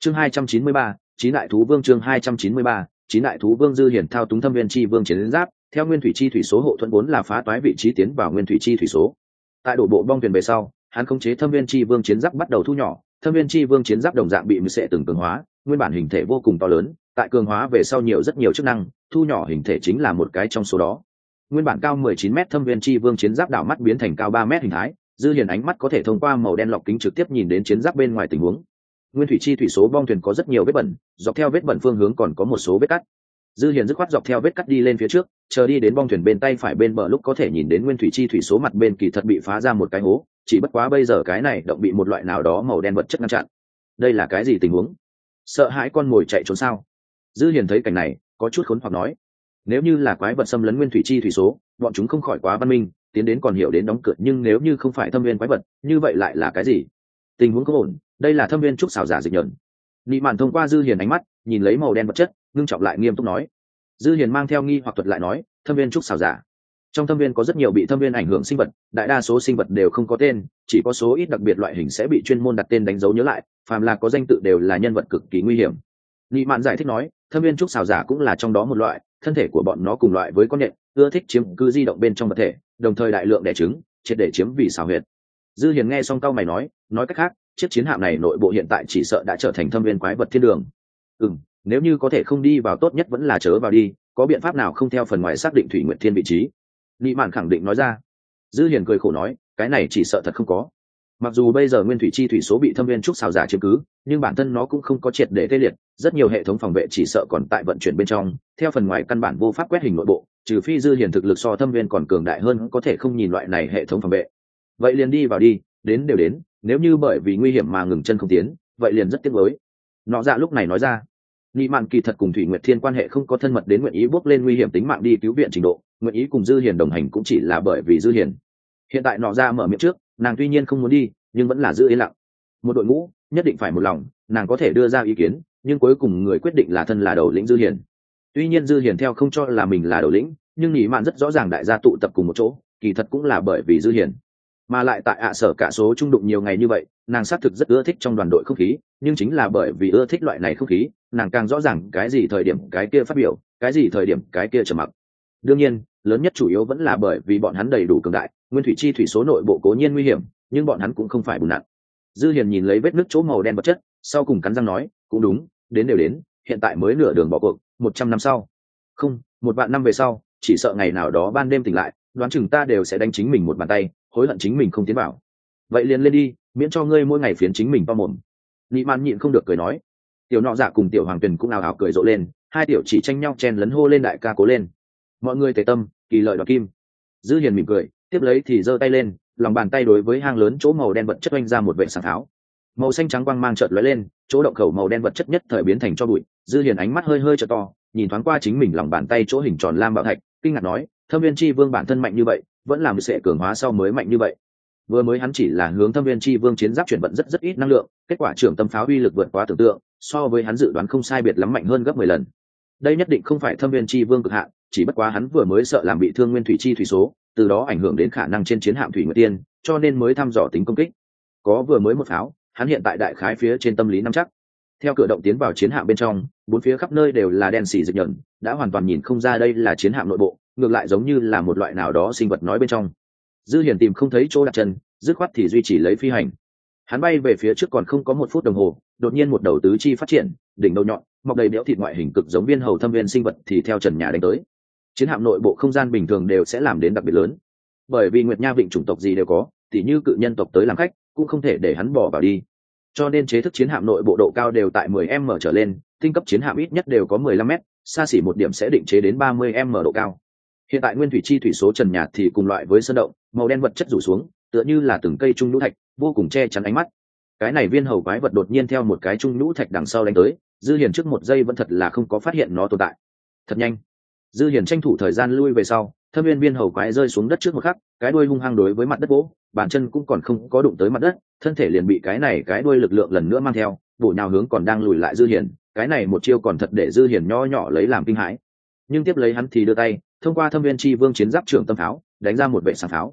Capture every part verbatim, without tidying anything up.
chương hai trăm chín mươi ba, chín đại thú vương chương hai trăm chín mươi ba, chín đại thú vương. Dư Hiển thao túng thâm viên chi vương chiến giáp theo nguyên thủy chi thủy số hộ thuẫn vốn là phá toái vị trí tiến vào nguyên thủy chi thủy số. Tại đổ bộ bong thuyền về sau, hắn khống chế thâm viên chi vương chiến giáp bắt đầu thu nhỏ, thâm viên chi vương chiến giáp đồng dạng bị mười sệ từng cường hóa, nguyên bản hình thể vô cùng to lớn, tại cường hóa về sau nhiều rất nhiều chức năng, thu nhỏ hình thể chính là một cái trong số đó. Nguyên bản cao mười chín mét thâm viên chi vương chiến giáp đảo mắt biến thành cao ba mét hình thái, Dư Hiển ánh mắt có thể thông qua màu đen lọc kính trực tiếp nhìn đến chiến giáp bên ngoài tình huống. Nguyên thủy chi thủy số bong thuyền có rất nhiều vết bẩn, dọc theo vết bẩn phương hướng còn có một số vết cắt. Dư Hiển dứt khoát dọc theo vết cắt đi lên phía trước, chờ đi đến bong thuyền bên tay phải bên bờ lúc có thể nhìn đến nguyên thủy chi thủy số mặt bên kỳ thật bị phá ra một cái hố, chỉ bất quá bây giờ cái này động bị một loại nào đó màu đen vật chất ngăn chặn. Đây là cái gì tình huống? Sợ hãi con mồi chạy trốn sao? Dư Hiển thấy cảnh này, có chút khốn hoặc nói, nếu như là quái vật xâm lấn nguyên thủy chi thủy số, bọn chúng không khỏi quá văn minh, tiến đến còn hiểu đến đóng cửa, nhưng nếu như không phải thâm viên quái vật, như vậy lại là cái gì? Tình huống không ổn, đây là thâm viên trúc xảo giả dịch nhẫn. Nị Mạn thông qua Dư Hiển ánh mắt, nhìn lấy màu đen vật chất, ngưng trọng lại nghiêm túc nói. Dư Hiển mang theo nghi hoặc thuật lại nói, thâm viên trúc xảo giả. Trong thâm viên có rất nhiều bị thâm viên ảnh hưởng sinh vật, đại đa số sinh vật đều không có tên, chỉ có số ít đặc biệt loại hình sẽ bị chuyên môn đặt tên đánh dấu nhớ lại, phàm là có danh tự đều là nhân vật cực kỳ nguy hiểm. Nị Mạn giải thích nói, thâm viên trúc xảo giả cũng là trong đó một loại, thân thể của bọn nó cùng loại với con nhện, ưa thích chiếm cư di động bên trong vật thể, đồng thời đại lượng đẻ trứng, triệt để chiếm vì xảo huyệt. Dư Hiển nghe xong cau mày nói, nói cách khác, chiếc chiến hạm này nội bộ hiện tại chỉ sợ đã trở thành thâm viên quái vật thiên đường. Ừm, nếu như có thể không đi vào tốt nhất vẫn là chớ vào đi, có biện pháp nào không theo phần ngoài xác định Thủy Nguyệt Thiên vị trí? Nị Mạn khẳng định nói ra. Dư Hiển cười khổ nói, cái này chỉ sợ thật không có. Mặc dù bây giờ nguyên thủy chi thủy số bị thâm viên trúc xào giả chiếm cứ, nhưng bản thân nó cũng không có triệt để tê liệt, rất nhiều hệ thống phòng vệ chỉ sợ còn tại vận chuyển bên trong, theo phần ngoài căn bản vô pháp quét hình nội bộ, trừ phi Dư Hiển thực lực so thâm viên còn cường đại hơn có thể không nhìn loại này hệ thống phòng vệ. Vậy liền đi vào đi, đến đều đến, nếu như bởi vì nguy hiểm mà ngừng chân không tiến, vậy liền rất tiếc nuối. Nọ dạ lúc này nói ra. Nị Mạn kỳ thật cùng Thủy Nguyệt Thiên quan hệ không có thân mật đến nguyện ý bước lên nguy hiểm tính mạng đi cứu viện trình độ, nguyện ý cùng Dư Hiển đồng hành cũng chỉ là bởi vì Dư Hiển. Hiện tại nọ dạ mở miệng trước, nàng tuy nhiên không muốn đi, nhưng vẫn là giữ yên lặng. Một đội ngũ nhất định phải một lòng, nàng có thể đưa ra ý kiến, nhưng cuối cùng người quyết định là thân là đầu lĩnh Dư Hiển. Tuy nhiên Dư Hiển theo không cho là mình là đầu lĩnh, nhưng Nị Mạn rất rõ ràng đại gia tụ tập cùng một chỗ, kỳ thật cũng là bởi vì Dư Hiển. Mà lại tại ạ sở cả số trung đụng nhiều ngày như vậy, nàng xác thực rất ưa thích trong đoàn đội không khí, nhưng chính là bởi vì ưa thích loại này không khí, nàng càng rõ ràng cái gì thời điểm cái kia phát biểu, cái gì thời điểm cái kia trầm mặc. Đương nhiên, lớn nhất chủ yếu vẫn là bởi vì bọn hắn đầy đủ cường đại, nguyên thủy chi thủy số nội bộ cố nhiên nguy hiểm, nhưng bọn hắn cũng không phải bùn nặn. Dư Hiển nhìn lấy vết nứt chỗ màu đen vật chất, sau cùng cắn răng nói, cũng đúng, đến đều đến, hiện tại mới nửa đường bỏ cuộc, một trăm năm sau, không, một vạn năm về sau, chỉ sợ ngày nào đó ban đêm tỉnh lại, đoán chừng ta đều sẽ đánh chính mình một bàn tay, hối hận chính mình không tiến vào. Vậy liền lên đi, miễn cho ngươi mỗi ngày phiến chính mình to mồm. Nị Mạn nhịn không được cười nói. Tiểu Nọ Dạ cùng Tiểu Hoàng Tuyền cũng ào ào cười rộ lên, hai tiểu chỉ tranh nhau chen lấn hô lên đại ca cố lên. Mọi người tề tâm, kỳ lợi đoạt kim. Dư Hiển mỉm cười, tiếp lấy thì giơ tay lên, lòng bàn tay đối với hang lớn chỗ màu đen vật chất oanh ra một vệ sáng tháo. Màu xanh trắng quang mang chợt lóe lên, chỗ động khẩu màu đen vật chất nhất thời biến thành cho bụi. Dư Hiển ánh mắt hơi hơi trợ to, nhìn thoáng qua chính mình lòng bàn tay chỗ hình tròn lam bảo thạch, kinh ngạc nói, Thâm Viên Chi Vương bản thân mạnh như vậy, vẫn làm sẽ cường hóa sau mới mạnh như vậy. Vừa mới hắn chỉ là hướng Thâm Viên Chi Vương chiến giáp chuyển vận rất rất ít năng lượng, kết quả trưởng tâm pháo uy lực vượt quá tưởng tượng, so với hắn dự đoán không sai biệt lắm mạnh hơn gấp mười lần. Đây nhất định không phải Thâm Viên Chi Vương cực hạn, chỉ bất quá hắn vừa mới sợ làm bị thương nguyên thủy chi thủy số, từ đó ảnh hưởng đến khả năng trên chiến hạm Thủy Nguyệt Tiên, cho nên mới thăm dò tính công kích. Có vừa mới một pháo, hắn hiện tại đại khái phía trên tâm lý nắm chắc. Theo cửa động tiến vào chiến hạm bên trong, bốn phía khắp nơi đều là đen xì dịch nhẫn, đã hoàn toàn nhìn không ra đây là chiến hạm nội bộ, ngược lại giống như là một loại nào đó sinh vật nói bên trong. Dư Hiển tìm không thấy chỗ đặt chân, dứt khoát thì duy trì lấy phi hành. Hắn bay về phía trước còn không có một phút đồng hồ, đột nhiên một đầu tứ chi phát triển, đỉnh đầu nhọn, mọc đầy béo thịt ngoại hình cực giống viên hầu thâm viên sinh vật thì theo trần nhà đánh tới. Chiến hạm nội bộ không gian bình thường đều sẽ làm đến đặc biệt lớn, bởi vì Nguyệt Nha Vịnh chủng tộc gì đều có, tỉ như cự nhân tộc tới làm khách, cũng không thể để hắn bỏ vào đi. Cho nên chế thức chiến hạm nội bộ độ cao đều tại mười mét trở lên, tinh cấp chiến hạm ít nhất đều có mười lăm mét, xa xỉ một điểm sẽ định chế đến ba mươi mét độ cao. Hiện tại nguyên thủy chi thủy số trần nhà thì cùng loại với sơn động, màu đen vật chất rủ xuống, tựa như là từng cây trung nhũ thạch, vô cùng che chắn ánh mắt. Cái này viên hầu quái vật đột nhiên theo một cái trung nhũ thạch đằng sau đánh tới, Dư Hiển trước một giây vẫn thật là không có phát hiện nó tồn tại. Thật nhanh. Dư Hiển tranh thủ thời gian lui về sau, Thâm Viên viên hầu quái rơi xuống đất trước một khắc, cái đuôi hung hăng đối với mặt đất vỗ, bàn chân cũng còn không có đụng tới mặt đất, thân thể liền bị cái này cái đuôi lực lượng lần nữa mang theo, bổ nhào hướng còn đang lùi lại Dư Hiển, cái này một chiêu còn thật để Dư Hiển nho nhỏ lấy làm kinh hãi. Nhưng tiếp lấy hắn thì đưa tay, thông qua Thâm Viên Chi Vương chiến giáp trưởng tâm pháo, đánh ra một vệ sáng pháo.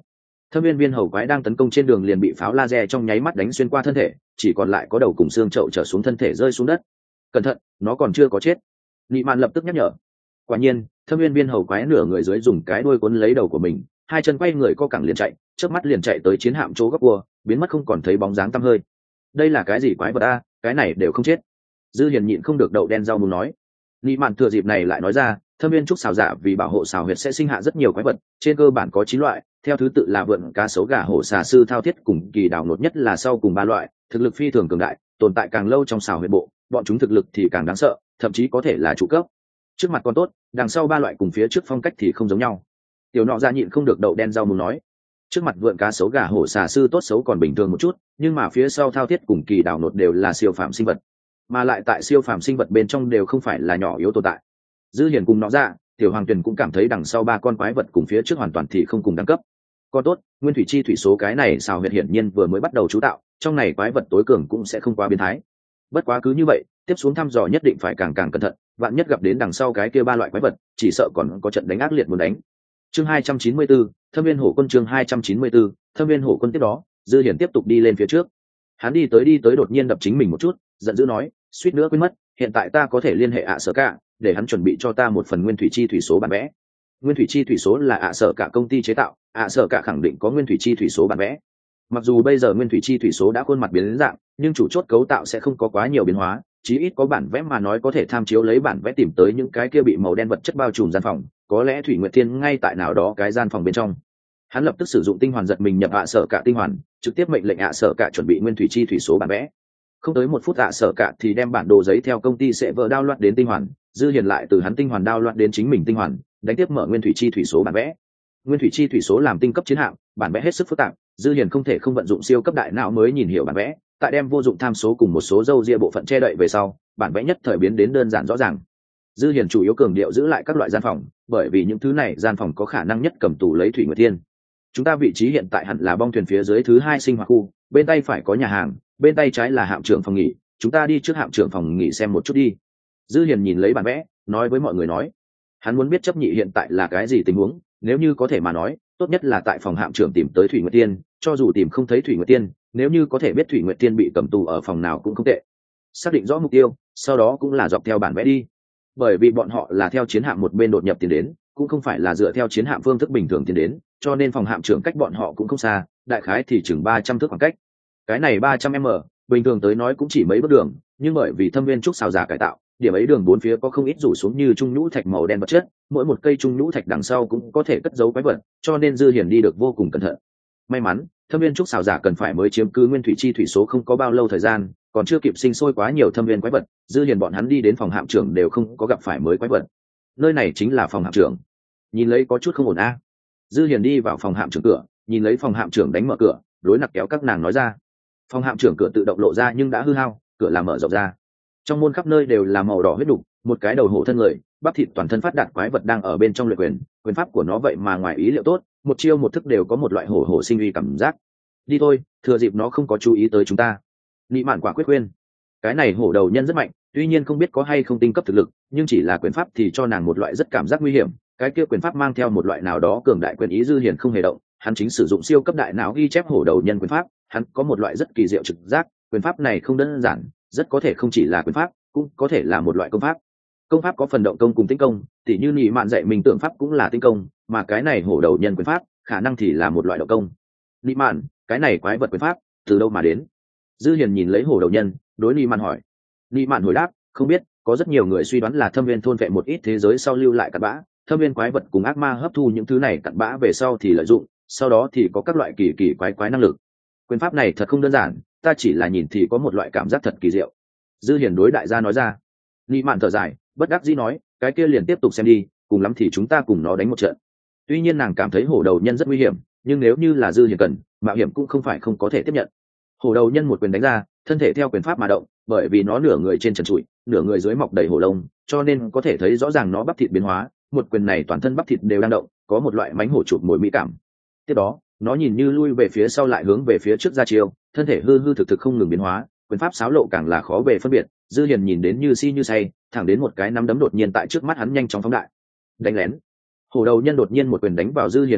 Thâm viên viên hầu quái đang tấn công trên đường liền bị pháo laser trong nháy mắt đánh xuyên qua thân thể, chỉ còn lại có đầu cùng xương chậu trở xuống thân thể rơi xuống đất. Cẩn thận, nó còn chưa có chết. Nị Mạn lập tức nhắc nhở. Quả nhiên, thâm viên viên hầu quái nửa người dưới dùng cái đuôi cuốn lấy đầu của mình, hai chân quay người co cẳng liền chạy, chớp mắt liền chạy tới chiến hạm chỗ góc cua, biến mất không còn thấy bóng dáng tăm hơi. Đây là cái gì quái vật a, cái này đều không chết. Dư Hiền nhịn không được đậu đen rau muống nói. Nị Mạn thừa dịp này lại nói ra, thâm viên trúc xào giả vì bảo hộ xào huyệt sẽ sinh hạ rất nhiều quái vật, trên cơ bản có chín loại, theo thứ tự là vượn, cá sấu, gà, hổ, xà, sư, thao thiết cùng kỳ đào nột nhất là sau cùng ba loại, thực lực phi thường cường đại, tồn tại càng lâu trong xào huyệt bộ, bọn chúng thực lực thì càng đáng sợ, thậm chí có thể là trụ cấp. Trước mặt còn tốt, đằng sau ba loại cùng phía trước phong cách thì không giống nhau. Tiểu nọ ra nhịn không được đậu đen rau muống nói. Trước mặt vượn, cá sấu, gà, hổ, xà, sư tốt xấu còn bình thường một chút, nhưng mà phía sau thao thiết cùng kỳ đào nột đều là siêu phàm sinh vật, mà lại tại siêu phàm sinh vật bên trong đều không phải là nhỏ yếu tồn tại. Dư Hiền cùng nó ra, Tiểu Hoàng Tuyền cũng cảm thấy đằng sau ba con quái vật cùng phía trước hoàn toàn thì không cùng đẳng cấp. Còn tốt, nguyên thủy chi thủy số cái này xào huyệt hiển nhiên vừa mới bắt đầu chú tạo, trong này quái vật tối cường cũng sẽ không quá biến thái. Bất quá cứ như vậy, tiếp xuống thăm dò nhất định phải càng càng cẩn thận, vạn nhất gặp đến đằng sau cái kia ba loại quái vật, chỉ sợ còn có trận đánh ác liệt muốn đánh. Chương hai trăm chín mươi tư, Thâm viên hổ quân chương hai trăm chín mươi tư, Thâm viên hổ quân tiếp đó, Dư Hiển tiếp tục đi lên phía trước. Hắn đi tới đi tới đột nhiên đập chính mình một chút, giận dữ nói, suýt nữa quên mất, hiện tại ta có thể liên hệ ạ sở cả, để hắn chuẩn bị cho ta một phần nguyên thủy chi thủy số bản vẽ. Nguyên thủy chi thủy số là ạ sở cả công ty chế tạo, ạ sở cả khẳng định có nguyên thủy chi thủy số bản vẽ. Mặc dù bây giờ nguyên thủy chi thủy số đã khuôn mặt biến dạng, nhưng chủ chốt cấu tạo sẽ không có quá nhiều biến hóa, chí ít có bản vẽ mà nói có thể tham chiếu lấy bản vẽ tìm tới những cái kia bị màu đen vật chất bao trùm gian phòng, có lẽ Thủy Nguyệt Thiên ngay tại nào đó cái gian phòng bên trong. Hắn lập tức sử dụng tinh hoàn giật mình nhập ạ sở cả tinh hoàn, trực tiếp mệnh lệnh ạ sở cả chuẩn bị nguyên thủy chi thủy số bản vẽ. Không tới một phút ạ sở cả thì đem bản đồ giấy theo công ty sẽ vỡ đao loạt đến tinh hoàn, Dư Hiền lại từ hắn tinh hoàn đao loạt đến chính mình tinh hoàn, đánh tiếp mở nguyên thủy chi thủy số bản vẽ. Nguyên thủy chi thủy số làm tinh cấp chiến hạm, bản vẽ hết sức phức tạp, Dư Hiền không thể không vận dụng siêu cấp đại não mới nhìn hiểu bản vẽ, tại đem vô dụng tham số cùng một số dâu ria bộ phận che đậy về sau, bản vẽ nhất thời biến đến đơn giản rõ ràng. Dư Hiền chủ yếu cường điệu giữ lại các loại gian phòng, bởi vì những thứ này gian phòng có khả năng nhất cầm tù lấy Thủy Nguyệt Thiên. Chúng ta vị trí hiện tại hẳn là bong thuyền phía dưới thứ hai sinh hoạt khu, bên tay phải có nhà hàng, bên tay trái là hạm trưởng phòng nghỉ, chúng ta đi trước hạm trưởng phòng nghỉ xem một chút đi. Dư Hiền nhìn lấy bản vẽ, nói với mọi người nói, hắn muốn biết chấp nhị hiện tại là cái gì tình huống, nếu như có thể mà nói, tốt nhất là tại phòng hạm trưởng tìm tới Thủy Nguyệt Tiên, cho dù tìm không thấy Thủy Nguyệt Tiên, nếu như có thể biết Thủy Nguyệt Tiên bị cầm tù ở phòng nào cũng không tệ. Xác định rõ mục tiêu, sau đó cũng là dọc theo bản vẽ đi. Bởi vì bọn họ là theo chiến hạm một bên đột nhập tiến đến, cũng không phải là dựa theo chiến hạm phương thức bình thường tiến đến, cho nên phòng hạm trưởng cách bọn họ cũng không xa, đại khái thì chừng ba trăm thước khoảng cách. Cái này ba trăm mét, bình thường tới nói cũng chỉ mấy bước đường, nhưng bởi vì thâm viên trúc xào giả cải tạo, điểm ấy đường bốn phía có không ít rủ xuống như trung nhũ thạch màu đen vật chất, mỗi một cây trung nhũ thạch đằng sau cũng có thể cất giấu quái vật, cho nên Dư Hiền đi được vô cùng cẩn thận. May mắn, thâm viên trúc xào giả cần phải mới chiếm cứ nguyên thủy chi thủy số không có bao lâu thời gian, còn chưa kịp sinh sôi quá nhiều thâm viên quái vật, Dư Hiền bọn hắn đi đến phòng hạm trưởng đều không có gặp phải mới quái vật. Nơi này chính là phòng hạm trưởng. Nhìn lấy có chút không ổn a. À. Dư Hiền đi vào phòng hạm trưởng cửa, nhìn lấy phòng hạm trưởng đánh mở cửa, đối nặc kéo các nàng nói ra. Phòng hạm trưởng cửa tự động lộ ra nhưng đã hư hao, cửa làm mở rộng ra. Trong môn khắp nơi đều là màu đỏ huyết đục, một cái đầu hổ thân người, bắp thịt toàn thân phát đạt quái vật đang ở bên trong luyện quyền, quyền pháp của nó vậy mà ngoài ý liệu tốt, một chiêu một thức đều có một loại hổ hổ sinh uy cảm giác. Đi thôi, thừa dịp nó không có chú ý tới chúng ta. Nị Mạn quả quyết khuyên. Cái này hổ đầu nhân rất mạnh, tuy nhiên không biết có hay không tinh cấp thực lực, nhưng chỉ là quyền pháp thì cho nàng một loại rất cảm giác nguy hiểm, cái kia quyền pháp mang theo một loại nào đó cường đại quyền ý. Dư Hiền không hề động, hắn chính sử dụng siêu cấp đại não ghi chép hổ đầu nhân quyền pháp, hắn có một loại rất kỳ diệu trực giác, quyền pháp này không đơn giản, rất có thể không chỉ là quyền pháp, cũng có thể là một loại công pháp. Công pháp có phần động công cùng tinh công, tỉ như Nị Mạn dạy mình tượng pháp cũng là tinh công, mà cái này hổ đầu nhân quyền pháp khả năng thì là một loại động công. Nị Mạn, cái này quái vật quyền pháp từ đâu mà đến? Dư Hiền nhìn lấy hổ đầu nhân, đối Nị Mạn hỏi. Nị Mạn hồi đáp, không biết, có rất nhiều người suy đoán là thâm viên thôn vệ một ít thế giới sau lưu lại cặn bã, thâm viên quái vật cùng ác ma hấp thu những thứ này cặn bã về sau thì lợi dụng, sau đó thì có các loại kỳ kỳ quái quái năng lực. Quyền pháp này thật không đơn giản, ta chỉ là nhìn thì có một loại cảm giác thật kỳ diệu. Dư Hiền đối đại gia nói ra. Nị Mạn thở dài, bất đắc dĩ nói, cái kia liền tiếp tục xem đi, cùng lắm thì chúng ta cùng nó đánh một trận. Tuy nhiên nàng cảm thấy hổ đầu nhân rất nguy hiểm, nhưng nếu như là Dư Hiền cần, mạo hiểm cũng không phải không có thể tiếp nhận. Hổ đầu nhân một quyền đánh ra, thân thể theo quyền pháp mà động, bởi vì nó nửa người trên trần trụi, nửa người dưới mọc đầy hổ lông, cho nên có thể thấy rõ ràng nó bắp thịt biến hóa, một quyền này toàn thân bắp thịt đều đang động, có một loại mánh hổ chụp mồi mỹ cảm. Tiếp đó, nó nhìn như lui về phía sau lại hướng về phía trước ra chiêu, thân thể hư hư thực thực không ngừng biến hóa, quyền pháp xáo lộ càng là khó bề phân biệt. Dư Hiền nhìn đến như si như say, thẳng đến một cái nắm đấm đột nhiên tại trước mắt hắn nhanh chóng phóng đại. Đánh lén. Hổ đầu nhân đột nhiên một quyền đánh vào Dư Hiền bộ mặt,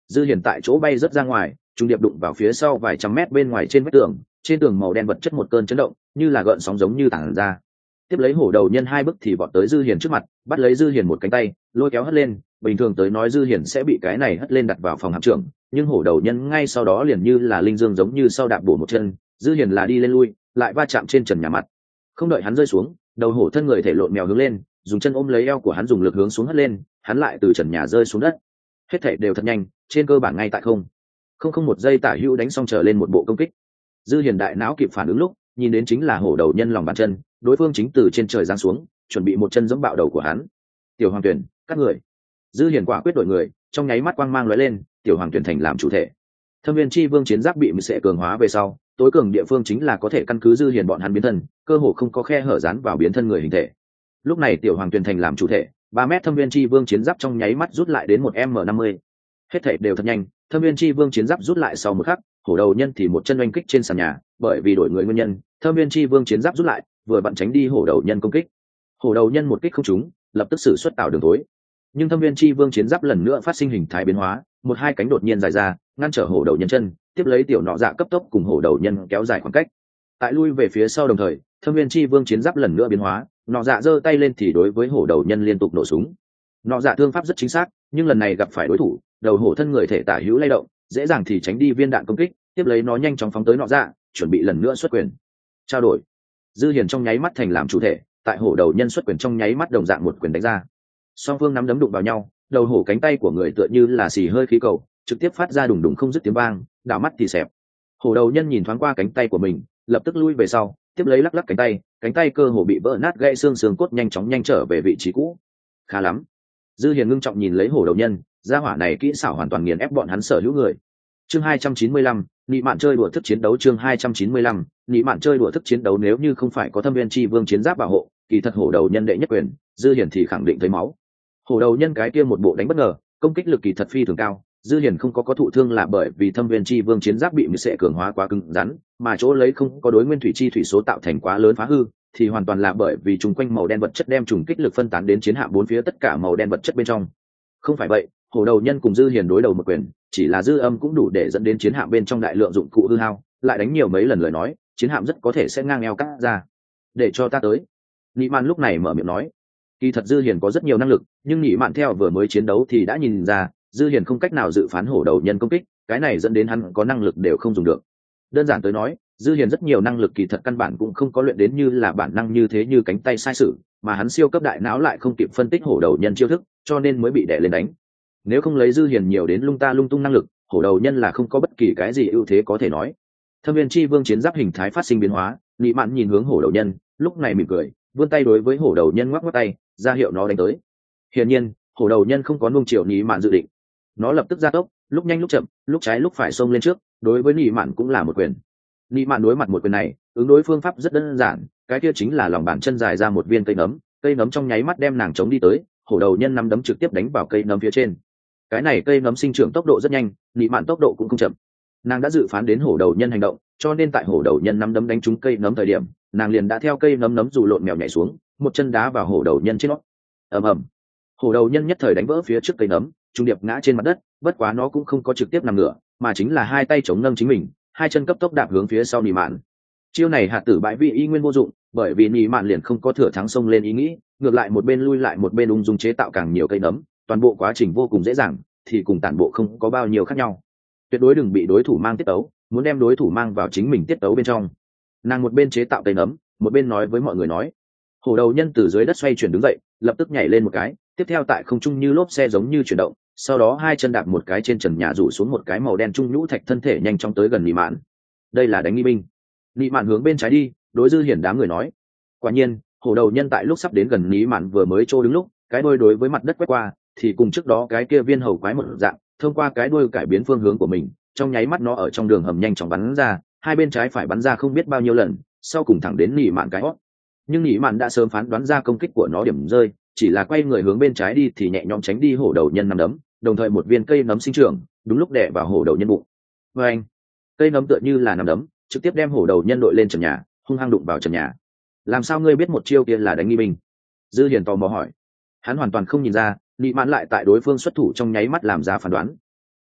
Dư Hiền tại chỗ bay rất ra ngoài, trung điệp đụng vào phía sau vài trăm mét bên ngoài trên vách tường, trên tường màu đen vật chất một cơn chấn động, như là gợn sóng giống như tản ra. Tiếp lấy hổ đầu nhân hai bước thì vọt tới Dư Hiền trước mặt, bắt lấy Dư Hiền một cánh tay, lôi kéo hất lên. Bình thường tới nói Dư Hiền sẽ bị cái này hất lên đặt vào phòng hạm trưởng, nhưng hổ đầu nhân ngay sau đó liền như là linh dương giống như sau đạp bổ một chân, Dư Hiền là đi lên lui, lại va chạm trên trần nhà mặt. Không đợi hắn rơi xuống, đầu hổ thân người thể lộn mèo hướng lên, dùng chân ôm lấy eo của hắn dùng lực hướng xuống hất lên, hắn lại từ trần nhà rơi xuống đất. Hết thảy đều thật nhanh, trên cơ bản ngay tại không không không một giây tả hữu đánh xong trở lên một bộ công kích. Dư Hiền đại não kịp phản ứng lúc nhìn đến chính là hổ đầu nhân lòng bàn chân, đối phương chính từ trên trời giáng xuống, chuẩn bị một chân giẫm bạo đầu của hắn. Tiểu Hoàng Tuyển, các người. Dư Hiền quả quyết đổi người, trong nháy mắt quang mang lóe lên, Tiểu Hoàng Tuyển thành làm chủ thể. Thâm Viên Chi Vương chiến giáp bị mười sẽ cường hóa về sau, tối cường địa phương chính là có thể căn cứ Dư Hiền bọn hắn biến thân, cơ hồ không có khe hở dán vào biến thân người hình thể. Lúc này Tiểu Hoàng Tuyển thành làm chủ thể, ba mét Thâm Viên Chi Vương chiến giáp trong nháy mắt rút lại đến một m năm mươi. Hết thảy đều thật nhanh, Thâm Viên Chi Vương chiến giáp rút lại sau một khắc, hổ đầu nhân thì một chân oanh kích trên sàn nhà, bởi vì đổi người nguyên nhân, Thâm Viên Chi Vương chiến giáp rút lại, vừa vặn tránh đi hổ đầu nhân công kích. Hổ đầu nhân một kích không trúng, lập tức sử xuất tạo đường tối. Nhưng Thâm Viên Chi Vương chiến giáp lần nữa phát sinh hình thái biến hóa, một hai cánh đột nhiên dài ra, ngăn trở hổ đầu nhân chân, tiếp lấy tiểu nọ dạ cấp tốc cùng hổ đầu nhân kéo dài khoảng cách. Tại lui về phía sau đồng thời, Thâm Viên Chi Vương chiến giáp lần nữa biến hóa, nọ dạ giơ tay lên thì đối với hổ đầu nhân liên tục nổ súng. Nọ dạ thương pháp rất chính xác, nhưng lần này gặp phải đối thủ, đầu hổ thân người thể tả hữu lay động, dễ dàng thì tránh đi viên đạn công kích, tiếp lấy nó nhanh chóng phóng tới nọ dạ, chuẩn bị lần nữa xuất quyền. Trao đổi. Dư Hiền trong nháy mắt thành làm chủ thể, tại hổ đầu nhân xuất quyền trong nháy mắt đồng dạng một quyền đánh ra. Song phương nắm đấm đụng vào nhau, đầu hổ cánh tay của người tựa như là xì hơi khí cầu, trực tiếp phát ra đùng đùng không dứt tiếng vang, đảo mắt thì xẹp. Hổ đầu nhân nhìn thoáng qua cánh tay của mình, lập tức lui về sau, tiếp lấy lắc lắc cánh tay, cánh tay cơ hồ bị vỡ nát gãy xương xương cốt nhanh chóng nhanh trở về vị trí cũ. Khá lắm. Dư Hiền ngưng trọng nhìn lấy hổ đầu nhân, gia hỏa này kỹ xảo hoàn toàn nghiền ép bọn hắn sở hữu người. Chương hai trăm chín mươi lăm, nị mạn chơi đùa thức chiến đấu. Chương hai trăm chín mươi lăm, nị mạn chơi đùa thức chiến đấu. Nếu như không phải có Thâm Viên Chi Vương chiến giáp bảo hộ, kỳ thật hổ đầu nhân đệ nhất quyền, Dư Hiền thì khẳng định thấy máu. Hổ đầu nhân cái kia một bộ đánh bất ngờ, công kích lực kỳ thật phi thường cao. Dư Hiền không có có thụ thương là bởi vì Thâm Viên Chi Vương chiến giáp bị mười sẽ cường hóa quá cứng rắn, mà chỗ lấy không có đối nguyên thủy chi thủy số tạo thành quá lớn phá hư, thì hoàn toàn là bởi vì trùng quanh màu đen vật chất đem trùng kích lực phân tán đến chiến hạm bốn phía tất cả màu đen vật chất bên trong. Không phải vậy, hổ đầu nhân cùng Dư Hiền đối đầu một quyền, chỉ là dư âm cũng đủ để dẫn đến chiến hạm bên trong đại lượng dụng cụ hư hao, lại đánh nhiều mấy lần lời nói, chiến hạm rất có thể sẽ ngang eo cắt ra. Để cho ta tới. Nị Mạn lúc này mở miệng nói. Kỳ thật Dư Hiền có rất nhiều năng lực, nhưng Nị Mạn theo vừa mới chiến đấu thì đã nhìn ra, Dư Hiền không cách nào dự phán hổ đầu nhân công kích, cái này dẫn đến hắn có năng lực đều không dùng được. Đơn giản tới nói, Dư Hiền rất nhiều năng lực kỳ thật căn bản cũng không có luyện đến như là bản năng như thế như cánh tay sai sử, mà hắn siêu cấp đại não lại không kịp phân tích hổ đầu nhân chiêu thức, cho nên mới bị đè lên đánh. Nếu không lấy Dư Hiền nhiều đến lung ta lung tung năng lực, hổ đầu nhân là không có bất kỳ cái gì ưu thế có thể nói. Thâm Viên Chi Vương chiến giáp hình thái phát sinh biến hóa, Nị Mạn nhìn hướng hổ đầu nhân, lúc này mỉm cười, vươn tay đối với hổ đầu nhân ngoắc ngoắc tay, ra hiệu nó đánh tới. Hiển nhiên, hổ đầu nhân không có nuông chiều Nị Mạn dự định, nó lập tức gia tốc, lúc nhanh lúc chậm, lúc trái lúc phải xông lên trước, đối với Nị Mạn cũng là một quyền. Nị Mạn đối mặt một quyền này, ứng đối phương pháp rất đơn giản, cái kia chính là lòng bàn chân dài ra một viên cây nấm, cây nấm trong nháy mắt đem nàng chống đi tới, hổ đầu nhân nắm đấm trực tiếp đánh vào cây nấm phía trên. Cái này cây nấm sinh trưởng tốc độ rất nhanh, Nị Mạn tốc độ cũng không chậm. Nàng đã dự phán đến hổ đầu nhân hành động, cho nên tại hổ đầu nhân nắm đấm đánh trúng cây nấm thời điểm, nàng liền đã theo cây nấm nấm dù lộn mèo nhảy xuống, một chân đá vào hổ đầu nhân trên nó. Ầm ầm. Hổ đầu nhân nhất thời đánh vỡ phía trước cây nấm, trung điệp ngã trên mặt đất, bất quá nó cũng không có trực tiếp nằm ngửa, mà chính là hai tay chống nâng chính mình, hai chân cấp tốc đạp hướng phía sau Nị Mạn. Chiêu này hạt tử bại vị y nguyên vô dụng, bởi vì Nị Mạn liền không có thừa thắng xông lên ý nghĩ, ngược lại một bên lui lại một bên ung dung chế tạo càng nhiều cây nấm, toàn bộ quá trình vô cùng dễ dàng, thì cùng tản bộ không có bao nhiêu khác nhau. Tuyệt đối đừng bị đối thủ mang tiết tấu, muốn đem đối thủ mang vào chính mình tiết tấu bên trong. Nàng một bên chế tạo cây nấm, một bên nói với mọi người nói. Hổ đầu nhân từ dưới đất xoay chuyển đứng dậy, lập tức nhảy lên một cái, tiếp theo tại không trung như lốp xe giống như chuyển động, sau đó hai chân đạp một cái trên trần nhà rủ xuống một cái màu đen trung nhũ thạch thân thể nhanh chóng tới gần Nị Mạn. Đây là đánh nghi binh. Nị Mạn hướng bên trái đi, đối Dư Hiền đám người nói. Quả nhiên, hổ đầu nhân tại lúc sắp đến gần Nị Mạn vừa mới trô đứng lúc, cái đuôi đối với mặt đất quét qua, thì cùng trước đó cái kia viên hầu quái một dạng, thông qua cái đuôi cải biến phương hướng của mình, trong nháy mắt nó ở trong đường hầm nhanh chóng bắn ra, hai bên trái phải bắn ra không biết bao nhiêu lần, sau cùng thẳng đến Nị Mạn cái hót. Nhưng Nị Mạn đã sớm phán đoán ra công kích của nó điểm rơi, chỉ là quay người hướng bên trái đi thì nhẹ nhõm tránh đi hổ đầu nhân nắm đấm, đồng thời một viên cây nấm sinh trưởng, đúng lúc đè vào hổ đầu nhân bụng. Và anh, cây nấm tựa như là nắm đấm, trực tiếp đem hổ đầu nhân đội lên trần nhà, hung hăng đụng vào trần nhà. Làm sao ngươi biết một chiêu kia là đánh nghi binh? Dư Hiền tò mò hỏi. Hắn hoàn toàn không nhìn ra, Nị Mạn lại tại đối phương xuất thủ trong nháy mắt làm ra phán đoán.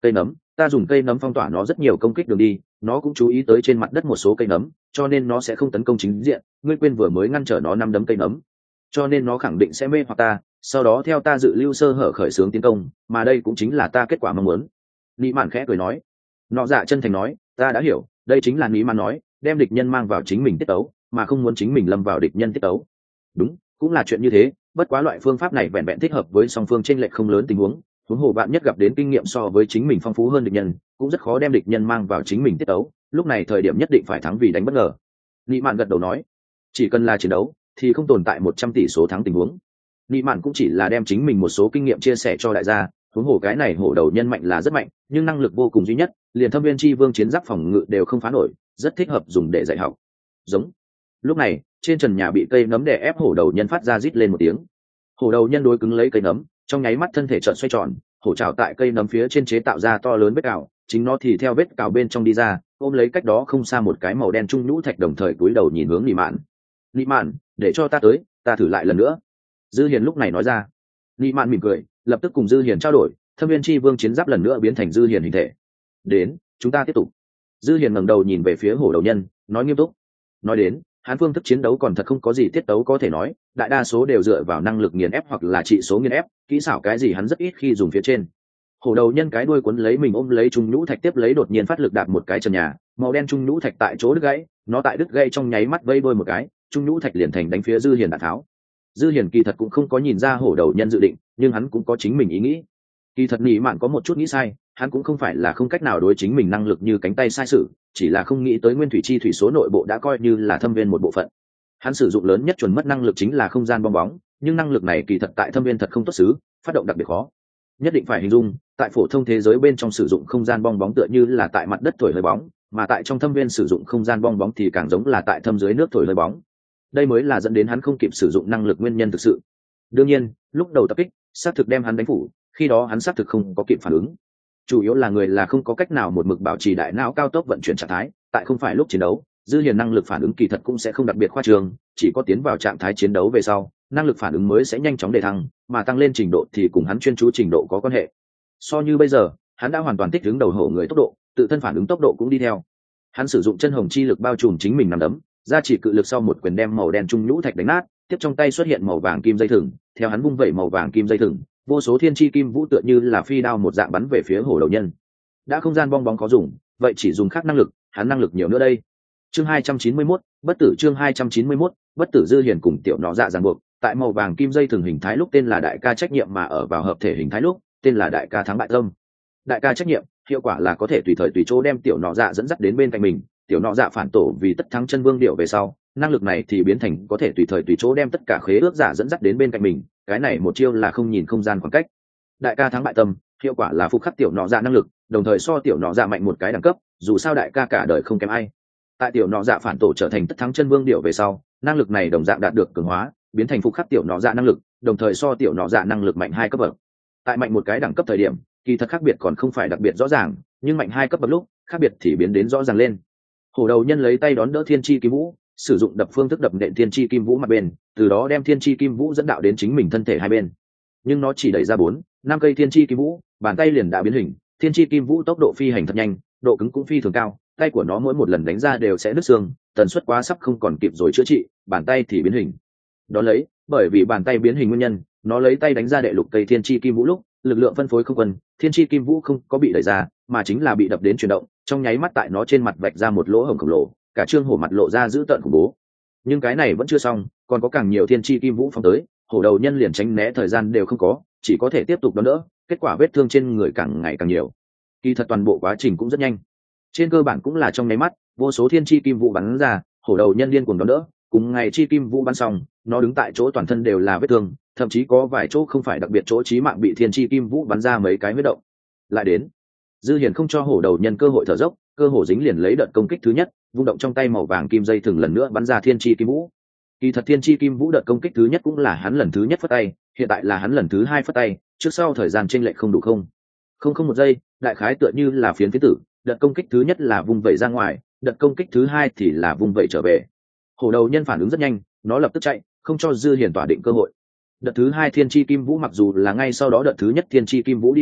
Cây nấm, ta dùng cây nấm phong tỏa nó rất nhiều công kích đường đi, nó cũng chú ý tới trên mặt đất một số cây nấm, cho nên nó sẽ không tấn công chính diện. Ngươi quên vừa mới ngăn trở nó năm đấm cây nấm, cho nên nó khẳng định sẽ mê hoặc ta, sau đó theo ta dự lưu sơ hở khởi xướng tiến công, mà đây cũng chính là ta kết quả mong muốn. Lý Mạn khẽ cười nói. Nọ Dạ chân thành nói, ta đã hiểu, đây chính là Lý Mạn nói, đem địch nhân mang vào chính mình tiết tấu, mà không muốn chính mình lâm vào địch nhân tiết tấu. Đúng, cũng là chuyện như thế, bất quá loại phương pháp này vẹn vẹn thích hợp với song phương chênh lệch không lớn tình huống, huống hồ bạn nhất gặp đến kinh nghiệm so với chính mình phong phú hơn địch nhân, cũng rất khó đem địch nhân mang vào chính mình tiết tấu, lúc này thời điểm nhất định phải thắng vì đánh bất ngờ. Lý Mạn gật đầu nói, chỉ cần là chiến đấu thì không tồn tại một trăm tỷ số thắng tình huống. Lý Mạn cũng chỉ là đem chính mình một số kinh nghiệm chia sẻ cho đại gia, huống hồ cái này hổ đầu nhân mạnh là rất mạnh, nhưng năng lực vô cùng duy nhất, liền Thâm Viên Chi Vương chiến giáp phòng ngự đều không phá nổi, rất thích hợp dùng để dạy học. Giống. Lúc này, trên trần nhà bị cây nấm đè ép, hổ đầu nhân phát ra rít lên một tiếng. Hổ đầu nhân đối cứng lấy cây nấm, trong nháy mắt thân thể trợn xoay tròn, hổ trảo tại cây nấm phía trên chế tạo ra to lớn vết cào, chính nó thì theo vết cào bên trong đi ra, ôm lấy cách đó không xa một cái màu đen trung nhũ thạch, đồng thời cúi đầu nhìn hướng Lý Mạn. Lý Mạn, để cho ta tới, ta thử lại lần nữa. Dư Hiền lúc này nói ra. Lý Mạn mỉm cười, lập tức cùng Dư Hiền trao đổi, Thâm Viên Chi Vương chiến giáp lần nữa biến thành Dư Hiền hình thể. Đến, chúng ta tiếp tục. Dư Hiền ngẩng đầu nhìn về phía hổ đầu nhân, nói nghiêm túc. Nói đến, hắn phương thức chiến đấu còn thật không có gì tiết tấu có thể nói, đại đa số đều dựa vào năng lực nghiền ép hoặc là trị số nghiền ép, kỹ xảo cái gì hắn rất ít khi dùng phía trên. Hổ đầu nhân cái đuôi cuốn lấy mình ôm lấy trung nhũ thạch, tiếp lấy đột nhiên phát lực đạp một cái trần nhà, màu đen trung nhũ thạch tại chỗ đứt gãy, nó tại đứt gãy trong nháy mắt vây đuôi một cái, trung nhũ thạch liền thành đánh phía Dư Hiền đạn tháo. Dư Hiền kỳ thật cũng không có nhìn ra hổ đầu nhân dự định, nhưng hắn cũng có chính mình ý nghĩ. Kỳ thật Lý Mạn có một chút nghĩ sai, hắn cũng không phải là không cách nào đối chính mình năng lực như cánh tay sai sự, chỉ là không nghĩ tới nguyên thủy chi thủy số nội bộ đã coi như là thâm viên một bộ phận. Hắn sử dụng lớn nhất chuẩn mất năng lực chính là không gian bong bóng, nhưng năng lực này kỳ thật tại thâm viên thật không tốt xứ, phát động đặc biệt khó. Nhất định phải hình dung, tại phổ thông thế giới bên trong sử dụng không gian bong bóng tựa như là tại mặt đất thổi hơi bóng, mà tại trong thâm viên sử dụng không gian bong bóng thì càng giống là tại thâm dưới nước thổi hơi bóng. Đây mới là dẫn đến hắn không kịp sử dụng năng lực nguyên nhân thực sự. Đương nhiên, lúc đầu tập kích, xác thực đem hắn đánh phủ, khi đó hắn xác thực không có kịp phản ứng. Chủ yếu là người là không có cách nào một mực bảo trì đại não cao tốc vận chuyển trạng thái, tại không phải lúc chiến đấu, Dư Hiền năng lực phản ứng kỳ thật cũng sẽ không đặc biệt khoa trương, chỉ có tiến vào trạng thái chiến đấu về sau, năng lực phản ứng mới sẽ nhanh chóng đề thăng, mà tăng lên trình độ thì cùng hắn chuyên chú trình độ có quan hệ. So như bây giờ, hắn đã hoàn toàn thích ứng đầu hổ người tốc độ, tự thân phản ứng tốc độ cũng đi theo. Hắn sử dụng chân hồng chi lực bao trùm chính mình nằm đấm, ra chỉ cự lực sau một quyền đem màu đen trung nhũ thạch đánh nát, tiếp trong tay xuất hiện màu vàng kim dây thừng, theo hắn vung vẩy màu vàng kim dây thừng, vô số thiên chi kim vũ tựa như là phi đao một dạng bắn về phía hổ đầu nhân. Đã không gian bong bóng có dùng, vậy chỉ dùng khác năng lực, hắn năng lực nhiều nữa đây. Chương hai trăm chín mươi mốt, bất tử. Chương hai trăm chín mươi mốt, bất tử. Dư Hiền cùng tiểu nọ dạ ràng buộc, tại màu vàng kim dây thường hình thái lúc tên là đại ca trách nhiệm, mà ở vào hợp thể hình thái lúc tên là đại ca thắng bại tâm. Đại ca trách nhiệm hiệu quả là có thể tùy thời tùy chỗ đem tiểu nọ dạ dẫn dắt đến bên cạnh mình, tiểu nọ dạ phản tổ vì tất thắng chân vương điệu về sau, năng lực này thì biến thành có thể tùy thời tùy chỗ đem tất cả khế ước giả dẫn dắt đến bên cạnh mình, cái này một chiêu là không nhìn không gian khoảng cách. Đại ca thắng bại tâm hiệu quả là phục khắc tiểu nọ dạ năng lực, đồng thời so tiểu nọ dạ mạnh một cái đẳng cấp, dù sao đại ca cả đời không kém ai. Tại tiểu nọ dạ phản tổ trở thành tất thắng chân vương điệu về sau, năng lực này đồng dạng đạt được cường hóa, biến thành phục khắc tiểu nọ dạ năng lực, đồng thời so tiểu nọ dạ năng lực mạnh hai cấp bậc. Tại mạnh một cái đẳng cấp thời điểm, kỳ thật khác biệt còn không phải đặc biệt rõ ràng, nhưng mạnh hai cấp bậc lúc, khác biệt thì biến đến rõ ràng lên. Hổ đầu nhân lấy tay đón đỡ thiên chi kim vũ, sử dụng đập phương thức đập nện thiên chi kim vũ mặt bên, từ đó đem thiên chi kim vũ dẫn đạo đến chính mình thân thể hai bên. Nhưng nó chỉ đẩy ra bốn, năm cây thiên chi kim vũ, bàn tay liền đã biến hình. Thiên chi kim vũ tốc độ phi hành thật nhanh, độ cứng cũng phi thường cao, tay của nó mỗi một lần đánh ra đều sẽ nứt xương, tần suất quá sắp không còn kịp rồi chữa trị, bàn tay thì biến hình. Đó lấy, bởi vì bàn tay biến hình nguyên nhân, nó lấy tay đánh ra đệ lục cây thiên chi kim vũ lúc, lực lượng phân phối không quân, thiên chi kim vũ không có bị đẩy ra, mà chính là bị đập đến chuyển động, trong nháy mắt tại nó trên mặt vạch ra một lỗ hổng khổng lồ, cả trương hổ mặt lộ ra dữ tợn khủng bố. Nhưng cái này vẫn chưa xong, còn có càng nhiều thiên chi kim vũ phóng tới, hổ đầu nhân liền tránh né thời gian đều không có, chỉ có thể tiếp tục đón đỡ, kết quả vết thương trên người càng ngày càng nhiều. Kỳ thật toàn bộ quá trình cũng rất nhanh, trên cơ bản cũng là trong nháy mắt, vô số thiên chi kim vũ bắn ra, hổ đầu nhân liên cuồng đón đỡ, cùng ngày chi kim vũ bắn xong, nó đứng tại chỗ toàn thân đều là vết thương, thậm chí có vài chỗ không phải đặc biệt chỗ chí mạng bị thiên chi kim vũ bắn ra mấy cái huyết động. Lại đến, Dư Hiền không cho hổ đầu nhân cơ hội thở dốc, cơ hồ dính liền lấy đợt công kích thứ nhất, vung động trong tay màu vàng kim dây thừng lần nữa bắn ra thiên chi kim vũ. Kỳ thật thiên chi kim vũ đợt công kích thứ nhất cũng là hắn lần thứ nhất phất tay, hiện tại là hắn lần thứ hai phất tay, trước sau thời gian chênh lệch không đủ không không không một giây, đại khái tựa như là phiến phiến tử. Đợt công kích thứ nhất là vung vẩy ra ngoài, đợt công kích thứ hai thì là vung vẩy trở về. Hổ đầu nhân phản ứng rất nhanh, nó lập tức chạy, không cho Dư Hiền tỏa định cơ hội. Đợt thứ hai thiên chi kim vũ mặc dù là ngay sau đó đợt thứ nhất thiên chi kim vũ đi qua,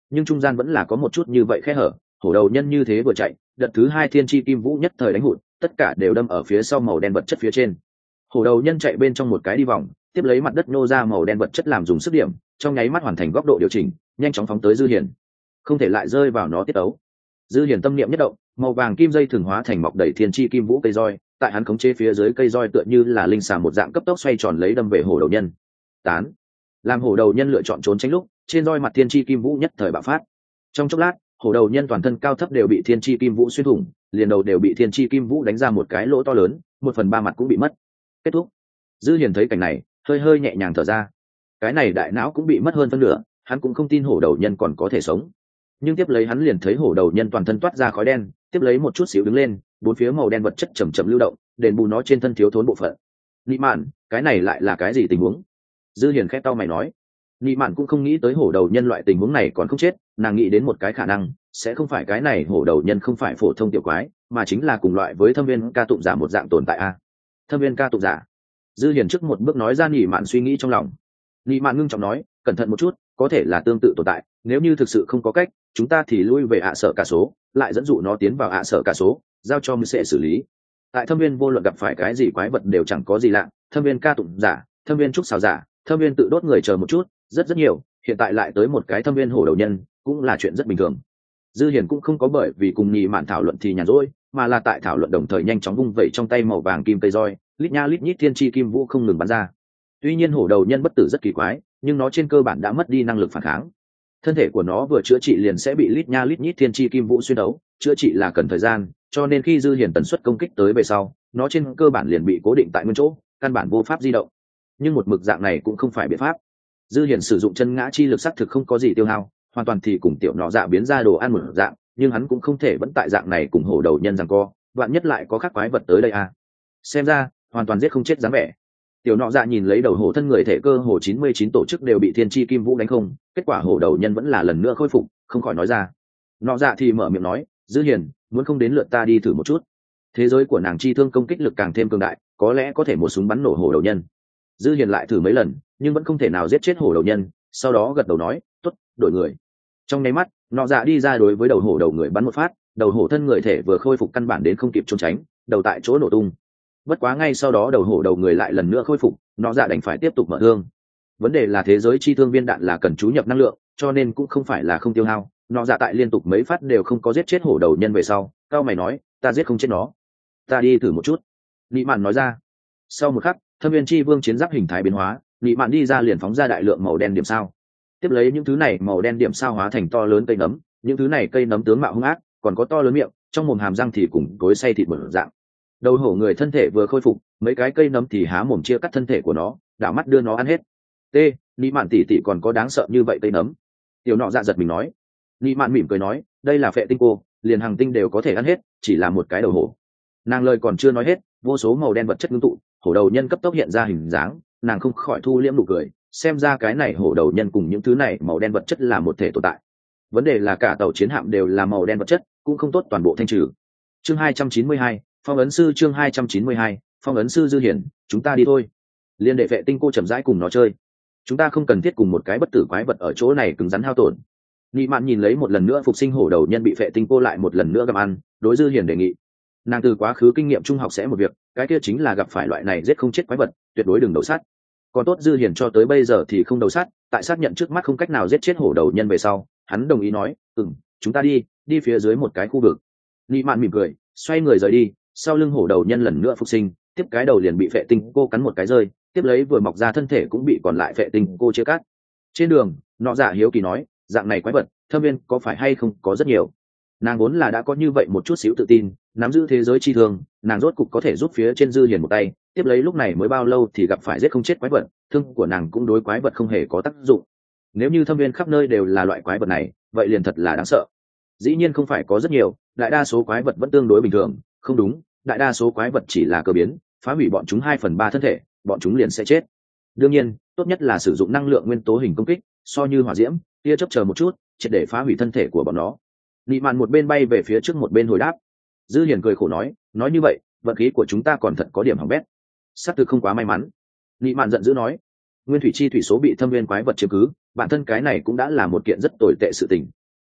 nhưng trung gian vẫn là có một chút như vậy khe hở. Hổ đầu nhân như thế vừa chạy, đợt thứ hai thiên chi kim vũ nhất thời đánh hụt, tất cả đều đâm ở phía sau màu đen vật chất phía trên. Hổ đầu nhân chạy bên trong một cái đi vòng, tiếp lấy mặt đất nô ra màu đen vật chất làm dùng sức điểm, trong nháy mắt hoàn thành góc độ điều chỉnh, nhanh chóng phóng tới Dư Hiền. Không thể lại rơi vào nó tiết tấu. Dư Hiền tâm niệm nhất động, màu vàng kim dây thường hóa thành mọc đầy thiên chi kim vũ cây roi, tại hắn khống chế phía dưới cây roi tựa như là linh xà một dạng cấp tốc xoay tròn lấy đâm về hổ đầu nhân. Tán. Làm hổ đầu nhân lựa chọn trốn tránh lúc, trên roi mặt thiên chi kim vũ nhất thời bạo phát. Trong chốc lát, hổ đầu nhân toàn thân cao thấp đều bị thiên chi kim vũ xuyên thủng, liền đầu đều bị thiên chi kim vũ đánh ra một cái lỗ to lớn, một phần ba mặt cũng bị mất. Kết thúc. Dư Hiền thấy cảnh này, hơi hơi nhẹ nhàng thở ra. Cái này đại não cũng bị mất hơn phân nửa, hắn cũng không tin hổ đầu nhân còn có thể sống. Nhưng tiếp lấy hắn liền thấy hổ đầu nhân toàn thân toát ra khói đen, tiếp lấy một chút xíu đứng lên, bốn phía màu đen vật chất chậm chậm lưu động, đền bù nó trên thân thiếu thốn bộ phận. Nị Mạn, cái này lại là cái gì tình huống? Dư Hiền khẽ cau mày nói. Nị Mạn cũng không nghĩ tới hổ đầu nhân loại tình huống này còn không chết, nàng nghĩ đến một cái khả năng, sẽ không phải cái này hổ đầu nhân không phải phổ thông tiểu quái, mà chính là cùng loại với Thâm Viên ca tụng giả một dạng tồn tại a. Thâm Viên ca tụng giả. Dư Hiền trước một bước nói ra Nị Mạn suy nghĩ trong lòng. Nị Mạn ngưng trọng nói, cẩn thận một chút, có thể là tương tự tồn tại, nếu như thực sự không có cách, chúng ta thì lui về ạ sở cả số, lại dẫn dụ nó tiến vào ạ sở cả số, giao cho Mư sẽ xử lý. Tại Thâm Viên vô luận gặp phải cái gì quái vật đều chẳng có gì lạ, Thâm Viên ca tụng giả, Thâm Viên trúc xào giả, Thâm Viên tự đốt người chờ một chút, rất rất nhiều, hiện tại lại tới một cái Thâm Viên hổ đầu nhân, cũng là chuyện rất bình thường. Dư Hiền cũng không có bởi vì cùng Nị Mạn thảo luận thì nhàn rỗi, mà là tại thảo luận đồng thời nhanh chóng vung vẩy trong tay màu vàng kim cây roi, lít nha lít nhít thiên chi kim vũ không ngừng bắn ra. Tuy nhiên hổ đầu nhân bất tử rất kỳ quái, nhưng nó trên cơ bản đã mất đi năng lực phản kháng. Thân thể của nó vừa chữa trị liền sẽ bị lít nha lít nhít thiên chi kim vũ xuyên đấu, chữa trị là cần thời gian, cho nên khi Dư Hiền tần suất công kích tới về sau, nó trên cơ bản liền bị cố định tại nguyên chỗ, căn bản vô pháp di động. Nhưng một mực dạng này cũng không phải biện pháp. Dư Hiền sử dụng chân ngã chi lực sắc thực không có gì tiêu hao, hoàn toàn thì cùng tiểu nọ dạ biến ra đồ ăn một dạng, nhưng hắn cũng không thể vẫn tại dạng này cùng hổ đầu nhân giằng co, vạn nhất lại có khác quái vật tới đây à. Xem ra, hoàn toàn giết không chết dáng vẻ. Tiểu nọ dạ nhìn lấy đầu hổ thân người thể cơ hồ chín mươi chín tổ chức đều bị thiên chi kim vũ đánh không, kết quả hổ đầu nhân vẫn là lần nữa khôi phục, không khỏi nói ra. Nọ dạ thì mở miệng nói, Dư Hiền, muốn không đến lượt ta đi thử một chút. Thế giới của nàng chi thương công kích lực càng thêm cường đại, có lẽ có thể một súng bắn nổ hổ đầu nhân. Dư Hiền lại thử mấy lần, nhưng vẫn không thể nào giết chết hổ đầu nhân, sau đó gật đầu nói, tốt, đổi người. Trong nháy mắt, nọ dạ đi ra đối với đầu hổ đầu người bắn một phát, đầu hổ thân người thể vừa khôi phục căn bản đến không kịp trốn tránh, đầu tại chỗ nổ tung. Bất quá ngay sau đó đầu hổ đầu người lại lần nữa khôi phục, nọ dạ đành phải tiếp tục mở thương. Vấn đề là thế giới chi thương viên đạn là cần chú nhập năng lượng, cho nên cũng không phải là không tiêu hao. Nọ dạ tại liên tục mấy phát đều không có giết chết hổ đầu nhân về sau, cao mày nói, ta giết không chết nó, ta đi thử một chút. Nị Mạn nói ra. Sau một khắc, Thâm Viên chi vương chiến giáp hình thái biến hóa, Nị Mạn đi ra liền phóng ra đại lượng màu đen điểm sao. Tiếp lấy những thứ này màu đen điểm sao hóa thành to lớn cây nấm, những thứ này cây nấm tướng mạo hung ác, còn có to lớn miệng, trong mồm hàm răng thì cùng cối xay thịt một dạng. Đầu hổ người thân thể vừa khôi phục, mấy cái cây nấm thì há mồm chia cắt thân thể của nó, đảo mắt đưa nó ăn hết. T, Nị Mạn tỷ tỷ còn có đáng sợ như vậy cây nấm? Tiểu nọ dạ giật mình nói. Nị Mạn mỉm cười nói, đây là phệ tinh cô, liền hàng tinh đều có thể ăn hết, chỉ là một cái đầu hổ. Nàng lời còn chưa nói hết, vô số màu đen vật chất ngưng tụ, hổ đầu nhân cấp tốc hiện ra hình dáng, nàng không khỏi thu liễm nụ cười, xem ra cái này hổ đầu nhân cùng những thứ này màu đen vật chất là một thể tồn tại. Vấn đề là cả tàu chiến hạm đều là màu đen vật chất, cũng không tốt toàn bộ thanh trừ. Chương hai trăm chín mươi hai, phong ấn sư chương hai trăm chín mươi hai, phong ấn sư Dư Hiển, chúng ta đi thôi. Liên đệ vệ tinh cô chậm rãi cùng nó chơi. Chúng ta không cần thiết cùng một cái bất tử quái vật ở chỗ này cứng rắn hao tổn. Nị Mạn nhìn lấy một lần nữa phục sinh hổ đầu nhân bị vệ tinh cô lại một lần nữa gặm ăn, đối Dư Hiển đề nghị. Nàng từ quá khứ kinh nghiệm trung học sẽ một việc, cái kia chính là gặp phải loại này giết không chết quái vật, tuyệt đối đừng đầu sát. Còn tốt Dư Hiển cho tới bây giờ thì không đầu sát, tại xác nhận trước mắt không cách nào giết chết hổ đầu nhân về sau, hắn đồng ý nói, "Ừm, chúng ta đi, đi phía dưới một cái khu vực." Nị Mạn mỉm cười, xoay người rời đi, sau lưng hổ đầu nhân lần nữa phục sinh, tiếp cái đầu liền bị vệ tinh cô cắn một cái rơi, tiếp lấy vừa mọc ra thân thể cũng bị còn lại vệ tinh cô chia cắt. Trên đường, nọ dạ hiếu kỳ nói, dạng này quái vật, Thâm Viên có phải hay không có rất nhiều. Nàng vốn là đã có như vậy một chút xíu tự tin, nắm giữ thế giới chi thương, nàng rốt cục có thể giúp phía trên Dư Hiền một tay, tiếp lấy lúc này mới bao lâu thì gặp phải giết không chết quái vật, thương của nàng cũng đối quái vật không hề có tác dụng. Nếu như Thâm Viên khắp nơi đều là loại quái vật này, vậy liền thật là đáng sợ. Dĩ nhiên không phải có rất nhiều, đại đa số quái vật vẫn tương đối bình thường, không đúng, đại đa số quái vật chỉ là cơ biến, phá hủy bọn chúng hai phần ba thân thể, bọn chúng liền sẽ chết. Đương nhiên, tốt nhất là sử dụng năng lượng nguyên tố hình công kích, so như hỏa diễm, tia chớp chờ một chút, triệt để phá hủy thân thể của bọn nó. Nị Mạn một bên bay về phía trước một bên hồi đáp. Dư Hiền cười khổ nói, nói như vậy, vận khí của chúng ta còn thật có điểm hỏng bét. Sắp thực không quá may mắn. Nị Mạn giận dữ nói, nguyên thủy chi thủy số bị Thâm Viên quái vật chiếm cứ, bản thân cái này cũng đã là một kiện rất tồi tệ sự tình,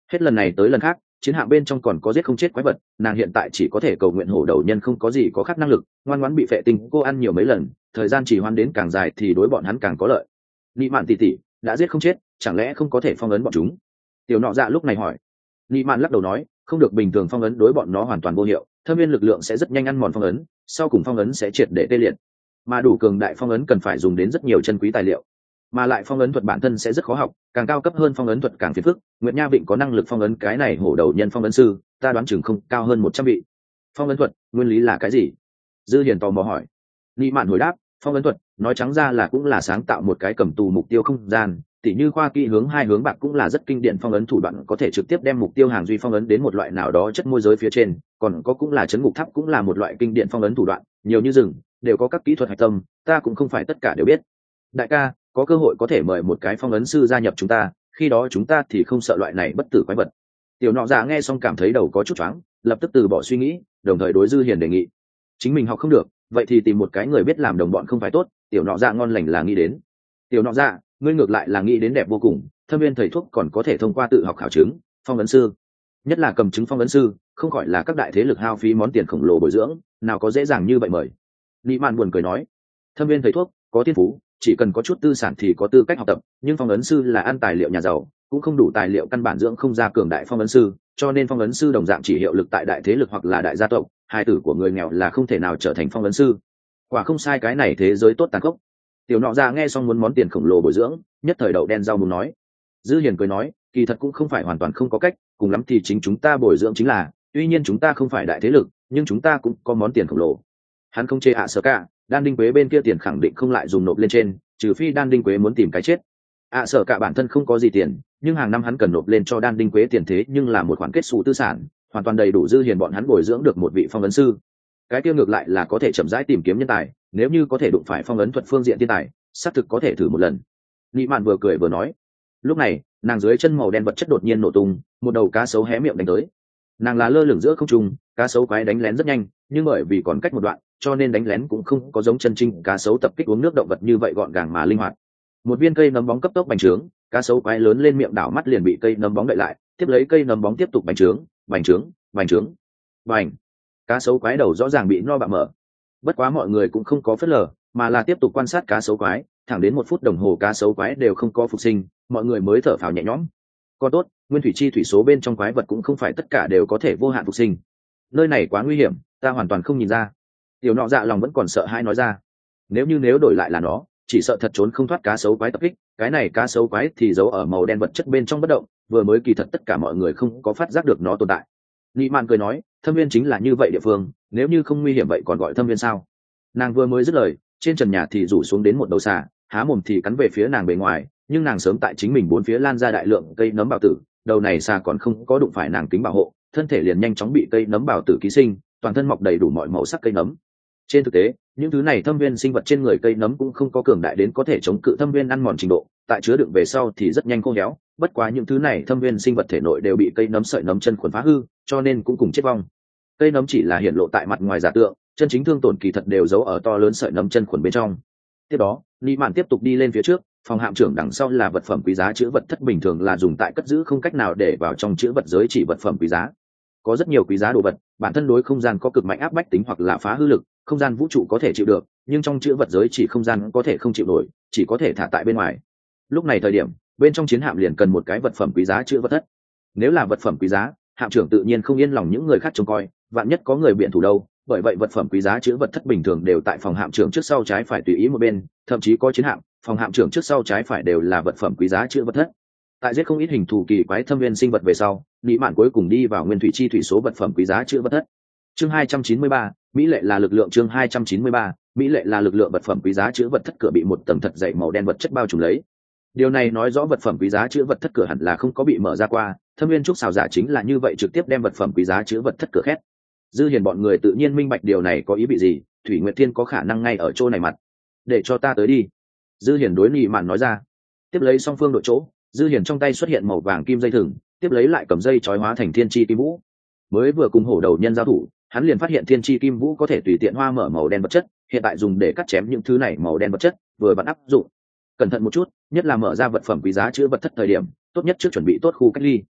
Hết lần này tới lần khác, chiến hạm bên trong còn có giết không chết quái vật, nàng hiện tại chỉ có thể cầu nguyện hổ đầu nhân không có gì có khác năng lực, ngoan ngoãn bị phệ tinh cô ăn nhiều mấy lần, thời gian chỉ hoan đến càng dài thì đối bọn hắn càng có lợi. Nị mạn tỷ tỷ đã giết không chết, chẳng lẽ không có thể phong ấn bọn chúng? Tiểu nọ dạ lúc này hỏi. Nị mạn lắc đầu nói, không được, bình thường phong ấn đối bọn nó hoàn toàn vô hiệu, thâm viên lực lượng sẽ rất nhanh ăn mòn phong ấn, sau cùng phong ấn sẽ triệt để tê liệt, mà đủ cường đại phong ấn cần phải dùng đến rất nhiều chân quý tài liệu, mà lại phong ấn thuật bản thân sẽ rất khó học, càng cao cấp hơn phong ấn thuật càng phiền phức. Nguyệt Nha Vịnh có năng lực phong ấn cái này hổ đầu nhân phong ấn sư, ta đoán chừng không cao hơn một trăm vị. Phong ấn thuật nguyên lý là cái gì? Dư Hiền tò mò hỏi. Nị mạn hồi đáp, phong ấn thuật nói trắng ra là cũng là sáng tạo một cái cầm tù mục tiêu không gian, tỉ như khoa kỹ hướng hai hướng bạc cũng là rất kinh điển phong ấn thủ đoạn, có thể trực tiếp đem mục tiêu hàng duy phong ấn đến một loại nào đó chất môi giới phía trên, còn có cũng là chấn ngục tháp cũng là một loại kinh điển phong ấn thủ đoạn, nhiều như rừng đều có các kỹ thuật hạch tâm, ta cũng không phải tất cả đều biết. Đại ca, có cơ hội có thể mời một cái phong ấn sư gia nhập chúng ta, khi đó chúng ta thì không sợ loại này bất tử quái vật. Tiểu nọ dạ nghe xong cảm thấy đầu có chút choáng, lập tức từ bỏ suy nghĩ, đồng thời đối Dư Hiền đề nghị. Chính mình học không được, vậy thì tìm một cái người biết làm đồng bọn không phải tốt? Tiểu nọ dạ ngon lành là nghĩ đến. Tiểu nọ dạ, ngươi ngược lại là nghĩ đến đẹp vô cùng, thâm viên thầy thuốc còn có thể thông qua tự học khảo chứng, phong ấn sư, nhất là cầm chứng phong ấn sư, không khỏi là các đại thế lực hao phí món tiền khổng lồ bồi dưỡng, nào có dễ dàng như vậy mời. Nị mạn buồn cười nói, thâm viên thầy thuốc có thiên phú, chỉ cần có chút tư sản thì có tư cách học tập, nhưng phong ấn sư là ăn tài liệu nhà giàu, cũng không đủ tài liệu căn bản dưỡng không ra cường đại phong ấn sư, cho nên phong ấn sư đồng dạng chỉ hiệu lực tại đại thế lực hoặc là đại gia tộc, hai tử của người nghèo là không thể nào trở thành phong ấn sư. Quả không sai, cái này thế giới tốt tàn khốc. Tiểu nọ ra nghe xong muốn món tiền khổng lồ bồi dưỡng, nhất thời đậu đen rau muống nói. Dư Hiền cười nói, kỳ thật cũng không phải hoàn toàn không có cách, cùng lắm thì chính chúng ta bồi dưỡng chính là, tuy nhiên chúng ta không phải đại thế lực, nhưng chúng ta cũng có món tiền khổng lồ. Hắn không chê ạ sở cả, đan đinh quế bên kia tiền khẳng định không lại dùng nộp lên trên, trừ phi đan đinh quế muốn tìm cái chết. ạ sở cả bản thân không có gì tiền, nhưng hàng năm hắn cần nộp lên cho đan đinh quế tiền thế nhưng là một khoản kết xù tư sản, hoàn toàn đầy đủ Dư Hiền bọn hắn bồi dưỡng được một vị phong ấn sư. Cái kia ngược lại là có thể chậm rãi tìm kiếm nhân tài, nếu như có thể đụng phải phong ấn thuật phương diện thiên tài, xác thực có thể thử một lần. Nị mạn vừa cười vừa nói. Lúc này, nàng dưới chân màu đen vật chất đột nhiên nổ tung, một đầu cá sấu hé miệng đánh tới. Nàng là lơ lửng giữa không trung, cá sấu quái đánh lén rất nhanh, nhưng bởi vì còn cách một đoạn, cho nên đánh lén cũng không có giống chân trinh cá sấu tập kích uống nước động vật như vậy gọn gàng mà linh hoạt. Một viên cây nấm bóng cấp tốc bành trướng, cá sấu quái lớn lên miệng đảo mắt liền bị cây nấm bóng đậy lại, tiếp lấy cây nấm bóng tiếp tục bành trướng, bành trướng, bành trướng, bành. Cá sấu quái đầu rõ ràng bị no bạo mở. Bất quá mọi người cũng không có phớt lờ, mà là tiếp tục quan sát cá sấu quái, thẳng đến một phút đồng hồ cá sấu quái đều không có phục sinh, mọi người mới thở phào nhẹ nhõm. Còn tốt, nguyên thủy chi thủy số bên trong quái vật cũng không phải tất cả đều có thể vô hạn phục sinh. Nơi này quá nguy hiểm, ta hoàn toàn không nhìn ra. Tiểu nọ dạ lòng vẫn còn sợ hãi nói ra. Nếu như nếu đổi lại là nó, chỉ sợ thật trốn không thoát cá sấu quái tập kích, cái này cá sấu quái thì giấu ở màu đen vật chất bên trong bất động, vừa mới kỳ thật tất cả mọi người không có phát giác được nó tồn tại. Nị mạn cười nói, thâm viên chính là như vậy địa phương, nếu như không nguy hiểm vậy còn gọi thâm viên sao? Nàng vừa mới dứt lời, trên trần nhà thì rủ xuống đến một đầu xà, há mồm thì cắn về phía nàng bề ngoài, nhưng nàng sớm tại chính mình bốn phía lan ra đại lượng cây nấm bào tử, đầu này xà còn không có đụng phải nàng kính bảo hộ, thân thể liền nhanh chóng bị cây nấm bào tử ký sinh, toàn thân mọc đầy đủ mọi màu sắc cây nấm. Trên thực tế, những thứ này thâm viên sinh vật trên người cây nấm cũng không có cường đại đến có thể chống cự thâm viên ăn mòn trình độ, tại chứa đựng về sau thì rất nhanh khô héo, bất quá những thứ này thâm viên sinh vật thể nội đều bị cây nấm sợi nấm chân khuẩn phá hư, cho nên cũng cùng chết vong. Cây nấm chỉ là hiện lộ tại mặt ngoài giả tượng, chân chính thương tổn kỳ thật đều giấu ở to lớn sợi nấm chân khuẩn bên trong. Tiếp đó, Nị Mạn tiếp tục đi lên phía trước, phòng hạm trưởng đằng sau là vật phẩm quý giá chữ vật thất, bình thường là dùng tại cất giữ không cách nào để vào trong chữ vật giới chỉ vật phẩm quý giá. Có rất nhiều quý giá đồ vật, bản thân đối không gian có cực mạnh áp bách tính hoặc là phá hư lực, không gian vũ trụ có thể chịu được, nhưng trong chữ vật giới chỉ không gian có thể không chịu nổi, chỉ có thể thả tại bên ngoài. Lúc này thời điểm, bên trong chiến hạm liền cần một cái vật phẩm quý giá chữ vật thất. Nếu là vật phẩm quý giá, hạm trưởng tự nhiên không yên lòng những người khác trông coi, vạn nhất có người biện thủ đâu, bởi vậy vật phẩm quý giá chữ vật thất bình thường đều tại phòng hạm trưởng trước sau trái phải tùy ý một bên, thậm chí có chiến hạm, phòng hạm trưởng trước sau trái phải đều là vật phẩm quý giá chữ vật thất. Tại giết không ít hình thù kỳ quái thâm viên sinh vật về sau, Nị Mạn cuối cùng đi vào nguyên thủy chi thủy số vật phẩm quý giá chữ vật thất. Chương hai trăm chín mươi ba, mỹ lệ là lực lượng. Chương hai trăm chín mươi ba, mỹ lệ là lực lượng. Vật phẩm quý giá chữ vật thất cửa bị một tầng thật dày màu đen vật chất bao trùm lấy. Điều này nói rõ vật phẩm quý giá chữ vật thất cửa hẳn là không có bị mở ra qua, thâm viên trúc xào giả chính là như vậy trực tiếp đem vật phẩm quý giá chữ vật thất cửa khét. Dư Hiền bọn người tự nhiên minh bạch điều này có ý vị gì, Thủy Nguyệt Thiên có khả năng ngay ở chỗ này mặt. Để cho ta tới đi. Dư Hiền đối Nị Mạn nói ra. Tiếp lấy song phương đội chỗ, Dư Hiền trong tay xuất hiện màu vàng kim dây thừng, tiếp lấy lại cầm dây trói hóa thành thiên chi kim vũ. Mới vừa cùng hổ đầu nhân giao thủ, hắn liền phát hiện thiên chi kim vũ có thể tùy tiện hoa mở màu đen vật chất, hiện tại dùng để cắt chém những thứ này màu đen vật chất, vừa vặn áp dụng. Cẩn thận một chút, nhất là mở ra vật phẩm quý giá chứa vật thất thời điểm, tốt nhất trước chuẩn bị tốt khu cách ly.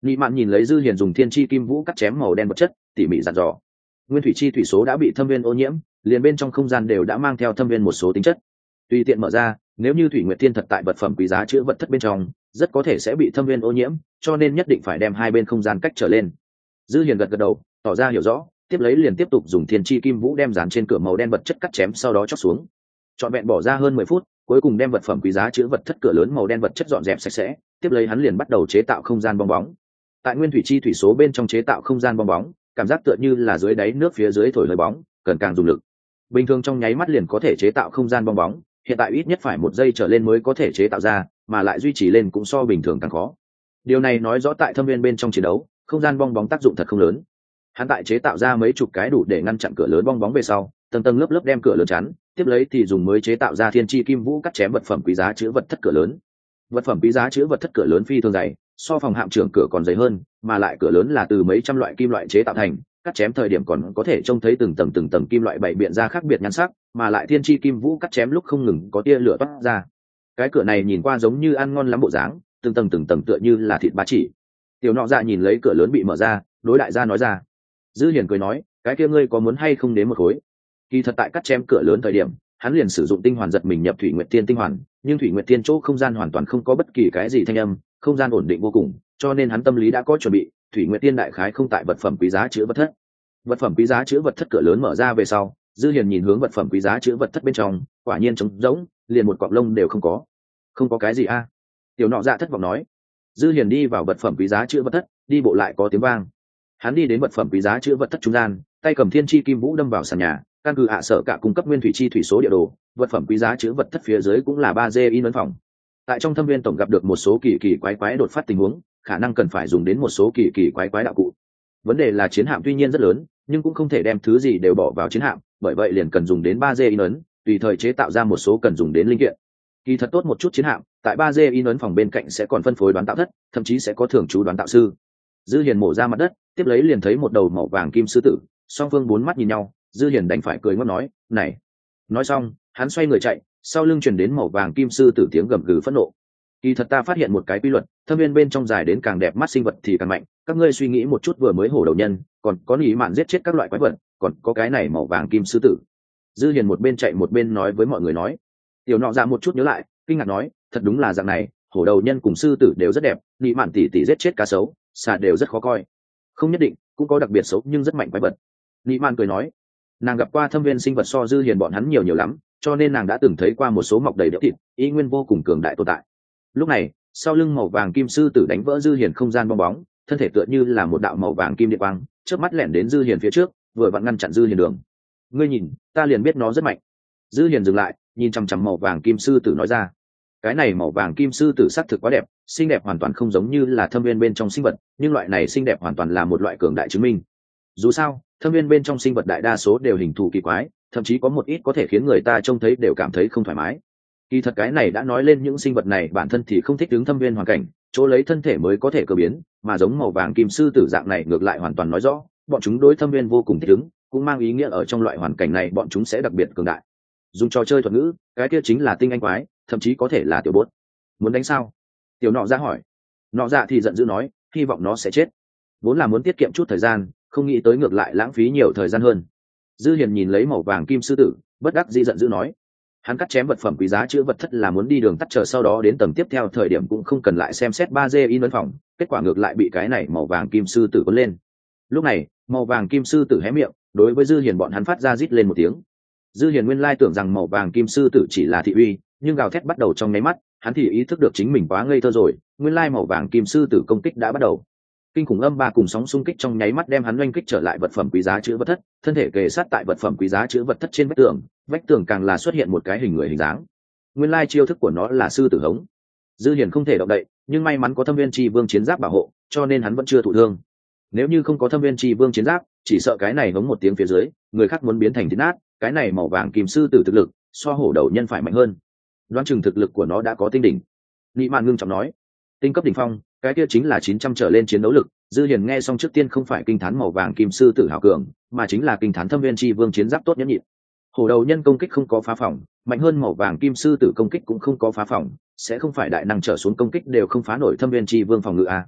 Nị mạn nhìn lấy dư hiền dùng thiên chi kim vũ cắt chém màu đen vật chất, tỉ mỉ dặn dò. Nguyên thủy chi thủy số đã bị thâm viên ô nhiễm, liền bên trong không gian đều đã mang theo thâm viên một số tính chất. Tùy tiện mở ra, nếu như thủy nguyệt thiên thật tại vật phẩm quý giá chứa vật thất bên trong, rất có thể sẽ bị thâm viên ô nhiễm, cho nên nhất định phải đem hai bên không gian cách trở lên. Dư hiền gật gật đầu, tỏ ra hiểu rõ, tiếp lấy liền tiếp tục dùng thiên chi kim vũ đem dán trên cửa màu đen vật chất cắt chém, sau đó chóc xuống. Trọn vẹn bỏ ra hơn mười phút, cuối cùng đem vật phẩm quý giá chứa vật thất cửa lớn màu đen vật chất dọn dẹp sạch sẽ, tiếp lấy hắn liền bắt đầu chế tạo không gian bong bóng. Tại nguyên thủy chi thủy số bên trong chế tạo không gian bong bóng, cảm giác tựa như là dưới đáy nước phía dưới thổi hơi bóng, cần càng dùng lực. Bình thường trong nháy mắt liền có thể chế tạo không gian bong bóng, hiện tại ít nhất phải một giây trở lên mới có thể chế tạo ra, mà lại duy trì lên cũng so bình thường càng khó. Điều này nói rõ tại thâm viên bên trong chiến đấu, không gian bong bóng tác dụng thật không lớn. Hắn tại chế tạo ra mấy chục cái đủ để ngăn chặn cửa lớn bong bóng về sau, tầng tầng lớp lớp đem cửa lớn chắn, tiếp lấy thì dùng mới chế tạo ra thiên chi kim vũ cắt chém vật phẩm quý giá chứa vật thất cửa lớn. Vật phẩm quý giá chứa vật thất cửa lớn phi thường dày, so phòng hạm trưởng cửa còn dày hơn, mà lại cửa lớn là từ mấy trăm loại kim loại chế tạo thành, cắt chém thời điểm còn có thể trông thấy từng tầng từng tầng kim loại bảy biện ra khác biệt nhan sắc, mà lại thiên chi kim vũ cắt chém lúc không ngừng có tia lửa toát ra. Cái cửa này nhìn qua giống như ăn ngon lắm bộ dáng, từng tầng từng tầng tựa như là thịt ba chỉ. Tiểu nọ dạ nhìn lấy cửa lớn bị mở ra, đối đại gia nói ra. Dư hiền cười nói, cái kia ngươi có muốn hay không đến một khối? Kỳ thật tại cắt chém cửa lớn thời điểm, hắn liền sử dụng tinh hoàn giật mình nhập thủy nguyệt tiên tinh hoàn, nhưng thủy nguyệt tiên chỗ không gian hoàn toàn không có bất kỳ cái gì thanh âm, không gian ổn định vô cùng, cho nên hắn tâm lý đã có chuẩn bị, thủy nguyệt tiên đại khái không tại vật phẩm quý giá chứa vật thất. Vật phẩm quý giá chứa vật thất cửa lớn mở ra về sau, Dư Hiền nhìn hướng vật phẩm quý giá chứa vật thất bên trong, quả nhiên trống rỗng, liền một cọng lông đều không có. Không có cái gì a? Tiểu nọ dạ thất vọng nói. Dư Hiền đi vào vật phẩm quý giá chứa vật thất, đi bộ lại có tiếng vang. Hắn đi đến vật phẩm quý giá chứa vật thất trung gian, tay cầm thiên chi kim vũ đâm vào sàn nhà, căn cứ ạ sở cả cung cấp nguyên thủy chi thủy số địa đồ, vật phẩm quý giá chứa vật thất phía dưới cũng là ba D in ấn phòng. Tại trong thâm viên tổng gặp được một số kỳ kỳ quái quái đột phát tình huống, khả năng cần phải dùng đến một số kỳ kỳ quái quái đạo cụ. Vấn đề là chiến hạm tuy nhiên rất lớn, nhưng cũng không thể đem thứ gì đều bỏ vào chiến hạm, bởi vậy liền cần dùng đến ba D in ấn, tùy thời chế tạo ra một số cần dùng đến linh kiện. Kỳ thật tốt một chút chiến hạm, tại ba D in ấn phòng bên cạnh sẽ còn phân phối đoán tạo thất, thậm chí sẽ có thường trú đoán tạo sư. Dư Hiền mổ ra mặt đất, tiếp lấy liền thấy một đầu màu vàng kim sư tử, song phương bốn mắt nhìn nhau, Dư Hiền đành phải cười ngọt nói, "Này." Nói xong, hắn xoay người chạy, sau lưng truyền đến màu vàng kim sư tử tiếng gầm gừ phẫn nộ. Kỳ thật ta phát hiện một cái quy luật, thâm viên bên trong dài đến càng đẹp mắt sinh vật thì càng mạnh, các ngươi suy nghĩ một chút, vừa mới hổ đầu nhân, còn có ý mạn giết chết các loại quái vật, còn có cái này màu vàng kim sư tử. Dư Hiền một bên chạy một bên nói với mọi người nói. Tiểu nọ dạ một chút nhớ lại, kinh ngạc nói, thật đúng là dạng này, hổ đầu nhân cùng sư tử đều rất đẹp, ý mạn tỷ tỷ giết chết cá sấu, xà đều rất khó coi. Không nhất định, cũng có đặc biệt xấu nhưng rất mạnh quái vật. Ý mạn cười nói, nàng gặp qua thâm viên sinh vật so Dư Hiền bọn hắn nhiều nhiều lắm, cho nên nàng đã từng thấy qua một số mọc đầy đẽo thịt, ý nguyên vô cùng cường đại tồn tại. Lúc này, sau lưng màu vàng kim sư tử đánh vỡ Dư Hiền không gian bong bóng, thân thể tựa như là một đạo màu vàng kim điện quang, chớp mắt lẻn đến Dư Hiền phía trước, vừa vặn ngăn chặn Dư Hiền đường. Ngươi nhìn, ta liền biết nó rất mạnh. Dư Hiền dừng lại, nhìn chằm chằm màu vàng kim sư tử nói ra. Cái này màu vàng kim sư tử sắc thực quá đẹp, xinh đẹp hoàn toàn không giống như là thâm viên bên trong sinh vật, nhưng loại này xinh đẹp hoàn toàn là một loại cường đại chứng minh. Dù sao, thâm viên bên trong sinh vật đại đa số đều hình thù kỳ quái, thậm chí có một ít có thể khiến người ta trông thấy đều cảm thấy không thoải mái. Kỳ thật cái này đã nói lên những sinh vật này bản thân thì không thích ứng thâm viên hoàn cảnh, chỗ lấy thân thể mới có thể cơ biến, mà giống màu vàng kim sư tử dạng này ngược lại hoàn toàn nói rõ, bọn chúng đối thâm viên vô cùng thích ứng, cũng mang ý nghĩa ở trong loại hoàn cảnh này bọn chúng sẽ đặc biệt cường đại. Dùng trò chơi thuật ngữ, cái kia chính là tinh anh quái, thậm chí có thể là tiểu bốt. Muốn đánh sao? Tiểu nọ ra hỏi. Nọ dạ thì giận dữ nói, hy vọng nó sẽ chết. Vốn là muốn tiết kiệm chút thời gian, không nghĩ tới ngược lại lãng phí nhiều thời gian hơn. Dư Hiền nhìn lấy màu vàng kim sư tử, bất đắc dĩ giận dữ nói, hắn cắt chém vật phẩm quý giá chứa vật thất là muốn đi đường tắt, chờ sau đó đến tầng tiếp theo thời điểm cũng không cần lại xem xét ba D in ấn phòng, kết quả ngược lại bị cái này màu vàng kim sư tử cuốn lên. Lúc này, màu vàng kim sư tử hé miệng, đối với Dư Hiền bọn hắn phát ra rít lên một tiếng. Dư Hiền nguyên lai tưởng rằng màu vàng kim sư tử chỉ là thị uy, nhưng gào thét bắt đầu trong nháy mắt, hắn thì ý thức được chính mình quá ngây thơ rồi, nguyên lai màu vàng kim sư tử công kích đã bắt đầu. Kinh khủng âm ba cùng sóng xung kích trong nháy mắt đem hắn oanh kích trở lại vật phẩm quý giá chứa vật thất, thân thể kề sát tại vật phẩm quý giá chứa vật thất trên vách tường, vách tường càng là xuất hiện một cái hình người hình dáng. Nguyên lai chiêu thức của nó là sư tử hống. Dư Hiền không thể động đậy, nhưng may mắn có Thâm Viên Chi Vương chiến giáp bảo hộ, cho nên hắn vẫn chưa thụ thương. Nếu như không có Thâm Viên Chi Vương chiến giáp, chỉ sợ cái này hống một tiếng phía dưới, người khác muốn biến thành thịt nát, cái này màu vàng kim sư tử thực lực, so hổ đầu nhân phải mạnh hơn. Đoán chừng thực lực của nó đã có tinh đỉnh. Nị Mạn ngưng trọng nói, tinh cấp đỉnh phong, cái kia chính là chín trăm trở lên chiến đấu lực. Dư Hiền nghe xong trước tiên không phải kinh thán màu vàng kim sư tử hào cường, mà chính là kinh thán Thâm Viên Chi Vương chiến giáp tốt nhẫn nhịn. Hổ đầu nhân công kích không có phá phòng, mạnh hơn màu vàng kim sư tử công kích cũng không có phá phòng, sẽ không phải đại năng trở xuống công kích đều không phá nổi Thâm Viên Chi Vương phòng ngự à?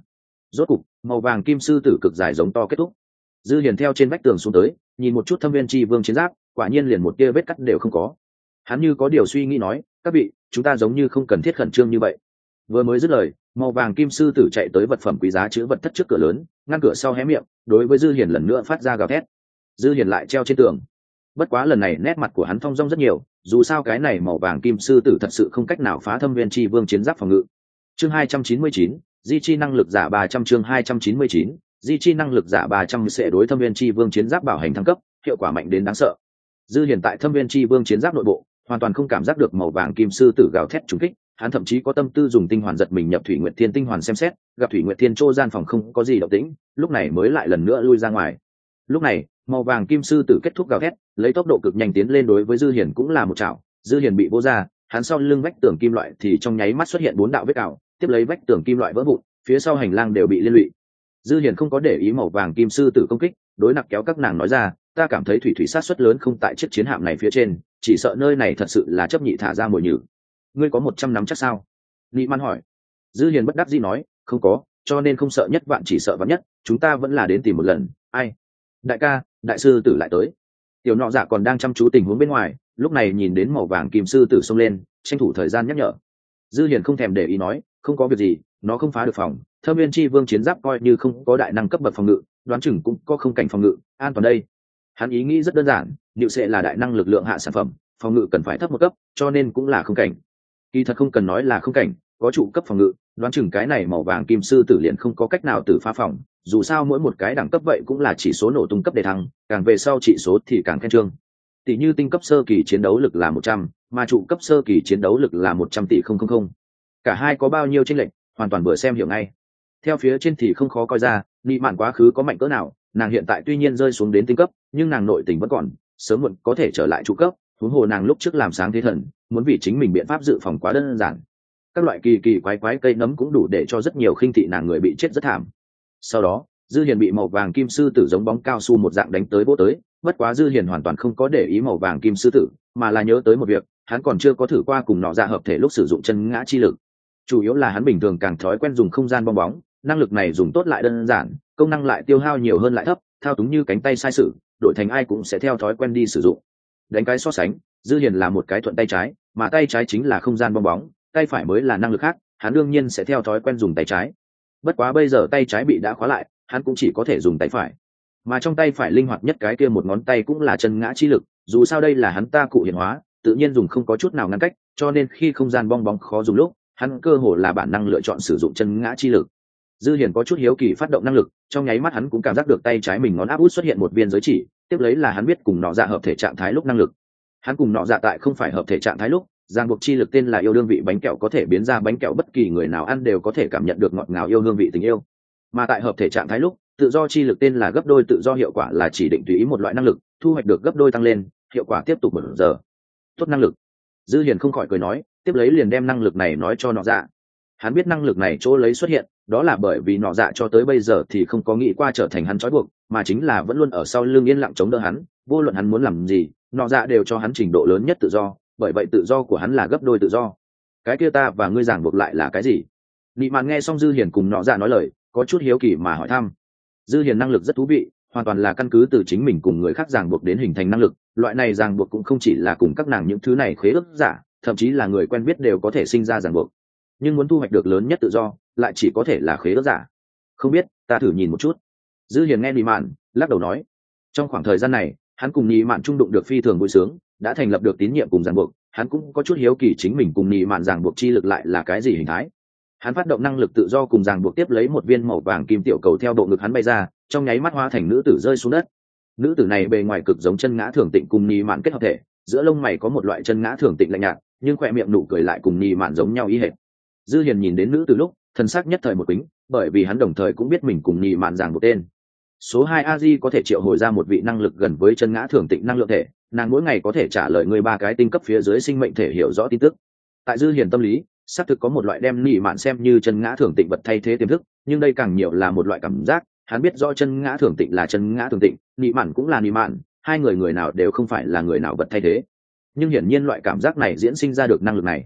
Rốt cục màu vàng kim sư tử cực dài giống to kết thúc. Dư Hiền theo trên vách tường xuống tới, nhìn một chút Thâm Viên Chi Vương chiến giáp, quả nhiên liền một tia vết cắt đều không có. Hắn như có điều suy nghĩ nói, các vị, chúng ta giống như không cần thiết khẩn trương như vậy. Vừa mới dứt lời, màu vàng kim sư tử chạy tới vật phẩm quý giá chứa vật thất trước cửa lớn, ngăn cửa sau hé miệng, đối với Dư Hiền lần nữa phát ra gào thét. Dư Hiền lại treo trên tường. Bất quá lần này nét mặt của hắn thong dong rất nhiều, dù sao cái này màu vàng kim sư tử thật sự không cách nào phá Thâm Viên Chi Vương chiến giáp phòng ngự. Chương hai trăm chín mươi chín, di chi năng lực giả ba trăm chương hai trăm chín mươi chín, di chi năng lực giả ba trăm sẽ đối Thâm Viên Chi Vương chiến giáp bảo hành thăng cấp, hiệu quả mạnh đến đáng sợ. Dư Hiền tại Thâm Viên Chi Vương chiến giáp nội bộ, hoàn toàn không cảm giác được màu vàng kim sư tử gào thét trùng kích, hắn thậm chí có tâm tư dùng tinh hoàn giật mình nhập Thủy Nguyệt Thiên tinh hoàn xem xét, gặp Thủy Nguyệt Thiên trô gian phòng không có gì động tĩnh, lúc này mới lại lần nữa lui ra ngoài. Lúc này, màu vàng kim sư tử kết thúc gào thét, lấy tốc độ cực nhanh tiến lên đối với Dư Hiền cũng là một chảo, Dư Hiền bị vỗ ra, hắn sau lưng vách tường kim loại thì trong nháy mắt xuất hiện bốn đạo vết cào, tiếp lấy vách tường kim loại vỡ vụn, phía sau hành lang đều bị liên lụy. Dư Hiền không có để ý màu vàng kim sư tử công kích, đối nặc kéo các nàng nói ra, ta cảm thấy thủy thủy sát suất lớn không tại chiếc chiến hạm này phía trên, chỉ sợ nơi này thật sự là chấp nhị thả ra mồi nhử. Ngươi có một trăm nắm chắc sao? Nị Man hỏi. Dư Hiền bất đắc dĩ nói, không có, cho nên không sợ nhất vạn chỉ sợ vạn nhất, chúng ta vẫn là đến tìm một lần. Ai? Đại ca, đại sư tử lại tới. Tiểu nọ dạ còn đang chăm chú tình huống bên ngoài, lúc này nhìn đến màu vàng kim sư tử xông lên, tranh thủ thời gian nhắc nhở. Dư Hiền không thèm để ý nói, không có việc gì, nó không phá được phòng. Thâm Viên Chi Vương chiến giáp coi như không có đại năng cấp bậc phòng ngự, đoán chừng cũng có không cảnh phòng ngự, an toàn đây. Hắn ý nghĩ rất đơn giản, liệu sẽ là đại năng lực lượng hạ sản phẩm, phòng ngự cần phải thấp một cấp, cho nên cũng là không cảnh. Kỳ thật không cần nói là không cảnh, có trụ cấp phòng ngự, đoán chừng cái này màu vàng kim sư tử liền không có cách nào tử phá phòng, dù sao mỗi một cái đẳng cấp vậy cũng là chỉ số nổ tung cấp để thăng, càng về sau chỉ số thì càng khen trương. Tỷ như tinh cấp sơ kỳ chiến đấu lực là một trăm, mà trụ cấp sơ kỳ chiến đấu lực là một trăm tỷ không không không. Cả hai có bao nhiêu chênh lệch, hoàn toàn vừa xem hiểu ngay. Theo phía trên thì không khó coi ra, Nị Mạn quá khứ có mạnh cỡ nào, nàng hiện tại tuy nhiên rơi xuống đến tinh cấp, nhưng nàng nội tình vẫn còn, sớm muộn có thể trở lại trụ cấp. Huống hồ nàng lúc trước làm sáng thế thần, muốn vì chính mình biện pháp dự phòng quá đơn giản. Các loại kỳ kỳ quái quái cây nấm cũng đủ để cho rất nhiều khinh thị nàng người bị chết rất thảm. Sau đó, Dư Hiền bị màu vàng kim sư tử giống bóng cao su một dạng đánh tới vỗ tới, bất quá Dư Hiền hoàn toàn không có để ý màu vàng kim sư tử, mà là nhớ tới một việc, hắn còn chưa có thử qua cùng nọ dạ hợp thể lúc sử dụng chân ngã chi lực. Chủ yếu là hắn bình thường càng thói quen dùng không gian bong bóng, năng lực này dùng tốt lại đơn giản, công năng lại tiêu hao nhiều hơn lại thấp, thao túng như cánh tay sai sử, đổi thành ai cũng sẽ theo thói quen đi sử dụng. Đánh cái so sánh, Dư Hiền là một cái thuận tay trái, mà tay trái chính là không gian bong bóng, tay phải mới là năng lực khác, hắn đương nhiên sẽ theo thói quen dùng tay trái. Bất quá bây giờ tay trái bị đã khóa lại, hắn cũng chỉ có thể dùng tay phải. Mà trong tay phải linh hoạt nhất cái kia một ngón tay cũng là chân ngã chi lực, dù sao đây là hắn ta cụ hiện hóa, tự nhiên dùng không có chút nào ngăn cách, cho nên khi không gian bong bóng khó dùng lúc, hắn cơ hồ là bản năng lựa chọn sử dụng chân ngã chi lực. Dư Hiền có chút hiếu kỳ phát động năng lực, trong nháy mắt hắn cũng cảm giác được tay trái mình ngón áp út xuất hiện một viên giới chỉ, tiếp lấy là hắn biết cùng nọ dạ hợp thể trạng thái lúc năng lực. Hắn cùng nọ dạ tại không phải hợp thể trạng thái lúc, ràng buộc chi lực tên là yêu đương vị bánh kẹo có thể biến ra bánh kẹo bất kỳ người nào ăn đều có thể cảm nhận được ngọt ngào yêu hương vị tình yêu. Mà tại hợp thể trạng thái lúc, tự do chi lực tên là gấp đôi tự do hiệu quả là chỉ định tùy ý một loại năng lực, thu hoạch được gấp đôi tăng lên, hiệu quả tiếp tục một giờ. Tốt năng lực. Dư Hiền không khỏi cười nói, tiếp lấy liền đem năng lực này nói cho nọ dạ. Hắn biết năng lực này chỗ lấy xuất hiện, đó là bởi vì nọ dạ cho tới bây giờ thì không có nghĩ qua trở thành hắn trói buộc, mà chính là vẫn luôn ở sau lưng yên lặng chống đỡ hắn, vô luận hắn muốn làm gì, nọ dạ đều cho hắn trình độ lớn nhất tự do, bởi vậy tự do của hắn là gấp đôi tự do. Cái kia ta và ngươi giảng buộc lại là cái gì? Nị Mạn nghe xong Dư Hiền cùng nọ dạ nói lời, có chút hiếu kỳ mà hỏi thăm. Dư Hiền năng lực rất thú vị, hoàn toàn là căn cứ từ chính mình cùng người khác ràng buộc đến hình thành năng lực, loại này ràng buộc cũng không chỉ là cùng các nàng những thứ này khế ước giả, thậm chí là người quen biết đều có thể sinh ra ràng buộc. Nhưng muốn thu hoạch được lớn nhất tự do, lại chỉ có thể là khế ước giả. Không biết, ta thử nhìn một chút. Dư Hiền nghe Nị Mạn, lắc đầu nói. Trong khoảng thời gian này, hắn cùng Nị Mạn trung đụng được phi thường vui sướng, đã thành lập được tín nhiệm cùng ràng buộc, hắn cũng có chút hiếu kỳ chính mình cùng Nị Mạn ràng buộc chi lực lại là cái gì hình thái. Hắn phát động năng lực tự do cùng ràng buộc tiếp lấy một viên màu vàng kim tiểu cầu theo bộ ngực hắn bay ra, trong nháy mắt hóa thành nữ tử rơi xuống đất. Nữ tử này bề ngoài cực giống chân ngã thường tịnh cùng Nị Mạn kết hợp thể, giữa lông mày có một loại chân ngã thường tịnh lạnh nhạt, nhưng khỏe miệng nụ cười lại cùng Nị Mạn giống nhau ý hệt. Dư Hiền nhìn đến nữ tử lúc, thần sắc nhất thời một kính, bởi vì hắn đồng thời cũng biết mình cùng Nị Mạn ràng buộc tên. Số hai a di có thể triệu hồi ra một vị năng lực gần với chân ngã thường tịnh năng lượng thể, nàng mỗi ngày có thể trả lời người ba cái tinh cấp phía dưới sinh mệnh thể hiểu rõ tin tức. Tại Dư Hiền tâm lý, xác thực có một loại đem Nị Mạn xem như chân ngã thường tịnh vật thay thế tiềm thức, nhưng đây càng nhiều là một loại cảm giác, hắn biết rõ chân ngã thường tịnh là chân ngã thường tịnh, Nị Mạn cũng là Nị Mạn, hai người người nào đều không phải là người nào vật thay thế. Nhưng hiển nhiên loại cảm giác này diễn sinh ra được năng lực này.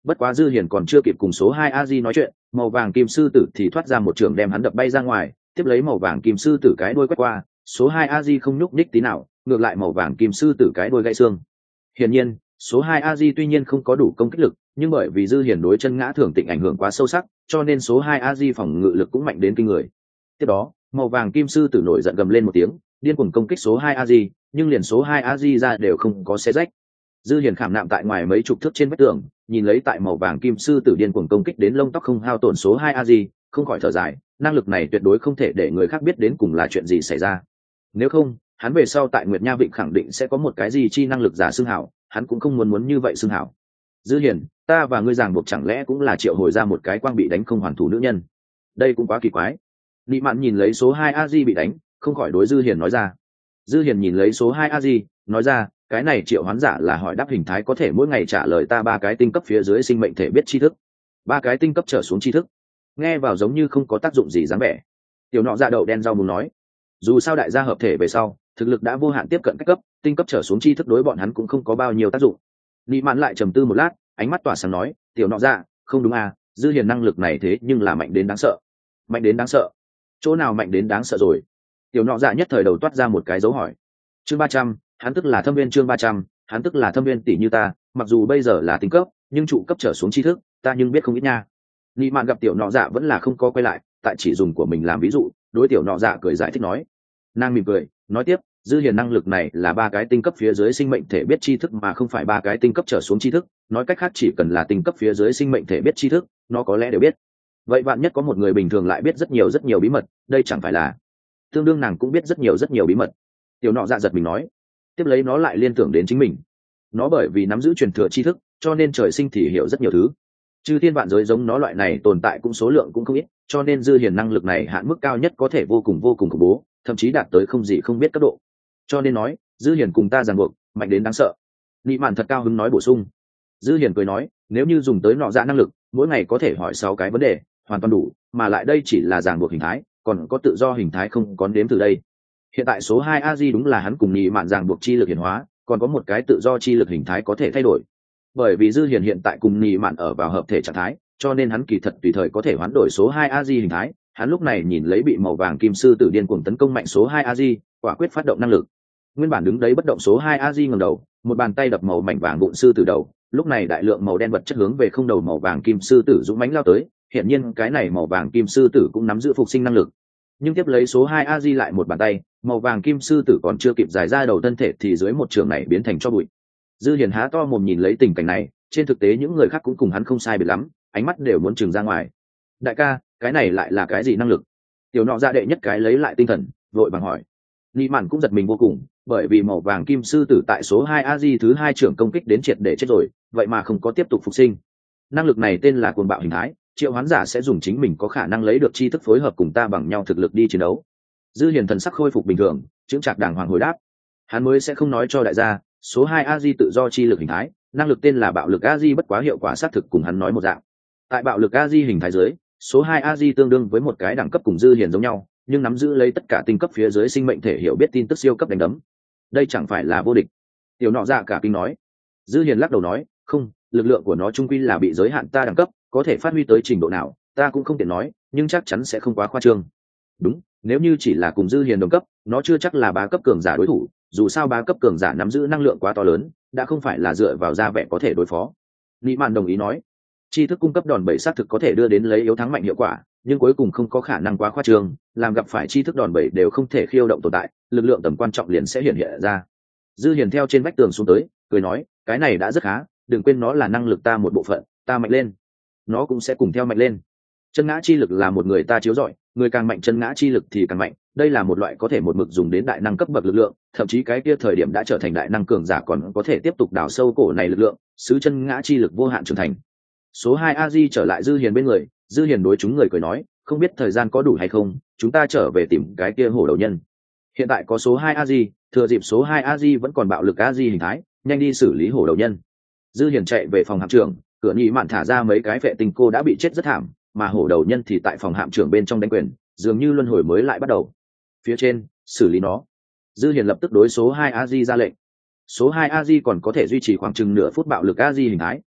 Bất quá Dư Hiền còn chưa kịp cùng số hai a di nói chuyện, màu vàng kim sư tử thì thoát ra một trường đem hắn đập bay ra ngoài, tiếp lấy màu vàng kim sư tử cái đuôi quét qua, số hai a di không nhúc nhích tí nào, ngược lại màu vàng kim sư tử cái đuôi gãy xương. Hiển nhiên, số hai a di tuy nhiên không có đủ công kích lực, nhưng bởi vì Dư Hiền đối chân ngã thường tịnh ảnh hưởng quá sâu sắc, cho nên số hai a di phòng ngự lực cũng mạnh đến kinh người. Tiếp đó, màu vàng kim sư tử nổi giận gầm lên một tiếng, điên cuồng công kích số hai a di, nhưng liền số hai a di ra đều không có xé rách. Dư Hiền khảm nạm tại ngoài mấy chục thước trên vách tường, nhìn lấy tại màu vàng kim sư tử điên cuồng công kích đến lông tóc không hao tổn số hai a di, không khỏi thở dài, năng lực này tuyệt đối không thể để người khác biết đến cùng là chuyện gì xảy ra. Nếu không, hắn về sau tại Nguyệt Nha Vịnh khẳng định sẽ có một cái gì chi năng lực giả xưng hảo, hắn cũng không muốn muốn như vậy xưng hảo. Dư Hiền, ta và ngươi ràng buộc chẳng lẽ cũng là triệu hồi ra một cái quang bị đánh không hoàn thủ nữ nhân? Đây cũng quá kỳ quái. Nị Mạn nhìn lấy số hai a di bị đánh, không khỏi đối Dư Hiền nói ra. Dư Hiền nhìn lấy số hai a di, nói ra, cái này triệu hoán giả là hỏi đáp hình thái có thể mỗi ngày trả lời ta ba cái tinh cấp phía dưới sinh mệnh thể biết tri thức. Ba cái tinh cấp trở xuống tri thức. Nghe vào giống như không có tác dụng gì dáng vẻ. Tiểu nọ dạ đậu đen rau muốn nói, dù sao đại gia hợp thể về sau, thực lực đã vô hạn tiếp cận cách cấp, tinh cấp trở xuống tri thức đối bọn hắn cũng không có bao nhiêu tác dụng. Nị Mạn lại trầm tư một lát, ánh mắt tỏa sáng nói, tiểu nọ dạ, không đúng à, Dư Hiền năng lực này thế nhưng là mạnh đến đáng sợ. Mạnh đến đáng sợ? Chỗ nào mạnh đến đáng sợ rồi? Tiểu nọ dạ nhất thời đầu toát ra một cái dấu hỏi. Chương ba trăm, hắn tức là thâm viên chương ba trăm, hắn tức là thâm viên tỷ như ta, mặc dù bây giờ là tinh cấp, nhưng trụ cấp trở xuống tri thức, ta nhưng biết không ít nha. Nị Mạn gặp tiểu nọ dạ vẫn là không có quay lại, tại chỉ dùng của mình làm ví dụ, đối tiểu nọ dạ cười giải thích nói. Nàng mỉm cười, nói tiếp, Dư Hiền năng lực này là ba cái tinh cấp phía dưới sinh mệnh thể biết tri thức mà không phải ba cái tinh cấp trở xuống tri thức, nói cách khác chỉ cần là tinh cấp phía dưới sinh mệnh thể biết tri thức, nó có lẽ đều biết. Vậy bạn nhất có một người bình thường lại biết rất nhiều rất nhiều bí mật, đây chẳng phải là tương đương nàng cũng biết rất nhiều rất nhiều bí mật. Tiểu nọ dạ giật mình nói, tiếp lấy nó lại liên tưởng đến chính mình. Nó bởi vì nắm giữ truyền thừa tri thức, cho nên trời sinh thì hiểu rất nhiều thứ. Chư thiên vạn giới giống nó loại này tồn tại cũng số lượng cũng không ít, cho nên Dư Hiền năng lực này hạn mức cao nhất có thể vô cùng vô cùng khủng bố, thậm chí đạt tới không gì không biết cấp độ. Cho nên nói, Dư Hiền cùng ta ràng buộc, mạnh đến đáng sợ. Nị Mạn thật cao hứng nói bổ sung. Dư Hiền cười nói, nếu như dùng tới nọ dạ năng lực, mỗi ngày có thể hỏi sáu cái vấn đề, hoàn toàn đủ, mà lại đây chỉ là ràng buộc hình thái, còn có tự do hình thái không có đếm từ đây. Hiện tại số hai a di đúng là hắn cùng Nị Mạn ràng buộc chi lực hiển hóa, còn có một cái tự do chi lực hình thái có thể thay đổi. Bởi vì Dư Hiền hiện tại cùng Nị Mạn ở vào hợp thể trạng thái, cho nên hắn kỳ thật tùy thời có thể hoán đổi số hai a di hình thái. Hắn lúc này nhìn lấy bị màu vàng kim sư tử điên cuồng tấn công mạnh số hai a di, quả quyết phát động năng lực. Nguyên bản đứng đấy bất động số hai a di ngẩng đầu, một bàn tay đập màu mảnh vàng vụn sư tử đầu, lúc này đại lượng màu đen vật chất hướng về không đầu màu vàng kim sư tử dũng mãnh lao tới, hiển nhiên cái này màu vàng kim sư tử cũng nắm giữ phục sinh năng lực. Nhưng tiếp lấy số hai a di lại một bàn tay, màu vàng kim sư tử còn chưa kịp giải ra đầu thân thể thì dưới một trường này biến thành tro bụi. Dư Hiền há to mồm nhìn lấy tình cảnh này, trên thực tế những người khác cũng cùng hắn không sai biệt lắm, ánh mắt đều muốn trừng ra ngoài. Đại ca, cái này lại là cái gì năng lực? Tiểu nọ dạ đệ nhất cái lấy lại tinh thần, vội vàng hỏi. Nị Mạn cũng giật mình vô cùng, bởi vì màu vàng kim sư tử tại số hai a di thứ hai trưởng công kích đến triệt để chết rồi, vậy mà không có tiếp tục phục sinh. Năng lực này tên là cuồng bạo hình thái, triệu hoán giả sẽ dùng chính mình có khả năng lấy được tri thức phối hợp cùng ta bằng nhau thực lực đi chiến đấu. Dư Hiền thần sắc khôi phục bình thường, chững chạc đàng hoàng hồi đáp. Hắn mới sẽ không nói cho đại gia, số hai a di tự do chi lực hình thái, năng lực tên là bạo lực a di bất quá hiệu quả xác thực cùng hắn nói một dạng. Tại bạo lực a di hình thái dưới, số hai a di tương đương với một cái đẳng cấp cùng Dư Hiền giống nhau, nhưng nắm giữ lấy tất cả tinh cấp phía dưới sinh mệnh thể hiểu biết tin tức siêu cấp đánh đấm. Đây chẳng phải là vô địch? Tiểu nọ dạ cả kinh nói. Dư Hiền lắc đầu nói, không, lực lượng của nó trung quy là bị giới hạn ta đẳng cấp, có thể phát huy tới trình độ nào, ta cũng không tiện nói, nhưng chắc chắn sẽ không quá khoa trương. Đúng, nếu như chỉ là cùng Dư Hiền đồng cấp, nó chưa chắc là bá cấp cường giả đối thủ, dù sao bá cấp cường giả nắm giữ năng lượng quá to lớn, đã không phải là dựa vào ra vẻ có thể đối phó. Nị Mạn đồng ý nói, tri thức cung cấp đòn bẩy xác thực có thể đưa đến lấy yếu thắng mạnh hiệu quả, nhưng cuối cùng không có khả năng quá khoa trương, làm gặp phải tri thức đòn bẩy đều không thể khiêu động tồn tại, lực lượng tầm quan trọng liền sẽ hiện hiện ra. Dư Hiền theo trên vách tường xuống tới, cười nói, cái này đã rất khá, đừng quên nó là năng lực ta một bộ phận, ta mạnh lên, nó cũng sẽ cùng theo mạnh lên. Chân ngã chi lực là một người ta chiếu rọi, người càng mạnh chân ngã chi lực thì càng mạnh, đây là một loại có thể một mực dùng đến đại năng cấp bậc lực lượng, thậm chí cái kia thời điểm đã trở thành đại năng cường giả còn có thể tiếp tục đào sâu cổ này lực lượng, sứ chân ngã chi lực vô hạn trưởng thành. Số hai a di trở lại Dư Hiền bên người, Dư Hiền đối chúng người cười nói, không biết thời gian có đủ hay không, chúng ta trở về tìm cái kia hổ đầu nhân. Hiện tại có số hai a di, thừa dịp số hai a di vẫn còn bạo lực a di hình thái, nhanh đi xử lý hổ đầu nhân. Dư Hiền chạy về phòng hạm trưởng, cửa Nhị Mạn thả ra mấy cái vệ tinh cô đã bị chết rất thảm, mà hổ đầu nhân thì tại phòng hạm trưởng bên trong đánh quyền, dường như luân hồi mới lại bắt đầu. Phía trên, xử lý nó. Dư Hiền lập tức đối số hai a di ra lệnh. Số hai a di còn có thể duy trì khoảng chừng nửa phút bạo lực a di hình thái,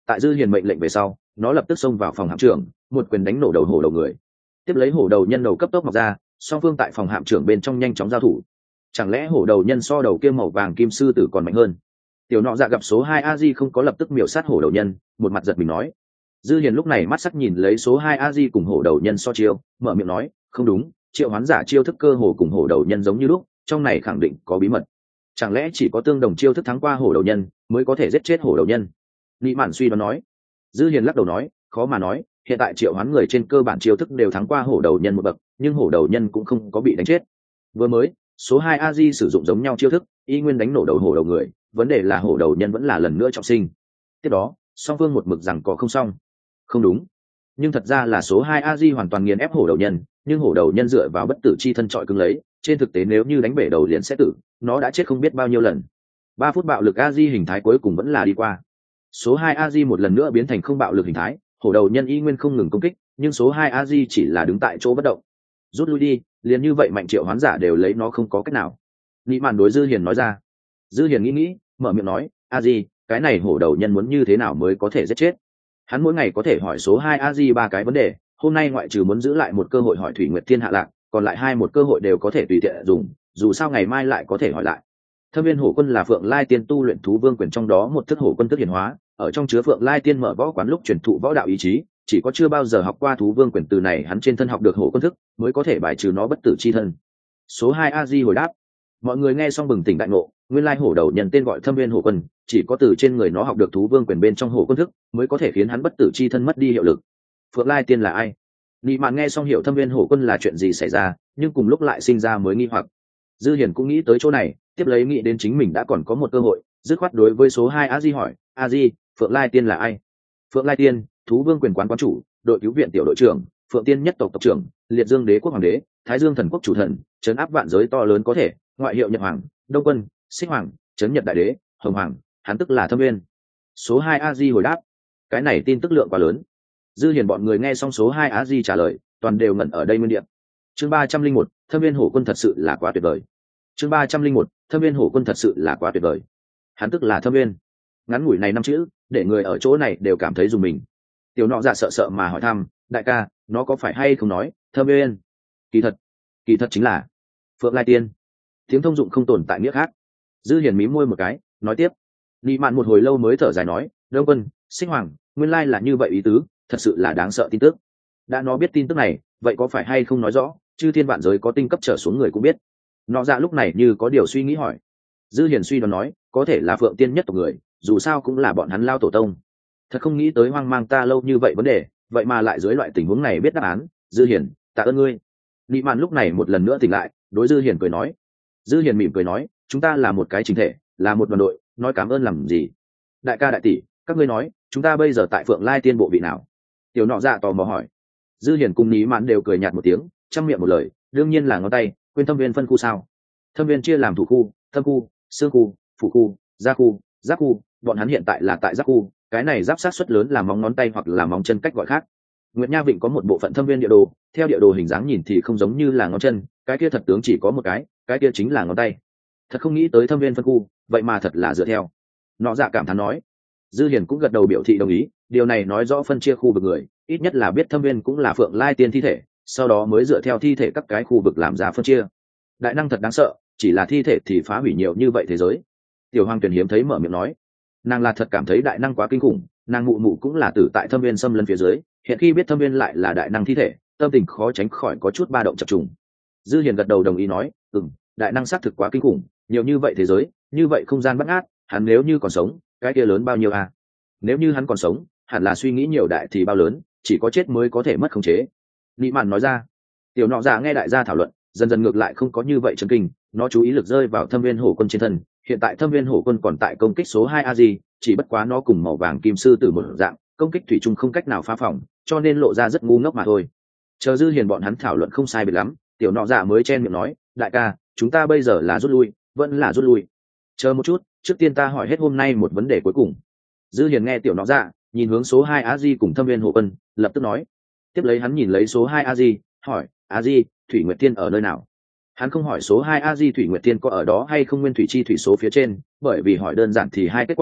tại dư hiền mệnh lệnh về sau, nó lập tức xông vào phòng hạm trưởng, một quyền đánh nổ đầu hổ đầu người. Tiếp lấy hổ đầu nhân đầu cấp tốc mọc ra, song phương tại phòng hạm trưởng bên trong nhanh chóng giao thủ. Chẳng lẽ hổ đầu nhân so đầu kia màu vàng kim sư tử còn mạnh hơn? Tiểu nọ dạ gặp số hai a di không có lập tức miểu sát hổ đầu nhân, một mặt giật mình nói. Dư hiền lúc này mắt sắc nhìn lấy số hai a di cùng hổ đầu nhân so chiêu, mở miệng nói, không đúng, triệu hoán giả chiêu thức cơ hồ cùng hổ đầu nhân giống như lúc, trong này khẳng định có bí mật. Chẳng lẽ chỉ có tương đồng chiêu thức thắng qua hổ đầu nhân mới có thể giết chết hổ đầu nhân? Lý Mạn suy đoán nói. Dư hiền lắc đầu nói, khó mà nói, hiện tại triệu hoán người trên cơ bản chiêu thức đều thắng qua hổ đầu nhân một bậc, nhưng hổ đầu nhân cũng không có bị đánh chết. Vừa mới số hai a di sử dụng giống nhau chiêu thức, y nguyên đánh nổ đầu hổ đầu người, vấn đề là hổ đầu nhân vẫn là lần nữa trọng sinh. Tiếp đó song phương một mực rằng có không xong. Không đúng, nhưng thật ra là số hai a di hoàn toàn nghiền ép hổ đầu nhân, nhưng hổ đầu nhân dựa vào bất tử chi thân trọi cứng lấy, trên thực tế nếu như đánh bể đầu liền sẽ tử, nó đã chết không biết bao nhiêu lần. Ba phút bạo lực a di hình thái cuối cùng vẫn là đi qua. Số hai a di một lần nữa biến thành không bạo lực hình thái, hổ đầu nhân y nguyên không ngừng công kích, nhưng số hai a di chỉ là đứng tại chỗ bất động. Rút lui đi, liền như vậy mạnh triệu hoán giả đều lấy nó không có cách nào. Lý Mạn đối Dư Hiền nói ra. Dư Hiền nghĩ nghĩ, mở miệng nói, a di, cái này hổ đầu nhân muốn như thế nào mới có thể giết chết? Hắn mỗi ngày có thể hỏi số hai a di ba cái vấn đề, hôm nay ngoại trừ muốn giữ lại một cơ hội hỏi Thủy Nguyệt Thiên hạ lạc, còn lại hai một cơ hội đều có thể tùy tiện dùng, dù sao ngày mai lại có thể hỏi lại. Thâm viên hổ quân là Phượng Lai Tiên tu luyện thú vương quyền trong đó một thức hổ quân thức hiển hóa, ở trong chứa Phượng Lai Tiên mở võ quán lúc truyền thụ võ đạo ý chí, chỉ có chưa bao giờ học qua thú vương quyền từ này hắn trên thân học được hổ quân thức, mới có thể bài trừ nó bất tử chi thân. Số hai a di hồi đáp. Mọi người nghe xong bừng tỉnh đại ngộ, nguyên lai hổ đầu nhân tên gọi Thâm viên hổ quân, chỉ có từ trên người nó học được thú vương quyền bên trong hổ quân thức, mới có thể khiến hắn bất tử chi thân mất đi hiệu lực. Phượng Lai Tiên là ai? Lý Mạn nghe xong hiểu Thâm viên hổ quân là chuyện gì xảy ra, nhưng cùng lúc lại sinh ra mới nghi hoặc. Dư Hiền cũng nghĩ tới chỗ này, tiếp lấy nghĩ đến chính mình đã còn có một cơ hội, dứt khoát đối với số hai a di hỏi, a di, Phượng Lai Tiên là ai? Phượng Lai Tiên, thú vương quyền quán quán chủ, đội cứu viện tiểu đội trưởng, Phượng Tiên nhất tộc tộc trưởng, Liệt Dương đế quốc hoàng đế, Thái Dương thần quốc chủ thần, trấn áp vạn giới to lớn có thể, ngoại hiệu Nhật Hoàng, Đông Quân, Xích Hoàng, trấn Nhật đại đế, Hồng Hoàng, hắn tức là Thâm viên. Số hai a di hồi đáp. Cái này tin tức lượng quá lớn. Dư Hiền bọn người nghe xong số hai a di trả lời, toàn đều ngẩn ở đây nguyên địa. Chương ba trăm linh một, Thâm viên hổ quân thật sự là quá tuyệt vời. Chương ba trăm linh một, Thâm viên hổ quân thật sự là quá tuyệt vời. Hắn tức là Thâm viên. Ngắn ngủi này năm chữ, để người ở chỗ này đều cảm thấy rùng mình. Tiểu nọ dạ sợ sợ mà hỏi thăm, đại ca, nó có phải hay không nói Thâm viên? Kỳ thật, kỳ thật chính là Phượng Lai Tiên. Tiếng thông dụng không tồn tại nghĩa khác. Dư Hiền mím môi một cái, nói tiếp. Lý Mạn một hồi lâu mới thở dài nói, Đông Quân, Xích Hoàng, nguyên lai là như vậy ý tứ, thật sự là đáng sợ tin tức. Đã nó biết tin tức này, vậy có phải hay không nói rõ, chư thiên vạn giới có tinh cấp trở xuống người cũng biết. Nọ dạ lúc này như có điều suy nghĩ hỏi. Dư Hiền suy đoán nói, có thể là Phượng Tiên nhất tộc người, dù sao cũng là bọn hắn lao tổ tông. Thật không nghĩ tới hoang mang ta lâu như vậy vấn đề, vậy mà lại dưới loại tình huống này biết đáp án. Dư Hiền, tạ ơn ngươi. Lý Mạn lúc này một lần nữa tỉnh lại, đối Dư Hiền cười nói. Dư Hiền mỉm cười nói, chúng ta là một cái chính thể, là một đoàn đội, nói cảm ơn làm gì? Đại ca đại tỷ, các ngươi nói, chúng ta bây giờ tại Phượng Lai Tiên bộ vị nào? Tiểu nọ dạ tò mò hỏi. Dư Hiền cùng Lý Mạn đều cười nhạt một tiếng, chăm miệng một lời, đương nhiên là ngón tay, quên Thâm viên phân khu sao? Thâm viên chia làm thủ khu, thâm khu, xương khu, phủ khu, gia khu, giáp khu, bọn hắn hiện tại là tại giáp khu, cái này giáp sát suất lớn là móng ngón tay hoặc là móng chân cách gọi khác. Nguyệt Nha Vịnh có một bộ phận thâm viên địa đồ, theo địa đồ hình dáng nhìn thì không giống như là ngón chân, cái kia thật tướng chỉ có một cái, cái kia chính là ngón tay. Thật không nghĩ tới thâm viên phân khu, vậy mà thật là dựa theo. Nọ dạ cảm thán nói. Dư Hiền cũng gật đầu biểu thị đồng ý, điều này nói rõ phân chia khu vực người, ít nhất là biết thâm viên cũng là Phượng Lai Tiên thi thể, sau đó mới dựa theo thi thể các cái khu vực làm ra phân chia. Đại năng thật đáng sợ, chỉ là thi thể thì phá hủy nhiều như vậy thế giới. Tiểu Hoàng Tuyển hiếm thấy mở miệng nói, nàng là thật cảm thấy đại năng quá kinh khủng, nàng mụ mụ cũng là tử tại thâm viên xâm lấn phía dưới, hiện khi biết thâm viên lại là đại năng thi thể, tâm tình khó tránh khỏi có chút ba động chập trùng. Dư Hiền gật đầu đồng ý nói, ừm, đại năng xác thực quá kinh khủng, nhiều như vậy thế giới, như vậy không gian bắt ngát, hắn nếu như còn sống, cái kia lớn bao nhiêu à? Nếu như hắn còn sống, hẳn là suy nghĩ nhiều đại thì bao lớn, chỉ có chết mới có thể mất khống chế. Lý Mạn nói ra. Tiểu nọ dạ nghe đại gia thảo luận, dần dần ngược lại không có như vậy chấn kinh, nó chú ý lực rơi vào Thâm viên hổ quân trên thân. Hiện tại Thâm viên hổ quân còn tại công kích số hai a di, chỉ bất quá nó cùng màu vàng kim sư tử một dạng, công kích thủy chung không cách nào phá phòng, cho nên lộ ra rất ngu ngốc mà thôi. Chờ Dư Hiền bọn hắn thảo luận không sai biệt lắm, tiểu nọ dạ mới chen miệng nói, đại ca, chúng ta bây giờ là rút lui, vẫn là rút lui. Chờ một chút, trước tiên ta hỏi hết hôm nay một vấn đề cuối cùng. Dư Hiền nghe tiểu nọ dạ, nhìn hướng số hai a di cùng Thâm viên hổ quân, lập tức nói. Tiếp lấy hắn nhìn lấy số hai a di, hỏi, a di, Thủy Nguyệt Tiên ở nơi nào? Hắn không hỏi số hai a di Thủy Nguyệt Tiên có ở đó hay không nguyên thủy chi thủy số phía trên, bởi vì hỏi đơn giản thì hai kết quả,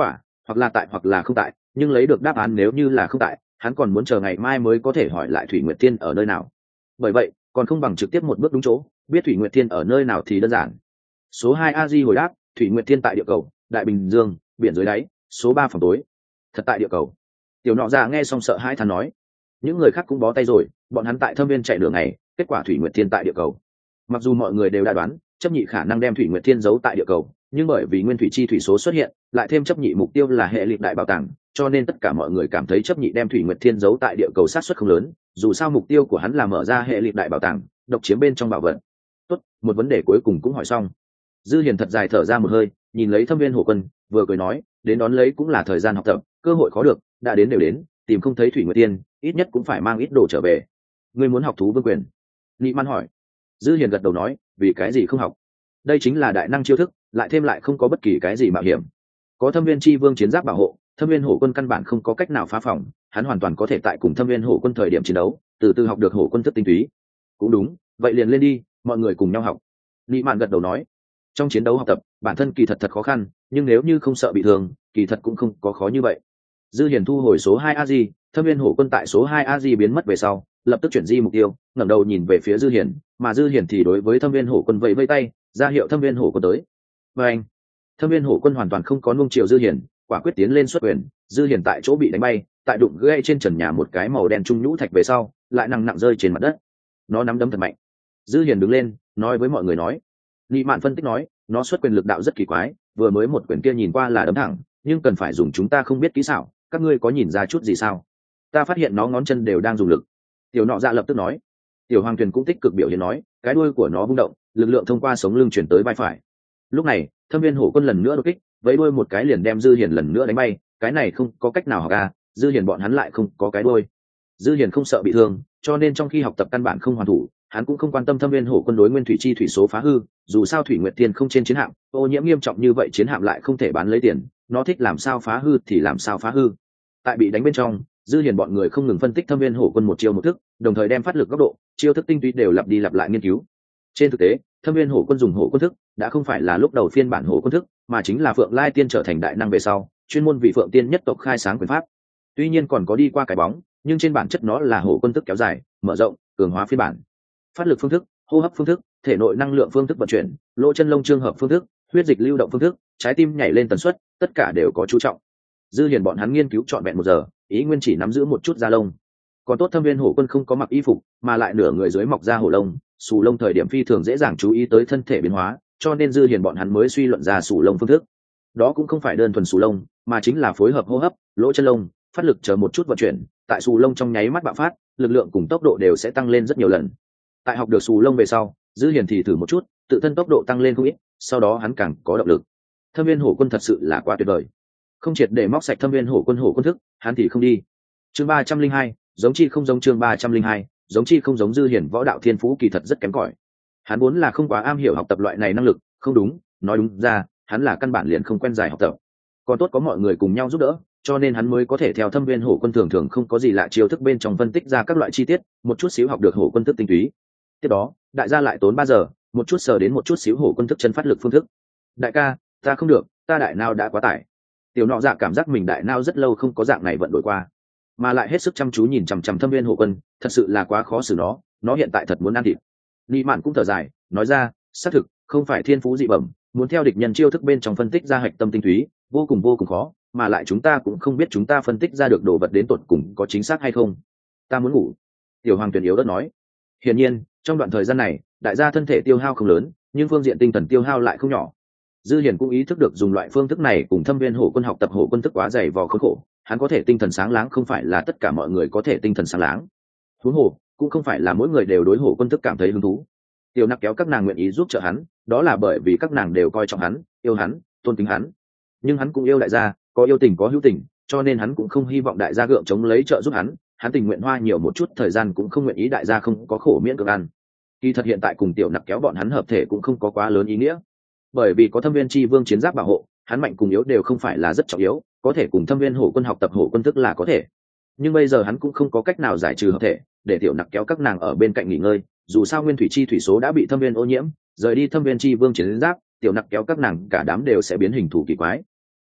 hoặc là tại hoặc là không tại, nhưng lấy được đáp án nếu như là không tại, hắn còn muốn chờ ngày mai mới có thể hỏi lại Thủy Nguyệt Thiên ở nơi nào. Bởi vậy còn không bằng trực tiếp một bước đúng chỗ, biết Thủy Nguyệt Thiên ở nơi nào thì đơn giản. Số hai a di hồi đáp, Thủy Nguyệt Thiên tại địa cầu, Đại Bình Dương, biển dưới đáy, số ba phòng tối. Thật tại địa cầu. Tiểu nọ già nghe xong sợ hãi thán nói. Những người khác cũng bó tay rồi, bọn hắn tại Thâm Viên chạy đường ngày, kết quả Thủy Nguyệt Thiên tại địa cầu. Mặc dù mọi người đều đã đoán chấp nhị khả năng đem Thủy Nguyệt Thiên giấu tại địa cầu, nhưng bởi vì nguyên thủy chi thủy số xuất hiện, lại thêm chấp nhị mục tiêu là hệ liệt đại bảo tàng, cho nên tất cả mọi người cảm thấy chấp nhị đem Thủy Nguyệt Thiên giấu tại địa cầu sát suất không lớn, dù sao mục tiêu của hắn là mở ra hệ liệt đại bảo tàng, độc chiếm bên trong bảo vật. Tốt, một vấn đề cuối cùng cũng hỏi xong. Dư Hiền thật dài thở ra một hơi, nhìn lấy Thâm Viên Hổ Quân, vừa cười nói, đến đón lấy cũng là thời gian học tập, cơ hội khó được, đã đến đều đến, tìm không thấy Thủy Nguyệt Thiên, ít nhất cũng phải mang ít đồ trở về. Ngươi muốn học thú vương quyền? Nị Man hỏi. Dư Hiền gật đầu nói, vì cái gì không học? Đây chính là đại năng chiêu thức, lại thêm lại không có bất kỳ cái gì mạo hiểm. Có Thâm Viên Chi Vương chiến giáp bảo hộ, Thâm Viên Hổ Quân căn bản không có cách nào phá phòng, hắn hoàn toàn có thể tại cùng Thâm Viên Hổ Quân thời điểm chiến đấu, từ từ học được hổ quân thức tinh túy. Cũng đúng, vậy liền lên đi, mọi người cùng nhau học. Nị Mạn gật đầu nói, trong chiến đấu học tập, bản thân kỳ thật thật khó khăn, nhưng nếu như không sợ bị thương, kỳ thật cũng không có khó như vậy. Dư Hiền thu hồi số hai a di, Thâm Viên Hổ Quân tại số hai a di biến mất về sau, lập tức chuyển di mục tiêu, ngẩng đầu nhìn về phía Dư Hiền, mà Dư Hiền thì đối với Thâm Viên Hổ Quân vẫy vẫy tay, ra hiệu Thâm Viên Hổ Quân tới. Và anh, Thâm Viên Hổ Quân hoàn toàn không có nuông chiều Dư Hiền, quả quyết tiến lên xuất quyền. Dư Hiền tại chỗ bị đánh bay, tại đụng gãy trên trần nhà một cái màu đen trung nhũ thạch về sau, lại nặng nặng rơi trên mặt đất. Nó nắm đấm thật mạnh. Dư Hiền đứng lên, nói với mọi người nói. Lý Mạn phân tích nói, nó xuất quyền lực đạo rất kỳ quái, vừa mới một quyền kia nhìn qua là đấm thẳng, nhưng cần phải dùng chúng ta không biết kỹ xảo, các ngươi có nhìn ra chút gì sao? Ta phát hiện nó ngón chân đều đang dùng lực. Tiểu nọ dạ lập tức nói. Tiểu Hoàng Tuyền cũng tích cực biểu hiện nói, cái đuôi của nó vung động, lực lượng thông qua sống lưng chuyển tới vai phải. Lúc này, Thâm Viên Hổ Quân lần nữa đột kích, vẫy đuôi một cái liền đem Dư Hiền lần nữa đánh bay, cái này không có cách nào học à, Dư Hiền bọn hắn lại không có cái đuôi. Dư Hiền không sợ bị thương, cho nên trong khi học tập căn bản không hoàn thủ, hắn cũng không quan tâm Thâm Viên Hổ Quân đối nguyên thủy chi thủy số phá hư, dù sao Thủy Nguyệt Thiên không trên chiến hạm, ô nhiễm nghiêm trọng như vậy chiến hạm lại không thể bán lấy tiền, nó thích làm sao phá hư thì làm sao phá hư. Tại bị đánh bên trong, Dư Hiền bọn người không ngừng phân tích Thâm Viên Hổ Quân một chiêu một thức, đồng thời đem phát lực góc độ, chiêu thức tinh túy đều lặp đi lặp lại nghiên cứu. Trên thực tế, Thâm Viên Hổ Quân dùng hổ quân thức đã không phải là lúc đầu phiên bản hổ quân thức, mà chính là Phượng Lai Tiên trở thành đại năng về sau, chuyên môn vì Phượng Tiên nhất tộc khai sáng quyền pháp. Tuy nhiên còn có đi qua cái bóng, nhưng trên bản chất nó là hổ quân thức kéo dài, mở rộng, cường hóa phiên bản. Phát lực phương thức, hô hấp phương thức, thể nội năng lượng phương thức vận chuyển, lỗ chân lông trường hợp phương thức, huyết dịch lưu động phương thức, trái tim nhảy lên tần suất, tất cả đều có chú trọng. Dư Hiền bọn hắn nghiên cứu trọn vẹn một giờ, ý nguyên chỉ nắm giữ một chút da lông. Còn tốt Thâm Viên Hổ Quân không có mặc y phục, mà lại nửa người dưới mọc ra hổ lông, sù lông thời điểm phi thường dễ dàng chú ý tới thân thể biến hóa, cho nên Dư Hiền bọn hắn mới suy luận ra sù lông phương thức. Đó cũng không phải đơn thuần sù lông, mà chính là phối hợp hô hấp, lỗ chân lông, phát lực chờ một chút vận chuyển, tại sù lông trong nháy mắt bạo phát, lực lượng cùng tốc độ đều sẽ tăng lên rất nhiều lần. Tại học được sù lông về sau, Dư Hiền thì thử một chút, tự thân tốc độ tăng lên không ít, sau đó hắn càng có động lực. Thâm Viên Hổ Quân thật sự là quá tuyệt vời. Không triệt để móc sạch Thâm Viên Hổ Quân hổ quân thức, hắn thì không đi. Chương ba trăm linh hai, giống chi không giống chương ba trăm linh hai, giống chi không giống. Dư Hiền võ đạo thiên phú kỳ thật rất kém cỏi. Hắn vốn là không quá am hiểu học tập loại này năng lực, không đúng, nói đúng ra, hắn là căn bản liền không quen giải học tập. Còn tốt có mọi người cùng nhau giúp đỡ, cho nên hắn mới có thể theo Thâm Viên Hổ Quân thường thường không có gì lạ chiêu thức bên trong phân tích ra các loại chi tiết, một chút xíu học được hổ quân thức tinh túy. Tiếp đó, đại gia lại tốn ba giờ, một chút sờ đến một chút xíu hổ quân thức chân phát lực phương thức. Đại ca, ta không được, ta đại nao đã quá tải. Tiểu nọ dạ cảm giác mình đại nao rất lâu không có dạng này vận đổi qua, mà lại hết sức chăm chú nhìn chằm chằm Thâm Viên Hổ Quân, thật sự là quá khó xử nó, nó hiện tại thật muốn ăn thịt. Lý Mạn cũng thở dài, nói ra, xác thực, không phải thiên phú dị bẩm, muốn theo địch nhân chiêu thức bên trong phân tích ra hạch tâm tinh túy, vô cùng vô cùng khó, mà lại chúng ta cũng không biết chúng ta phân tích ra được đồ vật đến tột cùng có chính xác hay không. Ta muốn ngủ. Tiểu Hoàng Tuyền yếu đất nói. Hiển nhiên, trong đoạn thời gian này, đại gia thân thể tiêu hao không lớn, nhưng phương diện tinh thần tiêu hao lại không nhỏ. Dư Hiền cũng ý thức được dùng loại phương thức này cùng Thâm Viên Hổ Quân học tập hổ quân thức quá dày vò khốn khổ, hắn có thể tinh thần sáng láng không phải là tất cả mọi người có thể tinh thần sáng láng. Huống hồ, cũng không phải là mỗi người đều đối hổ quân thức cảm thấy hứng thú. Tiểu Nặc kéo các nàng nguyện ý giúp trợ hắn, đó là bởi vì các nàng đều coi trọng hắn, yêu hắn, tôn kính hắn. Nhưng hắn cũng yêu đại gia, có yêu tình có hữu tình, cho nên hắn cũng không hy vọng đại gia gượng chống lấy trợ giúp hắn, hắn tình nguyện hoa nhiều một chút thời gian cũng không nguyện ý đại gia không có khổ miễn cưỡng ăn. Kỳ thật hiện tại cùng Tiểu Nặc kéo bọn hắn hợp thể cũng không có quá lớn ý nghĩa, bởi vì có Thâm Viên Chi Vương chiến giáp bảo hộ, hắn mạnh cùng yếu đều không phải là rất trọng yếu, có thể cùng Thâm Viên Hổ Quân học tập hổ quân thức là có thể. Nhưng bây giờ hắn cũng không có cách nào giải trừ hợp thể, để Tiểu Nặc kéo các nàng ở bên cạnh nghỉ ngơi, dù sao nguyên thủy chi thủy số đã bị Thâm Viên ô nhiễm, rời đi Thâm Viên Chi Vương chiến giáp, Tiểu Nặc kéo các nàng cả đám đều sẽ biến hình thủ kỳ quái.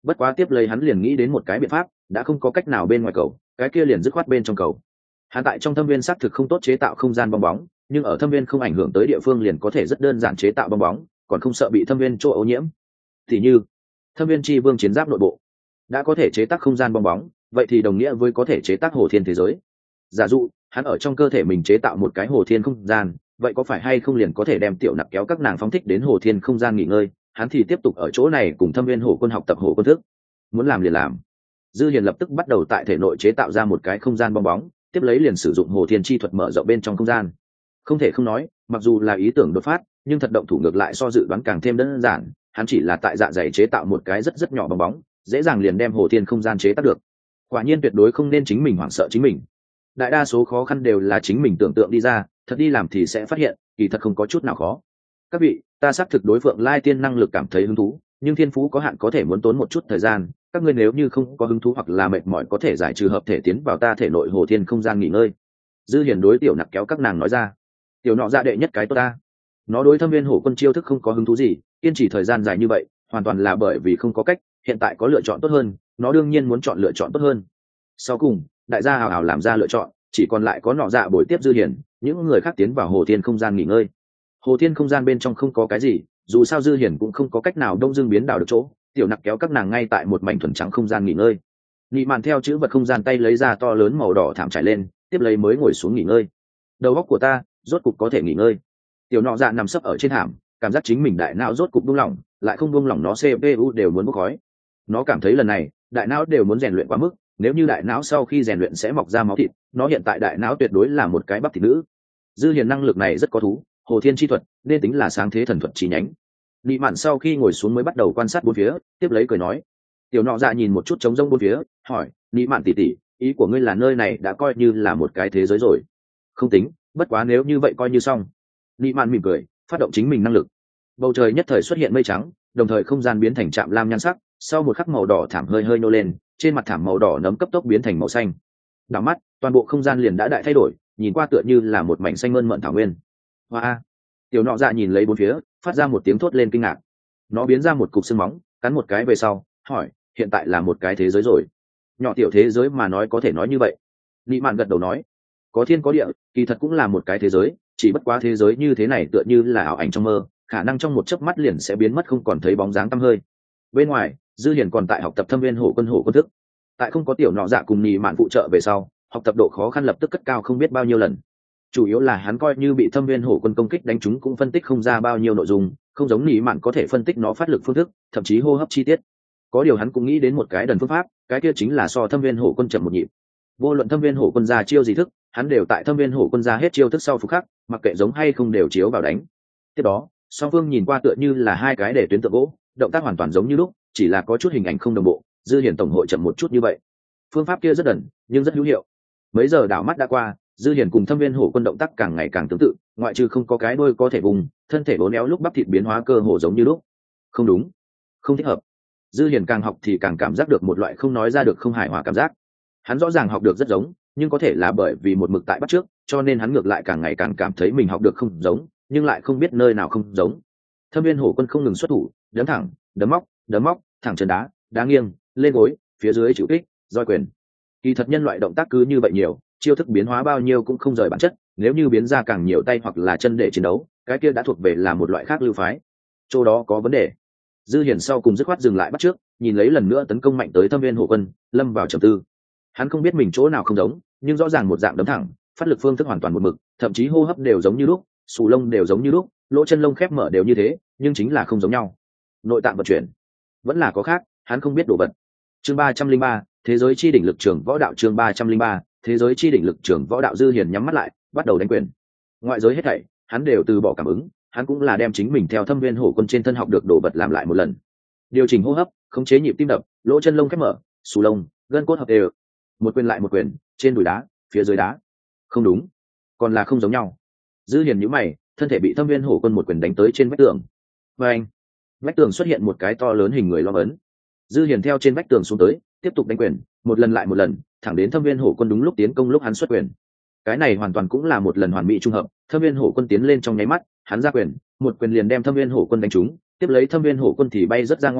bất quá tiếp lấy hắn liền nghĩ đến một cái biện pháp, đã không có cách nào bên ngoài cầu, cái kia liền dứt khoát bên trong cầu. Hắn tại trong thâm viên xác thực không tốt chế tạo không gian bong bóng, nhưng ở thâm viên không ảnh hưởng tới địa phương liền có thể rất đơn giản chế tạo bong bóng, còn không sợ bị thâm viên chỗ ô nhiễm. Thì như thâm viên chi vương chiến giáp nội bộ đã có thể chế tác không gian bong bóng, vậy thì đồng nghĩa với có thể chế tác hồ thiên thế giới. Giả dụ hắn ở trong cơ thể mình chế tạo một cái hồ thiên không gian, vậy có phải hay không liền có thể đem tiểu nặc kéo các nàng phóng thích đến hồ thiên không gian nghỉ ngơi, hắn thì tiếp tục ở chỗ này cùng thâm viên hổ quân học tập hổ quân thức. Muốn làm liền làm. Dư Hiền lập tức bắt đầu tại thể nội chế tạo ra một cái không gian bong bóng, tiếp lấy liền sử dụng hồ thiên chi thuật mở rộng bên trong không gian. Không thể không nói, mặc dù là ý tưởng đột phát, nhưng thật động thủ ngược lại so dự đoán càng thêm đơn giản. Hắn chỉ là tại dạ dày chế tạo một cái rất rất nhỏ bong bóng, dễ dàng liền đem hồ thiên không gian chế tác được. Quả nhiên tuyệt đối không nên chính mình hoảng sợ chính mình. Đại đa số khó khăn đều là chính mình tưởng tượng đi ra, thật đi làm thì sẽ phát hiện kỳ thật không có chút nào khó. Các vị, ta xác thực đối Phượng Lai Tiên năng lực cảm thấy hứng thú, nhưng thiên phú có hạn, có thể muốn tốn một chút thời gian. Các ngươi nếu như không có hứng thú hoặc là mệt mỏi, có thể giải trừ hợp thể tiến vào ta thể nội hồ thiên không gian nghỉ ngơi. Dư Hiền đối tiểu nặc kéo các nàng nói ra. Tiểu nọ dạ đệ nhất cái tốt ta. Nó đối thâm viên hổ quân chiêu thức không có hứng thú gì, kiên trì thời gian dài như vậy hoàn toàn là bởi vì không có cách, hiện tại có lựa chọn tốt hơn, nó đương nhiên muốn chọn lựa chọn tốt hơn. Sau cùng đại gia hào hào làm ra lựa chọn, chỉ còn lại có nọ dạ bồi tiếp Dư Hiền, những người khác tiến vào hồ thiên không gian nghỉ ngơi. Hồ thiên không gian bên trong không có cái gì, dù sao Dư Hiền cũng không có cách nào đông dương biến đảo được chỗ, tiểu nặc kéo các nàng ngay tại một mảnh thuần trắng không gian nghỉ ngơi. Nị mạn theo chữ vật không gian tay lấy ra to lớn màu đỏ thảm trải lên, tiếp lấy mới ngồi xuống nghỉ ngơi. Đầu óc của ta rốt cục có thể nghỉ ngơi. Tiểu nọ dạ nằm sấp ở trên thảm, cảm giác chính mình đại não rốt cục buông lỏng, lại không buông lỏng nó xê pê u đều muốn bốc khói. Nó cảm thấy lần này đại não đều muốn rèn luyện quá mức, nếu như đại não sau khi rèn luyện sẽ mọc ra máu thịt, nó hiện tại đại não tuyệt đối là một cái bắp thịt nữ. Dư Hiền năng lực này rất có thú, hồ thiên chi thuật nên tính là sáng thế thần thuật chi nhánh. Nị mạn sau khi ngồi xuống mới bắt đầu quan sát bốn phía, tiếp lấy cười nói. Tiểu nọ dạ nhìn một chút trống rỗng bốn phía, hỏi, Nị mạn tỷ tỷ, ý của ngươi là nơi này đã coi như là một cái thế giới rồi? Không tính, bất quá nếu như vậy coi như xong. Nị mạn mỉm cười, phát động chính mình năng lực. Bầu trời nhất thời xuất hiện mây trắng, đồng thời không gian biến thành trạm lam nhan sắc, sau một khắc màu đỏ thảm hơi hơi nô lên, trên mặt thảm màu đỏ nấm cấp tốc biến thành màu xanh. Đảo mắt toàn bộ không gian liền đã đại thay đổi, nhìn qua tựa như là một mảnh xanh mơn mận thảo nguyên. Hoa! Tiểu nọ dạ nhìn lấy bốn phía, phát ra một tiếng thốt lên kinh ngạc. Nó biến ra một cục xương móng, cắn một cái về sau, hỏi, hiện tại là một cái thế giới rồi? Nhỏ tiểu thế giới mà nói có thể nói như vậy. Nị mạn gật đầu nói, có thiên có địa, kỳ thật cũng là một cái thế giới, chỉ bất quá thế giới như thế này tựa như là ảo ảnh trong mơ, khả năng trong một chớp mắt liền sẽ biến mất, không còn thấy bóng dáng tăm hơi. Bên ngoài, Dư Hiền còn tại học tập thâm viên hổ quân hổ quân thức. Tại không có tiểu nọ dạ cùng Nị mạn phụ trợ về sau, học tập độ khó khăn lập tức cất cao không biết bao nhiêu lần. Chủ yếu là hắn coi như bị thâm viên hổ quân công kích đánh trúng cũng phân tích không ra bao nhiêu nội dung, không giống Nị mạn có thể phân tích nó phát lực phương thức, thậm chí hô hấp chi tiết. Có điều hắn cũng nghĩ đến một cái đần phương pháp, cái kia chính là so thâm viên hổ quân chậm một nhịp. Vô luận thâm viên hổ quân ra chiêu gì thức, hắn đều tại thâm viên hổ quân ra hết chiêu thức sau phục khắc, mặc kệ giống hay không đều chiếu vào đánh. Tiếp đó song phương nhìn qua tựa như là hai cái để tuyến tượng gỗ, động tác hoàn toàn giống như lúc, chỉ là có chút hình ảnh không đồng bộ. Dư Hiền tổng hội chậm một chút như vậy. Phương pháp kia rất đần nhưng rất hữu hiệu. Mấy giờ đảo mắt đã qua, Dư Hiền cùng thâm viên hổ quân động tác càng ngày càng tương tự, ngoại trừ không có cái đuôi có thể vùng, thân thể bốn éo lúc bắp thịt biến hóa cơ hồ giống như lúc. Không đúng, không thích hợp. Dư Hiền càng học thì càng cảm giác được một loại không nói ra được không hài hòa cảm giác. Hắn rõ ràng học được rất giống, nhưng có thể là bởi vì một mực tại bắt trước, cho nên hắn ngược lại càng ngày càng cảm thấy mình học được không giống, nhưng lại không biết nơi nào không giống. Thâm viên hổ quân không ngừng xuất thủ, đấm thẳng, đấm móc, đấm móc, thẳng chân đá, đá nghiêng, lên gối, phía dưới chịu kích, roi quyền. Kỳ thật nhân loại động tác cứ như vậy nhiều, chiêu thức biến hóa bao nhiêu cũng không rời bản chất, nếu như biến ra càng nhiều tay hoặc là chân để chiến đấu, cái kia đã thuộc về là một loại khác lưu phái. Chỗ đó có vấn đề. Dư Hiền sau cùng dứt khoát dừng lại bắt trước, nhìn lấy lần nữa tấn công mạnh tới thâm viên hổ quân, lâm vào trầm tư. Hắn không biết mình chỗ nào không giống, nhưng rõ ràng một dạng đấm thẳng, phát lực phương thức hoàn toàn một mực, thậm chí hô hấp đều giống như lúc, sù lông đều giống như lúc, lỗ chân lông khép mở đều như thế, nhưng chính là không giống nhau. Nội tạng vận chuyển vẫn là có khác, hắn không biết đồ vật. Chương ba trăm linh ba, thế giới chi đỉnh lực trường võ đạo. Chương ba trăm linh ba, thế giới chi đỉnh lực trường võ đạo. Dư Hiền nhắm mắt lại, bắt đầu đánh quyền. Ngoại giới hết thảy hắn đều từ bỏ cảm ứng, hắn cũng là đem chính mình theo thâm viên hổ quân trên thân học được đồ vật làm lại một lần. Điều chỉnh hô hấp, khống chế nhịp tim đập, lỗ chân lông khép mở, sù lông, gân cốt hợp đều. Một quyền lại một quyền, trên đùi đá, phía dưới đá. Không đúng, còn là không giống nhau. Dư Hiền nhíu mày, thân thể bị thâm viên hổ quân một quyền đánh tới trên vách tường. Và anh, vách tường xuất hiện một cái to lớn hình người lo ấn. Dư Hiền theo trên vách tường xuống tới, tiếp tục đánh quyền, một lần lại một lần, thẳng đến thâm viên hổ quân đúng lúc tiến công lúc hắn xuất quyền. Cái này hoàn toàn cũng là một lần hoàn mỹ trung hợp, thâm viên hổ quân tiến lên trong nháy mắt, hắn ra quyền, một quyền liền đem thâm viên hổ quân đánh trúng, tiếp lấy thâm viên hổ quân thì bay rất ra ngoài,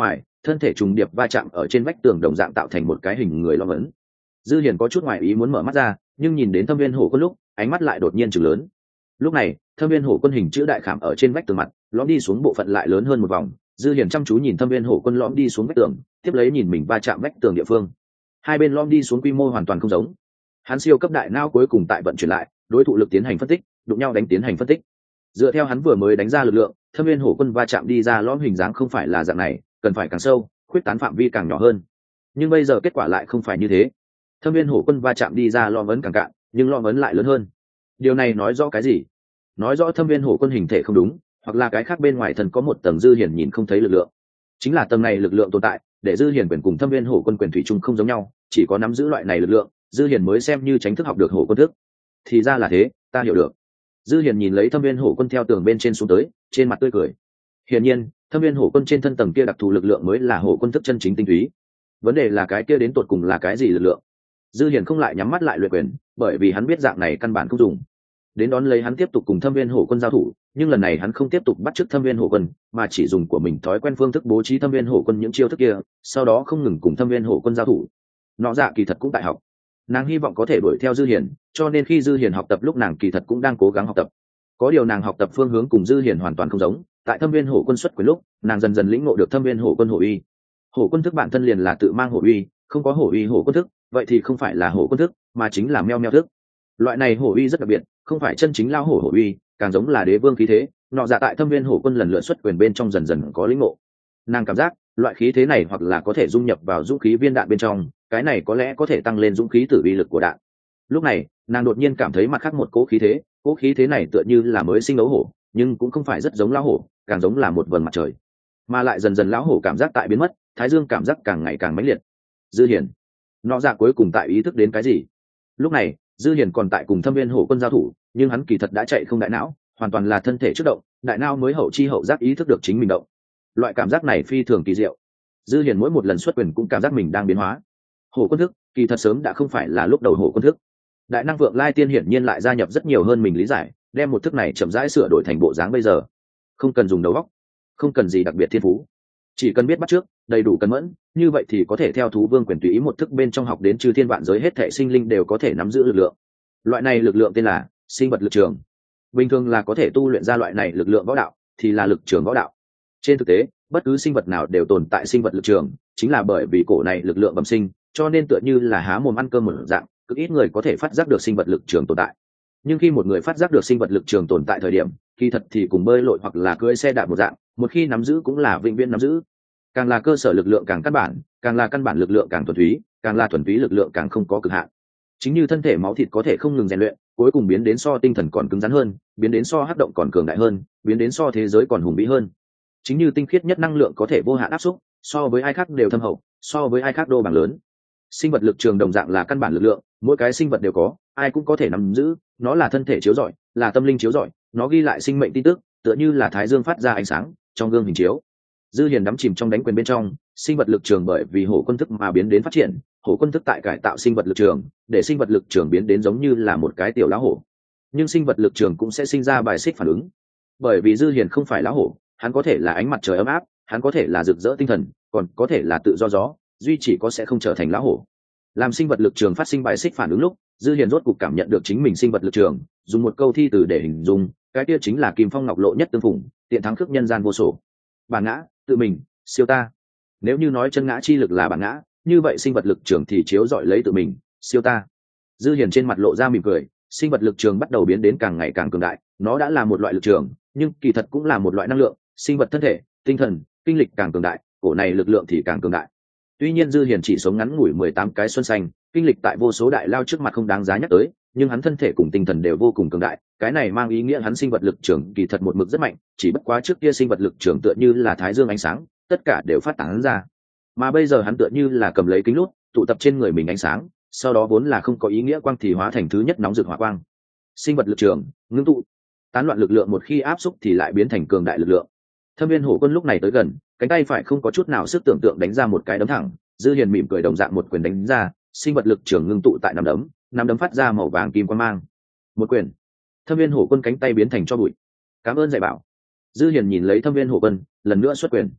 thân thể trùng điệp va chạm ở trên vách tường đồng dạng tạo thành một cái hình người lõm ấn. Dư hiền có chút ngoài ý muốn mở mắt ra, nhưng nhìn đến Thâm Viên Hổ Quân lúc ánh mắt lại đột nhiên chừng lớn. Lúc này Thâm Viên Hổ Quân hình chữ đại khảm ở trên vách tường mặt lõm đi xuống bộ phận lại lớn hơn một vòng. Dư hiền chăm chú nhìn Thâm Viên Hổ Quân lõm đi xuống vách tường, tiếp lấy nhìn mình va chạm vách tường địa phương, hai bên lõm đi xuống quy mô hoàn toàn không giống. Hắn siêu cấp đại não cuối cùng tại vận chuyển lại đối thủ lực tiến hành phân tích, đụng nhau đánh tiến hành phân tích. Dựa theo hắn vừa mới đánh ra lực lượng, Thâm Viên Hổ Quân va chạm đi ra lõm hình dáng không phải là dạng này, cần phải càng sâu, khuyết tán phạm vi càng nhỏ hơn. Nhưng bây giờ kết quả lại không phải như thế. Thâm Viên Hổ Quân va chạm đi ra lõm ấn càng cạn, nhưng lõm ấn lại lớn hơn. Điều này nói rõ cái gì? Nói rõ Thâm Viên Hổ Quân hình thể không đúng, hoặc là cái khác bên ngoài thần có một tầng Dư Hiền nhìn không thấy lực lượng. Chính là tầng này lực lượng tồn tại, để Dư Hiền quyền cùng Thâm Viên Hổ Quân quyền thủy chung không giống nhau, chỉ có nắm giữ loại này lực lượng, Dư Hiền mới xem như tránh thức học được Hổ Quân thức. Thì ra là thế, ta hiểu được. Dư Hiền nhìn lấy Thâm Viên Hổ Quân theo tường bên trên xuống tới, trên mặt tươi cười. Hiển nhiên, Thâm Viên Hổ Quân trên thân tầng kia đặc thù lực lượng mới là Hổ Quân thức chân chính tinh túy. Vấn đề là cái kia đến tột cùng là cái gì lực lượng? Dư Hiền không lại nhắm mắt lại luyện quyền, bởi vì hắn biết dạng này căn bản không dùng. Đến đón lấy hắn tiếp tục cùng Thâm Viên Hổ Quân giao thủ, nhưng lần này hắn không tiếp tục bắt chước Thâm Viên Hổ Quân, mà chỉ dùng của mình thói quen phương thức bố trí Thâm Viên Hổ Quân những chiêu thức kia, sau đó không ngừng cùng Thâm Viên Hổ Quân giao thủ. Nọ dạ kỳ thật cũng tại học, nàng hy vọng có thể đuổi theo Dư Hiền, cho nên khi Dư Hiền học tập lúc nàng kỳ thật cũng đang cố gắng học tập. Có điều nàng học tập phương hướng cùng Dư Hiền hoàn toàn không giống. Tại Thâm Viên Hổ Quân xuất quyền lúc, nàng dần dần lĩnh ngộ được Thâm Viên Hổ Quân hổ uy. Hổ Quân thức bản thân liền là tự mang hổ uy, không có hổ uy hổ quân thức, vậy thì không phải là hổ quân thức, mà chính là meo meo thức. Loại này hổ uy rất đặc biệt, không phải chân chính lao hổ hổ uy, càng giống là đế vương khí thế. Nọ dạ tại Thâm Viên Hổ Quân lần lượt xuất quyền bên trong dần dần có lĩnh ngộ. Nàng cảm giác loại khí thế này hoặc là có thể dung nhập vào dũng khí viên đạn bên trong, cái này có lẽ có thể tăng lên dũng khí tử uy lực của đạn. Lúc này nàng đột nhiên cảm thấy mặt khác một cố khí thế, cố khí thế này tựa như là mới sinh ấu hổ, nhưng cũng không phải rất giống lão hổ, càng giống là một vầng mặt trời, mà lại dần dần lão hổ cảm giác tại biến mất, thái dương cảm giác càng ngày càng mãnh liệt. Dư Hiền, nọ dạ cuối cùng tại ý thức đến cái gì. Lúc này Dư Hiền còn tại cùng Thâm Viên Hổ Quân giao thủ, nhưng hắn kỳ thật đã chạy không đại não, hoàn toàn là thân thể trước động, đại não mới hậu chi hậu giác ý thức được chính mình động. Loại cảm giác này phi thường kỳ diệu. Dư Hiền mỗi một lần xuất quyền cũng cảm giác mình đang biến hóa. Hổ Quân thức kỳ thật sớm đã không phải là lúc đầu Hổ Quân thức. Đại năng Vượng Lai Tiên hiển nhiên lại gia nhập rất nhiều hơn mình lý giải, đem một thức này chậm rãi sửa đổi thành bộ dáng bây giờ. Không cần dùng đầu óc, không cần gì đặc biệt thiên phú, chỉ cần biết bắt trước, đầy đủ cẩn mẫn, như vậy thì có thể theo thú vương quyền tùy ý một thức bên trong học đến chư thiên vạn giới hết thảy sinh linh đều có thể nắm giữ lực lượng. Loại này lực lượng tên là sinh vật lực trường. Bình thường là có thể tu luyện ra loại này lực lượng võ đạo, thì là lực trường võ đạo. Trên thực tế, bất cứ sinh vật nào đều tồn tại sinh vật lực trường, chính là bởi vì cổ này lực lượng bẩm sinh, cho nên tựa như là há mồm ăn cơm một dạng, cực ít người có thể phát giác được sinh vật lực trường tồn tại. Nhưng khi một người phát giác được sinh vật lực trường tồn tại thời điểm, khi thật thì cùng bơi lội hoặc là cưỡi xe đạp một dạng, một khi nắm giữ cũng là vĩnh viễn nắm giữ. Càng là cơ sở lực lượng càng căn bản, càng là căn bản lực lượng càng thuần túy, càng là thuần túy lực lượng càng không có cực hạn. Chính như thân thể máu thịt có thể không ngừng rèn luyện, cuối cùng biến đến so tinh thần còn cứng rắn hơn, biến đến so hắc động còn cường đại hơn, biến đến so thế giới còn hùng vĩ hơn. Chính như tinh khiết nhất năng lượng có thể vô hạn áp xúc, so với ai khác đều thâm hậu, so với ai khác đô bằng lớn. Sinh vật lực trường đồng dạng là căn bản lực lượng, mỗi cái sinh vật đều có, ai cũng có thể nắm giữ, nó là thân thể chiếu rọi, là tâm linh chiếu rọi, nó ghi lại sinh mệnh tin tức, tựa như là thái dương phát ra ánh sáng trong gương hình chiếu. Dư Hiền đắm chìm trong đánh quyền bên trong, sinh vật lực trường bởi vì Hổ Quân thức mà biến đến phát triển, Hổ Quân thức tại cải tạo sinh vật lực trường, để sinh vật lực trường biến đến giống như là một cái tiểu lão hổ. Nhưng sinh vật lực trường cũng sẽ sinh ra bài xích phản ứng, bởi vì Dư Hiền không phải lão hổ, hắn có thể là ánh mặt trời ấm áp, hắn có thể là rực rỡ tinh thần, còn có thể là tự do gió, duy chỉ có sẽ không trở thành lão hổ. Làm sinh vật lực trường phát sinh bài xích phản ứng lúc, Dư Hiền rốt cục cảm nhận được chính mình sinh vật lực trường, dùng một câu thi từ để hình dung, cái kia chính là kim phong ngọc lộ nhất tương phùng, tiện thắng khước nhân gian vô sổ. Bản ngã, tự mình, siêu ta. Nếu như nói chân ngã chi lực là bản ngã, như vậy sinh vật lực trường thì chiếu rọi lấy tự mình, siêu ta. Dư Hiền trên mặt lộ ra mỉm cười, sinh vật lực trường bắt đầu biến đến càng ngày càng cường đại, nó đã là một loại lực trường, nhưng kỳ thật cũng là một loại năng lượng, sinh vật thân thể, tinh thần, kinh lịch càng cường đại, cổ này lực lượng thì càng cường đại. Tuy nhiên Dư Hiền chỉ sống ngắn ngủi mười tám cái xuân xanh, kinh lịch tại vô số đại lao trước mặt không đáng giá nhắc tới, nhưng hắn thân thể cùng tinh thần đều vô cùng cường đại, cái này mang ý nghĩa hắn sinh vật lực trường kỳ thật một mực rất mạnh, chỉ bất quá trước kia sinh vật lực trường tựa như là thái dương ánh sáng, tất cả đều phát tán ra. Mà bây giờ hắn tựa như là cầm lấy kính lúp, tụ tập trên người mình ánh sáng, sau đó vốn là không có ý nghĩa quang thì hóa thành thứ nhất nóng rực hỏa quang. Sinh vật lực trường, ngưng tụ, tán loạn lực lượng một khi áp xúc thì lại biến thành cường đại lực lượng. Thâm Viên Hổ Quân lúc này tới gần, cánh tay phải không có chút nào sức tưởng tượng đánh ra một cái đấm thẳng, Dư Hiền mỉm cười đồng dạng một quyền đánh ra, sinh vật lực trường ngưng tụ tại nắm đấm, nắm đấm phát ra màu vàng kim quang mang. Một quyền, Thâm Viên Hổ Quân cánh tay biến thành cho bụi. Cảm ơn dạy bảo. Dư Hiền nhìn lấy Thâm Viên Hổ Quân, lần nữa xuất quyền.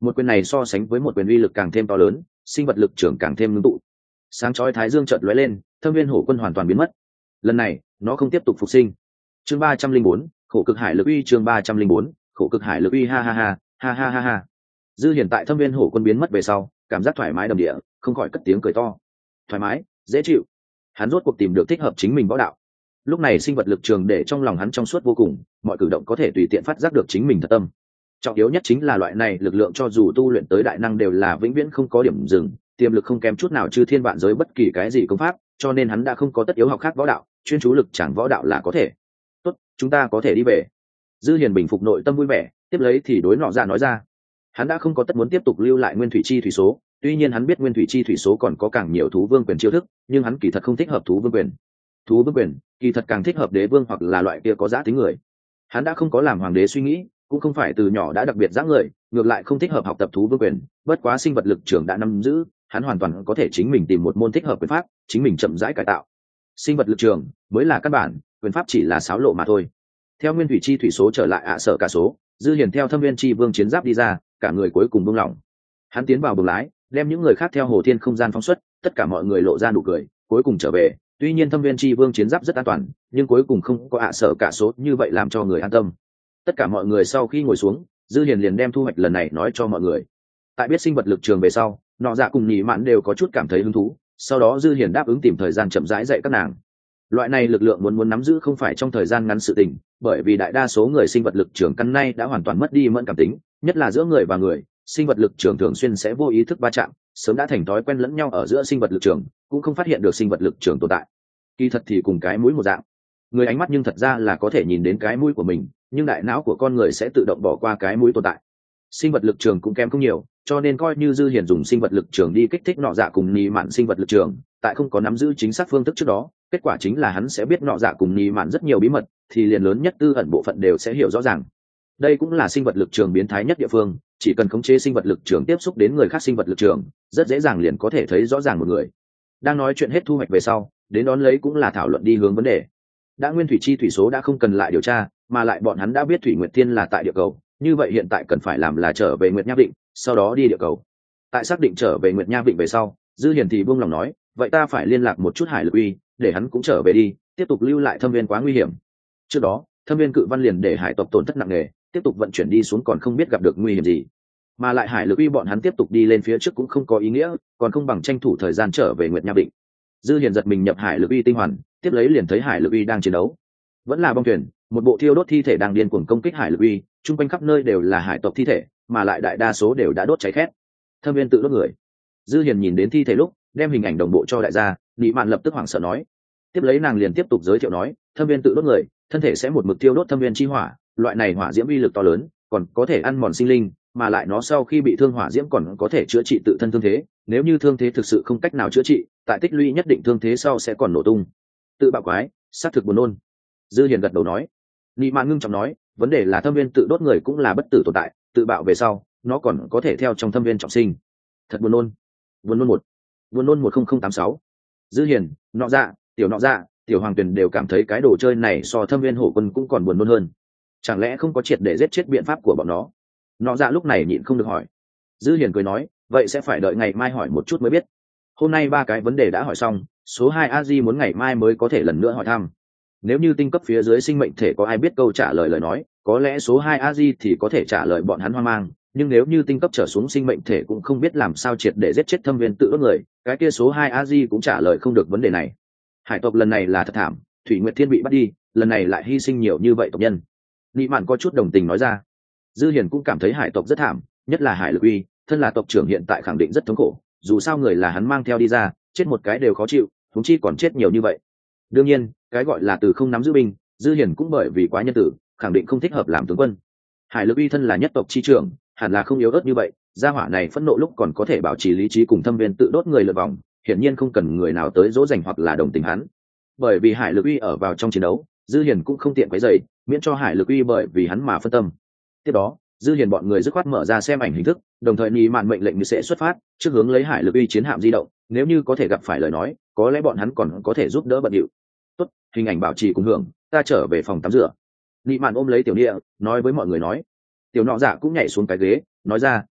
Một quyền này so sánh với một quyền uy lực càng thêm to lớn, sinh vật lực trưởng càng thêm ngưng tụ. Sáng chói thái dương chợt lóe lên, Thâm Viên Hổ Quân hoàn toàn biến mất. Lần này nó không tiếp tục phục sinh. Chương ba trăm linh bốn, khổ cực hải lực uy. Chương ba trăm linh bốn, khổ cực hải lực uy. Ha ha ha ha ha ha ha. Dư Hiền tại Thâm Viên Hổ Quân biến mất về sau, cảm giác thoải mái đầm địa, không khỏi cất tiếng cười to. Thoải mái, dễ chịu. Hắn rốt cuộc tìm được thích hợp chính mình võ đạo. Lúc này sinh vật lực trường để trong lòng hắn trong suốt vô cùng, mọi cử động có thể tùy tiện phát giác được chính mình thật tâm. Trọng yếu nhất chính là loại này lực lượng cho dù tu luyện tới đại năng đều là vĩnh viễn không có điểm dừng, tiềm lực không kém chút nào chư thiên vạn giới bất kỳ cái gì công pháp, cho nên hắn đã không có tất yếu học khác võ đạo, chuyên chú lực chẳng võ đạo là có thể. Tốt, chúng ta có thể đi về. Dư Hiền bình phục nội tâm vui vẻ, tiếp lấy thì đối nọ ra nói ra. Hắn đã không có tất muốn tiếp tục lưu lại nguyên thủy chi thủy số, tuy nhiên hắn biết nguyên thủy chi thủy số còn có càng nhiều thú vương quyền chiêu thức, nhưng hắn kỳ thật không thích hợp thú vương quyền. Thú vương quyền kỳ thật càng thích hợp đế vương hoặc là loại kia có giá tính người. Hắn đã không có làm hoàng đế suy nghĩ, cũng không phải từ nhỏ đã đặc biệt dã người, ngược lại không thích hợp học tập thú vương quyền, bất quá sinh vật lực trưởng đã nắm giữ, hắn hoàn toàn có thể chính mình tìm một môn thích hợp quyền pháp, chính mình chậm rãi cải tạo. Sinh vật lực trường mới là căn bản, quyền pháp chỉ là xáo lộ mà thôi. Theo nguyên thủy chi thủy số trở lại ạ sở cả số, Dư Hiền theo Thâm Viên chi vương chiến giáp đi ra, cả người cuối cùng buông lỏng. Hắn tiến vào buồng lái, đem những người khác theo hồ thiên không gian phóng xuất, tất cả mọi người lộ ra nụ cười, cuối cùng trở về. Tuy nhiên Thâm Viên chi vương chiến giáp rất an toàn, nhưng cuối cùng không có ạ sở cả số như vậy làm cho người an tâm. Tất cả mọi người sau khi ngồi xuống, Dư Hiền liền đem thu hoạch lần này nói cho mọi người. Tại biết sinh vật lực trường về sau, nọ dạ cùng nhị mạn đều có chút cảm thấy hứng thú, sau đó Dư Hiền đáp ứng tìm thời gian chậm rãi dạy các nàng. Loại này lực lượng muốn muốn nắm giữ không phải trong thời gian ngắn sự tình, bởi vì đại đa số người sinh vật lực trường căn nay đã hoàn toàn mất đi mẫn cảm tính, nhất là giữa người và người, sinh vật lực trường thường xuyên sẽ vô ý thức va chạm, sớm đã thành thói quen lẫn nhau ở giữa sinh vật lực trường, cũng không phát hiện được sinh vật lực trường tồn tại. Kỳ thật thì cùng cái mũi một dạng, người ánh mắt nhưng thật ra là có thể nhìn đến cái mũi của mình, nhưng đại não của con người sẽ tự động bỏ qua cái mũi tồn tại. Sinh vật lực trường cũng kém không nhiều, cho nên coi như Dư Hiền dùng sinh vật lực trường đi kích thích nọ dạ cùng nhị mạn sinh vật lực trường, tại không có nắm giữ chính xác phương thức trước đó, kết quả chính là hắn sẽ biết nọ dạ cùng nhị mạn rất nhiều bí mật, thì liền lớn nhất tư ẩn bộ phận đều sẽ hiểu rõ ràng. Đây cũng là sinh vật lực trường biến thái nhất địa phương, chỉ cần khống chế sinh vật lực trường tiếp xúc đến người khác sinh vật lực trường, rất dễ dàng liền có thể thấy rõ ràng một người. Đang nói chuyện hết thu hoạch về sau, đến đón lấy cũng là thảo luận đi hướng vấn đề. Đã nguyên thủy chi thủy số đã không cần lại điều tra, mà lại bọn hắn đã biết Thủy Nguyệt Thiên là tại địa cầu, như vậy hiện tại cần phải làm là trở về Nguyệt Nha Vịnh, sau đó đi địa cầu. Tại xác định trở về Nguyệt Nha Vịnh về sau, Dư Hiền thì buông lòng nói, vậy ta phải liên lạc một chút Hải Lực Uy, để hắn cũng trở về đi, tiếp tục lưu lại Thâm Viên quá nguy hiểm. Trước đó, Thâm Viên Cự Văn liền để hải tộc tổn thất nặng nề, tiếp tục vận chuyển đi xuống còn không biết gặp được nguy hiểm gì. Mà lại Hải Lực Uy bọn hắn tiếp tục đi lên phía trước cũng không có ý nghĩa, còn không bằng tranh thủ thời gian trở về Nguyệt Nha Vịnh. Dư Hiền giật mình nhập Hải Lực Uy tinh hoàn, tiếp lấy liền thấy Hải Lực Uy đang chiến đấu. Vẫn là bong thuyền, một bộ thiêu đốt thi thể đang điên cuồng công kích Hải Lực Uy, chung quanh khắp nơi đều là hải tộc thi thể, mà lại đại đa số đều đã đốt cháy khét. Thâm Viên tự đốt người. Dư Hiền nhìn đến thi thể lúc, đem hình ảnh đồng bộ cho đại gia, Nị Mạn lập tức hoảng sợ nói. Tiếp lấy nàng liền tiếp tục giới thiệu nói, Thâm Viên tự đốt người, thân thể sẽ một mực thiêu đốt thâm viên chi hỏa, loại này hỏa diễm uy lực to lớn, còn có thể ăn mòn sinh linh, mà lại nó sau khi bị thương hỏa diễm còn có thể chữa trị tự thân thương thế, nếu như thương thế thực sự không cách nào chữa trị, tại tích lũy nhất định thương thế sau sẽ còn nổ tung. Tự bạo quái, xác thực buồn nôn. Dư Hiền gật đầu nói. Nị Mạn ngưng trọng nói, vấn đề là thâm viên tự đốt người cũng là bất tử tồn tại, tự bạo về sau, nó còn có thể theo trong thâm viên trọng sinh. Thật buồn nôn. Buồn nôn một. Buồn nôn một không không tám sáu. Dư Hiền, nọ dạ, tiểu nọ dạ, tiểu hoàng tuyền đều cảm thấy cái đồ chơi này so thâm viên hổ quân cũng còn buồn nôn hơn. Chẳng lẽ không có triệt để giết chết biện pháp của bọn nó? Nọ dạ lúc này nhịn không được hỏi. Dư Hiền cười nói, vậy sẽ phải đợi ngày mai hỏi một chút mới biết. Hôm nay ba cái vấn đề đã hỏi xong, số hai a di muốn ngày mai mới có thể lần nữa hỏi thăm. Nếu như tinh cấp phía dưới sinh mệnh thể có ai biết câu trả lời lời nói, có lẽ số hai a di thì có thể trả lời bọn hắn hoang mang, nhưng nếu như tinh cấp trở xuống sinh mệnh thể cũng không biết làm sao triệt để giết chết thâm viên tự đốt người, cái kia số hai a di cũng trả lời không được vấn đề này. Hải tộc lần này là thật thảm, Thủy Nguyệt Thiên bị bắt đi, lần này lại hy sinh nhiều như vậy tộc nhân. Nị Mạn có chút đồng tình nói ra. Dư Hiền cũng cảm thấy hải tộc rất thảm, nhất là Hải Lực Uy, thân là tộc trưởng hiện tại khẳng định rất thống khổ, dù sao người là hắn mang theo đi ra, chết một cái đều khó chịu, huống chi còn chết nhiều như vậy. Đương nhiên, cái gọi là từ không nắm giữ binh, Dư Hiền cũng bởi vì quá nhân tử, khẳng định không thích hợp làm tướng quân. Hải Lực Uy thân là nhất tộc chi trưởng, hẳn là không yếu ớt như vậy, gia hỏa này phẫn nộ lúc còn có thể bảo trì lý trí cùng thâm viên tự đốt người lượt vòng, hiển nhiên không cần người nào tới dỗ dành hoặc là đồng tình hắn. Bởi vì Hải Lực Uy ở vào trong chiến đấu, Dư Hiền cũng không tiện quấy rầy, miễn cho Hải Lực Uy bởi vì hắn mà phân tâm. Tiếp đó, Dư Hiền bọn người dứt khoát mở ra xem ảnh hình thức, đồng thời Nị Mạn mệnh lệnh như sẽ xuất phát, trước hướng lấy Hải Lực Uy chiến hạm di động, nếu như có thể gặp phải lời nói, có lẽ bọn hắn còn có thể giúp đỡ bận điệu. Tốt, hình ảnh bảo trì cùng hưởng, ta trở về phòng tắm rửa. Nị Mạn ôm lấy Tiểu Địa, nói với mọi người nói. Tiểu Nọ Dạ cũng nhảy xuống cái ghế, nói ra,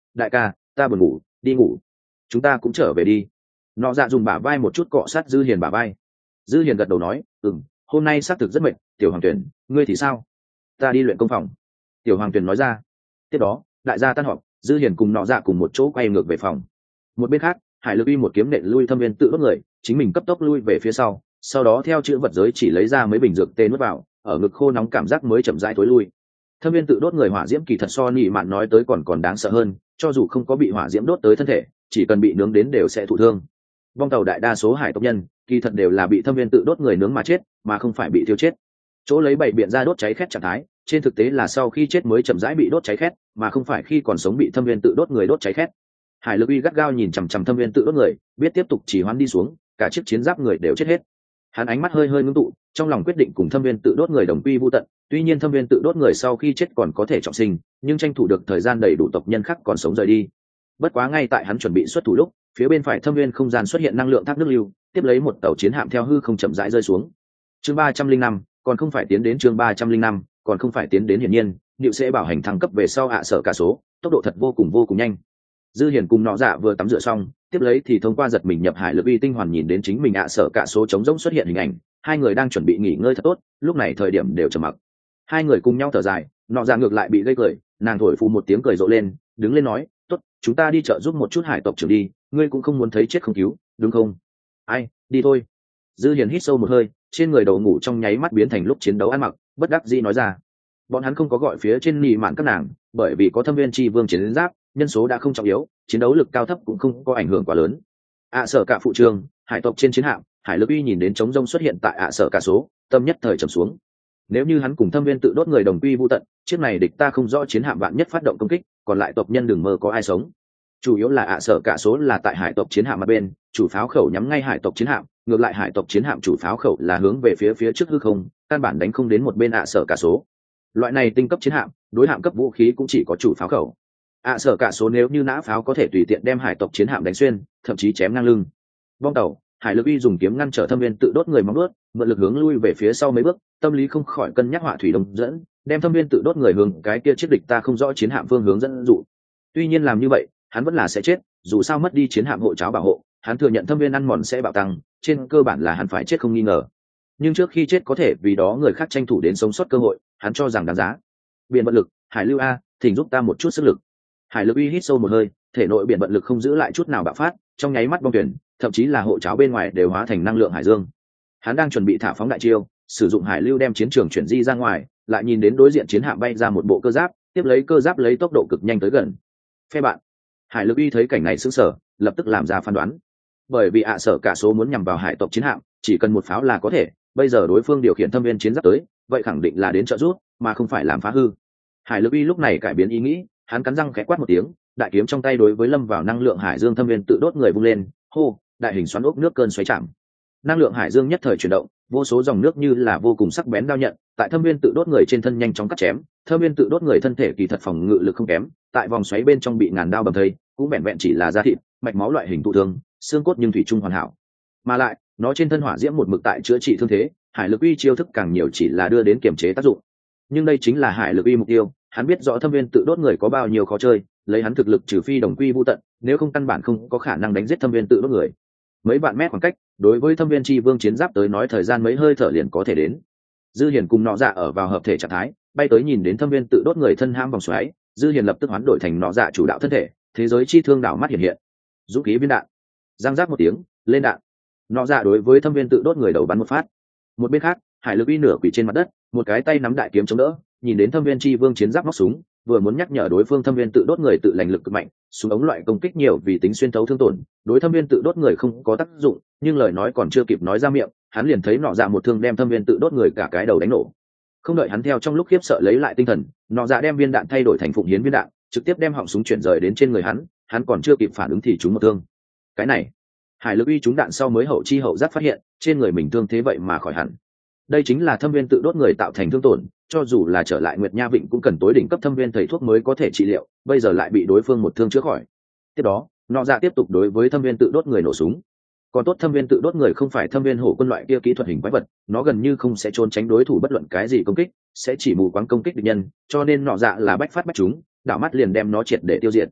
đại ca ta buồn ngủ, đi ngủ, chúng ta cũng trở về đi. Nọ dạ dùng bả vai một chút cọ sát dư hiền bả vai. Dư hiền gật đầu nói, ừm, hôm nay xác thực rất mệt. Tiểu hoàng tuyển, ngươi thì sao? Ta đi luyện công phòng. Tiểu hoàng tuyển nói ra. Tiếp đó đại gia tan họp, dư hiền cùng nọ dạ cùng một chỗ quay ngược về phòng. Một bên khác, hải lực uy một kiếm nện lui thâm viên tự đốt người, chính mình cấp tốc lui về phía sau, sau đó theo chữ vật giới chỉ lấy ra mấy bình dược tê nuốt vào, ở ngực khô nóng cảm giác mới chậm rãi tối lui. Thâm viên tự đốt người hỏa diễm kỳ thật so nhị mạn nói tới còn còn đáng sợ hơn, cho dù không có bị hỏa diễm đốt tới thân thể, chỉ cần bị nướng đến đều sẽ thụ thương. Vong tàu đại đa số hải tộc nhân kỳ thật đều là bị thâm viên tự đốt người nướng mà chết, mà không phải bị thiêu chết. Chỗ lấy bảy biện ra đốt cháy khét trạng thái, trên thực tế là sau khi chết mới chậm rãi bị đốt cháy khét, mà không phải khi còn sống bị thâm viên tự đốt người đốt cháy khét. Hải lực uy gắt gao nhìn chằm chằm thâm viên tự đốt người, biết tiếp tục chỉ hoán đi xuống cả chiếc chiến giáp người đều chết hết. Hắn ánh mắt hơi hơi ngưng tụ, trong lòng quyết định cùng thâm viên tự đốt người đồng quy vu tận. Tuy nhiên thâm viên tự đốt người sau khi chết còn có thể trọng sinh, nhưng tranh thủ được thời gian đầy đủ tộc nhân khác còn sống rời đi. Bất quá ngay tại hắn chuẩn bị xuất thủ lúc, phía bên phải thâm viên không gian xuất hiện năng lượng thác nước lưu, tiếp lấy một tàu chiến hạm theo hư không chậm rãi rơi xuống. Chương ba trăm linh năm, còn không phải tiến đến chương ba trăm linh năm, còn không phải tiến đến hiển nhiên, Niệu sẽ bảo hành thăng cấp về sau ạ sở cả số, tốc độ thật vô cùng vô cùng nhanh. Dư Hiền cùng nọ dạ vừa tắm rửa xong, tiếp lấy thì thông qua giật mình nhập hải lực uy tinh hoàn nhìn đến chính mình ạ sở cả số trống rỗng xuất hiện hình ảnh, hai người đang chuẩn bị nghỉ ngơi thật tốt, lúc này thời điểm đều trầm mặc. Hai người cùng nhau thở dài, nọ dạ ngược lại bị gây cười, nàng thổi phù một tiếng cười rộ lên, đứng lên nói, tốt, chúng ta đi chợ giúp một chút hải tộc trưởng đi, ngươi cũng không muốn thấy chết không cứu, đúng không? Ai, đi thôi. Dư Hiền hít sâu một hơi, trên người đầu ngủ trong nháy mắt biến thành lúc chiến đấu ăn mặc, bất đắc dĩ nói ra. Bọn hắn không có gọi phía trên nhị mạn các nàng, bởi vì có thâm viên chi vương chiến giáp, nhân số đã không trọng yếu, chiến đấu lực cao thấp cũng không có ảnh hưởng quá lớn. ạ sở cả phụ trường, hải tộc trên chiến hạm, hải lực uy nhìn đến trống rông xuất hiện tại ạ sở cả số, tâm nhất thời trầm xuống. Nếu như hắn cùng thâm viên tự đốt người đồng quy vu tận, chiếc này địch ta không rõ chiến hạm vạn nhất phát động công kích, còn lại tộc nhân đừng mơ có ai sống. Chủ yếu là ạ sở cả số là tại hải tộc chiến hạm mặt bên, chủ pháo khẩu nhắm ngay hải tộc chiến hạm, ngược lại hải tộc chiến hạm chủ pháo khẩu là hướng về phía phía trước hư không, căn bản đánh không đến một bên ạ sở cả số. Loại này tinh cấp chiến hạm, đối hạm cấp vũ khí cũng chỉ có chủ pháo khẩu. ạ sở cả số nếu như nã pháo có thể tùy tiện đem hải tộc chiến hạm đánh xuyên, thậm chí chém ngang lưng. Vong tàu, hải lực uy dùng kiếm ngăn trở thâm viên tự đốt người móng đuốt, mượn lực hướng lui về phía sau mấy bước, tâm lý không khỏi cân nhắc họa thủy đông dẫn, đem thâm viên tự đốt người hướng cái kia chiếc địch ta không rõ chiến hạm phương hướng dẫn dụ. Tuy nhiên làm như vậy, hắn vẫn là sẽ chết, dù sao mất đi chiến hạm hộ cháo bảo hộ, hắn thừa nhận thâm viên ăn mòn sẽ bạo tăng, trên cơ bản là hắn phải chết không nghi ngờ. Nhưng trước khi chết có thể vì đó người khác tranh thủ đến sống sót cơ hội, hắn cho rằng đáng giá. Biển vận lực, hải lưu a, thỉnh giúp ta một chút sức lực. Hải lực uy hít sâu một hơi, thể nội biển vận lực không giữ lại chút nào bạo phát, trong nháy mắt bong thuyền, thậm chí là hộ cháo bên ngoài đều hóa thành năng lượng hải dương. Hắn đang chuẩn bị thả phóng đại chiêu, sử dụng hải lưu đem chiến trường chuyển di ra ngoài, lại nhìn đến đối diện chiến hạm bay ra một bộ cơ giáp, tiếp lấy cơ giáp lấy tốc độ cực nhanh tới gần. Phe bạn, hải lực uy thấy cảnh này sững sờ, lập tức làm ra phán đoán. Bởi vì ạ sở cả số muốn nhằm vào hải tộc chiến hạm, chỉ cần một pháo là có thể, bây giờ đối phương điều khiển thâm viên chiến giáp tới, vậy khẳng định là đến trợ giúp, mà không phải làm phá hư. Hải lực uy lúc này cải biến ý nghĩ, hắn cắn răng khẽ quát một tiếng, đại kiếm trong tay đối với lâm vào năng lượng hải dương thâm viên tự đốt người vung lên, hô, đại hình xoắn ốc nước cơn xoáy chạm. Năng lượng hải dương nhất thời chuyển động, vô số dòng nước như là vô cùng sắc bén đao nhận, tại thâm viên tự đốt người trên thân nhanh chóng cắt chém, thâm viên tự đốt người thân thể kỳ thật phòng ngự lực không kém, tại vòng xoáy bên trong bị ngàn đao bầm thây, cũng vẹn vẹn chỉ là da thịt, mạch máu loại hình thụ thương, xương cốt nhưng thủy chung hoàn hảo. Mà lại, nó trên thân hỏa diễm một mực tại chữa trị thương thế, hải lực uy chiêu thức càng nhiều chỉ là đưa đến kiềm chế tác dụng. Nhưng đây chính là hải lực uy mục tiêu, hắn biết rõ thâm viên tự đốt người có bao nhiêu khó chơi, lấy hắn thực lực trừ phi đồng quy vu tận, nếu không căn bản không có khả năng đánh giết thâm viên tự đốt người. Mấy vạn mét khoảng cách, đối với thâm viên chi vương chiến giáp tới nói thời gian mấy hơi thở liền có thể đến. Dư Hiền cùng nọ dạ ở vào hợp thể trạng thái, bay tới nhìn đến thâm viên tự đốt người thân ham vòng xoáy, Dư Hiền lập tức hoán đổi thành nọ dạ chủ đạo thân thể, thế giới chi thương đảo mắt hiện hiện. Dũng khí viên đạn, giang giác một tiếng, lên đạn. Nọ dạ đối với thâm viên tự đốt người đầu bắn một phát. Một bên khác, hải lực uy nửa quỳ trên mặt đất, một cái tay nắm đại kiếm chống đỡ, nhìn đến thâm viên chi vương chiến giáp móc súng, vừa muốn nhắc nhở đối phương thâm viên tự đốt người tự lành lực cực mạnh, súng ống loại công kích nhiều vì tính xuyên thấu thương tổn, đối thâm viên tự đốt người không có tác dụng, nhưng lời nói còn chưa kịp nói ra miệng, hắn liền thấy nọ dạ một thương đem thâm viên tự đốt người cả cái đầu đánh nổ. Không đợi hắn theo trong lúc khiếp sợ lấy lại tinh thần, nọ dạ đem viên đạn thay đổi thành phụng hiến viên đạn, trực tiếp đem họng súng chuyển rời đến trên người hắn, hắn còn chưa kịp phản ứng thì trúng một thương. Cái này, hải lực uy trúng đạn sau mới hậu chi hậu giác phát hiện, trên người mình thương thế vậy mà khỏi hẳn. Đây chính là thâm viên tự đốt người tạo thành thương tổn, cho dù là trở lại Nguyệt Nha Vịnh cũng cần tối đỉnh cấp thâm viên thầy thuốc mới có thể trị liệu, bây giờ lại bị đối phương một thương chữa khỏi. Tiếp đó, nọ dạ tiếp tục đối với thâm viên tự đốt người nổ súng. Còn tốt thâm viên tự đốt người không phải thâm viên hổ quân loại kia kỹ thuật hình quái vật, nó gần như không sẽ trốn tránh đối thủ bất luận cái gì công kích, sẽ chỉ mù quáng công kích địch nhân, cho nên nọ dạ là bách phát bách trúng, đảo mắt liền đem nó triệt để tiêu diệt.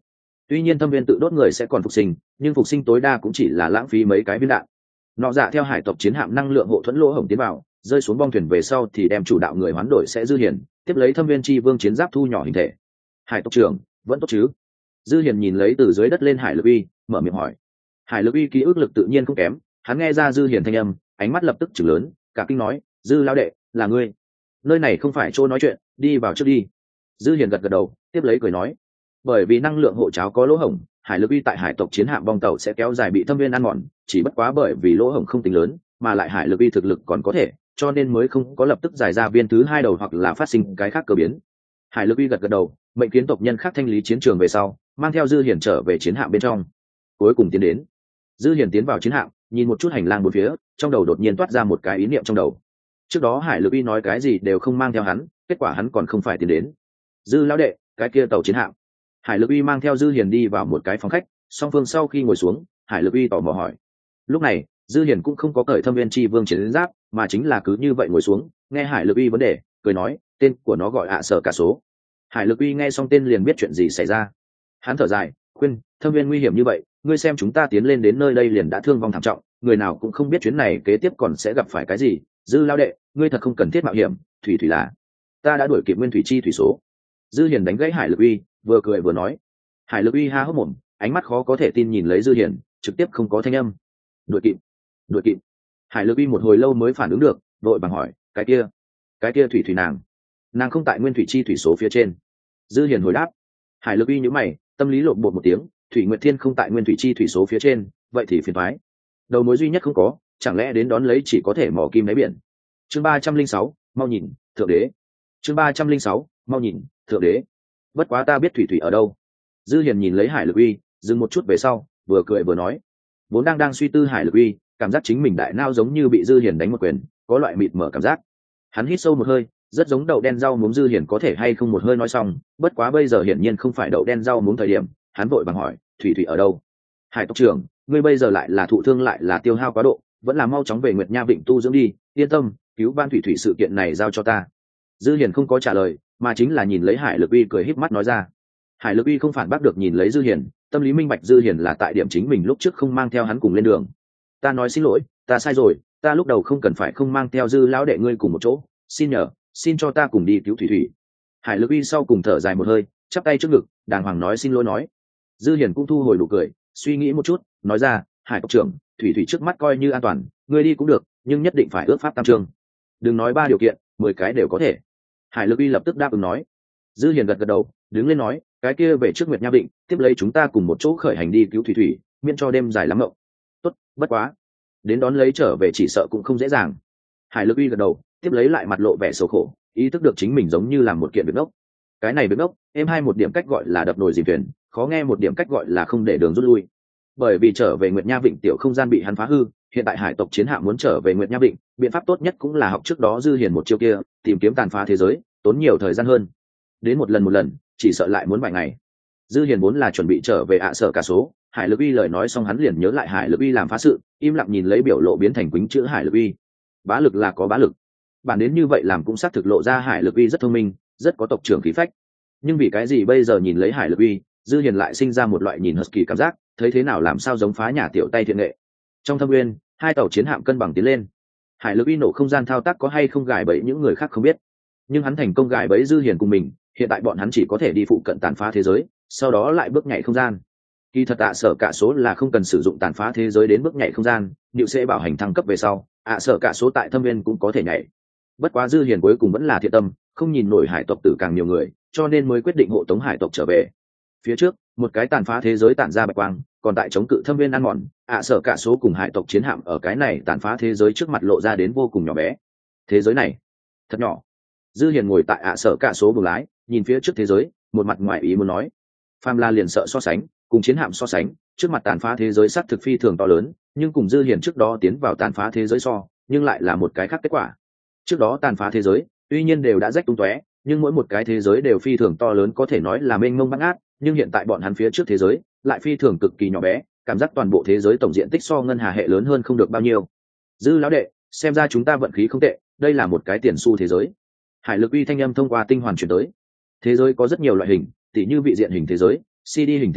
Tuy nhiên thâm viên tự đốt người sẽ còn phục sinh, nhưng phục sinh tối đa cũng chỉ là lãng phí mấy cái viên đạn. Nọ dạ theo hải tộc chiến hạm năng lượng hộ thuẫn lỗ hổng tiến vào, rơi xuống bong thuyền về sau thì đem chủ đạo người hoán đổi sẽ Dư Hiền, tiếp lấy thâm viên chi vương chiến giáp thu nhỏ hình thể. Hải tộc trưởng vẫn tốt chứ? Dư Hiền nhìn lấy từ dưới đất lên Hải Lực Uy, mở miệng hỏi. Hải Lực Uy ký ức lực tự nhiên không kém, hắn nghe ra Dư Hiền thanh âm, ánh mắt lập tức chừng lớn, cả kinh nói, Dư lão đệ, là ngươi? Nơi này không phải chỗ nói chuyện, đi vào trước đi. Dư Hiền gật gật đầu, tiếp lấy cười nói, bởi vì năng lượng hộ cháo có lỗ hổng, Hải Lực Uy tại hải tộc chiến hạm bong tàu sẽ kéo dài bị thâm viên ăn mòn, chỉ bất quá bởi vì lỗ hổng không tính lớn, mà lại Hải Lực Uy thực lực còn có thể, cho nên mới không có lập tức giải ra viên thứ hai đầu hoặc là phát sinh cái khác cơ biến. Hải Lực Uy gật gật đầu, mệnh kiến tộc nhân khác thanh lý chiến trường về sau, mang theo Dư Hiền trở về chiến hạm bên trong. Cuối cùng tiến đến, Dư Hiền tiến vào chiến hạm, nhìn một chút hành lang bốn phía, trong đầu đột nhiên toát ra một cái ý niệm trong đầu. Trước đó Hải Lực Uy nói cái gì đều không mang theo hắn, kết quả hắn còn không phải tiến đến. Dư lão đệ, cái kia tàu chiến hạm. Hải Lực Uy mang theo Dư Hiền đi vào một cái phòng khách, song phương sau khi ngồi xuống, Hải Lực Uy tò mò hỏi. Lúc này, Dư Hiền cũng không có cởi thâm viên chi vương chiến giáp, mà chính là cứ như vậy ngồi xuống, nghe Hải Lực Uy vấn đề, cười nói, tên của nó gọi ạ sở cả số. Hải Lực Uy nghe xong tên liền biết chuyện gì xảy ra. Hắn thở dài, khuyên, thâm viên nguy hiểm như vậy, ngươi xem chúng ta tiến lên đến nơi đây liền đã thương vong thảm trọng, người nào cũng không biết chuyến này kế tiếp còn sẽ gặp phải cái gì. Dư lão đệ, ngươi thật không cần thiết mạo hiểm, thủy thủy là, ta đã đuổi kịp nguyên thủy chi thủy số. Dư Hiền đánh gãy Hải Lực Uy, vừa cười vừa nói. Hải Lực Uy ha hốc mồm, ánh mắt khó có thể tin nhìn lấy Dư Hiền, trực tiếp không có thanh âm. Đuổi kịp, đuổi kịp. Hải Lực Uy một hồi lâu mới phản ứng được, vội vàng hỏi, cái kia, cái kia thủy thủy nàng, nàng không tại nguyên thủy chi thủy số phía trên. Dư Hiền hồi đáp. Hải Lực Uy nhíu mày, tâm lý lộn bột một tiếng, Thủy Nguyệt Thiên không tại nguyên thủy chi thủy số phía trên, vậy thì phiền toái. Đầu mối duy nhất không có, chẳng lẽ đến đón lấy chỉ có thể mò kim đáy biển. Chương ba trăm linh sáu, mau nhìn, thượng đế. Chương ba trăm linh sáu, mau nhìn, thượng đế. Bất quá ta biết thủy thủy ở đâu. Dư Hiền nhìn lấy Hải Lực Uy, dừng một chút về sau, vừa cười vừa nói. Vốn đang đang suy tư Hải Lực Uy, cảm giác chính mình đại nao giống như bị Dư Hiền đánh một quyền, có loại mịt mở cảm giác. Hắn hít sâu một hơi, rất giống đậu đen rau muống. Dư Hiền có thể hay không một hơi nói xong, bất quá bây giờ hiển nhiên không phải đậu đen rau muống thời điểm, hắn vội vàng hỏi, thủy thủy ở đâu? Hải tộc trưởng, ngươi bây giờ lại là thụ thương lại là tiêu hao quá độ, vẫn là mau chóng về Nguyệt Nha Vịnh tu dưỡng đi, yên tâm, cứu ban thủy thủy sự kiện này giao cho ta. Dư Hiền không có trả lời, mà chính là nhìn lấy Hải Lực Uy cười híp mắt nói ra. Hải Lực Uy không phản bác được, nhìn lấy Dư Hiền, tâm lý minh bạch Dư Hiền là tại điểm chính mình lúc trước không mang theo hắn cùng lên đường. Ta nói xin lỗi, ta sai rồi, ta lúc đầu không cần phải không mang theo Dư lão đệ ngươi cùng một chỗ, xin nhờ, xin cho ta cùng đi cứu thủy thủy. Hải Lực Uy sau cùng thở dài một hơi, chắp tay trước ngực, đàng hoàng nói xin lỗi nói. Dư Hiền cũng thu hồi nụ cười, suy nghĩ một chút, nói ra, Hải tộc trưởng, thủy thủy trước mắt coi như an toàn, ngươi đi cũng được, nhưng nhất định phải ước pháp tam chương. Đừng nói ba điều kiện, mười cái đều có thể. Hải Lực Uy lập tức đáp ứng nói. Dư Hiền gật gật đầu, đứng lên nói, cái kia về trước Nguyệt Nha Vịnh, tiếp lấy chúng ta cùng một chỗ khởi hành đi cứu thủy thủy, miễn cho đêm dài lắm ngộng. Tốt, bất quá, đến đón lấy trở về chỉ sợ cũng không dễ dàng. Hải Lực Uy gật đầu, tiếp lấy lại mặt lộ vẻ xấu khổ, ý thức được chính mình giống như làm một kiện việc ngốc. Cái này việc ngốc, em hai một điểm cách gọi là đập nồi dìm thuyền, khó nghe một điểm cách gọi là không để đường rút lui. Bởi vì trở về Nguyệt Nha Vịnh tiểu không gian bị hắn phá hư, hiện tại hải tộc chiến hạm muốn trở về Nguyệt Nha Vịnh, biện pháp tốt nhất cũng là học trước đó Dư Hiền một chiêu kia, tìm kiếm tàn phá thế giới, tốn nhiều thời gian hơn. Đến một lần một lần, chỉ sợ lại muốn vài ngày. Dư Hiền vốn là chuẩn bị trở về ạ sở cả số, Hải Lực Uy lời nói xong hắn liền nhớ lại Hải Lực Uy làm phá sự, im lặng nhìn lấy biểu lộ biến thành quýnh chữ Hải Lực Uy. Bá lực là có bá lực, bản đến như vậy làm cũng xác thực lộ ra Hải Lực Uy rất thông minh, rất có tộc trưởng khí phách. Nhưng vì cái gì bây giờ nhìn lấy Hải Lực Uy, Dư Hiền lại sinh ra một loại nhìn husky cảm giác, thấy thế nào làm sao giống phá nhà tiểu tay thiện nghệ. Trong thâm nguyên, hai tàu chiến hạm cân bằng tiến lên. Hải Lực Uy nổ không gian thao tác có hay không gài bẫy những người khác không biết, nhưng hắn thành công gài bẫy Dư Hiền cùng mình, hiện tại bọn hắn chỉ có thể đi phụ cận tàn phá thế giới, sau đó lại bước nhảy không gian. Kỳ thật ạ sở cả số là không cần sử dụng tàn phá thế giới đến bước nhảy không gian, Niệu sẽ bảo hành thăng cấp về sau, ạ sở cả số tại thâm nguyên cũng có thể nhảy. Bất quá Dư Hiền cuối cùng vẫn là thiện tâm, không nhìn nổi hải tộc tử càng nhiều người, cho nên mới quyết định hộ tống hải tộc trở về. Phía trước, một cái tàn phá thế giới tản ra bạch quang, còn tại chống cự thâm viên ăn mòn, ạ sở cả số cùng hải tộc chiến hạm ở cái này tàn phá thế giới trước mặt lộ ra đến vô cùng nhỏ bé. Thế giới này thật nhỏ. Dư Hiền ngồi tại ạ sở cả số buồng lái, nhìn phía trước thế giới, một mặt ngoài ý muốn nói. Phàm La liền sợ so sánh, cùng chiến hạm so sánh, trước mặt tàn phá thế giới sắc thực phi thường to lớn, nhưng cùng Dư Hiền trước đó tiến vào tàn phá thế giới so, nhưng lại là một cái khác kết quả. Trước đó tàn phá thế giới, tuy nhiên đều đã rách tung tóe, nhưng mỗi một cái thế giới đều phi thường to lớn, có thể nói là mênh mông bát ngát, nhưng hiện tại bọn hắn phía trước thế giới lại phi thường cực kỳ nhỏ bé, cảm giác toàn bộ thế giới tổng diện tích so ngân hà hệ lớn hơn không được bao nhiêu. Dư lão đệ, xem ra chúng ta vận khí không tệ, đây là một cái tiền xu thế giới. Hải Lực Uy thanh âm thông qua tinh hoàn truyền tới. Thế giới có rất nhiều loại hình, tỉ như vị diện hình thế giới, xê đê hình thế giới,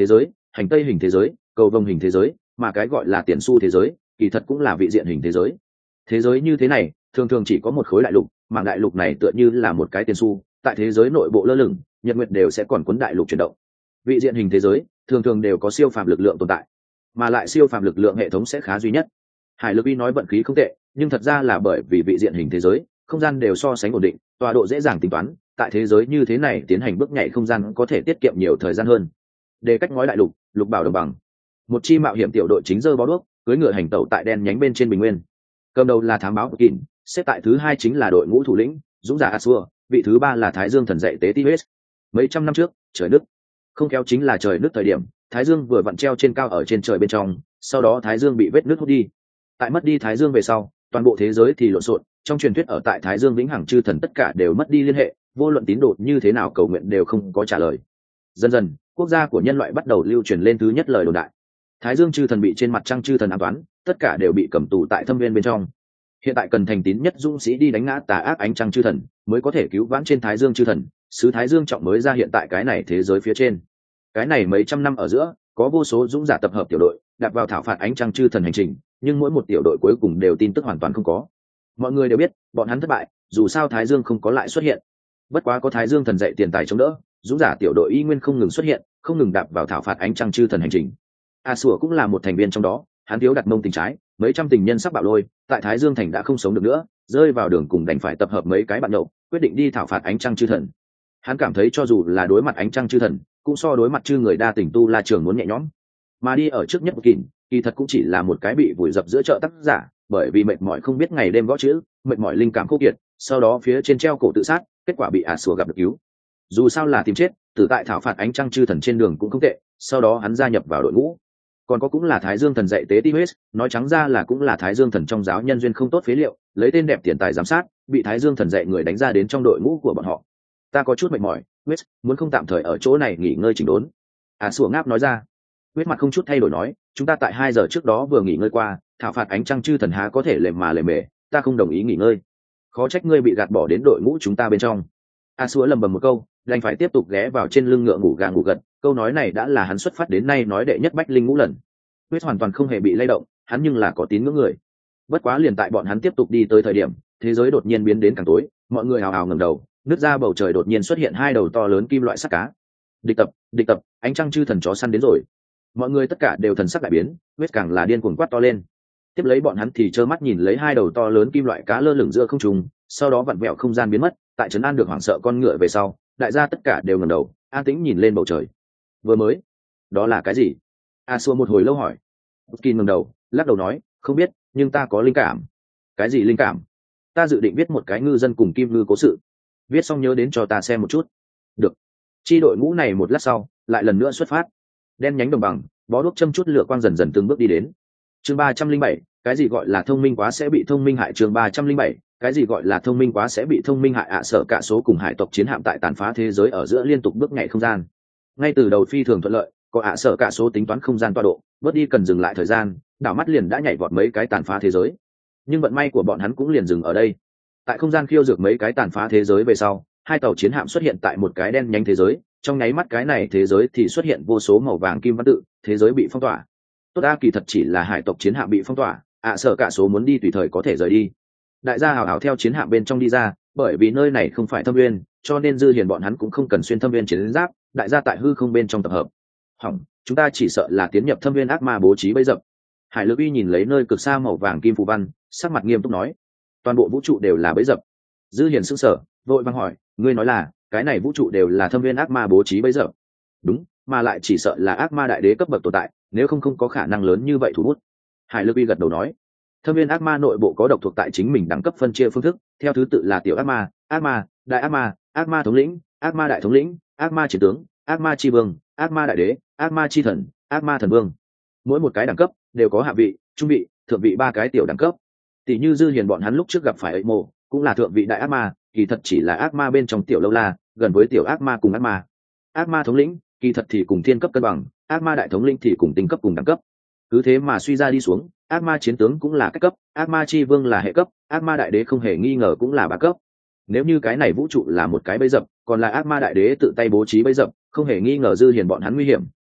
hành tây hình thế giới, cầu vồng hình thế giới, mà cái gọi là tiền xu thế giới kỳ thật cũng là vị diện hình thế giới. Thế giới như thế này thường thường chỉ có một khối đại lục, mà đại lục này tựa như là một cái tiền xu, tại thế giới nội bộ lơ lửng, nhật nguyệt đều sẽ còn cuốn đại lục chuyển động. Vị diện hình thế giới thường thường đều có siêu phàm lực lượng tồn tại, mà lại siêu phàm lực lượng hệ thống sẽ khá duy nhất. Hải Lực Uy nói vận khí không tệ, nhưng thật ra là bởi vì vị diện hình thế giới không gian đều so sánh ổn định, tọa độ dễ dàng tính toán, tại thế giới như thế này tiến hành bước nhảy không gian có thể tiết kiệm nhiều thời gian hơn. Để cách ngói đại lục, lục bảo đồng bằng, một chi mạo hiểm tiểu đội chính dơ bó đuốc, cưỡi ngựa hành tẩu tại đen nhánh bên trên bình nguyên. Cầm đầu là thám báo Kình, xếp tại thứ hai chính là đội ngũ thủ lĩnh dũng giả Asua, vị thứ ba là Thái Dương thần dạy tế Tibet. Mấy trăm năm trước, trời nước không kéo chính là trời nước thời điểm, Thái Dương vừa vặn treo trên cao ở trên trời bên trong, sau đó Thái Dương bị vết nước hút đi. Tại mất đi Thái Dương về sau, toàn bộ thế giới thì lộn xộn, trong truyền thuyết ở tại Thái Dương vĩnh hằng chư thần tất cả đều mất đi liên hệ, vô luận tín đồ như thế nào cầu nguyện đều không có trả lời. Dần dần, quốc gia của nhân loại bắt đầu lưu truyền lên thứ nhất lời đồn đại. Thái Dương chư thần bị trên mặt trăng chư thần ám toán, tất cả đều bị cầm tù tại thâm viên bên trong. Hiện tại cần thành tín nhất dũng sĩ đi đánh ngã tà ác ánh trăng chư thần, mới có thể cứu vãn trên Thái Dương chư thần, sứ Thái Dương trọng mới ra hiện tại cái này thế giới phía trên. Cái này mấy trăm năm ở giữa, có vô số dũng giả tập hợp tiểu đội, đặt vào thảo phạt ánh trăng chư thần hành trình, nhưng mỗi một tiểu đội cuối cùng đều tin tức hoàn toàn không có. Mọi người đều biết, bọn hắn thất bại, dù sao Thái Dương không có lại xuất hiện. Bất quá có Thái Dương thần dạy tiền tài chống đỡ, dũng giả tiểu đội y nguyên không ngừng xuất hiện, không ngừng đạp vào thảo phạt ánh trăng chư thần hành trình. A Sủa cũng là một thành viên trong đó, hắn thiếu đặt mông tình trái, mấy trăm tình nhân sắp bạo lôi, tại Thái Dương thành đã không sống được nữa, rơi vào đường cùng đành phải tập hợp mấy cái bạn nhậu, quyết định đi thảo phạt ánh trăng chư thần. Hắn cảm thấy cho dù là đối mặt ánh trăng chư thần, cũng so đối mặt chư người đa tình tu la trường muốn nhẹ nhõm. Mà đi ở trước nhất một kình, kỳ thật cũng chỉ là một cái bị vùi dập giữa chợ tác giả, bởi vì mệt mỏi không biết ngày đêm gõ chữ, mệt mỏi linh cảm khô kiệt, sau đó phía trên treo cổ tự sát, kết quả bị A Sủa gặp được cứu. Dù sao là tìm chết, tử tại thảo phạt ánh trăng chư thần trên đường cũng không tệ, sau đó hắn gia nhập vào đội ngũ. Còn có cũng là Thái Dương thần dạy tế Tibet, nói trắng ra là cũng là Thái Dương thần trong giáo nhân duyên không tốt phế liệu, lấy tên đẹp tiền tài giám sát, bị Thái Dương thần dạy người đánh ra đến trong đội ngũ của bọn họ. Ta có chút mệt mỏi, Wes, muốn không tạm thời ở chỗ này nghỉ ngơi chỉnh đốn. À Sủa ngáp nói ra. Wes mặt không chút thay đổi nói, chúng ta tại hai giờ trước đó vừa nghỉ ngơi qua, thảo phạt ánh trăng chư thần há có thể lề mà lề mề, ta không đồng ý nghỉ ngơi. Khó trách ngươi bị gạt bỏ đến đội ngũ chúng ta bên trong. À Sủa lầm bầm một câu, đành phải tiếp tục ghé vào trên lưng ngựa ngủ gà ngủ gật, câu nói này đã là hắn xuất phát đến nay nói đệ nhất bách linh ngũ lần. Wes hoàn toàn không hề bị lay động, hắn nhưng là có tín ngưỡng người. Bất quá liền tại bọn hắn tiếp tục đi tới thời điểm, thế giới đột nhiên biến đến càng tối, mọi người hào hào ngẩng đầu, nước ra bầu trời đột nhiên xuất hiện hai đầu to lớn kim loại sắt cá. Địch tập, địch tập, ánh trăng chư thần chó săn đến rồi. Mọi người tất cả đều thần sắc đại biến, Wes càng là điên cuồng quát to lên. Tiếp lấy bọn hắn thì trơ mắt nhìn lấy hai đầu to lớn kim loại cá lơ lửng giữa không trung, sau đó vặn vẹo không gian biến mất, tại trấn an được hoảng sợ con ngựa về sau, đại gia tất cả đều ngẩng đầu, an tĩnh nhìn lên bầu trời. Vừa mới, đó là cái gì? A Sủa một hồi lâu hỏi. Kin ngẩng đầu, lắc đầu nói, không biết, nhưng ta có linh cảm. Cái gì linh cảm? Ta dự định viết một cái ngư dân cùng kim ngư cố sự. Viết xong nhớ đến cho ta xem một chút. Được. Chi đội ngũ này một lát sau, lại lần nữa xuất phát. Đen nhánh đồng bằng, bó đuốc châm chút lửa quang dần dần từng bước đi đến. Chương ba trăm linh bảy, cái gì gọi là thông minh quá sẽ bị thông minh hại? Chương ba trăm linh bảy, cái gì gọi là thông minh quá sẽ bị thông minh hại? ạ Sở cả số cùng hải tộc chiến hạm tại tàn phá thế giới ở giữa liên tục bước nhảy không gian. Ngay từ đầu phi thường thuận lợi, có ạ Sở cả số tính toán không gian tọa độ, bớt đi cần dừng lại thời gian, đảo mắt liền đã nhảy vọt mấy cái tàn phá thế giới. Nhưng vận may của bọn hắn cũng liền dừng ở đây. Tại không gian khiêu dược mấy cái tàn phá thế giới về sau, hai tàu chiến hạm xuất hiện tại một cái đen nhánh thế giới, trong nháy mắt cái này thế giới thì xuất hiện vô số màu vàng kim văn tự, thế giới bị phong tỏa. Tốt a, kỳ thật chỉ là hải tộc chiến hạm bị phong tỏa, ạ Sở cả số muốn đi tùy thời có thể rời đi. Đại gia hào hào theo chiến hạm bên trong đi ra, bởi vì nơi này không phải thâm viên, cho nên dư hiền bọn hắn cũng không cần xuyên thâm viên chiến giáp, đại gia tại hư không bên trong tập hợp. Hỏng, chúng ta chỉ sợ là tiến nhập thâm viên ác ma bố trí bấy dập. Hải Lực Uy nhìn lấy nơi cực xa màu vàng kim phù văn, sắc mặt nghiêm túc nói, toàn bộ vũ trụ đều là bấy dập. Dư hiền sững sờ, vội vàng hỏi, ngươi nói là cái này vũ trụ đều là thâm viên ác ma bố trí bấy dập? Đúng, mà lại chỉ sợ là ác ma đại đế cấp bậc tồn tại, nếu không không có khả năng lớn như vậy thủ bút. Hải Lực Uy gật đầu nói, thâm viên ác ma nội bộ có độc thuộc tại chính mình đẳng cấp phân chia phương thức, theo thứ tự là tiểu ác ma, ác ma, đại ác ma, ác ma thống lĩnh, ác ma đại thống lĩnh, ác ma chiến tướng, ác ma chi vương, ác ma đại đế, ác ma chi thần, ác ma thần vương. Mỗi một cái đẳng cấp đều có hạ vị, trung vị, thượng vị ba cái tiểu đẳng cấp. Tỷ như dư hiền bọn hắn lúc trước gặp phải ấy mộ, cũng là thượng vị đại ác ma, kỳ thật chỉ là ác ma bên trong tiểu lâu la, gần với tiểu ác ma cùng ác ma. Ác ma thống lĩnh, kỳ thật thì cùng thiên cấp cân bằng, ác ma đại thống lĩnh thì cùng tinh cấp cùng đẳng cấp. Cứ thế mà suy ra đi xuống, ác ma chiến tướng cũng là cách cấp, ác ma chi vương là hệ cấp, ác ma đại đế không hề nghi ngờ cũng là ba cấp. Nếu như cái này vũ trụ là một cái bẫy dập, còn là ác ma đại đế tự tay bố trí bẫy dập, không hề nghi ngờ dư hiền bọn hắn nguy hiểm,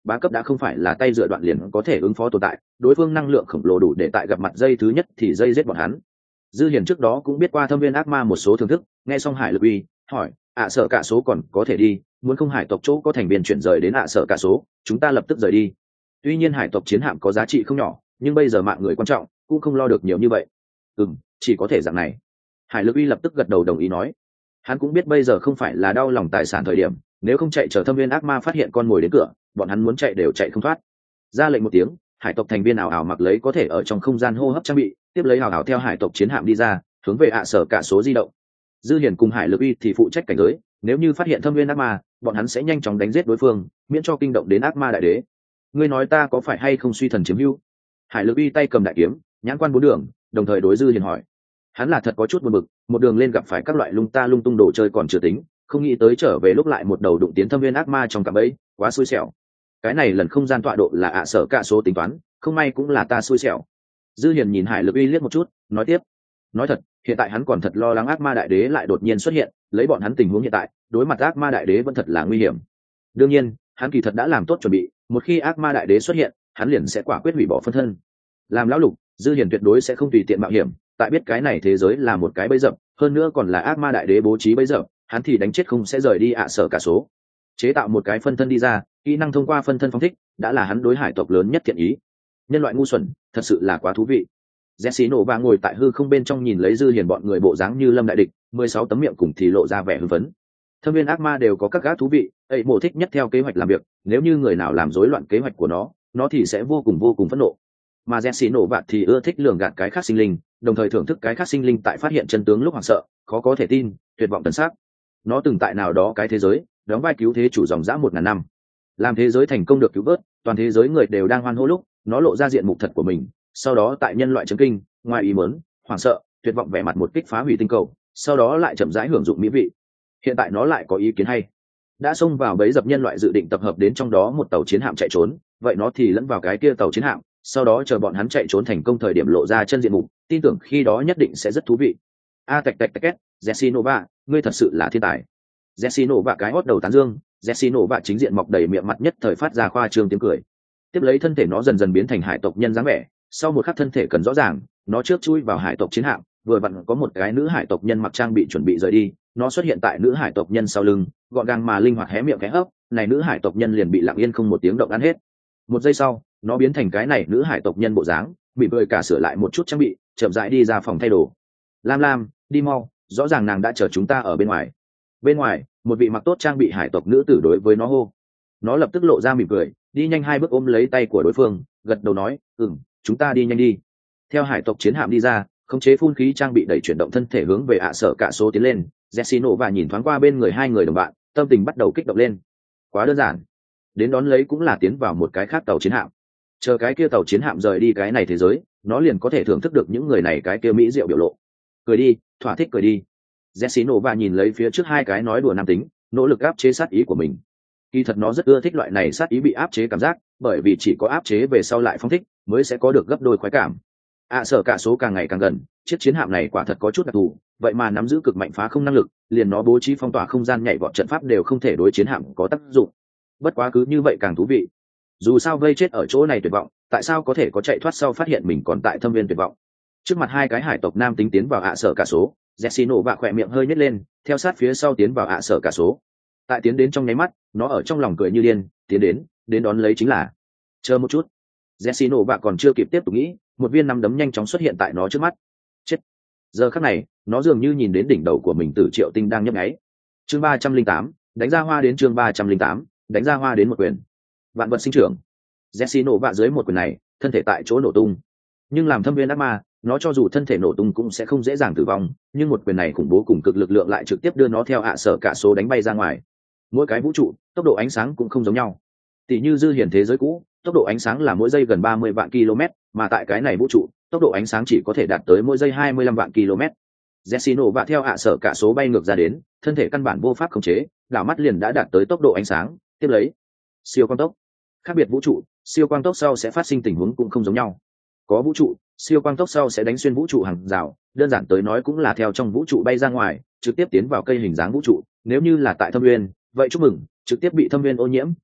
bá cấp đã không phải là tay dựa đoạn liền có thể ứng phó tồn tại, đối phương năng lượng khổng lồ đủ để tại gặp mặt dây thứ nhất thì dây giết bọn hắn. Dư Hiền trước đó cũng biết qua thâm viên ác ma một số thưởng thức, nghe xong Hải Lực Uy hỏi, ạ sợ cả số còn có thể đi, muốn không hải tộc chỗ có thành viên chuyển rời đến ạ sợ cả số, chúng ta lập tức rời đi. Tuy nhiên hải tộc chiến hạm có giá trị không nhỏ, nhưng bây giờ mạng người quan trọng, cũng không lo được nhiều như vậy. Ừm, chỉ có thể dạng này. Hải Lực Uy lập tức gật đầu đồng ý nói, hắn cũng biết bây giờ không phải là đau lòng tài sản thời điểm, nếu không chạy chờ thâm viên ác ma phát hiện con mồi đến cửa, bọn hắn muốn chạy đều chạy không thoát. Ra lệnh một tiếng, hải tộc thành viên ảo ảo mặc lấy có thể ở trong không gian hô hấp trang bị, tiếp lấy ảo ảo theo hải tộc chiến hạm đi ra, hướng về ạ sở cả số di động. Dư Hiền cùng Hải Lực Uy thì phụ trách cảnh giới, nếu như phát hiện thâm viên ác ma, bọn hắn sẽ nhanh chóng đánh giết đối phương, miễn cho kinh động đến ác ma đại đế. Ngươi nói ta có phải hay không suy thần chiếm hữu? Hải Lực Uy tay cầm đại kiếm, nhãn quan bốn đường, đồng thời đối Dư Hiền hỏi. Hắn là thật có chút buồn bực, một đường lên gặp phải các loại lung ta lung tung đồ chơi còn chưa tính, không nghĩ tới trở về lúc lại một đầu đụng tiến thâm viên ác ma trong cạm bẫy, quá xui xẻo. Cái này lần không gian tọa độ là ạ sở cả số tính toán, không may cũng là ta xui xẻo. Dư Hiền nhìn Hải Lực Uy liếc một chút, nói tiếp. Nói thật, hiện tại hắn còn thật lo lắng ác ma đại đế lại đột nhiên xuất hiện, lấy bọn hắn tình huống hiện tại, đối mặt ác ma đại đế vẫn thật là nguy hiểm. Đương nhiên, hắn kỳ thật đã làm tốt chuẩn bị, một khi ác ma đại đế xuất hiện, hắn liền sẽ quả quyết hủy bỏ phân thân. Làm lão lục, Dư Hiền tuyệt đối sẽ không tùy tiện mạo hiểm, tại biết cái này thế giới là một cái bẫy dập, hơn nữa còn là ác ma đại đế bố trí bẫy dập, hắn thì đánh chết không sẽ rời đi ạ sở cả số. Chế tạo một cái phân thân đi ra, kỹ năng thông qua phân thân phóng thích, đã là hắn đối hải tộc lớn nhất thiện ý. Nhân loại ngu xuẩn, thật sự là quá thú vị. Jesse nổ và ngồi tại hư không bên trong nhìn lấy Dư Hiền bọn người bộ dáng như lâm đại địch, mười sáu tấm miệng cùng thì lộ ra vẻ hưng phấn. Thâm viên ác ma đều có các gã thú vị, ấy mộ thích nhất theo kế hoạch làm việc, nếu như người nào làm rối loạn kế hoạch của nó, nó thì sẽ vô cùng vô cùng phẫn nộ. Mà Jesse nổ vạn thì ưa thích lường gạt cái khác sinh linh, đồng thời thưởng thức cái khác sinh linh tại phát hiện chân tướng lúc hoảng sợ, khó có thể tin, tuyệt vọng tận xác. Nó từng tại nào đó cái thế giới, đóng vai cứu thế chủ dòng dã một ngàn năm. Làm thế giới thành công được cứu vớt, toàn thế giới người đều đang hoan hô lúc, nó lộ ra diện mục thật của mình, sau đó tại nhân loại chấn kinh, ngoài ý muốn, hoảng sợ, tuyệt vọng vẻ mặt một kích phá hủy tinh cầu, sau đó lại chậm rãi hưởng dụng mỹ vị. Hiện tại nó lại có ý kiến hay, đã xông vào bẫy dập nhân loại dự định tập hợp đến trong đó một tàu chiến hạm chạy trốn, vậy nó thì lẫn vào cái kia tàu chiến hạm, sau đó chờ bọn hắn chạy trốn thành công thời điểm lộ ra chân diện mục, tin tưởng khi đó nhất định sẽ rất thú vị. A tạch tạch tạch két, Jesse Nova, ngươi thật sự là thiên tài. Jesse Nova cái hót đầu tán dương, Jesse Nova chính diện mọc đầy miệng mặt nhất thời phát ra khoa trương tiếng cười. Tiếp lấy thân thể nó dần dần biến thành hải tộc nhân dáng vẻ, sau một khắc thân thể cần rõ ràng, nó trước chui vào hải tộc chiến hạm, vừa vặn có một cái nữ hải tộc nhân mặc trang bị chuẩn bị rời đi, nó xuất hiện tại nữ hải tộc nhân sau lưng, gọn gàng mà linh hoạt hé miệng khẽ hấp, này nữ hải tộc nhân liền bị lặng yên không một tiếng động ăn hết. Một giây sau, nó biến thành cái này nữ hải tộc nhân bộ dáng, bị cười cả sửa lại một chút trang bị, chậm rãi đi ra phòng thay đồ. Lam Lam, đi mau, rõ ràng nàng đã chờ chúng ta ở bên ngoài. Bên ngoài, một vị mặc tốt trang bị hải tộc nữ tử đối với nó hô. Nó lập tức lộ ra mỉm cười, đi nhanh hai bước ôm lấy tay của đối phương, gật đầu nói, ừm, chúng ta đi nhanh đi. Theo hải tộc chiến hạm đi ra, khống chế phun khí trang bị đẩy chuyển động thân thể hướng về ạ sở cả số tiến lên. Jessino và nhìn thoáng qua bên người hai người đồng bạn, tâm tình bắt đầu kích động lên. Quá đơn giản, đến đón lấy cũng là tiến vào một cái khác tàu chiến hạm. Chờ cái kia tàu chiến hạm rời đi cái này thế giới, nó liền có thể thưởng thức được những người này cái kia mỹ diệu biểu lộ. Cười đi, thỏa thích cười đi. Jessino và nhìn lấy phía trước hai cái nói đùa nam tính, nỗ lực áp chế sát ý của mình. Kỳ thật nó rất ưa thích loại này sát ý bị áp chế cảm giác, bởi vì chỉ có áp chế về sau lại phong thích, mới sẽ có được gấp đôi khoái cảm. ạ sở cả số càng ngày càng gần, chiếc chiến hạm này quả thật có chút đặc thù, vậy mà nắm giữ cực mạnh phá không năng lực, liền nó bố trí phong tỏa không gian nhảy vọt trận pháp đều không thể đối chiến hạm có tác dụng. Bất quá cứ như vậy càng thú vị. Dù sao vây chết ở chỗ này tuyệt vọng, tại sao có thể có chạy thoát sau phát hiện mình còn tại thâm viên tuyệt vọng. Trước mặt hai cái hải tộc nam tính tiến vào ạ sở cả số, Jessino và khỏe miệng hơi nhếch lên, theo sát phía sau tiến vào ạ sở cả số. Tại tiến đến trong nháy mắt, nó ở trong lòng cười như điên, tiến đến, đến đón lấy chính là. Chờ một chút. Jessino và còn chưa kịp tiếp tục nghĩ, một viên nắm đấm nhanh chóng xuất hiện tại nó trước mắt. Chết. Giờ khắc này, nó dường như nhìn đến đỉnh đầu của mình Tử Triệu Tinh đang nhấp nháy. Chương ba trăm linh tám, đánh ra hoa đến chương ba trăm linh tám, đánh ra hoa đến một quyền. Vạn vật sinh trưởng. Jessino vạ dưới một quyền này, thân thể tại chỗ nổ tung. Nhưng làm thâm viên ác ma, nó cho dù thân thể nổ tung cũng sẽ không dễ dàng tử vong, nhưng một quyền này khủng bố cùng cực lực lượng lại trực tiếp đưa nó theo ạ sở cả số đánh bay ra ngoài. Mỗi cái vũ trụ, tốc độ ánh sáng cũng không giống nhau. Tỷ như Dư Hiền thế giới cũ, tốc độ ánh sáng là mỗi giây gần ba mươi vạn km, mà tại cái này vũ trụ, tốc độ ánh sáng chỉ có thể đạt tới mỗi giây hai mươi lăm vạn km. Jessino vạ theo ạ sở cả số bay ngược ra đến, thân thể căn bản vô pháp khống chế, đảo mắt liền đã đạt tới tốc độ ánh sáng, tiếp lấy siêu quang tốc. Khác biệt vũ trụ, siêu quang tốc sau sẽ phát sinh tình huống cũng không giống nhau. Có vũ trụ, siêu quang tốc sau sẽ đánh xuyên vũ trụ hàng rào, đơn giản tới nói cũng là theo trong vũ trụ bay ra ngoài, trực tiếp tiến vào cây hình dáng vũ trụ. Nếu như là tại thâm nguyên, vậy chúc mừng, trực tiếp bị thâm nguyên ô nhiễm,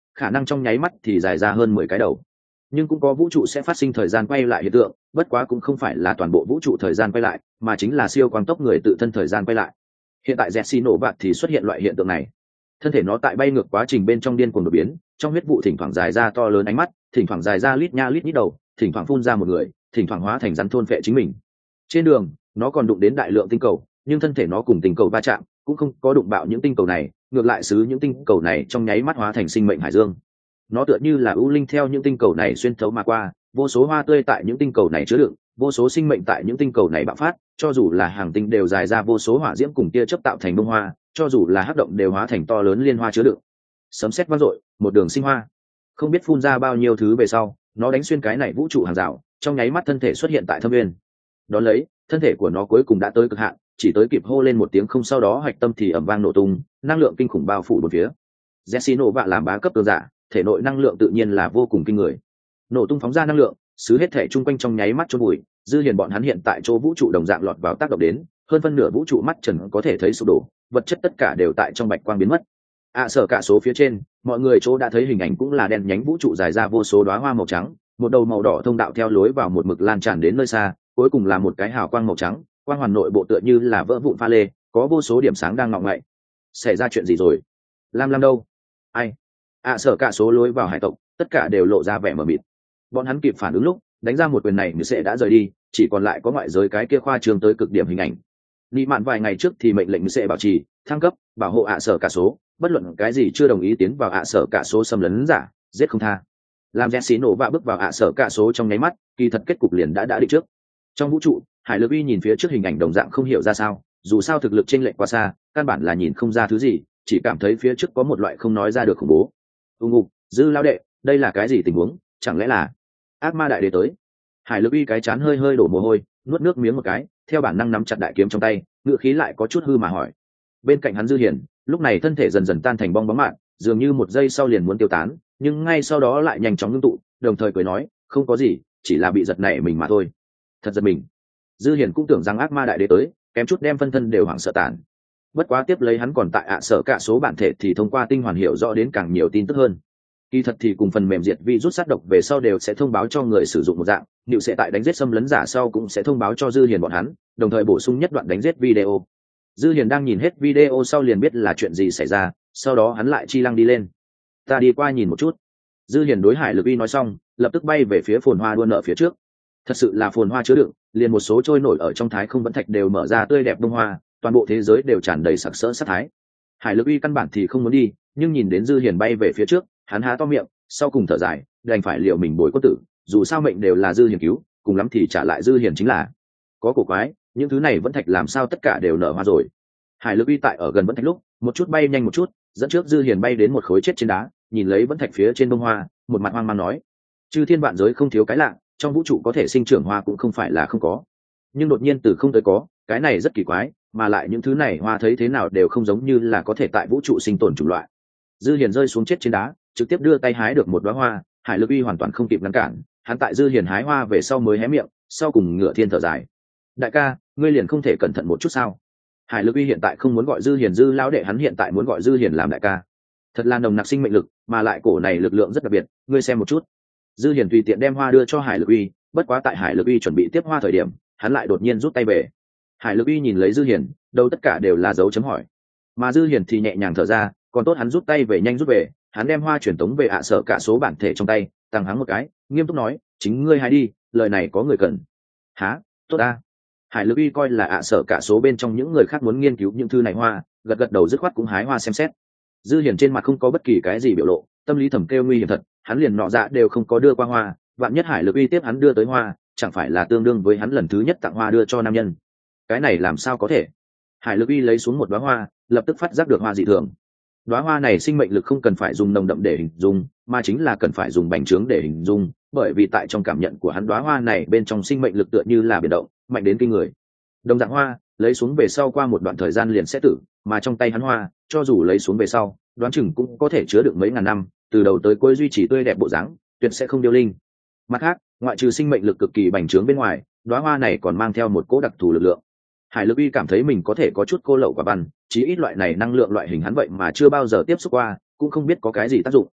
khả năng trong nháy mắt thì dài ra hơn mười cái đầu. Nhưng cũng có vũ trụ sẽ phát sinh thời gian quay lại hiện tượng, bất quá cũng không phải là toàn bộ vũ trụ thời gian quay lại, mà chính là siêu quang tốc người tự thân thời gian quay lại. Hiện tại Jessie nổ bạc thì xuất hiện loại hiện tượng này. Thân thể nó tại bay ngược quá trình bên trong điên cuồng đột biến, trong huyết vụ thỉnh thoảng dài ra to lớn ánh mắt, thỉnh thoảng dài ra lít nha lít nhít đầu, thỉnh thoảng phun ra một người, thỉnh thoảng hóa thành rắn thôn phệ chính mình. Trên đường, nó còn đụng đến đại lượng tinh cầu, nhưng thân thể nó cùng tinh cầu va chạm, cũng không có đụng bạo những tinh cầu này, ngược lại xứ những tinh cầu này trong nháy mắt hóa thành sinh mệnh hải dương. Nó tựa như là ưu linh theo những tinh cầu này xuyên thấu mà qua, vô số hoa tươi tại những tinh cầu này chứa đựng, vô số sinh mệnh tại những tinh cầu này bạo phát, cho dù là hàng tinh đều dài ra vô số hỏa diễm cùng tia chớp tạo thành bông hoa, cho dù là hắc động đều hóa thành to lớn liên hoa chứa đựng. Sấm sét vang dội, một đường sinh hoa, không biết phun ra bao nhiêu thứ về sau, nó đánh xuyên cái này vũ trụ hàng rào, trong nháy mắt thân thể xuất hiện tại thâm viên. Đón lấy, thân thể của nó cuối cùng đã tới cực hạn, chỉ tới kịp hô lên một tiếng không, sau đó hạch tâm thì ầm vang nổ tung, năng lượng kinh khủng bao phủ bốn phía. Jessie nổ vạ làm bá cấp cường giả, thể nội năng lượng tự nhiên là vô cùng kinh người. Nổ tung phóng ra năng lượng, xứ hết thể chung quanh trong nháy mắt chôn bụi. Dư Hiền bọn hắn hiện tại chỗ vũ trụ đồng dạng lọt vào tác động đến, hơn phân nửa vũ trụ mắt trần có thể thấy sụp đổ, vật chất tất cả đều tại trong bạch quang biến mất. À sở cả số phía trên, mọi người chỗ đã thấy hình ảnh cũng là đen nhánh vũ trụ dài ra vô số đóa hoa màu trắng, một đầu màu đỏ thông đạo theo lối vào một mực lan tràn đến nơi xa, cuối cùng là một cái hào quang màu trắng, quang hoàn nội bộ tựa như là vỡ vụn pha lê, có vô số điểm sáng đang ngọng ngậy. Xảy ra chuyện gì rồi? Lam Lam đâu? Ai? À sở cả số lối vào hải tộc, tất cả đều lộ ra vẻ mờ mịt. Bọn hắn kịp phản ứng lúc, đánh ra một quyền này người sẽ đã rời đi, chỉ còn lại có ngoại giới cái kia khoa trương tới cực điểm hình ảnh. Nị mạn vài ngày trước thì mệnh lệnh sẽ bảo trì thăng cấp, bảo hộ ạ sở cả số, bất luận cái gì chưa đồng ý tiến vào ạ sở cả số xâm lấn giả, giết không tha. Làm Jessie nổ và bước vào ạ sở cả số trong nháy mắt, kỳ thật kết cục liền đã đã định trước. Trong vũ trụ, Hải Lực Uy nhìn phía trước hình ảnh đồng dạng không hiểu ra sao, dù sao thực lực chênh lệch quá xa, căn bản là nhìn không ra thứ gì, chỉ cảm thấy phía trước có một loại không nói ra được khủng bố. Ung ục, Dư lão đệ, đây là cái gì tình huống, chẳng lẽ là ác ma đại đế tới? Hải Lực Uy cái chán hơi hơi đổ mồ hôi, nuốt nước miếng một cái, theo bản năng nắm chặt đại kiếm trong tay, ngựa khí lại có chút hư mà hỏi. Bên cạnh hắn Dư Hiền, lúc này thân thể dần dần tan thành bong bóng mạn, dường như một giây sau liền muốn tiêu tán, nhưng ngay sau đó lại nhanh chóng ngưng tụ, đồng thời cười nói, không có gì, chỉ là bị giật nảy mình mà thôi. Thật giật mình. Dư Hiền cũng tưởng rằng ác ma đại đế tới, kém chút đem phân thân đều hoảng sợ tàn. Bất quá tiếp lấy hắn còn tại ạ sở cả số bản thể thì thông qua tinh hoàn hiểu rõ đến càng nhiều tin tức hơn. Kỳ thật thì cùng phần mềm diệt virus sát độc về sau đều sẽ thông báo cho người sử dụng một dạng, liệu sẽ tại đánh giết xâm lấn giả sau cũng sẽ thông báo cho Dư Hiền bọn hắn, đồng thời bổ sung nhất đoạn đánh giết video. Dư Hiền đang nhìn hết video sau liền biết là chuyện gì xảy ra, sau đó hắn lại chi lăng đi lên. Ta đi qua nhìn một chút. Dư Hiền đối Hải Lực Uy nói xong, lập tức bay về phía phồn hoa đua nợ phía trước. Thật sự là phồn hoa chứa đựng, liền một số trôi nổi ở trong thái không vẫn thạch đều mở ra tươi đẹp bông hoa, toàn bộ thế giới đều tràn đầy sặc sỡ sát thái. Hải Lực Uy căn bản thì không muốn đi, nhưng nhìn đến Dư Hiền bay về phía trước, hắn há to miệng, sau cùng thở dài, đành phải liệu mình bồi có tử, dù sao mệnh đều là Dư Hiền cứu, cùng lắm thì trả lại Dư Hiền chính là. Có cổ quái, những thứ này vẫn thạch làm sao tất cả đều nở hoa rồi. Hải Lực Uy tại ở gần vẫn thạch lúc, một chút bay nhanh một chút, dẫn trước Dư Hiền bay đến một khối chết trên đá, nhìn lấy vẫn thạch phía trên bông hoa, một mặt hoang mang nói: chư thiên vạn giới không thiếu cái lạ, trong vũ trụ có thể sinh trưởng hoa cũng không phải là không có, nhưng đột nhiên từ không tới có, cái này rất kỳ quái, mà lại những thứ này hoa thấy thế nào đều không giống như là có thể tại vũ trụ sinh tồn chủng loại. Dư Hiền rơi xuống chết trên đá, trực tiếp đưa tay hái được một đóa hoa, Hải Lực Uy hoàn toàn không kịp ngăn cản, hắn tại Dư Hiền hái hoa về sau mới hé miệng, sau cùng ngửa thiên thở dài: đại ca, ngươi liền không thể cẩn thận một chút sao? Hải Lực Uy hiện tại không muốn gọi Dư Hiền Dư lão đệ, hắn hiện tại muốn gọi Dư Hiền làm đại ca. Thật là nồng nặc sinh mệnh lực, mà lại cổ này lực lượng rất đặc biệt, ngươi xem một chút. Dư Hiền tùy tiện đem hoa đưa cho Hải Lực Uy, bất quá tại Hải Lực Uy chuẩn bị tiếp hoa thời điểm, hắn lại đột nhiên rút tay về. Hải Lực Uy nhìn lấy Dư Hiền, đâu tất cả đều là dấu chấm hỏi. Mà Dư Hiền thì nhẹ nhàng thở ra, còn tốt hắn rút tay về nhanh rút về, hắn đem hoa truyền tống về ạ sở cả số bản thể trong tay, tăng hắn một cái, nghiêm túc nói: chính ngươi hái đi, lời này có người cần. Hả? Tốt a. Hải Lực Uy coi là ạ sở cả số bên trong những người khác muốn nghiên cứu những thư này hoa, gật gật đầu dứt khoát cũng hái hoa xem xét. Dư Hiền trên mặt không có bất kỳ cái gì biểu lộ, tâm lý thầm kêu nguy hiểm thật, hắn liền nọ dạ đều không có đưa qua hoa, vạn nhất Hải Lực Uy tiếp hắn đưa tới hoa, chẳng phải là tương đương với hắn lần thứ nhất tặng hoa đưa cho nam nhân. Cái này làm sao có thể? Hải Lực Uy lấy xuống một đóa hoa, lập tức phát giác được hoa dị thường. Đóa hoa này sinh mệnh lực không cần phải dùng nồng đậm để hình dung, mà chính là cần phải dùng bành trướng để hình dung, bởi vì tại trong cảm nhận của hắn đóa hoa này bên trong sinh mệnh lực tựa như là biến động, mạnh đến kinh người. Đồng dạng hoa, lấy xuống về sau qua một đoạn thời gian liền sẽ tử, mà trong tay hắn hoa, cho dù lấy xuống về sau, đoán chừng cũng có thể chứa được mấy ngàn năm, từ đầu tới cuối duy trì tươi đẹp bộ dáng, tuyệt sẽ không điêu linh. Mặt khác, ngoại trừ sinh mệnh lực cực kỳ bành trướng bên ngoài, đóa hoa này còn mang theo một cỗ đặc thù lực lượng. Hải Lực Uy cảm thấy mình có thể có chút cô lậu quả văn, chí ít loại này năng lượng loại hình hắn vậy mà chưa bao giờ tiếp xúc qua, cũng không biết có cái gì tác dụng.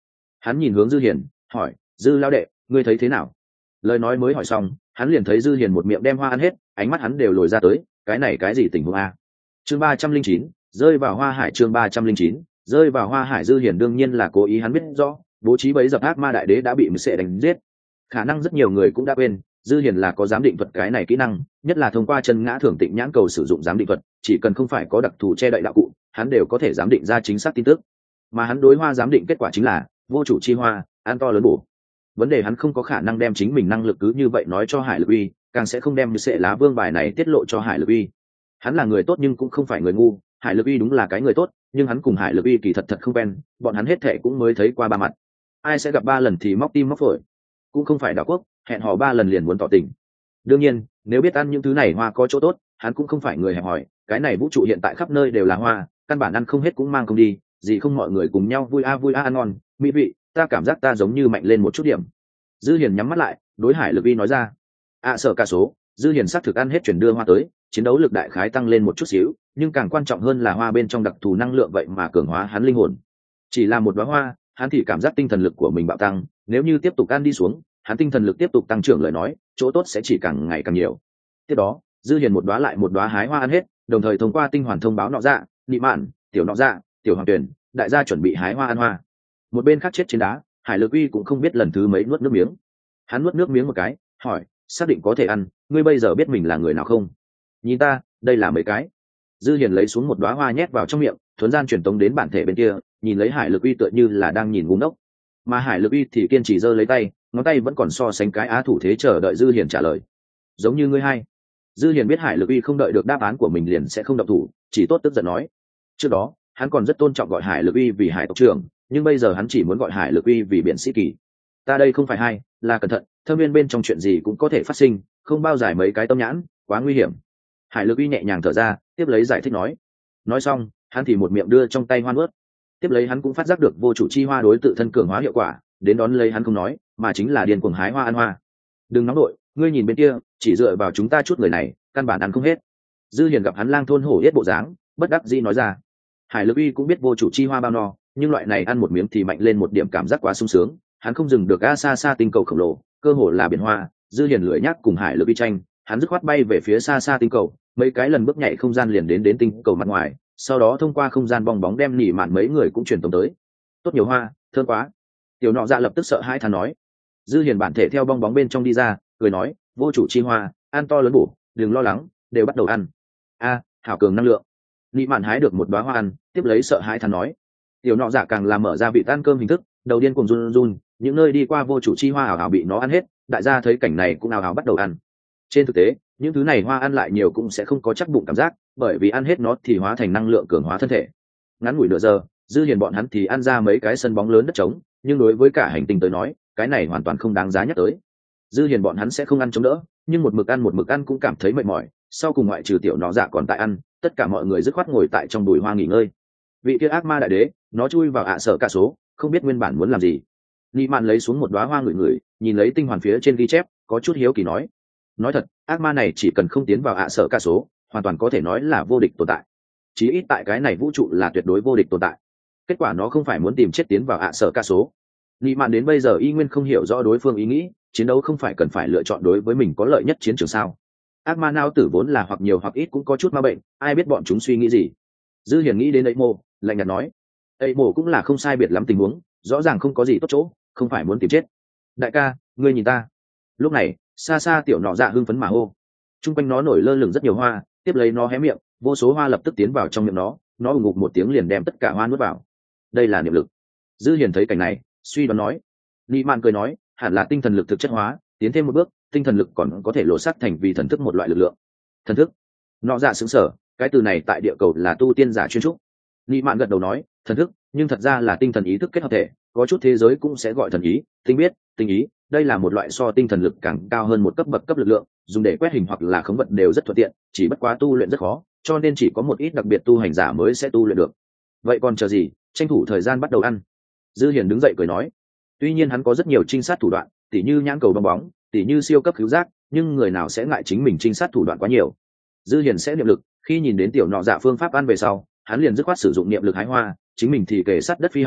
Hắn nhìn hướng Dư Hiền hỏi, Dư lão đệ, ngươi thấy thế nào? Lời nói mới hỏi xong, hắn liền thấy Dư Hiền một miệng đem hoa ăn hết, ánh mắt hắn đều lồi ra tới, cái này cái gì tình huống a? Chương ba trăm linh chín, rơi vào hoa hải. Chương ba trăm linh chín, rơi vào hoa hải. Dư Hiền đương nhiên là cố ý, hắn biết rõ bố trí bấy dập ác ma đại đế đã bị mười sệ đánh giết, khả năng rất nhiều người cũng đã quên Dư Hiền là có giám định thuật cái này kỹ năng, nhất là thông qua chân ngã thường tịnh nhãn cầu sử dụng giám định thuật, chỉ cần không phải có đặc thù che đậy đạo cụ, hắn đều có thể giám định ra chính xác tin tức. Mà hắn đối hoa giám định kết quả chính là vô chủ chi hoa, an to lớn bổ. Vấn đề hắn không có khả năng đem chính mình năng lực cứ như vậy nói cho Hải Lực Uy, càng sẽ không đem như sệ lá vương bài này tiết lộ cho Hải Lực Uy. Hắn là người tốt nhưng cũng không phải người ngu, Hải Lực Uy đúng là cái người tốt, nhưng hắn cùng Hải Lực Uy kỳ thật thật không quen, bọn hắn hết thệ cũng mới thấy qua ba mặt. Ai sẽ gặp ba lần thì móc tim móc phổi, cũng không phải đạo quốc, hẹn hò ba lần liền muốn tỏ tình. Đương nhiên, nếu biết ăn những thứ này hoa có chỗ tốt, hắn cũng không phải người hẹp hòi, cái này vũ trụ hiện tại khắp nơi đều là hoa, căn bản ăn không hết cũng mang không đi, gì không mọi người cùng nhau vui a vui a ăn ngon, mỹ vị, ta cảm giác ta giống như mạnh lên một chút điểm. Dư Hiền nhắm mắt lại, đối Hải Lực Uy nói ra, ạ à, sợ cả số, Dư Hiền xác thực ăn hết chuyển đưa hoa tới, chiến đấu lực đại khái tăng lên một chút xíu, nhưng càng quan trọng hơn là hoa bên trong đặc thù năng lượng vậy mà cường hóa hắn linh hồn. Chỉ là một đóa hoa, hắn thì cảm giác tinh thần lực của mình bạo tăng, nếu như tiếp tục ăn đi xuống, hắn tinh thần lực tiếp tục tăng trưởng lời nói, chỗ tốt sẽ chỉ càng ngày càng nhiều. Tiếp đó, Dư Hiền một đóa lại một đóa hái hoa ăn hết, đồng thời thông qua tinh hoàn thông báo nọ dạ, nị mạn, tiểu nọ dạ, tiểu hoàng tuyển, đại gia chuẩn bị hái hoa ăn hoa. Một bên khác chết trên đá, Hải Lực Uy cũng không biết lần thứ mấy nuốt nước miếng. Hắn nuốt nước miếng một cái, hỏi, xác định có thể ăn, ngươi bây giờ biết mình là người nào không? Nhìn ta, đây là mấy cái. Dư Hiền lấy xuống một đóa hoa nhét vào trong miệng, thuấn gian truyền tống đến bản thể bên kia, nhìn lấy Hải Lực Uy tựa như là đang nhìn ngu ngốc. Mà Hải Lực Uy thì kiên trì giơ lấy tay, ngón tay vẫn còn so sánh cái á thủ thế chờ đợi Dư Hiền trả lời. Giống như ngươi hay. Dư Hiền biết Hải Lực Uy không đợi được đáp án của mình liền sẽ không động thủ, chỉ tốt tức giận nói. Trước đó, hắn còn rất tôn trọng gọi Hải Lực Uy vì Hải tộc trưởng, nhưng bây giờ hắn chỉ muốn gọi Hải Lực Uy vì biển sĩ kỳ. Ta đây không phải hay, là cẩn thận, thâm viên bên trong chuyện gì cũng có thể phát sinh, không bao giải mấy cái tâm nhãn, quá nguy hiểm. Hải Lực Uy nhẹ nhàng thở ra, tiếp lấy giải thích nói. Nói xong, hắn thì một miệng đưa trong tay hoa nuốt. Tiếp lấy hắn cũng phát giác được vô chủ chi hoa đối tự thân cường hóa hiệu quả, đến đón lấy hắn không nói, mà chính là điên cuồng hái hoa ăn hoa. Đừng nóng đội, ngươi nhìn bên kia, chỉ dựa vào chúng ta chút người này, căn bản ăn không hết. Dư Hiền gặp hắn lang thôn hổ yết bộ dáng, bất đắc dĩ nói ra. Hải Lực Uy cũng biết vô chủ chi hoa bao no, nhưng loại này ăn một miếng thì mạnh lên một điểm cảm giác quá sung sướng, hắn không dừng được a xa xa tinh cầu khổng lồ, cơ hồ là biển hoa. Dư Hiền lười nhắc cùng Hải Lực Uy tranh, hắn dứt khoát bay về phía xa xa tinh cầu, mấy cái lần bước nhảy không gian liền đến đến tinh cầu mặt ngoài, sau đó thông qua không gian bong bóng đem nỉ mạn mấy người cũng truyền tống tới. Tốt nhiều hoa, thơm quá. Tiểu nọ dạ lập tức sợ hãi thán nói. Dư Hiền bản thể theo bong bóng bên trong đi ra, cười nói, vô chủ chi hoa, ăn to lớn bổ, đừng lo lắng, đều bắt đầu ăn. A, hảo cường năng lượng. Nị mạn hái được một đóa hoa ăn, tiếp lấy sợ hãi thán nói. Tiểu nọ dạ càng làm mở ra vị tan cơm hình thức, đầu tiên cùng run run, những nơi đi qua vô chủ chi hoa ảo ảo bị nó ăn hết, đại gia thấy cảnh này cũng ảo ảo bắt đầu ăn. Trên thực tế, những thứ này hoa ăn lại nhiều cũng sẽ không có chắc bụng cảm giác, bởi vì ăn hết nó thì hóa thành năng lượng cường hóa thân thể. Ngắn ngủi nửa giờ, Dư Hiền bọn hắn thì ăn ra mấy cái sân bóng lớn đất trống, nhưng đối với cả hành tinh tới nói, cái này hoàn toàn không đáng giá nhắc tới. Dư Hiền bọn hắn sẽ không ăn chống đỡ, nhưng một mực ăn một mực ăn cũng cảm thấy mệt mỏi, sau cùng ngoại trừ tiểu nọ dạ còn tại ăn, tất cả mọi người dứt khoát ngồi tại trong bụi hoa nghỉ ngơi. Vị kia ác ma đại đế, nó chui vào ạ sở cả số, không biết nguyên bản muốn làm gì. Nị mạn lấy xuống một đóa hoa ngửi ngửi, nhìn lấy tinh hoàn phía trên ghi chép, có chút hiếu kỳ nói. Nói thật, ác ma này chỉ cần không tiến vào ạ sở cả số, hoàn toàn có thể nói là vô địch tồn tại. Chí ít tại cái này vũ trụ là tuyệt đối vô địch tồn tại. Kết quả nó không phải muốn tìm chết tiến vào ạ sở cả số. Nị mạn đến bây giờ y nguyên không hiểu rõ đối phương ý nghĩ, chiến đấu không phải cần phải lựa chọn đối với mình có lợi nhất chiến trường sao? Ác ma nao tử vốn là hoặc nhiều hoặc ít cũng có chút ma bệnh, ai biết bọn chúng suy nghĩ gì? Dư Hiền nghĩ đến ấy mô, lạnh nhạt nói, ấy mô cũng là không sai biệt lắm tình huống, rõ ràng không có gì tốt chỗ, không phải muốn tìm chết. Đại ca, ngươi nhìn ta. Lúc này, xa xa tiểu nọ dạ hưng phấn mà hô. Trung quanh nó nổi lơ lửng rất nhiều hoa, tiếp lấy nó hé miệng, vô số hoa lập tức tiến vào trong miệng nó, nó ùng ục một tiếng liền đem tất cả hoa nuốt vào. Đây là niệm lực. Dư Hiền thấy cảnh này, suy đoán nói. Nị mạn cười nói, hẳn là tinh thần lực thực chất hóa, tiến thêm một bước, tinh thần lực còn có thể lộ sắc thành vì thần thức một loại lực lượng. Thần thức? Nọ dạ sững sờ, cái từ này tại địa cầu là tu tiên giả chuyên trúc. Nị mạn gật đầu nói, thần thức, nhưng thật ra là tinh thần ý thức kết hợp thể, có chút thế giới cũng sẽ gọi thần ý, tinh biết, tinh ý, đây là một loại so tinh thần lực càng cao hơn một cấp bậc cấp lực lượng, dùng để quét hình hoặc là khống vật đều rất thuận tiện, chỉ bất quá tu luyện rất khó, cho nên chỉ có một ít đặc biệt tu hành giả mới sẽ tu luyện được. Vậy còn chờ gì, tranh thủ thời gian bắt đầu ăn. Dư Hiền đứng dậy cười nói. Tuy nhiên hắn có rất nhiều trinh sát thủ đoạn, tỉ như nhãn cầu bong bóng, tỉ như siêu cấp cứu giác, nhưng người nào sẽ ngại chính mình trinh sát thủ đoạn quá nhiều. Dư Hiền sẽ niệm lực, khi nhìn đến tiểu nọ dạ phương pháp ăn về sau, hắn liền dứt khoát sử dụng niệm lực hái hoa, chính mình thì kề sát đất phi hành,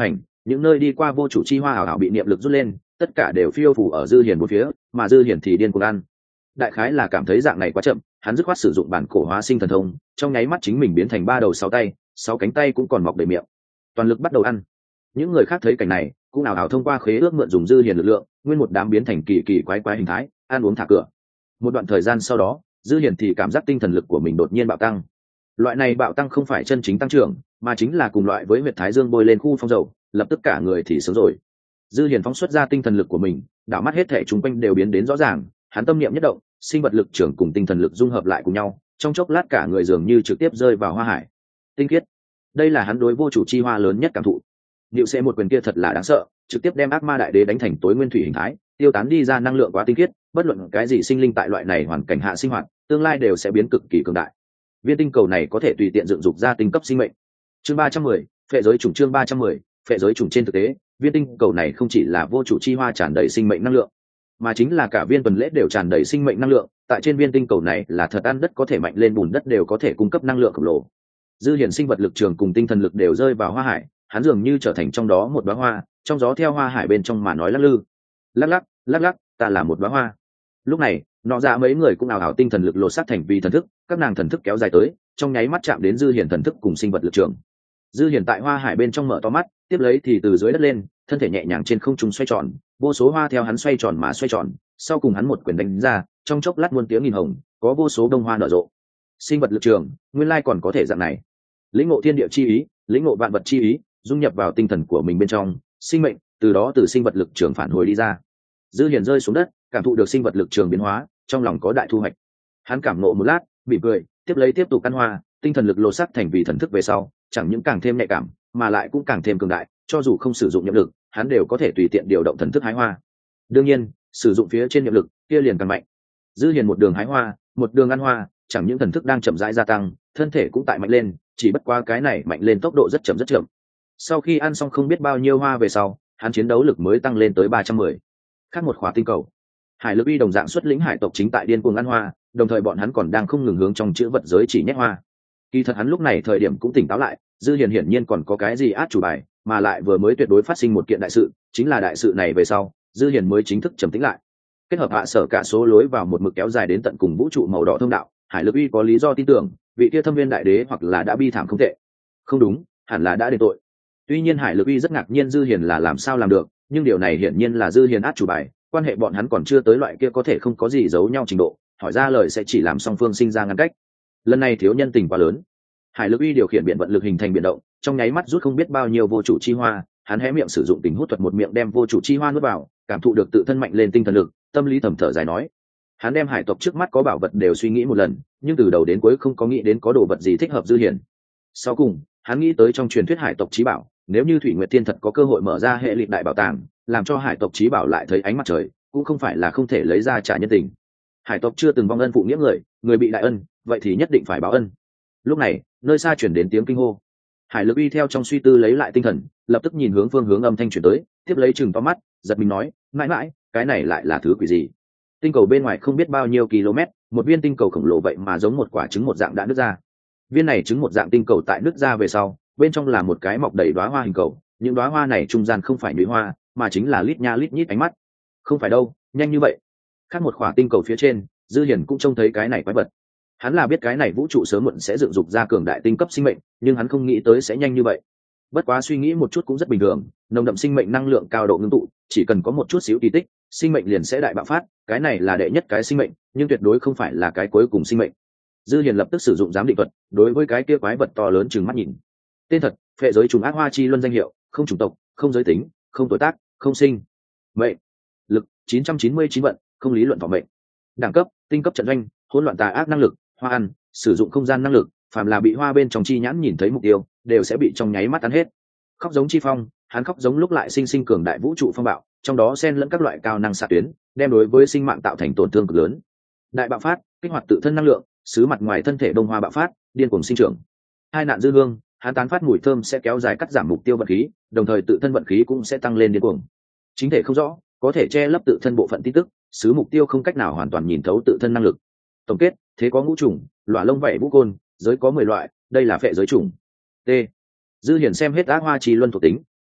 những nơi đi qua vô chủ chi hoa ảo ảo bị niệm lực rút lên, tất cả đều phiêu phủ ở dư hiền một phía, mà dư hiền thì điên cuồng ăn. Đại khái là cảm thấy dạng này quá chậm, hắn dứt khoát sử dụng bản cổ hóa sinh thần thông, trong nháy mắt chính mình biến thành ba đầu sáu tay, sáu cánh tay cũng còn mọc đầy miệng, toàn lực bắt đầu ăn. Những người khác thấy cảnh này cũng ảo ảo thông qua khế ước mượn dùng dư hiền lực lượng, nguyên một đám biến thành kỳ kỳ quái quái hình thái, ăn uống thả cửa. Một đoạn thời gian sau đó, dư hiền thì cảm giác tinh thần lực của mình đột nhiên bạo tăng. Loại này bạo tăng không phải chân chính tăng trưởng, mà chính là cùng loại với huyệt thái dương bôi lên khu phong dầu, lập tức cả người thì sướng rồi. Dư hiền phóng xuất ra tinh thần lực của mình, đảo mắt hết thể chúng quanh đều biến đến rõ ràng, hắn tâm niệm nhất động, sinh vật lực trưởng cùng tinh thần lực dung hợp lại cùng nhau, trong chốc lát cả người dường như trực tiếp rơi vào hoa hải tinh khiết. Đây là hắn đối vô chủ chi hoa lớn nhất cảm thụ. Niệu sẽ một quyền kia thật là đáng sợ, trực tiếp đem ác ma đại đế đánh thành tối nguyên thủy hình thái, tiêu tán đi ra năng lượng quá tinh khiết, bất luận cái gì sinh linh tại loại này hoàn cảnh hạ sinh hoạt, tương lai đều sẽ biến cực kỳ cường đại. Viên tinh cầu này có thể tùy tiện dựng dục ra tinh cấp sinh mệnh. Chương ba trăm mười, phệ giới chủng. Chương ba trăm mười, phệ giới chủng. Trên thực tế, viên tinh cầu này không chỉ là vô chủ chi hoa tràn đầy sinh mệnh năng lượng, mà chính là cả viên tuần lễ đều tràn đầy sinh mệnh năng lượng. Tại trên viên tinh cầu này là thật ăn đất có thể mạnh lên, bùn đất đều có thể cung cấp năng lượng khổng lồ. Dư hiển sinh vật lực trường cùng tinh thần lực đều rơi vào hoa hải, hắn dường như trở thành trong đó một đóa hoa, trong gió theo hoa hải bên trong mà nói lắc lư, lắc lắc lắc lắc, ta là một đóa hoa. Lúc này nọ ra mấy người cũng ảo ảo tinh thần lực lột xác thành vì thần thức, các nàng thần thức kéo dài tới, trong nháy mắt chạm đến dư hiển thần thức cùng sinh vật lực trường. Dư hiển tại hoa hải bên trong mở to mắt, tiếp lấy thì từ dưới đất lên, thân thể nhẹ nhàng trên không trung xoay tròn, vô số hoa theo hắn xoay tròn mà xoay tròn, sau cùng hắn một quyền đánh ra, trong chốc lát muôn tiếng nghìn hồng, có vô số đông hoa nở rộ. Sinh vật lực trường, nguyên lai còn có thể dạng này. Lĩnh ngộ thiên địa chi ý, lĩnh ngộ vạn vật chi ý, dung nhập vào tinh thần của mình bên trong, sinh mệnh từ đó từ sinh vật lực trường phản hồi đi ra. Dư hiển rơi xuống đất, cảm thụ được sinh vật lực trường biến hóa, trong lòng có đại thu hoạch. Hắn cảm nộ một lát, mỉm cười, tiếp lấy tiếp tục căn hoa, tinh thần lực lột xác thành vì thần thức về sau, chẳng những càng thêm nhạy cảm, mà lại cũng càng thêm cường đại, cho dù không sử dụng nhiệm lực, hắn đều có thể tùy tiện điều động thần thức hái hoa. Đương nhiên, sử dụng phía trên nhiệm lực, kia liền càng mạnh. Dư hiền một đường hái hoa, một đường ăn hoa, chẳng những thần thức đang chậm rãi gia tăng, thân thể cũng tại mạnh lên, chỉ bất qua cái này mạnh lên tốc độ rất chậm rất chậm. Sau khi ăn xong không biết bao nhiêu hoa về sau, hắn chiến đấu lực mới tăng lên tới ba trăm mười. Khác một khỏa tinh cầu, Hải Lực Uy đồng dạng xuất lĩnh hải tộc chính tại điên cuồng ăn hoa, đồng thời bọn hắn còn đang không ngừng hướng trong chữ vật giới chỉ nhét hoa. Kỳ thật hắn lúc này thời điểm cũng tỉnh táo lại, Dư Hiền hiển nhiên còn có cái gì át chủ bài, mà lại vừa mới tuyệt đối phát sinh một kiện đại sự, chính là đại sự này về sau, Dư Hiền mới chính thức trầm tĩnh lại. Kết hợp hạ sở cả số lối vào một mực kéo dài đến tận cùng vũ trụ màu đỏ thông đạo, Hải Lực Uy có lý do tin tưởng, vị kia thâm viên đại đế hoặc là đã bi thảm không tệ. Không đúng, hẳn là đã đền tội. Tuy nhiên Hải Lực Uy rất ngạc nhiên Dư Hiền là làm sao làm được, nhưng điều này hiển nhiên là Dư Hiền át chủ bài, quan hệ bọn hắn còn chưa tới loại kia có thể không có gì giấu nhau trình độ, hỏi ra lời sẽ chỉ làm song phương sinh ra ngăn cách. Lần này thiếu nhân tình quá lớn. Hải Lực Uy điều khiển biển vận lực hình thành biển động, trong nháy mắt rút không biết bao nhiêu vô chủ chi hoa, hắn hé miệng sử dụng tình hút thuật một miệng đem vô chủ chi hoa nuốt vào, cảm thụ được tự thân mạnh lên tinh thần lực, tâm lý thầm thở dài nói. Hắn đem hải tộc trước mắt có bảo vật đều suy nghĩ một lần, nhưng từ đầu đến cuối không có nghĩ đến có đồ vật gì thích hợp Dư Hiền. Sau cùng, hắn nghĩ tới trong truyền thuyết hải tộc chí bảo, nếu như Thủy Nguyệt Thiên thật có cơ hội mở ra hệ lịch đại bảo tàng, làm cho hải tộc chí bảo lại thấy ánh mặt trời, cũng không phải là không thể lấy ra trả nhân tình. Hải tộc chưa từng vong ân phụ nghĩa người, người bị đại ân, vậy thì nhất định phải báo ân. Lúc này, nơi xa chuyển đến tiếng kinh hô. Hải Lực Uy theo trong suy tư lấy lại tinh thần, lập tức nhìn hướng phương hướng âm thanh chuyển tới, tiếp lấy chừng to mắt, giật mình nói, mãi mãi, cái này lại là thứ quỷ gì? Tinh cầu bên ngoài không biết bao nhiêu km, một viên tinh cầu khổng lồ vậy mà giống một quả trứng một dạng đã nứt ra. Viên này trứng một dạng tinh cầu tại nứt ra về sau, bên trong là một cái mọc đầy đóa hoa hình cầu, những đóa hoa này trung gian không phải nhụy hoa, mà chính là lít nha lít nhít ánh mắt. Không phải đâu, nhanh như vậy. Khác một khỏa tinh cầu phía trên, Dư Hiền cũng trông thấy cái này quái vật. Hắn là biết cái này vũ trụ sớm muộn sẽ dựng dục ra cường đại tinh cấp sinh mệnh, nhưng hắn không nghĩ tới sẽ nhanh như vậy. Bất quá suy nghĩ một chút cũng rất bình thường, nồng đậm sinh mệnh năng lượng cao độ ngưng tụ, chỉ cần có một chút xíu kỳ tích, sinh mệnh liền sẽ đại bạo phát, cái này là đệ nhất cái sinh mệnh, nhưng tuyệt đối không phải là cái cuối cùng sinh mệnh. Dư Hiền lập tức sử dụng giám định thuật, đối với cái kia quái vật to lớn trừng mắt nhìn. Tên thật: Phệ giới trùng ác hoa chi luân danh hiệu, không chủng tộc, không giới tính, không tuổi tác, không sinh mệnh, lực chín trăm chín mươi chín vận, không lý luận vọng mệnh. Đẳng cấp: tinh cấp trận doanh, hỗn loạn tà ác năng lực, hoa ăn, sử dụng không gian năng lực, phàm là bị hoa bên trong chi nhãn nhìn thấy mục tiêu, đều sẽ bị trong nháy mắt tan hết. Khóc giống chi phong, hắn khóc giống lúc lại sinh sinh cường đại vũ trụ phong bạo, trong đó xen lẫn các loại cao năng xạ tuyến, đem đối với sinh mạng tạo thành tổn thương cực lớn. Đại bạo phát, kích hoạt tự thân năng lượng, xứ mặt ngoài thân thể đông hoa bạo phát, điên cuồng sinh trưởng. Hai nạn dư hương, hắn tán phát mùi thơm sẽ kéo dài cắt giảm mục tiêu vận khí, đồng thời tự thân vận khí cũng sẽ tăng lên điên cuồng. Chính thể không rõ, có thể che lấp tự thân bộ phận tin tức, xứ mục tiêu không cách nào hoàn toàn nhìn thấu tự thân năng lực. Tổng kết: thế có ngũ trùng, lỏa lông vảy vũ côn, giới có mười loại, đây là phệ giới trùng. T. Dư Hiển xem hết ác hoa chi luân thuộc tính,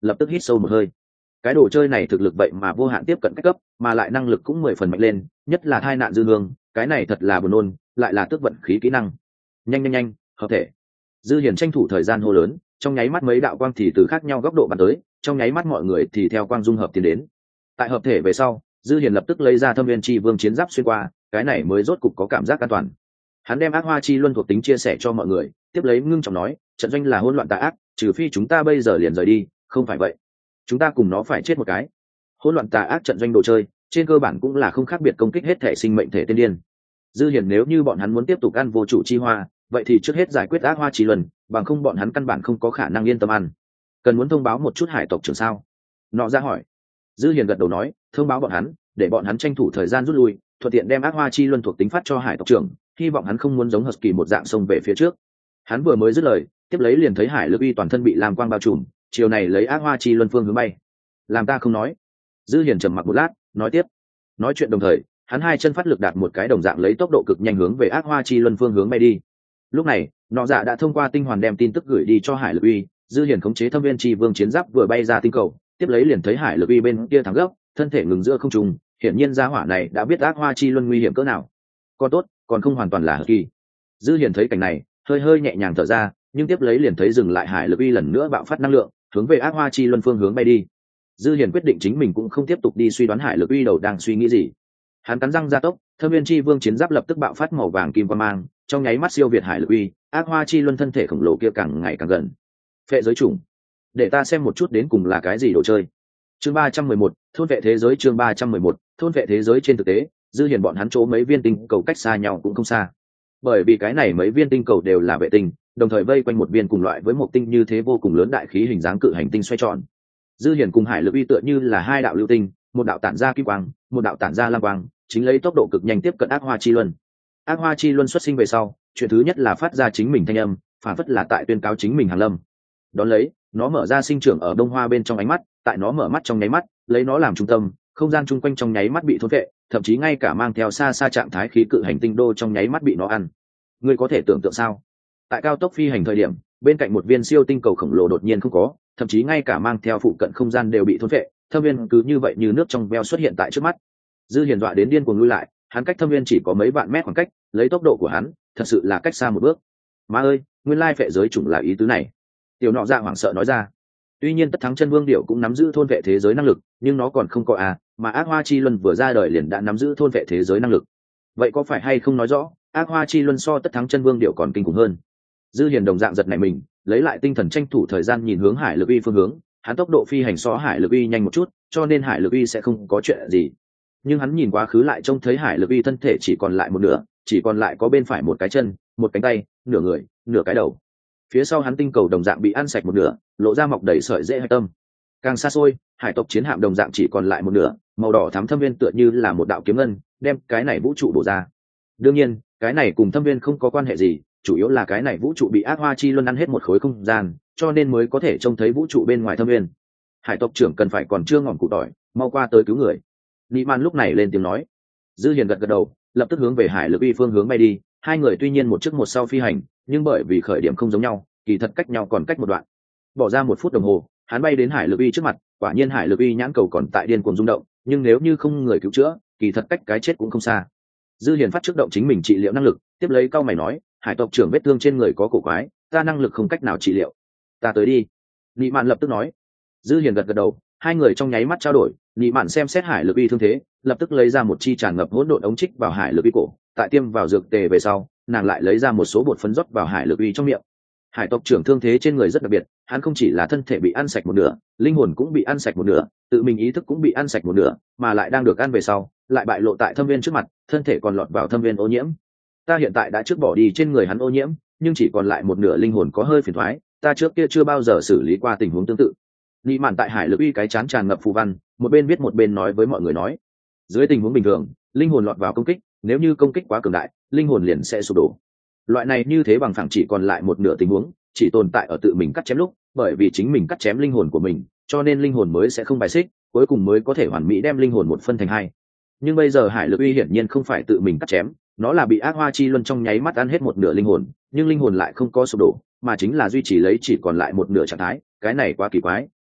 lập tức hít sâu một hơi. Cái đồ chơi này thực lực vậy mà vô hạn tiếp cận cách cấp, mà lại năng lực cũng mười phần mạnh lên, nhất là thai nạn dư hương, cái này thật là buồn nôn, lại là tước vận khí kỹ năng. Nhanh nhanh nhanh, hợp thể. Dư Hiền tranh thủ thời gian hô lớn, trong nháy mắt mấy đạo quang thì từ khác nhau góc độ bắn tới, trong nháy mắt mọi người thì theo quang dung hợp tiến đến. Tại hợp thể về sau, Dư Hiền lập tức lấy ra Thâm Viên Chi Vương chiến giáp xuyên qua, cái này mới rốt cục có cảm giác an toàn. Hắn đem ác hoa chi luân thuộc tính chia sẻ cho mọi người, tiếp lấy ngưng trọng nói, trận doanh là hỗn loạn tà ác, trừ phi chúng ta bây giờ liền rời đi, không phải vậy chúng ta cùng nó phải chết một cái. Hỗn loạn tà ác trận doanh đồ chơi trên cơ bản cũng là không khác biệt công kích hết thể sinh mệnh thể tiên điên. Dư Hiền nếu như bọn hắn muốn tiếp tục ăn vô chủ chi hoa, vậy thì trước hết giải quyết ác hoa chi luân, bằng không bọn hắn căn bản không có khả năng yên tâm ăn. Cần muốn thông báo một chút hải tộc trưởng sao? Nọ ra hỏi. Dư Hiền gật đầu nói, thông báo bọn hắn, để bọn hắn tranh thủ thời gian rút lui, thuận tiện đem ác hoa chi luân thuộc tính phát cho hải tộc trưởng, hy vọng hắn không muốn giống Husky một dạng xông về phía trước. Hắn vừa mới dứt lời, tiếp lấy liền thấy hải lực uy toàn thân bị làm quang bao trùm, chiều này lấy ác hoa chi luân phương hướng bay. Làm ta không nói. Dư Hiền trầm mặc một lát, nói tiếp. Nói chuyện đồng thời, hắn hai chân phát lực đạt một cái đồng dạng lấy tốc độ cực nhanh hướng về ác hoa chi luân phương hướng bay đi. Lúc này, nọ dạ đã thông qua tinh hoàn đem tin tức gửi đi cho hải lực uy. Dư Hiền khống chế Thâm Viên Chi Vương chiến giáp vừa bay ra tinh cầu, tiếp lấy liền thấy hải lực uy bên kia thẳng gấp, thân thể ngừng giữa không trung, hiển nhiên gia hỏa này đã biết ác hoa chi luân nguy hiểm cỡ nào. Còn tốt, còn không hoàn toàn là Husky. Dư Hiền thấy cảnh này, hơi hơi nhẹ nhàng thở ra, nhưng tiếp lấy liền thấy dừng lại hải lực uy lần nữa bạo phát năng lượng, hướng về ác hoa chi luân phương hướng bay đi. Dư Hiền quyết định chính mình cũng không tiếp tục đi suy đoán hải lực uy đầu đang suy nghĩ gì. Hắn cắn răng gia tốc, Thâm Viên Chi Vương chiến giáp lập tức bạo phát màu vàng kim quang mang, trong nháy mắt siêu việt hải lực uy, ác hoa chi luân thân thể khổng lồ kia càng ngày càng gần. Phệ giới chủng, để ta xem một chút đến cùng là cái gì đồ chơi. Chương ba trăm mười một, thôn vệ thế giới. Chương ba trăm mười một, thôn vệ thế giới. Trên thực tế, Dư Hiền bọn hắn chỗ mấy viên tinh cầu cách xa nhau cũng không xa, bởi vì cái này mấy viên tinh cầu đều là vệ tinh, đồng thời vây quanh một viên cùng loại với một tinh như thế vô cùng lớn đại khí hình dáng cự hành tinh xoay tròn. Dư Hiền cùng hải lực uy tựa như là hai đạo lưu tinh, một đạo tản ra kim quang, một đạo tản ra lam quang, chính lấy tốc độ cực nhanh tiếp cận ác hoa chi luân. Ác hoa chi luân xuất sinh về sau, chuyện thứ nhất là phát ra chính mình thanh âm, phản phất là tại tuyên cáo chính mình hàng lâm. Đón lấy, nó mở ra sinh trưởng ở đông hoa bên trong ánh mắt, tại nó mở mắt trong nháy mắt, lấy nó làm trung tâm, không gian chung quanh trong nháy mắt bị thôn vệ, thậm chí ngay cả mang theo xa xa trạng thái khí cự hành tinh đô trong nháy mắt bị nó ăn. Ngươi có thể tưởng tượng sao? Tại cao tốc phi hành thời điểm, bên cạnh một viên siêu tinh cầu khổng lồ đột nhiên không có, thậm chí ngay cả mang theo phụ cận không gian đều bị thôn vệ, Thâm Viên cứ như vậy như nước trong veo xuất hiện tại trước mắt. Dư Hiền dọa đến điên cuồng lui lại, hắn cách Thâm Viên chỉ có mấy vạn mét khoảng cách, lấy tốc độ của hắn, thật sự là cách xa một bước. Má ơi, nguyên lai phệ giới chủng là ý tứ này. Tiểu nọ dạ hoảng sợ nói ra. Tuy nhiên tất thắng chân vương điệu cũng nắm giữ thôn vệ thế giới năng lực, nhưng nó còn không có à, mà ác hoa chi luân vừa ra đời liền đã nắm giữ thôn vệ thế giới năng lực. Vậy có phải hay không nói rõ, ác hoa chi luân so tất thắng chân vương điệu còn kinh khủng hơn? Dư Hiền đồng dạng giật nảy mình, lấy lại tinh thần tranh thủ thời gian nhìn hướng hải lực uy phương hướng, hắn tốc độ phi hành so hải lực uy nhanh một chút, cho nên hải lực uy sẽ không có chuyện gì. Nhưng hắn nhìn quá khứ lại trông thấy hải lực uy thân thể chỉ còn lại một nửa, chỉ còn lại có bên phải một cái chân, một cánh tay, nửa người, nửa cái đầu. Phía sau hắn tinh cầu đồng dạng bị ăn sạch một nửa, lộ ra mọc đầy sợi rễ hạch tâm. Càng xa xôi, hải tộc chiến hạm đồng dạng chỉ còn lại một nửa, màu đỏ thắm thâm viên tựa như là một đạo kiếm ngân, đem cái này vũ trụ bổ ra. Đương nhiên, cái này cùng thâm viên không có quan hệ gì, chủ yếu là cái này vũ trụ bị ác hoa chi luân ăn hết một khối không gian, cho nên mới có thể trông thấy vũ trụ bên ngoài thâm viên. Hải tộc trưởng cần phải còn chưa ngỏm củ tỏi, mau qua tới cứu người. Nị Man lúc này lên tiếng nói. Dư Hiền gật gật đầu, lập tức hướng về hải lực uy phương hướng bay đi. Hai người tuy nhiên một trước một sau phi hành, nhưng bởi vì khởi điểm không giống nhau, kỳ thật cách nhau còn cách một đoạn. Bỏ ra một phút đồng hồ, hắn bay đến hải lực uy trước mặt, quả nhiên hải lực uy nhãn cầu còn tại điên cuồng rung động, nhưng nếu như không người cứu chữa, kỳ thật cách cái chết cũng không xa. Dư Hiền phát trước động chính mình trị liệu năng lực, tiếp lấy cao mày nói, hải tộc trưởng vết thương trên người có cổ quái, ta năng lực không cách nào trị liệu. Ta tới đi. Nị Mạn lập tức nói. Dư Hiền gật gật đầu, hai người trong nháy mắt trao đổi. Nị Mạn xem xét hải lực uy thương thế, lập tức lấy ra một chi tràn ngập hỗn độn ống trích vào hải lực uy cổ, tại tiêm vào dược tề về sau, nàng lại lấy ra một số bột phấn rót vào hải lực uy trong miệng. Hải tộc trưởng thương thế trên người rất đặc biệt, hắn không chỉ là thân thể bị ăn sạch một nửa, linh hồn cũng bị ăn sạch một nửa, tự mình ý thức cũng bị ăn sạch một nửa, mà lại đang được ăn về sau, lại bại lộ tại thâm viên trước mặt, thân thể còn lọt vào thâm viên ô nhiễm. Ta hiện tại đã trước bỏ đi trên người hắn ô nhiễm, nhưng chỉ còn lại một nửa linh hồn có hơi phiền toái, ta trước kia chưa bao giờ xử lý qua tình huống tương tự. Nị Mạn tại hải lực uy cái chán tràn ngập phù văn, một bên viết một bên nói với mọi người nói, dưới tình huống bình thường, linh hồn lọt vào công kích, nếu như công kích quá cường đại, linh hồn liền sẽ sụp đổ. Loại này như thế bằng phẳng chỉ còn lại một nửa tình huống, chỉ tồn tại ở tự mình cắt chém lúc, bởi vì chính mình cắt chém linh hồn của mình, cho nên linh hồn mới sẽ không bài xích, cuối cùng mới có thể hoàn mỹ đem linh hồn một phân thành hai. Nhưng bây giờ hải lực uy hiển nhiên không phải tự mình cắt chém, nó là bị ác hoa chi luân trong nháy mắt ăn hết một nửa linh hồn, nhưng linh hồn lại không có sụp đổ, mà chính là duy trì lấy chỉ còn lại một nửa trạng thái, cái này quá kỳ quái,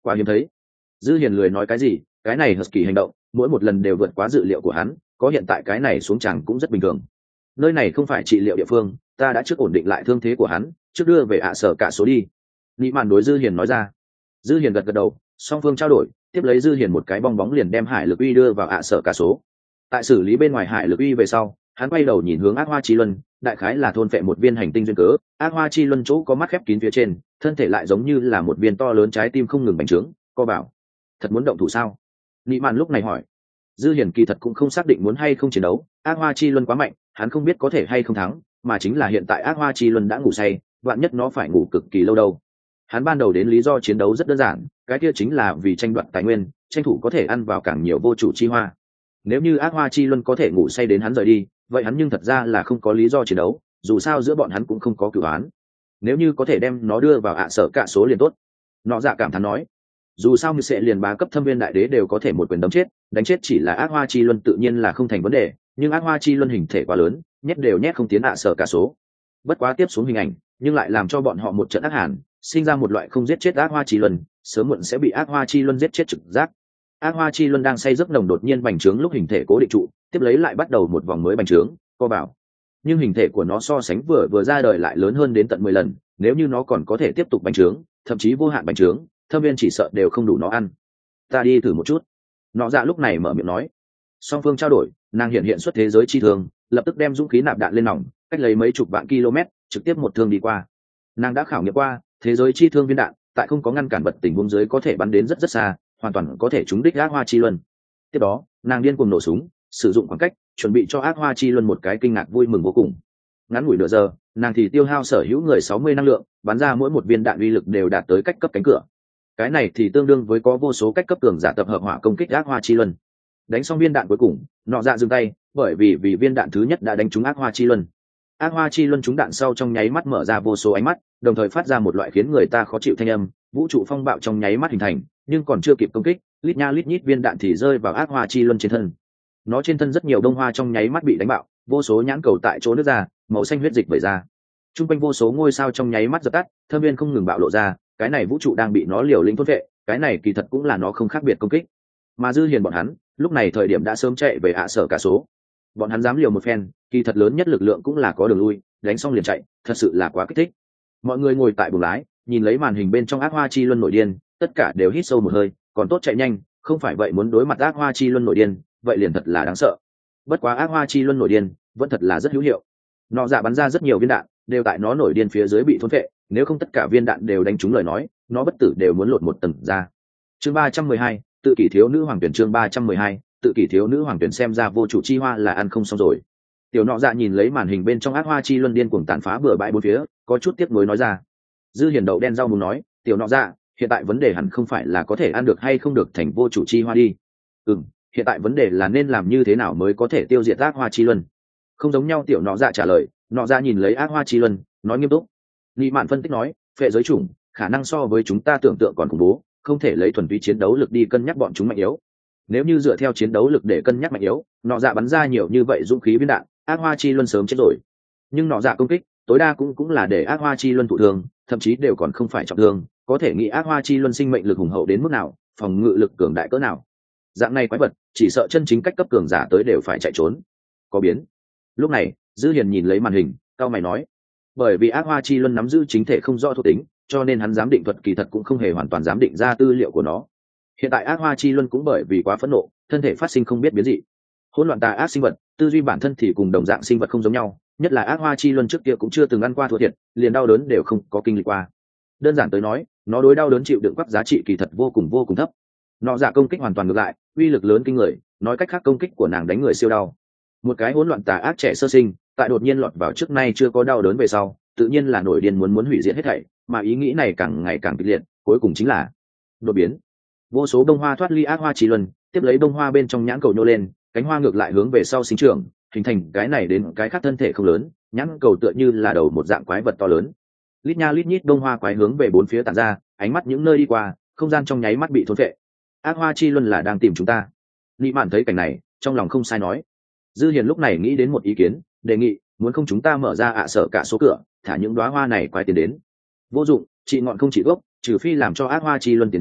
quá hiếm thấy. Dư Hiền lười nói cái gì, cái này Husky hành động mỗi một lần đều vượt quá dự liệu của hắn, có hiện tại cái này xuống chẳng cũng rất bình thường. Nơi này không phải trị liệu địa phương, ta đã trước ổn định lại thương thế của hắn, trước đưa về ạ sở cả số đi. Lý Mạn đối Dư Hiền nói ra. Dư Hiền gật gật đầu, song phương trao đổi, tiếp lấy Dư Hiền một cái bong bóng liền đem Hải Lực Uy đưa vào ạ sở cả số. Tại xử lý bên ngoài Hải Lực Uy về sau, hắn quay đầu nhìn hướng Ác Hoa Chi Luân, đại khái là thôn phệ một viên hành tinh duyên cớ. Ác Hoa Chi Luân chỗ có mắt khép kín phía trên, thân thể lại giống như là một viên to lớn trái tim không ngừng bành trướng, co bảo. Thật muốn động thủ sao? Lý Mạn lúc này hỏi. Dư Hiền kỳ thật cũng không xác định muốn hay không chiến đấu, Ác Hoa Chi Luân quá mạnh, hắn không biết có thể hay không thắng, mà chính là hiện tại Ác Hoa Chi Luân đã ngủ say, vạn nhất nó phải ngủ cực kỳ lâu đâu. Hắn ban đầu đến lý do chiến đấu rất đơn giản, cái kia chính là vì tranh đoạt tài nguyên, tranh thủ có thể ăn vào càng nhiều vô chủ chi hoa. Nếu như Ác Hoa Chi Luân có thể ngủ say đến hắn rời đi, vậy hắn nhưng thật ra là không có lý do chiến đấu, dù sao giữa bọn hắn cũng không có cửu án. Nếu như có thể đem nó đưa vào ạ sở cả số liền tốt. Nọ dạ cảm thán nói, dù sao như sẽ liền bá cấp thâm viên đại đế đều có thể một quyền đấm chết, đánh chết chỉ là Ác Hoa Chi Luân tự nhiên là không thành vấn đề, nhưng Ác Hoa Chi Luân hình thể quá lớn, nhét đều nhét không tiến ạ sở cả số. Bất quá tiếp xuống hình ảnh, nhưng lại làm cho bọn họ một trận ác hàn, sinh ra một loại không giết chết Ác Hoa Chi Luân, sớm muộn sẽ bị Ác Hoa Chi Luân giết chết trực giác. Ác Hoa Chi Luân đang say giấc nồng đột nhiên bành trướng lúc hình thể cố định trụ, tiếp lấy lại bắt đầu một vòng mới bành trướng, co vào. Nhưng hình thể của nó so sánh vừa vừa ra đời lại lớn hơn đến tận mười lần, nếu như nó còn có thể tiếp tục bành trướng, thậm chí vô hạn bành trướng, thâm viên chỉ sợ đều không đủ nó ăn. Ta đi thử một chút. Nọ dạ lúc này mở miệng nói. Song phương trao đổi, nàng hiện hiện xuất thế giới chi thương, lập tức đem dũng khí nạp đạn lên nòng, cách lấy mấy chục vạn km, trực tiếp một thương đi qua. Nàng đã khảo nghiệm qua, thế giới chi thương viên đạn, tại không có ngăn cản vật tình huống dưới có thể bắn đến rất rất xa, hoàn toàn có thể trúng đích Ác Hoa Chi Luân. Tiếp đó, nàng điên cuồng nổ súng, sử dụng khoảng cách, chuẩn bị cho Ác Hoa Chi Luân một cái kinh ngạc vui mừng vô cùng. Ngắn ngủi nửa giờ, nàng thì tiêu hao sở hữu người sáu mươi năng lượng, bắn ra mỗi một viên đạn uy lực đều đạt tới cách cấp cánh cửa. Cái này thì tương đương với có vô số cách cấp cường giả tập hợp hỏa công kích Ác Hoa Chi Luân. Đánh xong viên đạn cuối cùng, Nọ dạ dừng tay, bởi vì vì viên đạn thứ nhất đã đánh trúng Ác Hoa Chi Luân. Ác Hoa Chi Luân trúng đạn sau trong nháy mắt mở ra vô số ánh mắt, đồng thời phát ra một loại khiến người ta khó chịu thanh âm, vũ trụ phong bạo trong nháy mắt hình thành, nhưng còn chưa kịp công kích, lít nha lít nhít viên đạn thì rơi vào Ác Hoa Chi Luân trên thân. Nó trên thân rất nhiều đông hoa trong nháy mắt bị đánh bạo, vô số nhãn cầu tại chỗ nứt ra, màu xanh huyết dịch vẩy ra. Trung quanh vô số ngôi sao trong nháy mắt dập tắt, thâm viên không ngừng bạo lộ ra, cái này vũ trụ đang bị nó liều lĩnh thôn vệ, cái này kỳ thật cũng là nó không khác biệt công kích. Mà Dư Hiền bọn hắn, lúc này thời điểm đã sớm chạy về ạ sở cả số. Bọn hắn dám liều một phen, kỳ thật lớn nhất lực lượng cũng là có đường lui, đánh xong liền chạy, thật sự là quá kích thích. Mọi người ngồi tại buồng lái, nhìn lấy màn hình bên trong Ác Hoa Chi Luân nổi điên, tất cả đều hít sâu một hơi, còn tốt chạy nhanh, không phải vậy muốn đối mặt Ác Hoa Chi Luân nổi điên, vậy liền thật là đáng sợ. Bất quá Ác Hoa Chi Luân nổi điên, vẫn thật là rất hữu hiệu. Nó dạ bắn ra rất nhiều viên đạn, đều tại nó nổi điên phía dưới bị thôn phệ, nếu không tất cả viên đạn đều đánh trúng lời nói, nó bất tử đều muốn lột một tầng ra. Chương ba trăm mười hai, tự kỷ thiếu nữ hoàng tuyển chương ba trăm mười hai, tự kỷ thiếu nữ hoàng tuyển xem ra vô chủ chi hoa là ăn không xong rồi. Tiểu Nọ Dạ nhìn lấy màn hình bên trong Ác Hoa Chi Luân điên cuồng tàn phá bừa bãi bốn phía, có chút tiếc nuối nói ra. Dư Hiền đậu đen rau muốn nói, Tiểu Nọ Dạ, hiện tại vấn đề hẳn không phải là có thể ăn được hay không được thành vô chủ chi hoa đi. Ừm, hiện tại vấn đề là nên làm như thế nào mới có thể tiêu diệt Ác Hoa Chi Luân. Không giống nhau. Tiểu Nọ Dạ trả lời. Nọ Dạ nhìn lấy Ác Hoa Chi Luân, nói nghiêm túc. Nghị Mạn phân tích nói, phệ giới chủng khả năng so với chúng ta tưởng tượng còn khủng bố, không thể lấy thuần túy chiến đấu lực đi cân nhắc bọn chúng mạnh yếu. Nếu như dựa theo chiến đấu lực để cân nhắc mạnh yếu, Nọ Dạ bắn ra nhiều như vậy dũng khí viên đạn, Ác Hoa Chi Luân sớm chết rồi. Nhưng Nọ Dạ công kích tối đa cũng cũng là để Ác Hoa Chi Luân thụ thương, thậm chí đều còn không phải trọng thương, có thể nghĩ Ác Hoa Chi Luân sinh mệnh lực hùng hậu đến mức nào, phòng ngự lực cường đại cỡ nào. Dạng này quái vật, chỉ sợ chân chính cách cấp cường giả tới đều phải chạy trốn. Có biến. Lúc này, Dư Hiền nhìn lấy màn hình, cao mày nói, bởi vì Ác Hoa Chi Luân nắm giữ chính thể không rõ thuộc tính, cho nên hắn giám định thuật kỳ thật cũng không hề hoàn toàn giám định ra tư liệu của nó. Hiện tại Ác Hoa Chi Luân cũng bởi vì quá phẫn nộ, thân thể phát sinh không biết biến dị. Hỗn loạn tà ác sinh vật, tư duy bản thân thì cùng đồng dạng sinh vật không giống nhau, nhất là Ác Hoa Chi Luân trước kia cũng chưa từng ăn qua thua thiệt, liền đau đớn đều không có kinh lịch qua. Đơn giản tới nói, nó đối đau đớn chịu đựng quắc giá trị kỳ thật vô cùng vô cùng thấp. Nọ Dạ công kích hoàn toàn ngược lại, uy lực lớn kinh người, nói cách khác công kích của nàng đánh người siêu đau. Một cái hỗn loạn tà ác trẻ sơ sinh, tại đột nhiên lọt vào trước nay chưa có đau đớn về sau, tự nhiên là nổi điên muốn muốn hủy diệt hết thảy, mà ý nghĩ này càng ngày càng kịch liệt, cuối cùng chính là đột biến. Vô số bông hoa thoát ly Ác Hoa Chi Luân, tiếp lấy bông hoa bên trong nhãn cầu nhô lên, cánh hoa ngược lại hướng về sau sinh trưởng, hình thành cái này đến cái khác thân thể không lớn, nhãn cầu tựa như là đầu một dạng quái vật to lớn. Lít nha lít nhít bông hoa quái hướng về bốn phía tản ra, ánh mắt những nơi đi qua, không gian trong nháy mắt bị thôn phệ. Ác Hoa Chi Luân là đang tìm chúng ta. Lý Mạn thấy cảnh này, trong lòng không sai nói. Dư Hiền lúc này nghĩ đến một ý kiến, đề nghị, muốn không chúng ta mở ra ạ sở cả số cửa, thả những đóa hoa này quái tiến đến. Vô dụng, trị ngọn không trị gốc, trừ phi làm cho Ác Hoa Chi Luân tiến đến,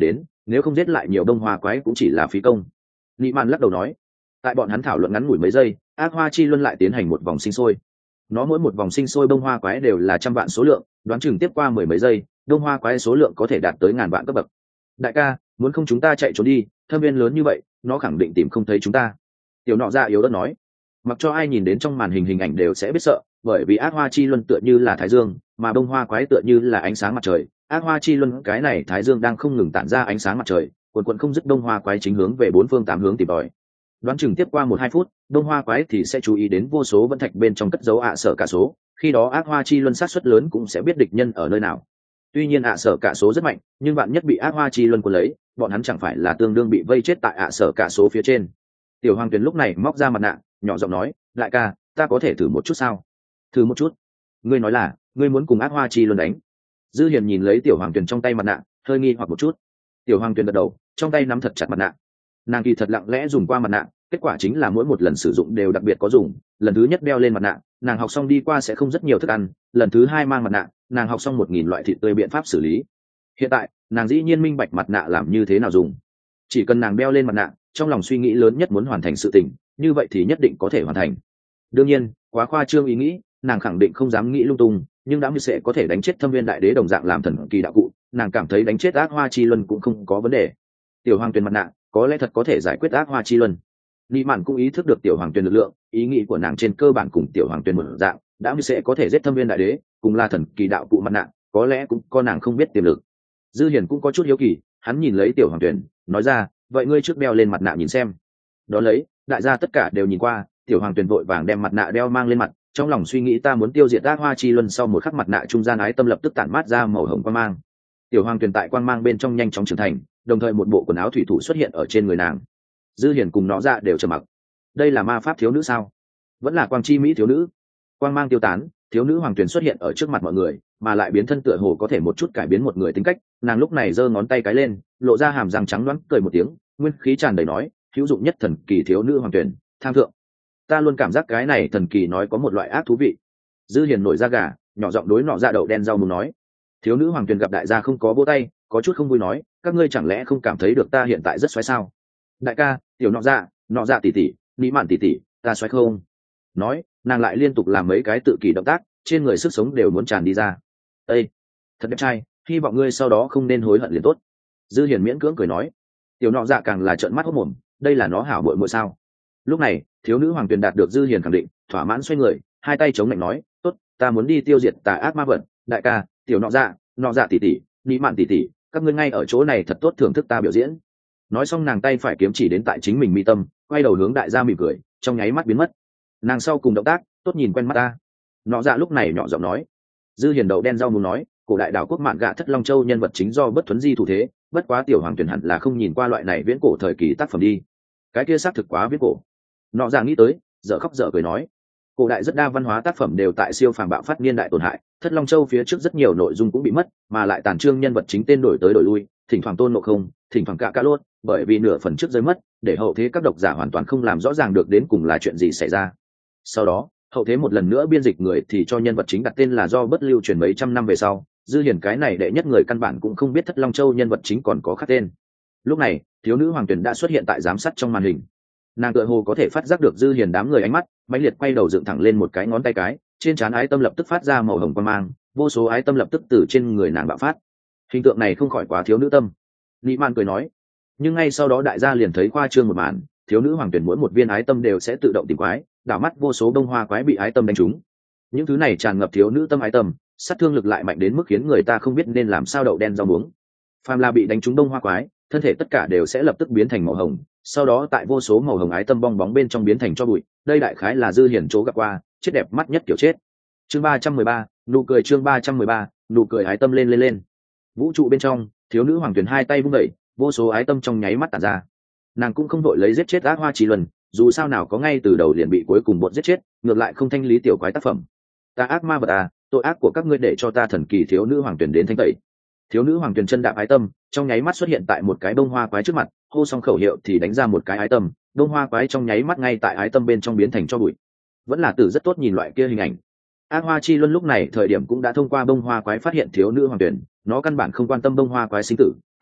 nếu không giết lại nhiều đông hoa quái cũng chỉ là phí công. Nị mạn lắc đầu nói. Tại bọn hắn thảo luận ngắn ngủi mấy giây, ác hoa chi luân lại tiến hành một vòng sinh sôi. Nó mỗi một vòng sinh sôi đông hoa quái đều là trăm vạn số lượng, đoán chừng tiếp qua mười mấy giây đông hoa quái số lượng có thể đạt tới ngàn vạn cấp bậc. Đại ca, muốn không chúng ta chạy trốn đi, thâm viên lớn như vậy nó khẳng định tìm không thấy chúng ta. Tiểu nọ dạ yếu ớt nói. Mặc cho ai nhìn đến trong màn hình hình ảnh đều sẽ biết sợ, bởi vì ác hoa chi luân tựa như là thái dương, mà đông hoa quái tựa như là ánh sáng mặt trời. Ác hoa chi luân cái này thái dương đang không ngừng tản ra ánh sáng mặt trời, quần quần không dứt đông hoa quái chính hướng về bốn phương tám hướng tìm tòi. Đoán chừng tiếp qua một hai phút đông hoa quái thì sẽ chú ý đến vô số vân thạch bên trong cất dấu ạ sở cả số, khi đó ác hoa chi luân sát suất lớn cũng sẽ biết địch nhân ở nơi nào. Tuy nhiên ạ sở cả số rất mạnh, nhưng bạn nhất bị ác hoa chi luân cuốn lấy, bọn hắn chẳng phải là tương đương bị vây chết tại ạ sở cả số phía trên. Tiểu hoàng tuyền lúc này móc ra mặt nạ, nhỏ giọng nói, đại ca, ta có thể thử một chút sao? Thử một chút? Ngươi nói là ngươi muốn cùng ác hoa chi luân đánh? Dư Hiền nhìn lấy tiểu hoàng tuyền trong tay mặt nạ, hơi nghi hoặc một chút. Tiểu hoàng tuyền gật đầu, trong tay nắm thật chặt mặt nạ. Nàng kỳ thật lặng lẽ dùng qua mặt nạ, kết quả chính là mỗi một lần sử dụng đều đặc biệt có dùng. Lần thứ nhất đeo lên mặt nạ, nàng học xong đi qua sẽ không rất nhiều thức ăn. Lần thứ hai mang mặt nạ, nàng học xong một nghìn loại thịt tươi biện pháp xử lý. Hiện tại nàng dĩ nhiên minh bạch mặt nạ làm như thế nào dùng. Chỉ cần nàng đeo lên mặt nạ, trong lòng suy nghĩ lớn nhất muốn hoàn thành sự tình, như vậy thì nhất định có thể hoàn thành. Đương nhiên quá khoa trương ý nghĩ, nàng khẳng định không dám nghĩ lung tung, nhưng đã như sẽ có thể đánh chết thâm viên đại đế đồng dạng làm thần kỳ đạo cụ, nàng cảm thấy đánh chết ác hoa chi luân cũng không có vấn đề. Tiểu hoàng tuyền mặt nạ có lẽ thật có thể giải quyết ác hoa chi luân. Lý Mạn cũng ý thức được tiểu hoàng tuyền lực lượng, ý nghĩ của nàng trên cơ bản cùng tiểu hoàng tuyền một dạng, đã như sẽ có thể giết thâm viên đại đế, cùng là thần kỳ đạo cụ mặt nạ, có lẽ cũng có nàng không biết tiềm lực. Dư Hiền cũng có chút hiếu kỳ, hắn nhìn lấy tiểu hoàng tuyền, nói ra, vậy ngươi trước đeo lên mặt nạ nhìn xem. Đó lấy, đại gia tất cả đều nhìn qua, tiểu hoàng tuyền vội vàng đem mặt nạ đeo mang lên mặt, trong lòng suy nghĩ ta muốn tiêu diệt ác hoa chi luân, sau một khắc mặt nạ trung gian ái tâm lập tức tản mát ra màu hồng quang mang. Tiểu hoàng tuyền tại quang mang bên trong nhanh chóng trưởng thành, đồng thời một bộ quần áo thủy thủ xuất hiện ở trên người nàng. Dư Hiền cùng nó ra đều trầm mặc. Đây là ma pháp thiếu nữ sao? Vẫn là quang chi mỹ thiếu nữ? Quang mang tiêu tán, thiếu nữ hoàng tuyền xuất hiện ở trước mặt mọi người, mà lại biến thân tựa hồ có thể một chút cải biến một người tính cách. Nàng lúc này giơ ngón tay cái lên, lộ ra hàm răng trắng đoán, cười một tiếng, nguyên khí tràn đầy nói, hữu dụng nhất thần kỳ thiếu nữ hoàng tuyền, tham thượng. Ta luôn cảm giác cái này thần kỳ nói có một loại ác thú vị. Dư Hiền nổi da gà, nhỏ giọng đối nọ ra đậu đen rau muốn nói. Thiếu nữ hoàng tuyền gặp đại gia không có vỗ tay, có chút không vui nói, các ngươi chẳng lẽ không cảm thấy được ta hiện tại rất xoáy sao? Đại ca, tiểu nọ dạ, nọ dạ tỷ tỷ, Lý Mạn tỷ tỷ, ta xoáy không? Nói, nàng lại liên tục làm mấy cái tự kỷ động tác, trên người sức sống đều muốn tràn đi ra. Ê, thật đẹp trai, hy vọng ngươi sau đó không nên hối hận liền tốt. Dư Hiền miễn cưỡng cười nói. Tiểu nọ dạ càng là trợn mắt hốt mồm, đây là nó hảo muội muội sao? Lúc này, thiếu nữ hoàng tuyền đạt được Dư Hiền khẳng định, thỏa mãn xoay người, hai tay chống lạnh nói, tốt, ta muốn đi tiêu diệt tà ác ma vật. Đại ca, tiểu nọ dạ, nọ dạ tỷ tỷ, Lý Mạn tỷ tỷ, các ngươi ngay ở chỗ này thật tốt thưởng thức ta biểu diễn. Nói xong nàng tay phải kiếm chỉ đến tại chính mình mi tâm, quay đầu hướng đại gia mỉm cười, trong nháy mắt biến mất. Nàng sau cùng động tác, tốt nhìn quen mắt ta. Nọ dạ lúc này nhỏ giọng nói. Dư Hiền đậu đen rau muốn nói, cổ đại đảo quốc mạn gạ thất long châu nhân vật chính do bất thuấn di thủ thế, bất quá tiểu hoàng tuyển hẳn là không nhìn qua loại này viễn cổ thời kỳ tác phẩm đi. Cái kia xác thực quá viễn cổ. Nọ dạ nghĩ tới, dở khóc dở cười nói, cổ đại rất đa văn hóa tác phẩm đều tại siêu phàm bạo phát niên đại tổn hại, thất long châu phía trước rất nhiều nội dung cũng bị mất, mà lại tàn trương nhân vật chính tên đổi tới đổi lui, thỉnh thoảng tôn ngộ không, thỉnh thoảng cả cá lốt, bởi vì nửa phần trước rơi mất, để hậu thế các độc giả hoàn toàn không làm rõ ràng được đến cùng là chuyện gì xảy ra. Sau đó hậu thế một lần nữa biên dịch người thì cho nhân vật chính đặt tên là do bất lưu truyền mấy trăm năm về sau. Dư Hiền cái này đệ nhất người căn bản cũng không biết thất long châu nhân vật chính còn có khác tên. Lúc này thiếu nữ hoàng tuyền đã xuất hiện tại giám sát trong màn hình, nàng tựa hồ có thể phát giác được Dư Hiền đám người ánh mắt, mãnh liệt quay đầu dựng thẳng lên một cái ngón tay cái, trên trán ái tâm lập tức phát ra màu hồng quang mang, vô số ái tâm lập tức từ trên người nàng bạo phát. Hình tượng này không khỏi quá thiếu nữ tâm. Lý Mạn cười nói. Nhưng ngay sau đó đại gia liền thấy khoa trương một màn, thiếu nữ hoàng tuyển mỗi một viên ái tâm đều sẽ tự động tìm quái, đảo mắt vô số đông hoa quái bị ái tâm đánh trúng. Những thứ này tràn ngập thiếu nữ tâm ái tâm, sát thương lực lại mạnh đến mức khiến người ta không biết nên làm sao đậu đen rau muống. Phàm là bị đánh trúng đông hoa quái, thân thể tất cả đều sẽ lập tức biến thành màu hồng, sau đó tại vô số màu hồng ái tâm bong bóng bên trong biến thành cho bụi. Đây đại khái là Dư Hiền chỗ gặp qua chết đẹp mắt nhất kiểu chết. Chương ba trăm mười ba, nụ cười. Chương ba trăm mười ba, nụ cười. Ái tâm lên lên lên. Vũ trụ bên trong, thiếu nữ hoàng tuyển hai tay vung đẩy, vô số ái tâm trong nháy mắt tản ra. Nàng cũng không đội lấy giết chết ác hoa chỉ luân, dù sao nào có ngay từ đầu liền bị cuối cùng bột giết chết, ngược lại không thanh lý tiểu quái tác phẩm. Ta ác ma vật à, tội ác của các ngươi để cho ta thần kỳ thiếu nữ hoàng tuyển đến thanh tẩy. Thiếu nữ hoàng tuyển chân đạp ái tâm, trong nháy mắt xuất hiện tại một cái bông hoa quái trước mặt, hô xong khẩu hiệu thì đánh ra một cái ái tâm, bông hoa quái trong nháy mắt ngay tại ái tâm bên trong biến thành cho bụi. Vẫn là từ rất tốt nhìn loại kia hình ảnh. Ác hoa chi luân lúc này thời điểm cũng đã thông qua bông hoa quái phát hiện thiếu nữ hoàng tuyển, nó căn bản không quan tâm bông hoa quái sinh tử,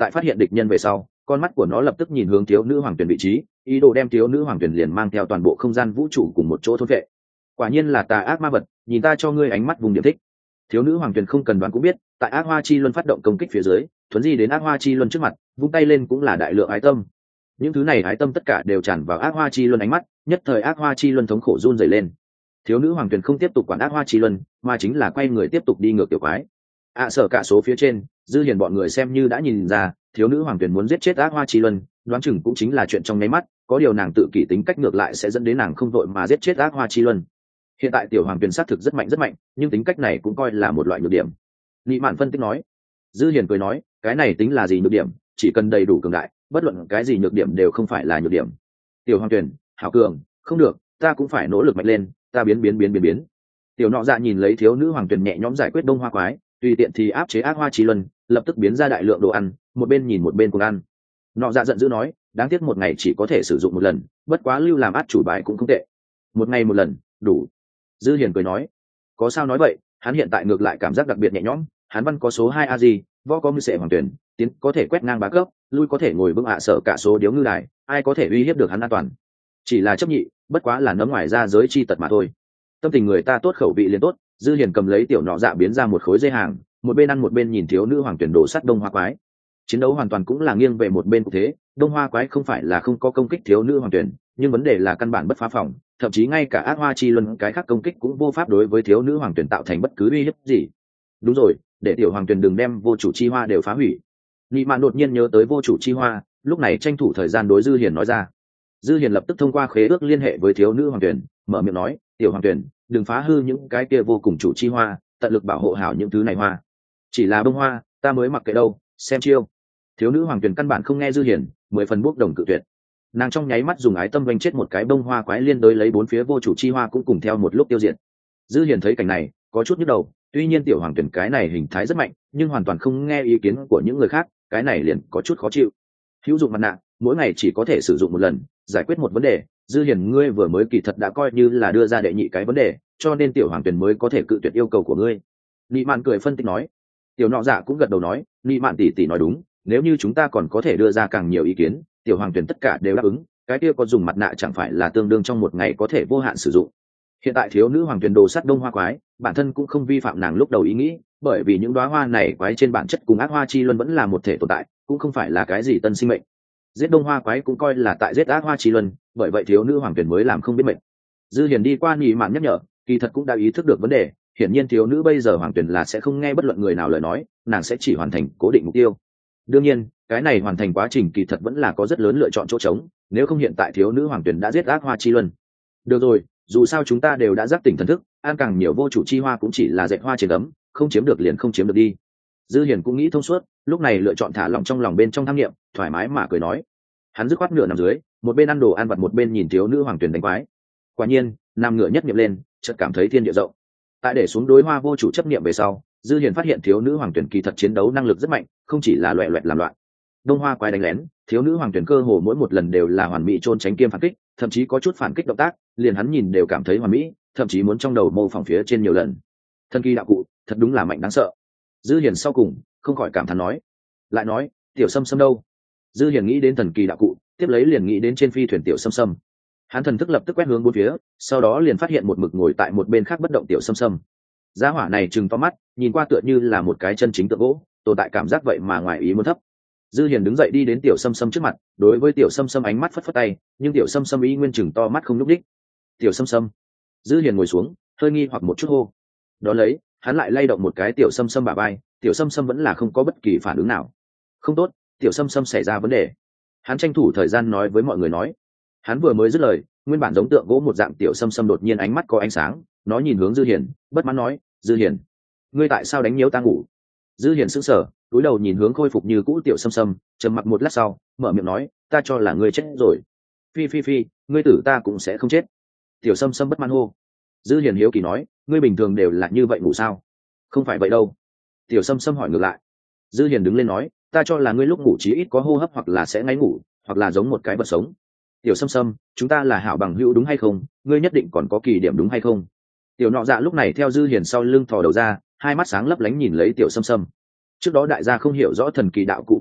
tại phát hiện địch nhân về sau, con mắt của nó lập tức nhìn hướng thiếu nữ hoàng tuyển vị trí, ý đồ đem thiếu nữ hoàng tuyển liền mang theo toàn bộ không gian vũ trụ cùng một chỗ thôn vệ. Quả nhiên là tà ác ma vật, nhìn ta cho ngươi ánh mắt vùng điểm thích. Thiếu nữ hoàng tuyển không cần đoán cũng biết, tại ác hoa chi luân phát động công kích phía dưới, thuấn di đến ác hoa chi luân trước mặt, vung tay lên cũng là đại lượng ái tâm. Những thứ này ái tâm tất cả đều tràn vào ác hoa chi luân ánh mắt, nhất thời ác hoa chi luân thống khổ run rẩy lên. Thiếu nữ hoàng tuyển không tiếp tục quản ác hoa chi luân, mà chính là quay người tiếp tục đi ngược tiểu quái. ạ à, sở cả số phía trên, dư hiền bọn người xem như đã nhìn ra, thiếu nữ hoàng tuyển muốn giết chết ác hoa chi luân, đoán chừng cũng chính là chuyện trong nháy mắt, có điều nàng tự kỷ tính cách ngược lại sẽ dẫn đến nàng không vội mà giết chết ác hoa chi luân. Hiện tại tiểu hoàng tuyển xác thực rất mạnh rất mạnh, nhưng tính cách này cũng coi là một loại nhược điểm. Nghị Mạn phân tích nói. Dư hiền cười nói, cái này tính là gì nhược điểm, chỉ cần đầy đủ cường đại, bất luận cái gì nhược điểm đều không phải là nhược điểm. Tiểu hoàng tuyển, hảo cường, không được, ta cũng phải nỗ lực mạnh lên, ta biến biến biến biến biến. Tiểu nọ dạ nhìn lấy thiếu nữ hoàng tuyển nhẹ nhõm giải quyết đông hoa quái, tùy tiện thì áp chế ác hoa chi luân, lập tức biến ra đại lượng đồ ăn, một bên nhìn một bên cùng ăn. Nọ dạ giận dữ nói, đáng tiếc một ngày chỉ có thể sử dụng một lần, bất quá lưu làm át chủ bài cũng không tệ. Một ngày một lần, đủ. Dư hiền cười nói, có sao nói vậy, hắn hiện tại ngược lại cảm giác đặc biệt nhẹ nhõm, hắn văn có số hai a di, võ có mưu sệ hoàng tuyển, tiến có thể quét ngang bá cấp, lui có thể ngồi vững ạ sở cả số điếu ngư đài, ai có thể uy hiếp được hắn an toàn. Chỉ là chấp nhị, bất quá là nấm ngoài ra giới chi tật mà thôi. Tâm tình người ta tốt khẩu vị liền tốt. Dư hiền cầm lấy tiểu nọ dạ biến ra một khối dây hàng, một bên ăn một bên nhìn thiếu nữ hoàng tuyển đổ sắt đông hoa quái. Chiến đấu hoàn toàn cũng là nghiêng về một bên của thế, đông hoa quái không phải là không có công kích thiếu nữ hoàng tuyển, nhưng vấn đề là căn bản bất phá phòng, thậm chí ngay cả ác hoa chi luân cái khác công kích cũng vô pháp đối với thiếu nữ hoàng tuyển tạo thành bất cứ uy hiếp gì. Đúng rồi, để tiểu hoàng tuyển đừng đem vô chủ chi hoa đều phá hủy. Nghị Mạn đột nhiên nhớ tới vô chủ chi hoa, lúc này tranh thủ thời gian đối Dư hiền nói ra. Dư hiền lập tức thông qua khế ước liên hệ với thiếu nữ hoàng tuyển, mở miệng nói, tiểu hoàng tuyển, đừng phá hư những cái kia vô cùng chủ chi hoa, tận lực bảo hộ hảo những thứ này hoa. Chỉ là bông hoa, ta mới mặc kệ đâu, xem chiêu. Thiếu nữ hoàng tuyển căn bản không nghe Dư hiền, mười phần bốc đồng cự tuyệt. Nàng trong nháy mắt dùng ái tâm vênh chết một cái bông hoa quái liên đối lấy bốn phía vô chủ chi hoa cũng cùng theo một lúc tiêu diệt. Dư hiền thấy cảnh này, có chút nhức đầu, tuy nhiên tiểu hoàng tuyển cái này hình thái rất mạnh, nhưng hoàn toàn không nghe ý kiến của những người khác, cái này liền có chút khó chịu. Hữu dụng mặt nạ, mỗi ngày chỉ có thể sử dụng một lần, giải quyết một vấn đề. Dư hiền ngươi vừa mới kỳ thật đã coi như là đưa ra đệ nhị cái vấn đề, cho nên tiểu hoàng tuyển mới có thể cự tuyệt yêu cầu của ngươi. Nị Mạn cười phân tích nói. Tiểu nọ dạ cũng gật đầu nói, Nị Mạn tỷ tỷ nói đúng, nếu như chúng ta còn có thể đưa ra càng nhiều ý kiến, tiểu hoàng tuyển tất cả đều đáp ứng, cái kia có dùng mặt nạ chẳng phải là tương đương trong một ngày có thể vô hạn sử dụng. Hiện tại thiếu nữ hoàng tuyển đồ sắt đông hoa quái, bản thân cũng không vi phạm nàng lúc đầu ý nghĩ, bởi vì những đóa hoa này quái trên bản chất cùng ác hoa chi luân vẫn là một thể tồn tại, cũng không phải là cái gì tân sinh mệnh. Giết đông hoa quái cũng coi là tại giết ác hoa chi luân, bởi vậy thiếu nữ hoàng tuyển mới làm không biết mệnh. Dư hiền đi qua Nghị Mạn nhắc nhở, kỳ thật cũng đã ý thức được vấn đề, hiển nhiên thiếu nữ bây giờ hoàng tuyển là sẽ không nghe bất luận người nào lời nói, nàng sẽ chỉ hoàn thành cố định mục tiêu. Đương nhiên, cái này hoàn thành quá trình kỳ thật vẫn là có rất lớn lựa chọn chỗ trống, nếu không hiện tại thiếu nữ hoàng tuyển đã giết ác hoa chi luân. Được rồi, dù sao chúng ta đều đã giác tỉnh thần thức, ăn càng nhiều vô chủ chi hoa cũng chỉ là dệt hoa trên ấm, không chiếm được liền không chiếm được đi. Dư hiền cũng nghĩ thông suốt, lúc này lựa chọn thả lỏng trong lòng bên trong tham nghiệm, thoải mái mà cười nói. Hắn dứt khoát nửa nằm dưới, một bên ăn đồ ăn vặt một bên nhìn thiếu nữ hoàng tuyển đánh quái. Quả nhiên, nằm ngửa nhất niệm lên, chợt cảm thấy thiên địa rộng. Tại để xuống đối hoa vô chủ chấp niệm về sau, Dư hiền phát hiện thiếu nữ hoàng tuyển kỳ thật chiến đấu năng lực rất mạnh, không chỉ là loẹt loẹt làm loạn. Đông hoa quái đánh lén, thiếu nữ hoàng tuyển cơ hồ mỗi một lần đều là hoàn mỹ trôn tránh kiêm phản kích, thậm chí có chút phản kích động tác, liền hắn nhìn đều cảm thấy hoàn mỹ, thậm chí muốn trong đầu mô phỏng phía trên nhiều lần. Thần kỳ đạo cụ, thật đúng là mạnh đáng sợ. Dư hiền sau cùng không khỏi cảm thán nói, lại nói, tiểu sâm sâm đâu? Dư hiền nghĩ đến thần kỳ đạo cụ, tiếp lấy liền nghĩ đến trên phi thuyền tiểu sâm sâm. Hắn thần thức lập tức quét hướng bốn phía, sau đó liền phát hiện một mực ngồi tại một bên khác bất động tiểu sâm sâm. Gia hỏa này trừng to mắt, nhìn qua tựa như là một cái chân chính tượng gỗ, tồn tại cảm giác vậy mà ngoài ý muốn thấp. Dư hiền đứng dậy đi đến tiểu sâm sâm trước mặt, đối với tiểu sâm sâm ánh mắt phất phất tay, nhưng tiểu sâm sâm ý nguyên chừng to mắt không nhúc đích. Tiểu sâm sâm. Dư hiền ngồi xuống, hơi nghi hoặc một chút hô. Đó lấy, hắn lại lay động một cái tiểu sâm sâm bả vai, tiểu sâm sâm vẫn là không có bất kỳ phản ứng nào. Không tốt, tiểu sâm sâm xảy ra vấn đề. Hắn tranh thủ thời gian nói với mọi người nói. Hắn vừa mới dứt lời, nguyên bản giống tượng gỗ một dạng tiểu sâm sâm đột nhiên ánh mắt có ánh sáng, nó nhìn hướng Dư hiền, bất mãn nói, Dư hiền, ngươi tại sao đánh nhiễu ta ngủ? Dư hiền sững sờ, cúi đầu nhìn hướng khôi phục như cũ tiểu sâm sâm, trầm mặc một lát sau, mở miệng nói, ta cho là ngươi chết rồi. Phi phi phi, ngươi tử ta cũng sẽ không chết. Tiểu sâm sâm bất mãn hô. Dư hiền hiếu kỳ nói, ngươi bình thường đều là như vậy ngủ sao? Không phải vậy đâu. Tiểu sâm sâm hỏi ngược lại. Dư hiền đứng lên nói, ta cho là ngươi lúc ngủ chí ít có hô hấp hoặc là sẽ ngáy ngủ, hoặc là giống một cái vật sống. Tiểu sâm sâm, chúng ta là hảo bằng hữu đúng hay không? Ngươi nhất định còn có kỳ điểm đúng hay không? Tiểu nọ dạ lúc này theo Dư hiền sau lưng thò đầu ra, hai mắt sáng lấp lánh nhìn lấy tiểu sâm sâm. Trước đó đại gia không hiểu rõ thần kỳ đạo cụ cường độ,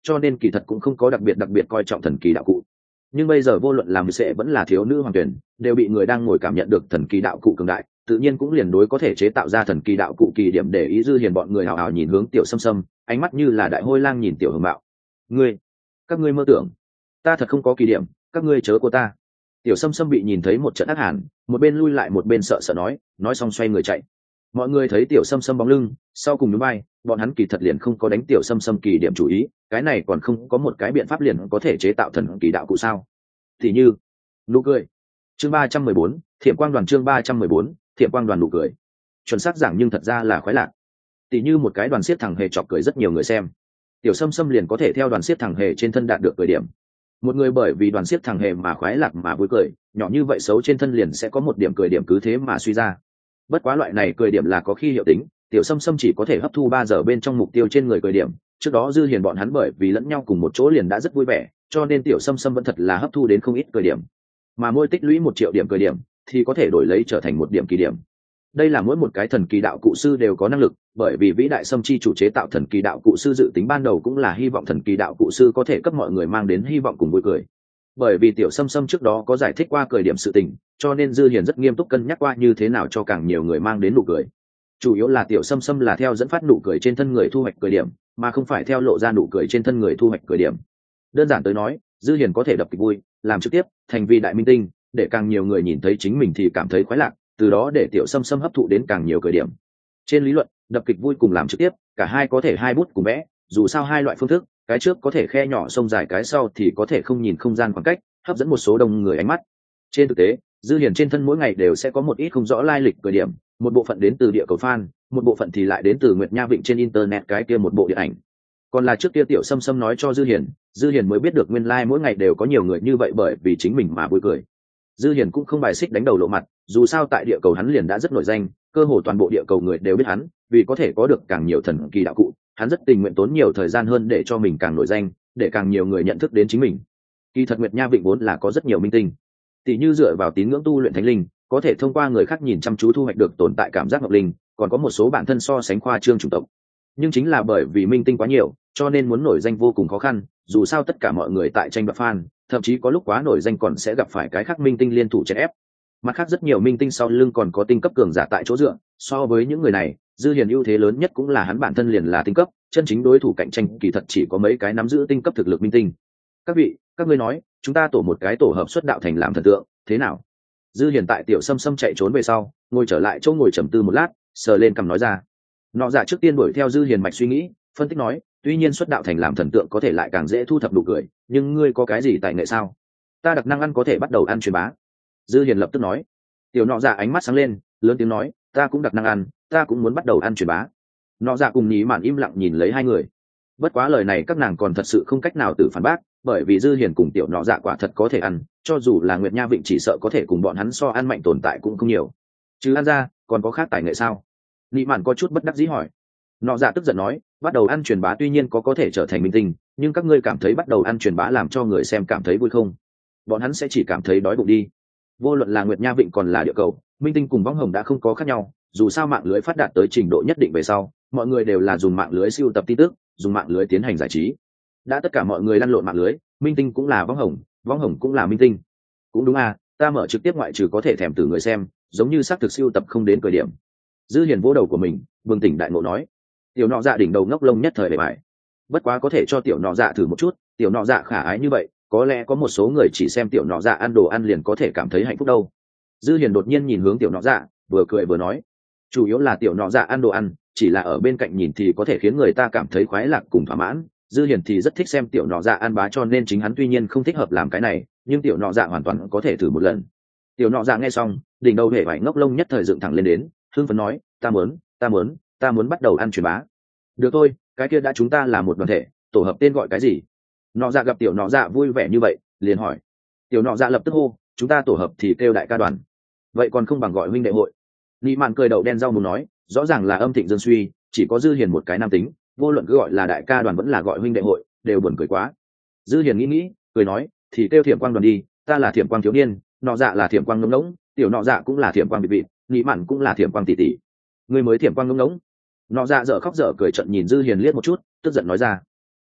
cho nên kỳ thật cũng không có đặc biệt đặc biệt coi trọng thần kỳ đạo cụ. Nhưng bây giờ vô luận làm sẽ vẫn là thiếu nữ hoàng tuyển đều bị người đang ngồi cảm nhận được thần kỳ đạo cụ cường đại, tự nhiên cũng liền đối có thể chế tạo ra thần kỳ đạo cụ kỳ điểm để ý. Dư hiền bọn người hào hào nhìn hướng tiểu sâm sâm, ánh mắt như là đại hôi lang nhìn tiểu hồng mạo. Ngươi, các ngươi mơ tưởng, ta thật không có kỳ điểm, các ngươi chớ của ta. Tiểu sâm sâm bị nhìn thấy một trận ác hàn, một bên lui lại một bên sợ sợ nói, nói xong xoay người chạy. Mọi người thấy tiểu sâm sâm bóng lưng, sau cùng núi bay, bọn hắn kỳ thật liền không có đánh tiểu sâm sâm kỳ điểm chủ ý, cái này còn không có một cái biện pháp liền có thể chế tạo thần kỳ đạo cụ sao? Thì như nụ cười. Chương ba trăm mười bốn, Thiểm Quang Đoàn. Chương ba trăm mười bốn, Thiểm Quang Đoàn nụ cười. Chuẩn xác giảng nhưng thật ra là khoái lạc. Tỷ như một cái đoàn xiết thằng hề chọc cười rất nhiều người xem, tiểu sâm sâm liền có thể theo đoàn xiết thằng hề trên thân đạt được cười điểm. Một người bởi vì đoàn xiết thằng hề mà khoái lạc mà vui cười, nhỏ như vậy xấu trên thân liền sẽ có một điểm cười điểm, cứ thế mà suy ra. Bất quá loại này cười điểm là có khi hiệu tính, tiểu sâm sâm chỉ có thể hấp thu ba giờ bên trong mục tiêu trên người cười điểm. Trước đó Dư Hiền bọn hắn bởi vì lẫn nhau cùng một chỗ liền đã rất vui vẻ, cho nên tiểu sâm sâm vẫn thật là hấp thu đến không ít cười điểm, mà mỗi tích lũy một triệu điểm cười điểm thì có thể đổi lấy trở thành một điểm kỳ điểm. Đây là mỗi một cái thần kỳ đạo cụ sư đều có năng lực, bởi vì vĩ đại sâm chi chủ chế tạo thần kỳ đạo cụ sư dự tính ban đầu cũng là hy vọng thần kỳ đạo cụ sư có thể cấp mọi người mang đến hy vọng cùng vui cười. Bởi vì tiểu sâm sâm trước đó có giải thích qua cười điểm sự tình, cho nên Dư Hiền rất nghiêm túc cân nhắc qua như thế nào cho càng nhiều người mang đến nụ cười. Chủ yếu là tiểu sâm sâm là theo dẫn phát nụ cười trên thân người thu hoạch cười điểm, mà không phải theo lộ ra nụ cười trên thân người thu hoạch cười điểm. Đơn giản tới nói, Dư Hiền có thể đập kịch vui, làm trực tiếp, thành vì đại minh tinh, để càng nhiều người nhìn thấy chính mình thì cảm thấy khoái lạc, từ đó để tiểu sâm sâm hấp thụ đến càng nhiều cười điểm. Trên lý luận, đập kịch vui cùng làm trực tiếp, cả hai có thể hai bút cùng vẽ, dù sao hai loại phương thức, cái trước có thể khe nhỏ sông dài, cái sau thì có thể không nhìn không gian khoảng cách, hấp dẫn một số đông người ánh mắt. Trên thực tế, Dư Hiền trên thân mỗi ngày đều sẽ có một ít không rõ lai lịch cười điểm, một bộ phận đến từ địa cầu fan, một bộ phận thì lại đến từ Nguyệt Nha Vịnh trên internet cái kia một bộ điện ảnh. Còn là trước kia tiểu sâm sâm nói cho Dư Hiền, Dư Hiền mới biết được nguyên lai like mỗi ngày đều có nhiều người như vậy bởi vì chính mình mà vui cười. Dư Hiền cũng không bài xích đánh đầu lộ mặt, dù sao tại địa cầu hắn liền đã rất nổi danh, cơ hồ toàn bộ địa cầu người đều biết hắn, vì có thể có được càng nhiều thần kỳ đạo cụ, hắn rất tình nguyện tốn nhiều thời gian hơn để cho mình càng nổi danh, để càng nhiều người nhận thức đến chính mình. Kỳ thật Nguyệt Nha Vịnh vốn là có rất nhiều minh tinh, tỷ như dựa vào tín ngưỡng tu luyện thánh linh, có thể thông qua người khác nhìn chăm chú thu hoạch được tồn tại cảm giác ngọc linh, còn có một số bản thân so sánh khoa trương chủng tộc. Nhưng chính là bởi vì minh tinh quá nhiều, cho nên muốn nổi danh vô cùng khó khăn, dù sao tất cả mọi người tại tranh đoạt fan, thậm chí có lúc quá nổi danh còn sẽ gặp phải cái khác minh tinh liên thủ chèn ép. Mặt khác rất nhiều minh tinh sau lưng còn có tinh cấp cường giả tại chỗ dựa, so với những người này, Dư Hiền ưu thế lớn nhất cũng là hắn bản thân liền là tinh cấp, chân chính đối thủ cạnh tranh kỳ thật chỉ có mấy cái nắm giữ tinh cấp thực lực minh tinh. Các vị, các ngươi nói, chúng ta tổ một cái tổ hợp xuất đạo thành làm thần tượng, thế nào? Dư Hiền tại tiểu sâm sâm chạy trốn về sau, ngồi trở lại chỗ ngồi trầm tư một lát, sờ lên cằm nói ra. Nọ dạ trước tiên đuổi theo Dư Hiền mạch suy nghĩ, phân tích nói, tuy nhiên xuất đạo thành làm thần tượng có thể lại càng dễ thu thập nụ cười, nhưng ngươi có cái gì tài nghệ sao? Ta đặc năng ăn có thể bắt đầu ăn truyền bá. Dư Hiền lập tức nói. Tiểu nọ dạ ánh mắt sáng lên, lớn tiếng nói, ta cũng đặc năng ăn, ta cũng muốn bắt đầu ăn truyền bá. Nọ dạ cùng nhí mạn im lặng nhìn lấy hai người. Bất quá lời này các nàng còn thật sự không cách nào tự phản bác, bởi vì Dư Hiền cùng tiểu nọ dạ quả thật có thể ăn, cho dù là Nguyệt Nha Vịnh chỉ sợ có thể cùng bọn hắn so ăn mạnh tồn tại cũng không nhiều. Chứ ăn ra, còn có khác tài nghệ sao? Nhí mạn có chút bất đắc dĩ hỏi. Nọ dạ tức giận nói, bắt đầu ăn truyền bá tuy nhiên có có thể trở thành minh tinh, nhưng các ngươi cảm thấy bắt đầu ăn truyền bá làm cho người xem cảm thấy vui không? Bọn hắn sẽ chỉ cảm thấy đói bụng đi. Vô luận là Nguyệt Nha Vịnh còn là địa cầu, minh tinh cùng võng hồng đã không có khác nhau, dù sao mạng lưới phát đạt tới trình độ nhất định về sau, mọi người đều là dùng mạng lưới siêu tập tin tức, dùng mạng lưới tiến hành giải trí. Đã tất cả mọi người lăn lộn mạng lưới, minh tinh cũng là võng hồng, võng hồng cũng là minh tinh. Cũng đúng à, ta mở trực tiếp ngoại trừ có thể thèm từ người xem, giống như xác thực siêu tập không đến cười điểm. Dư Hiền vỗ đầu của mình, bừng tỉnh đại ngộ nói. Tiểu nọ dạ đỉnh đầu ngốc lông nhất thời bề bài. Bất quá có thể cho tiểu nọ dạ thử một chút, tiểu nọ dạ khả ái như vậy, có lẽ có một số người chỉ xem tiểu nọ dạ ăn đồ ăn liền có thể cảm thấy hạnh phúc đâu. Dư Hiền đột nhiên nhìn hướng tiểu nọ dạ, vừa cười vừa nói, chủ yếu là tiểu nọ dạ ăn đồ ăn, chỉ là ở bên cạnh nhìn thì có thể khiến người ta cảm thấy khoái lạc cùng thỏa mãn. Dư Hiền thì rất thích xem tiểu nọ dạ ăn bá, cho nên chính hắn tuy nhiên không thích hợp làm cái này, nhưng tiểu nọ dạ hoàn toàn có thể thử một lần. Tiểu nọ dạ nghe xong, đỉnh đầu hể vải ngốc lông nhất thời dựng thẳng lên đến, hưng phấn nói, ta muốn, ta muốn, ta muốn bắt đầu ăn truyền bá. Được thôi, cái kia đã chúng ta là một đoàn thể, tổ hợp tên gọi cái gì? Nọ dạ gặp tiểu nọ dạ vui vẻ như vậy, liền hỏi. Tiểu nọ dạ lập tức hô, chúng ta tổ hợp thì kêu đại ca đoàn. Vậy còn không bằng gọi huynh đệ hội. Nị mạn cười đậu đen rau muốn nói, rõ ràng là âm thịnh dương suy, chỉ có Dư Hiền một cái nam tính, vô luận cứ gọi là đại ca đoàn vẫn là gọi huynh đệ hội, đều buồn cười quá. Dư Hiền nghĩ nghĩ, cười nói, thì kêu Thiểm Quang đoàn đi, ta là Thiểm Quang thiếu niên, nọ dạ là Thiểm Quang ngỗng ngỗng, tiểu nọ dạ cũng là Thiểm Quang bịt bịt, Nị mạn cũng là Thiểm Quang tỷ tỷ. Người mới Thiểm Quang ngỗng ngỗng. Nọ dạ dở khóc dở cười trận nhìn Dư Hiền liếc một chút, tức giận nói ra.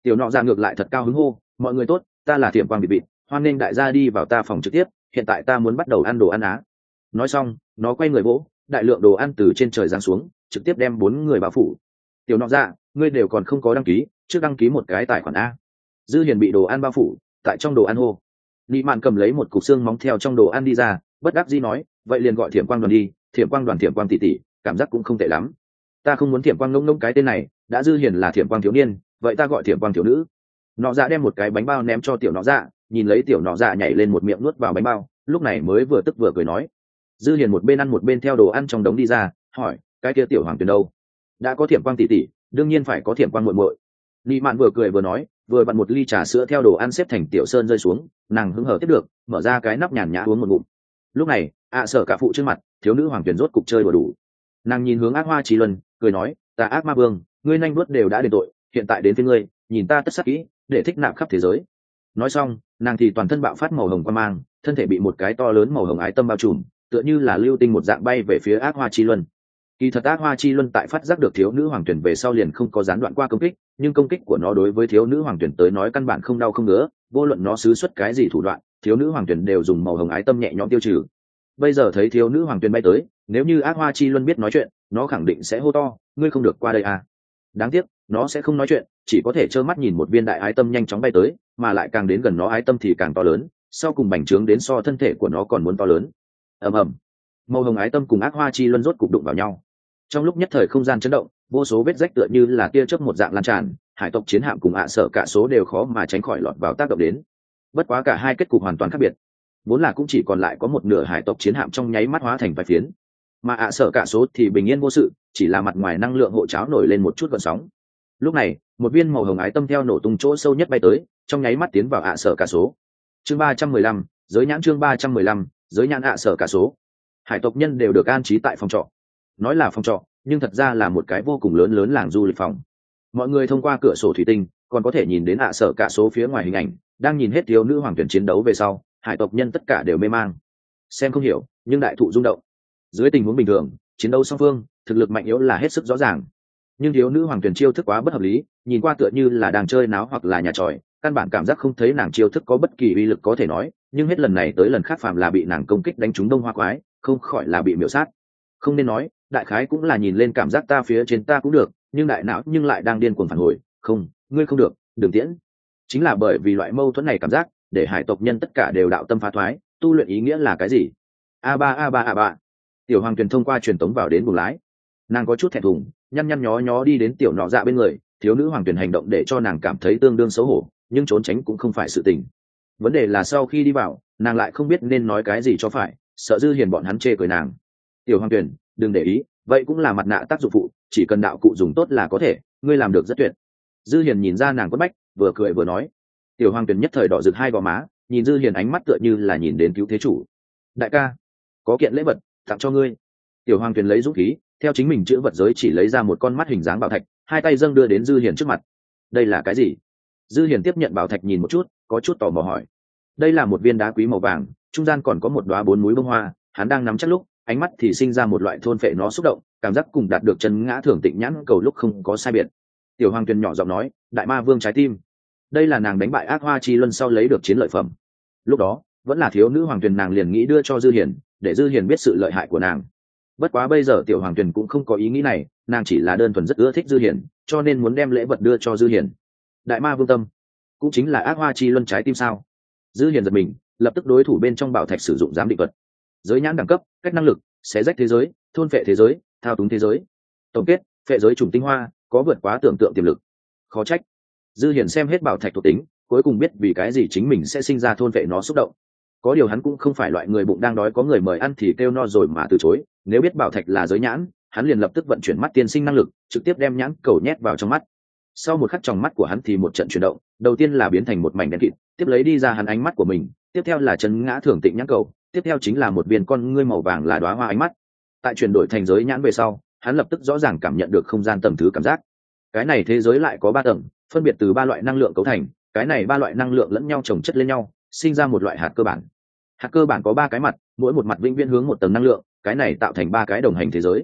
Tiểu nọ dạ ngược lại thật cao hứng hô, mọi người tốt, ta là thiểm quang bịt bịt, hoan nghênh đại gia đi vào ta phòng trực tiếp, hiện tại ta muốn bắt đầu ăn đồ ăn á. Nói xong nó quay người vỗ, đại lượng đồ ăn từ trên trời giáng xuống, trực tiếp đem bốn người bao phủ. Tiểu nọ dạ, ngươi đều còn không có đăng ký, trước đăng ký một cái tài khoản a. Dư Hiền bị đồ ăn bao phủ, tại trong đồ ăn hô. Nị Mạn cầm lấy một cục xương móng theo trong đồ ăn đi ra, bất đắc dĩ nói, vậy liền gọi thiểm quang đoàn đi, thiểm quang đoàn thiểm quang tỷ tỷ, cảm giác cũng không tệ lắm. Ta không muốn thiểm quang ngông ngông cái tên này, đã Dư Hiền là thiểm quang thiếu niên, vậy ta gọi thiểm quang thiếu nữ. Nọ dạ đem một cái bánh bao ném cho tiểu nọ dạ, nhìn lấy tiểu nọ dạ nhảy lên một miệng nuốt vào bánh bao, lúc này mới vừa tức vừa cười nói. Dư Hiền một bên ăn một bên theo đồ ăn trong đống đi ra, hỏi, cái kia tiểu hoàng tuyền đâu? Đã có thiểm quang tỷ tỷ, đương nhiên phải có thiểm quang muội muội. Nị Mạn vừa cười vừa nói, vừa bận một ly trà sữa theo đồ ăn xếp thành tiểu sơn rơi xuống, nàng hứng hở tiếp được, mở ra cái nắp nhàn nhã uống một ngụm. Lúc này ạ sở cả phụ trước mặt, thiếu nữ hoàng tuyền rốt cục chơi đùa đủ. Nàng nhìn hướng ác hoa trí luân, cười nói, ta ác ma vương, ngươi nhanh nuốt đều đã đền tội, hiện tại đến phía ngươi, nhìn ta tất sắc kỹ, để thích nạp khắp thế giới. Nói xong nàng thì toàn thân bạo phát màu hồng quang mang, thân thể bị một cái to lớn màu hồng ái tâm bao trùm, tựa như là lưu tinh một dạng bay về phía ác hoa chi luân. Kỳ thật ác hoa chi luân tại phát giác được thiếu nữ hoàng tuyển về sau liền không có gián đoạn qua công kích, nhưng công kích của nó đối với thiếu nữ hoàng tuyển tới nói căn bản không đau không ngứa, vô luận nó xứ xuất cái gì thủ đoạn, thiếu nữ hoàng tuyển đều dùng màu hồng ái tâm nhẹ nhõm tiêu trừ. Bây giờ thấy thiếu nữ hoàng tuyển bay tới, nếu như ác hoa chi luân biết nói chuyện, nó khẳng định sẽ hô to, ngươi không được qua đây à. Đáng tiếc nó sẽ không nói chuyện, chỉ có thể trơ mắt nhìn một viên đại ái tâm nhanh chóng bay tới, mà lại càng đến gần nó ái tâm thì càng to lớn, sau cùng bành trướng đến so thân thể của nó còn muốn to lớn. Ầm ầm, màu hồng ái tâm cùng ác hoa chi luân rốt cục đụng vào nhau. Trong lúc nhất thời không gian chấn động, vô số vết rách tựa như là tia chớp một dạng lan tràn, hải tộc chiến hạm cùng ạ sở cả số đều khó mà tránh khỏi lọt vào tác động đến. Bất quá cả hai kết cục hoàn toàn khác biệt, vốn là cũng chỉ còn lại có một nửa hải tộc chiến hạm trong nháy mắt hóa thành vài phiến, mà ạ sở cả số thì bình yên vô sự, chỉ là mặt ngoài năng lượng hộ cháo nổi lên một chút gợn sóng. Lúc này một viên màu hồng ái tâm theo nổ tung chỗ sâu nhất bay tới, trong nháy mắt tiến vào ạ sở cả số. Chương ba trăm mười lăm, giới nhãn chương ba trăm mười lăm, giới nhãn ạ sở cả số. Hải tộc nhân đều được an trí tại phòng trọ. Nói là phòng trọ, nhưng thật ra là một cái vô cùng lớn lớn làng du lịch phòng. Mọi người thông qua cửa sổ thủy tinh còn có thể nhìn đến ạ sở cả số phía ngoài hình ảnh, đang nhìn hết thiếu nữ hoàng tuyển chiến đấu về sau, hải tộc nhân tất cả đều mê mang. Xem không hiểu, nhưng đại thụ rung động. Dưới tình huống bình thường, chiến đấu song phương, thực lực mạnh yếu là hết sức rõ ràng. Nhưng thiếu nữ hoàng tuyển chiêu thức quá bất hợp lý, nhìn qua tựa như là đang chơi náo hoặc là nhà tròi, căn bản cảm giác không thấy nàng chiêu thức có bất kỳ uy lực có thể nói, nhưng hết lần này tới lần khác phàm là bị nàng công kích đánh trúng đông hoa quái, không khỏi là bị miểu sát. Không nên nói, đại khái cũng là nhìn lên cảm giác ta phía trên ta cũng được, nhưng đại não nhưng lại đang điên cuồng phản hồi, không, ngươi không được, đừng tiễn. Chính là bởi vì loại mâu thuẫn này cảm giác, để hải tộc nhân tất cả đều đạo tâm phá thoái, tu luyện ý nghĩa là cái gì? A ba a ba a ba. Tiểu hoàng tuyền thông qua truyền tống vào đến buồng lái, nàng có chút thẹn thùng, nhăn nhăn nhó nhó đi đến tiểu nọ dạ bên người, thiếu nữ hoàng tuyền hành động để cho nàng cảm thấy tương đương xấu hổ, nhưng trốn tránh cũng không phải sự tình. Vấn đề là sau khi đi vào, nàng lại không biết nên nói cái gì cho phải, sợ Dư Hiền bọn hắn chê cười nàng. Tiểu hoàng tuyền, đừng để ý, vậy cũng là mặt nạ tác dụng phụ, chỉ cần đạo cụ dùng tốt là có thể, ngươi làm được rất tuyệt. Dư Hiền nhìn ra nàng quất bách, vừa cười vừa nói. Tiểu hoàng tuyền nhất thời đỏ rực hai gò má, nhìn Dư Hiền ánh mắt tựa như là nhìn đến cứu thế chủ. Đại ca, có kiện lễ vật tặng cho ngươi. Tiểu hoàng tuyền lấy dũng khí, theo chính mình chữ vật giới chỉ lấy ra một con mắt hình dáng bảo thạch, hai tay dâng đưa đến Dư Hiền trước mặt. Đây là cái gì? Dư Hiền tiếp nhận bảo thạch nhìn một chút, có chút tò mò hỏi. Đây là một viên đá quý màu vàng, trung gian còn có một đóa bốn múi bông hoa, hắn đang nắm chắc lúc, ánh mắt thì sinh ra một loại thôn phệ nó xúc động, cảm giác cùng đạt được chân ngã thường tịnh nhãn cầu lúc không có sai biệt. Tiểu hoàng tuyền nhỏ giọng nói, đại ma vương trái tim. Đây là nàng đánh bại ác hoa chi luân sau lấy được chiến lợi phẩm. Lúc đó vẫn là thiếu nữ hoàng tuyền, nàng liền nghĩ đưa cho Dư Hiền, để Dư Hiền biết sự lợi hại của nàng. Bất quá bây giờ tiểu hoàng tuyền cũng không có ý nghĩ này, nàng chỉ là đơn thuần rất ưa thích Dư Hiền, cho nên muốn đem lễ vật đưa cho Dư Hiền. Đại ma vương tâm, cũng chính là ác hoa chi luân trái tim sao? Dư Hiền giật mình, lập tức đối thủ bên trong bảo thạch sử dụng giám định vật. Giới nhãn đẳng cấp, cách năng lực, xé rách thế giới, thôn phệ thế giới, thao túng thế giới. Tổng kết, phệ giới trùng tinh hoa, có vượt quá tưởng tượng tiềm lực. Khó trách. Dư Hiền xem hết bảo thạch thuộc tính, cuối cùng biết vì cái gì chính mình sẽ sinh ra thôn phệ nó xúc động. Có điều hắn cũng không phải loại người bụng đang đói có người mời ăn thì kêu no rồi mà từ chối, nếu biết bảo thạch là giới nhãn, hắn liền lập tức vận chuyển mắt tiên sinh năng lực, trực tiếp đem nhãn cầu nhét vào trong mắt. Sau một khắc trong mắt của hắn thì một trận chuyển động, đầu tiên là biến thành một mảnh đen kịt, tiếp lấy đi ra hắn ánh mắt của mình, tiếp theo là chấn ngã thường tịnh nhãn cầu, tiếp theo chính là một viên con ngươi màu vàng là đóa hoa ánh mắt. Tại chuyển đổi thành giới nhãn về sau, hắn lập tức rõ ràng cảm nhận được không gian tầng thứ cảm giác. Cái này thế giới lại có ba tầng, phân biệt từ ba loại năng lượng cấu thành, cái này ba loại năng lượng lẫn nhau chồng chất lên nhau, sinh ra một loại hạt cơ bản. Hạt cơ bản có ba cái mặt, mỗi một mặt vĩnh viễn hướng một tầng năng lượng, cái này tạo thành ba cái đồng hành thế giới.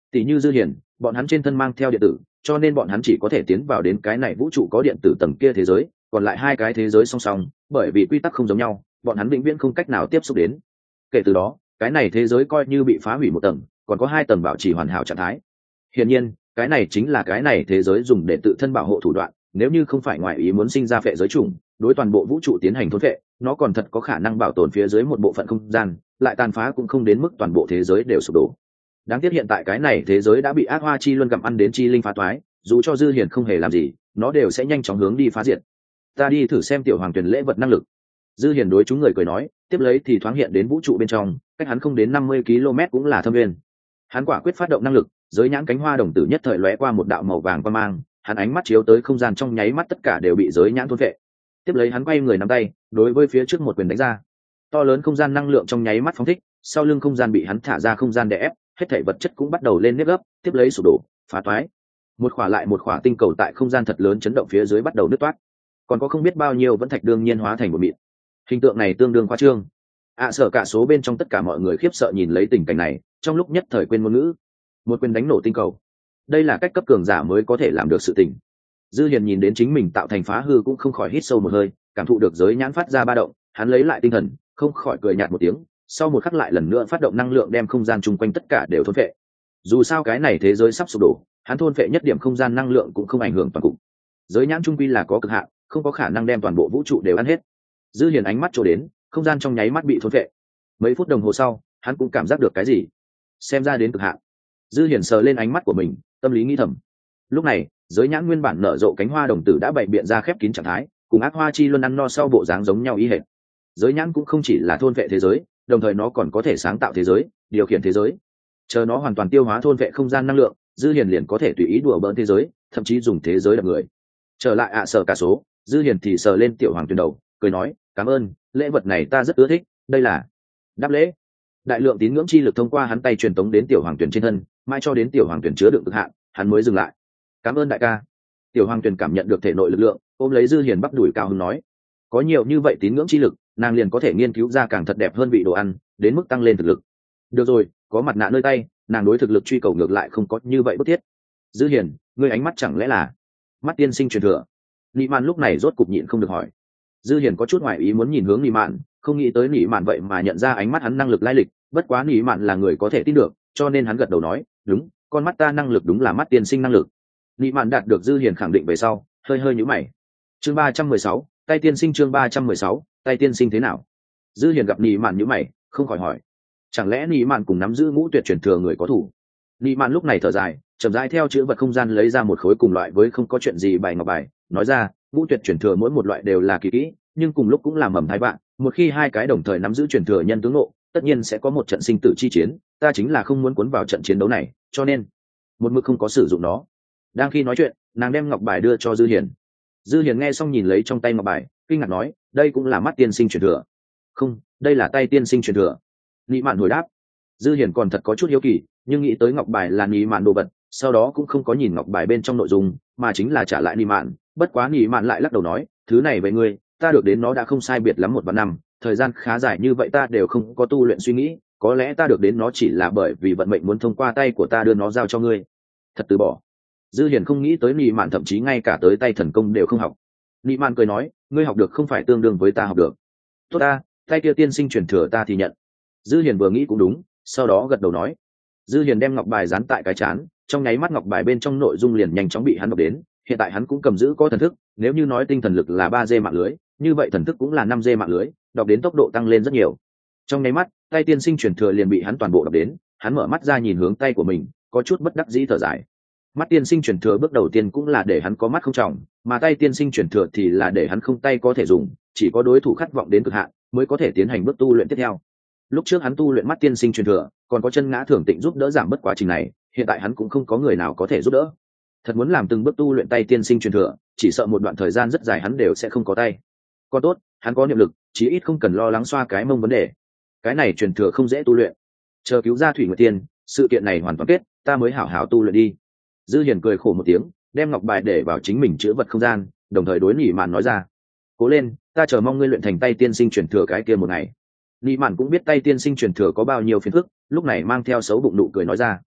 tỷ như Dư Hiền, bọn hắn trên thân mang theo điện tử, cho nên bọn hắn chỉ có thể tiến vào đến cái này vũ trụ có điện tử tầng kia thế giới, còn lại hai cái thế giới song song, bởi vì quy tắc không giống nhau, bọn hắn vĩnh viễn không cách nào tiếp xúc đến. Kể từ đó, cái này thế giới coi như bị phá hủy một tầng, còn có hai tầng bảo trì hoàn hảo trạng thái. Hiển nhiên, cái này chính là cái này thế giới dùng để tự thân bảo hộ thủ đoạn, nếu như không phải ngoại ý muốn sinh ra phệ giới chủng, đối toàn bộ vũ trụ tiến hành thôn phệ, nó còn thật có khả năng bảo tồn phía dưới một bộ phận không gian, lại tàn phá cũng không đến mức toàn bộ thế giới đều sụp đổ. Đáng tiếc hiện tại cái này thế giới đã bị ác hoa chi luân gặm ăn đến chi linh phá toái, dù cho Dư Hiền không hề làm gì, nó đều sẽ nhanh chóng hướng đi phá diệt. Ta đi thử xem tiểu hoàng tuyển lễ vật năng lực. Dư Hiền đối chúng người cười nói, tiếp lấy thì thoáng hiện đến vũ trụ bên trong, cách hắn không đến năm mươi ki lô mét cũng là thâm viên. Hắn quả quyết phát động năng lực, giới nhãn cánh hoa đồng tử nhất thời lóe qua một đạo màu vàng quang mang, hắn ánh mắt chiếu tới không gian trong nháy mắt tất cả đều bị giới nhãn thôn vệ. Tiếp lấy hắn quay người nắm tay, đối với phía trước một quyền đánh ra. To lớn không gian năng lượng trong nháy mắt phóng thích, sau lưng không gian bị hắn thả ra không gian đè ép, hết thảy vật chất cũng bắt đầu lên nếp gấp, tiếp lấy sụp đổ, phá toái. Một khỏa lại một khỏa tinh cầu tại không gian thật lớn chấn động phía dưới bắt đầu nứt toát. Còn có không biết bao nhiêu vẫn thạch đương nhiên hóa thành một mịn. Hình tượng này tương đương khoa trương. ạ à, sợ cả số bên trong tất cả mọi người khiếp sợ nhìn lấy tình cảnh này, trong lúc nhất thời quên ngôn ngữ. Một quyền đánh nổ tinh cầu, đây là cách cấp cường giả mới có thể làm được sự tình. Dư Hiền nhìn đến chính mình tạo thành phá hư cũng không khỏi hít sâu một hơi, cảm thụ được giới nhãn phát ra ba động, hắn lấy lại tinh thần, không khỏi cười nhạt một tiếng, sau một khắc lại lần nữa phát động năng lượng đem không gian chung quanh tất cả đều thôn phệ. Dù sao cái này thế giới sắp sụp đổ, hắn thôn phệ nhất điểm không gian năng lượng cũng không ảnh hưởng toàn cục. Giới nhãn trung quy là có cực hạn, không có khả năng đem toàn bộ vũ trụ đều ăn hết. Dư Hiền ánh mắt trổ đến, không gian trong nháy mắt bị thôn phệ. Mấy phút đồng hồ sau, hắn cũng cảm giác được cái gì, xem ra đến cực hạn. Dư Hiền sờ lên ánh mắt của mình, tâm lý nghĩ thầm. Lúc này, giới nhãn nguyên bản nở rộ cánh hoa đồng tử đã bày biện ra khép kín trạng thái, cùng ác hoa chi luân ăn no sau bộ dáng giống nhau y hệt. Giới nhãn cũng không chỉ là thôn vệ thế giới, đồng thời nó còn có thể sáng tạo thế giới, điều khiển thế giới. Chờ nó hoàn toàn tiêu hóa thôn vệ không gian năng lượng, Dư Hiền liền có thể tùy ý đùa bỡn thế giới, thậm chí dùng thế giới đập người. Trở lại ạ à sở cả số, Dư Hiền thì sờ lên tiểu hoàng tuyền đầu, cười nói, cảm ơn, lễ vật này ta rất ưa thích, đây là đáp lễ. Đại lượng tín ngưỡng chi lực thông qua hắn tay truyền tống đến tiểu hoàng tuyển trên thân, mai cho đến tiểu hoàng tuyển chứa đựng cực hạn, hắn mới dừng lại. Cảm ơn đại ca. Tiểu hoàng tuyển cảm nhận được thể nội lực lượng, ôm lấy Dư Hiền bắp đùi cao hứng nói, có nhiều như vậy tín ngưỡng chi lực, nàng liền có thể nghiên cứu ra càng thật đẹp hơn vị đồ ăn, đến mức tăng lên thực lực. Được rồi, có mặt nạ nơi tay, nàng đối thực lực truy cầu ngược lại không có như vậy bức thiết. Dư Hiền, ngươi ánh mắt chẳng lẽ là mắt tiên sinh truyền thừa? Nị Mạn lúc này rốt cục nhịn không được hỏi. Dư Hiền có chút ngoài ý muốn nhìn hướng Nị Mạn, không nghĩ tới Nị Mạn vậy mà nhận ra ánh mắt hắn năng lực lai lịch, bất quá Nị Mạn là người có thể tin được, cho nên hắn gật đầu nói, đúng, con mắt ta năng lực đúng là mắt tiên sinh năng lực. Nị Mạn đạt được Dư Hiền khẳng định về sau, hơi hơi nhíu mày. Chương ba trăm mười sáu, tay tiên sinh chương ba trăm mười sáu, tay tiên sinh thế nào? Dư Hiền gặp Nị Mạn nhíu mày, không khỏi hỏi, chẳng lẽ Nị Mạn cùng nắm giữ ngũ tuyệt truyền thừa người có thủ? Nị Mạn lúc này thở dài, chậm rãi theo chữ vật không gian lấy ra một khối cùng loại với không có chuyện gì bài ngọc bài, nói ra, ngũ tuyệt truyền thừa mỗi một loại đều là kỳ kỹ, nhưng cùng lúc cũng là mầm thai bạn, một khi hai cái đồng thời nắm giữ truyền thừa nhân tướng ngộ, tất nhiên sẽ có một trận sinh tử chi chiến, ta chính là không muốn cuốn vào trận chiến đấu này, cho nên một mực không có sử dụng nó. Đang khi nói chuyện, nàng đem ngọc bài đưa cho Dư Hiền. Dư Hiền nghe xong nhìn lấy trong tay ngọc bài, kinh ngạc nói, đây cũng là mắt tiên sinh truyền thừa? Không, đây là tay tiên sinh truyền thừa. Nị Mạn hồi đáp. Dư Hiền còn thật có chút hiếu kỳ, nhưng nghĩ tới ngọc bài là Nị Mạn đồ vật, sau đó cũng không có nhìn ngọc bài bên trong nội dung, mà chính là trả lại Nị Mạn. Bất quá Nị Mạn lại lắc đầu nói, thứ này với ngươi, ta được đến nó đã không sai biệt lắm một vạn năm, thời gian khá dài như vậy ta đều không có tu luyện suy nghĩ, có lẽ ta được đến nó chỉ là bởi vì vận mệnh muốn thông qua tay của ta đưa nó giao cho ngươi. Thật từ bỏ. Dư Hiền không nghĩ tới Nị Mạn thậm chí ngay cả tới tay thần công đều không học. Nị Mạn cười nói, ngươi học được không phải tương đương với ta học được. Tốt ta, tay kia tiên sinh truyền thừa ta thì nhận. Dư Hiền vừa nghĩ cũng đúng, sau đó gật đầu nói. Dư Hiền đem ngọc bài dán tại cái chán, trong nháy mắt ngọc bài bên trong nội dung liền nhanh chóng bị hắn đọc đến. Hiện tại hắn cũng cầm giữ có thần thức, nếu như nói tinh thần lực là ba G mạng lưới, như vậy thần thức cũng là năm G mạng lưới, đọc đến tốc độ tăng lên rất nhiều. Trong nháy mắt, tay tiên sinh truyền thừa liền bị hắn toàn bộ đọc đến, hắn mở mắt ra nhìn hướng tay của mình, có chút bất đắc dĩ thở dài. Mắt tiên sinh truyền thừa bước đầu tiên cũng là để hắn có mắt không trọng, mà tay tiên sinh truyền thừa thì là để hắn không tay có thể dùng, chỉ có đối thủ khát vọng đến cực hạn mới có thể tiến hành bước tu luyện tiếp theo. Lúc trước hắn tu luyện mắt tiên sinh truyền thừa, còn có chân ngã thường tịnh giúp đỡ giảm bớt quá trình này, hiện tại hắn cũng không có người nào có thể giúp đỡ. Thật muốn làm từng bước tu luyện tay tiên sinh truyền thừa, chỉ sợ một đoạn thời gian rất dài hắn đều sẽ không có tay. Còn tốt, hắn có niệm lực, chí ít không cần lo lắng xoa cái mông vấn đề. Cái này truyền thừa không dễ tu luyện. Chờ cứu ra Thủy Nguyệt Tiên, sự kiện này hoàn toàn kết, ta mới hảo hảo tu luyện đi. Dư Hiền cười khổ một tiếng, đem ngọc bài để vào chính mình chứa vật không gian, đồng thời đối Nị Mạn nói ra, cố lên, ta chờ mong ngươi luyện thành tay tiên sinh truyền thừa cái kia một ngày. Nị Mạn cũng biết tay tiên sinh truyền thừa có bao nhiêu phiền phức, lúc này mang theo xấu bụng nụ cười nói ra,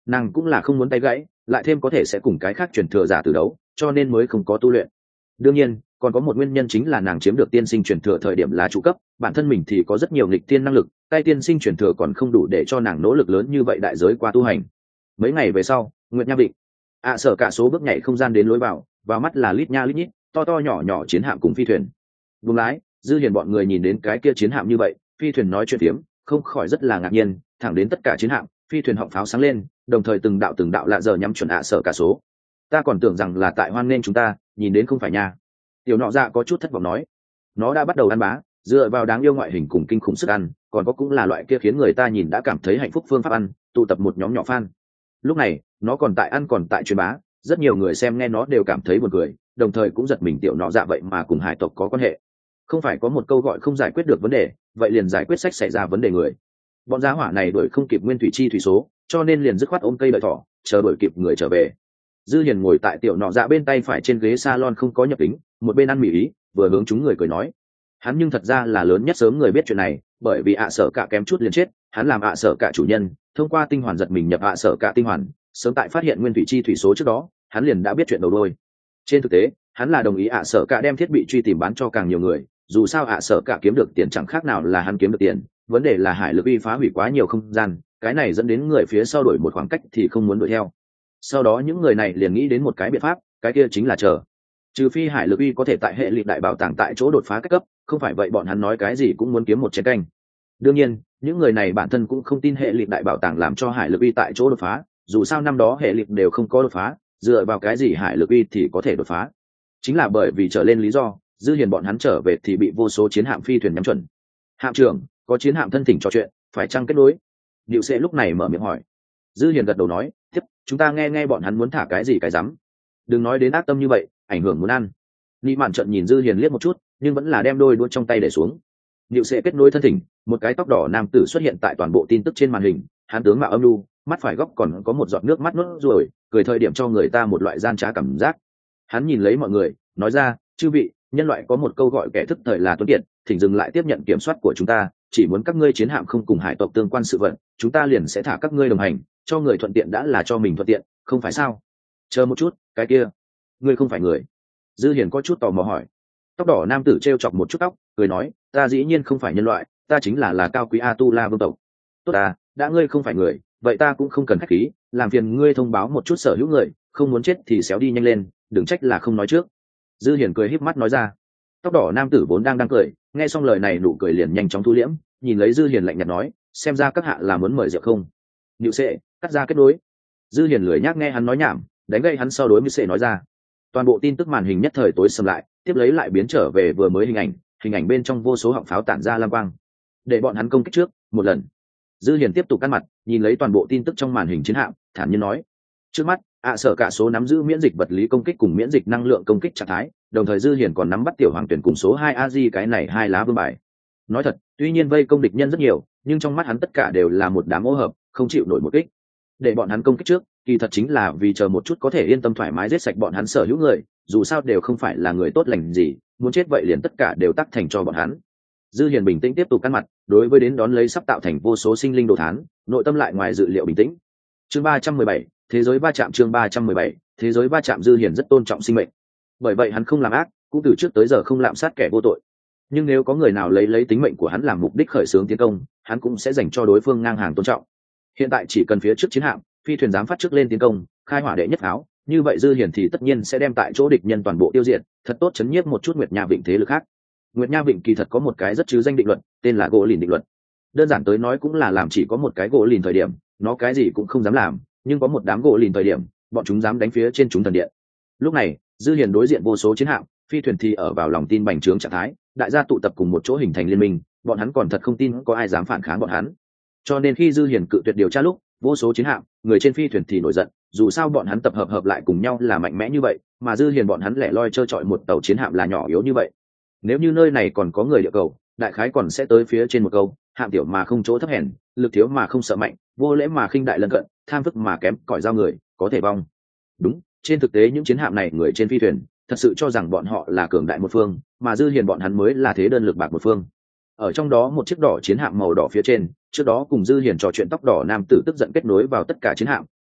nàng cũng là không muốn tay gãy, lại thêm có thể sẽ cùng cái khác truyền thừa giả từ đấu, cho nên mới không có tu luyện. Đương nhiên còn có một nguyên nhân chính là nàng chiếm được tiên sinh truyền thừa thời điểm là trụ cấp, bản thân mình thì có rất nhiều nghịch tiên năng lực, tay tiên sinh truyền thừa còn không đủ để cho nàng nỗ lực lớn như vậy đại giới qua tu hành. Mấy ngày về sau, Nguyệt Nha Vịnh, ạ à, sở cả số bước nhảy không gian đến lối vào, vào mắt là lít nha lít nhít to to nhỏ nhỏ chiến hạm cùng phi thuyền. Vùng lái, Dư Hiền bọn người nhìn đến cái kia chiến hạm như vậy, phi thuyền nói chuyện tiếm, không khỏi rất là ngạc nhiên, thẳng đến tất cả chiến hạm, phi thuyền họng pháo sáng lên, đồng thời từng đạo từng đạo lạ giờ nhắm chuẩn ạ à sở cả số. Ta còn tưởng rằng là tại hoan nên chúng ta, nhìn đến không phải nha. Tiểu nọ dạ có chút thất vọng nói, nó đã bắt đầu ăn bá, dựa vào đáng yêu ngoại hình cùng kinh khủng sức ăn, còn có cũng là loại kia khiến người ta nhìn đã cảm thấy hạnh phúc phương pháp ăn, tụ tập một nhóm nhỏ fan. Lúc này nó còn tại ăn còn tại truyền bá, rất nhiều người xem nghe nó đều cảm thấy buồn cười, đồng thời cũng giật mình tiểu nọ dạ vậy mà cùng hải tộc có quan hệ. Không phải có một câu gọi không giải quyết được vấn đề, vậy liền giải quyết sách xảy ra vấn đề người. Bọn giá hỏa này đuổi không kịp nguyên thủy chi thủy số, cho nên liền dứt khoát ôm cây đợi thỏ, chờ đuổi kịp người trở về. Dư Hiền ngồi tại tiểu nọ dạ bên tay phải trên ghế salon không có nhập tính, một bên ăn mì ý, vừa hướng chúng người cười nói. Hắn nhưng thật ra là lớn nhất sớm người biết chuyện này, bởi vì ạ sở cả kém chút liền chết, hắn làm ạ sở cả chủ nhân, thông qua tinh hoàn giật mình nhập ạ sở cả tinh hoàn, sớm tại phát hiện nguyên thủy chi thủy số trước đó, hắn liền đã biết chuyện đầu đuôi. Trên thực tế, hắn là đồng ý ạ sở cả đem thiết bị truy tìm bán cho càng nhiều người, dù sao ạ sở cả kiếm được tiền chẳng khác nào là hắn kiếm được tiền, vấn đề là hải lực uy phá hủy quá nhiều không gian, cái này dẫn đến người phía sau đuổi một khoảng cách thì không muốn đuổi theo. Sau đó những người này liền nghĩ đến một cái biện pháp, cái kia chính là chờ. Trừ phi hải lực uy có thể tại hệ liệt đại bảo tàng tại chỗ đột phá các cấp, không phải vậy bọn hắn nói cái gì cũng muốn kiếm một chén canh. Đương nhiên những người này bản thân cũng không tin hệ liệt đại bảo tàng làm cho hải lực uy tại chỗ đột phá, dù sao năm đó hệ liệt đều không có đột phá, dựa vào cái gì hải lực uy thì có thể đột phá. Chính là bởi vì trở lên lý do, Dư Hiền bọn hắn trở về thì bị vô số chiến hạm phi thuyền nhắm chuẩn. Hạm trưởng, có chiến hạm thân thỉnh trò chuyện, phải chăng kết nối? Diệu Sẽ lúc này mở miệng hỏi. Dư Hiền gật đầu nói, tiếp, chúng ta nghe nghe bọn hắn muốn thả cái gì cái rắm. Đừng nói đến ác tâm như vậy, ảnh hưởng muốn ăn. Nị Mạn trợn nhìn Dư Hiền liếc một chút, nhưng vẫn là đem đôi đũa trong tay để xuống. Diệu Sẽ kết nối thân thỉnh, một cái tóc đỏ nam tử xuất hiện tại toàn bộ tin tức trên màn hình, hắn tướng mạo âm nhu, mắt phải góc còn có một giọt nước mắt nuốt rồi, cười thời điểm cho người ta một loại gian trá cảm giác. Hắn nhìn lấy mọi người, nói ra, chư vị, nhân loại có một câu gọi kẻ thức thời là tuấn kiệt, thỉnh dừng lại tiếp nhận kiểm soát của chúng ta, chỉ muốn các ngươi chiến hạm không cùng hải tộc tương quan sự vận, chúng ta liền sẽ thả các ngươi đồng hành, cho người thuận tiện đã là cho mình thuận tiện, không phải sao? Chờ một chút, cái kia, ngươi không phải người. Dư Hiền có chút tò mò hỏi. Tóc đỏ nam tử treo chọc một chút tóc, cười nói, ta dĩ nhiên không phải nhân loại, ta chính là là cao quý Atula vương tộc. Tốt à, đã ngươi không phải người, vậy ta cũng không cần khách khí, làm phiền ngươi thông báo một chút sở hữu người, không muốn chết thì xéo đi nhanh lên, đừng trách là không nói trước. Dư Hiền cười híp mắt nói ra. Tóc đỏ nam tử vốn đang đang cười, nghe xong lời này nụ cười liền nhanh chóng thu liễm, nhìn lấy Dư Hiền lạnh nhạt nói, xem ra các hạ là muốn mời rượu không? Niệu Sệ, cắt ra kết nối. Dư Hiền lười nhác nghe hắn nói nhảm, đánh gây hắn sau đối Niệu Sệ nói ra. Toàn bộ tin tức màn hình nhất thời tối sầm lại, tiếp lấy lại biến trở về vừa mới hình ảnh, hình ảnh bên trong vô số họng pháo tản ra lam quang. Để bọn hắn công kích trước, một lần. Dư Hiền tiếp tục căn mặt, nhìn lấy toàn bộ tin tức trong màn hình chiến hạm, thản nhiên nói: trước mắt, ạ sở cả số nắm giữ miễn dịch vật lý công kích cùng miễn dịch năng lượng công kích trạng thái, đồng thời Dư Hiền còn nắm bắt tiểu hoàng tuyển cùng số hai a di cái này hai lá vương bài. Nói thật, tuy nhiên vây công địch nhân rất nhiều, nhưng trong mắt hắn tất cả đều là một đám ô hợp, không chịu nổi một kích. Để bọn hắn công kích trước, kỳ thật chính là vì chờ một chút có thể yên tâm thoải mái giết sạch bọn hắn sở hữu người, dù sao đều không phải là người tốt lành gì, muốn chết vậy liền tất cả đều tắc thành cho bọn hắn. Dư Hiền bình tĩnh tiếp tục căn mặt, đối với đến đón lấy sắp tạo thành vô số sinh linh đồ thán, nội tâm lại ngoài dự liệu bình tĩnh. Chương ba trăm mười bảy, thế giới va chạm. Chương ba trăm mười bảy, thế giới va chạm. Dư Hiền rất tôn trọng sinh mệnh, bởi vậy hắn không làm ác, cũng từ trước tới giờ không lạm sát kẻ vô tội. Nhưng nếu có người nào lấy lấy tính mệnh của hắn làm mục đích khởi xướng tiến công, hắn cũng sẽ dành cho đối phương ngang hàng tôn trọng. Hiện tại chỉ cần phía trước chiến hạm, phi thuyền dám phát trước lên tiến công, khai hỏa đệ nhất pháo, như vậy Dư Hiền thì tất nhiên sẽ đem tại chỗ địch nhân toàn bộ tiêu diệt, thật tốt chấn nhiếp một chút Nguyệt Nha Vịnh thế lực khác. Nguyệt Nha Vịnh kỳ thật có một cái rất chứ danh định luật, tên là gỗ lìn định luật. Đơn giản tới nói cũng là làm chỉ có một cái gỗ lìn thời điểm, nó cái gì cũng không dám làm, nhưng có một đám gỗ lìn thời điểm, bọn chúng dám đánh phía trên chúng thần điện. Lúc này, Dư Hiền đối diện vô số chiến hạm, phi thuyền thì ở vào lòng tin bành trướng trạng thái, đại gia tụ tập cùng một chỗ hình thành liên minh, bọn hắn còn thật không tin có ai dám phản kháng bọn hắn. Cho nên khi Dư Hiền cự tuyệt điều tra lúc, vô số chiến hạm, người trên phi thuyền thì nổi giận, dù sao bọn hắn tập hợp hợp lại cùng nhau là mạnh mẽ như vậy, mà Dư Hiền bọn hắn lẻ loi chơi chọi một tàu chiến hạm là nhỏ yếu như vậy. Nếu như nơi này còn có người địa cầu, đại khái còn sẽ tới phía trên một câu, hạng tiểu mà không chỗ thấp hèn, lực thiếu mà không sợ mạnh, vô lễ mà khinh đại lân cận, tham phức mà kém cỏi giao người, có thể vong. Đúng, trên thực tế những chiến hạm này người trên phi thuyền thật sự cho rằng bọn họ là cường đại một phương, mà Dư Hiền bọn hắn mới là thế đơn lực bạc một phương. Ở trong đó một chiếc đỏ chiến hạm màu đỏ phía trên, trước đó cùng Dư Hiền trò chuyện tóc đỏ nam tử tức giận kết nối vào tất cả chiến hạm,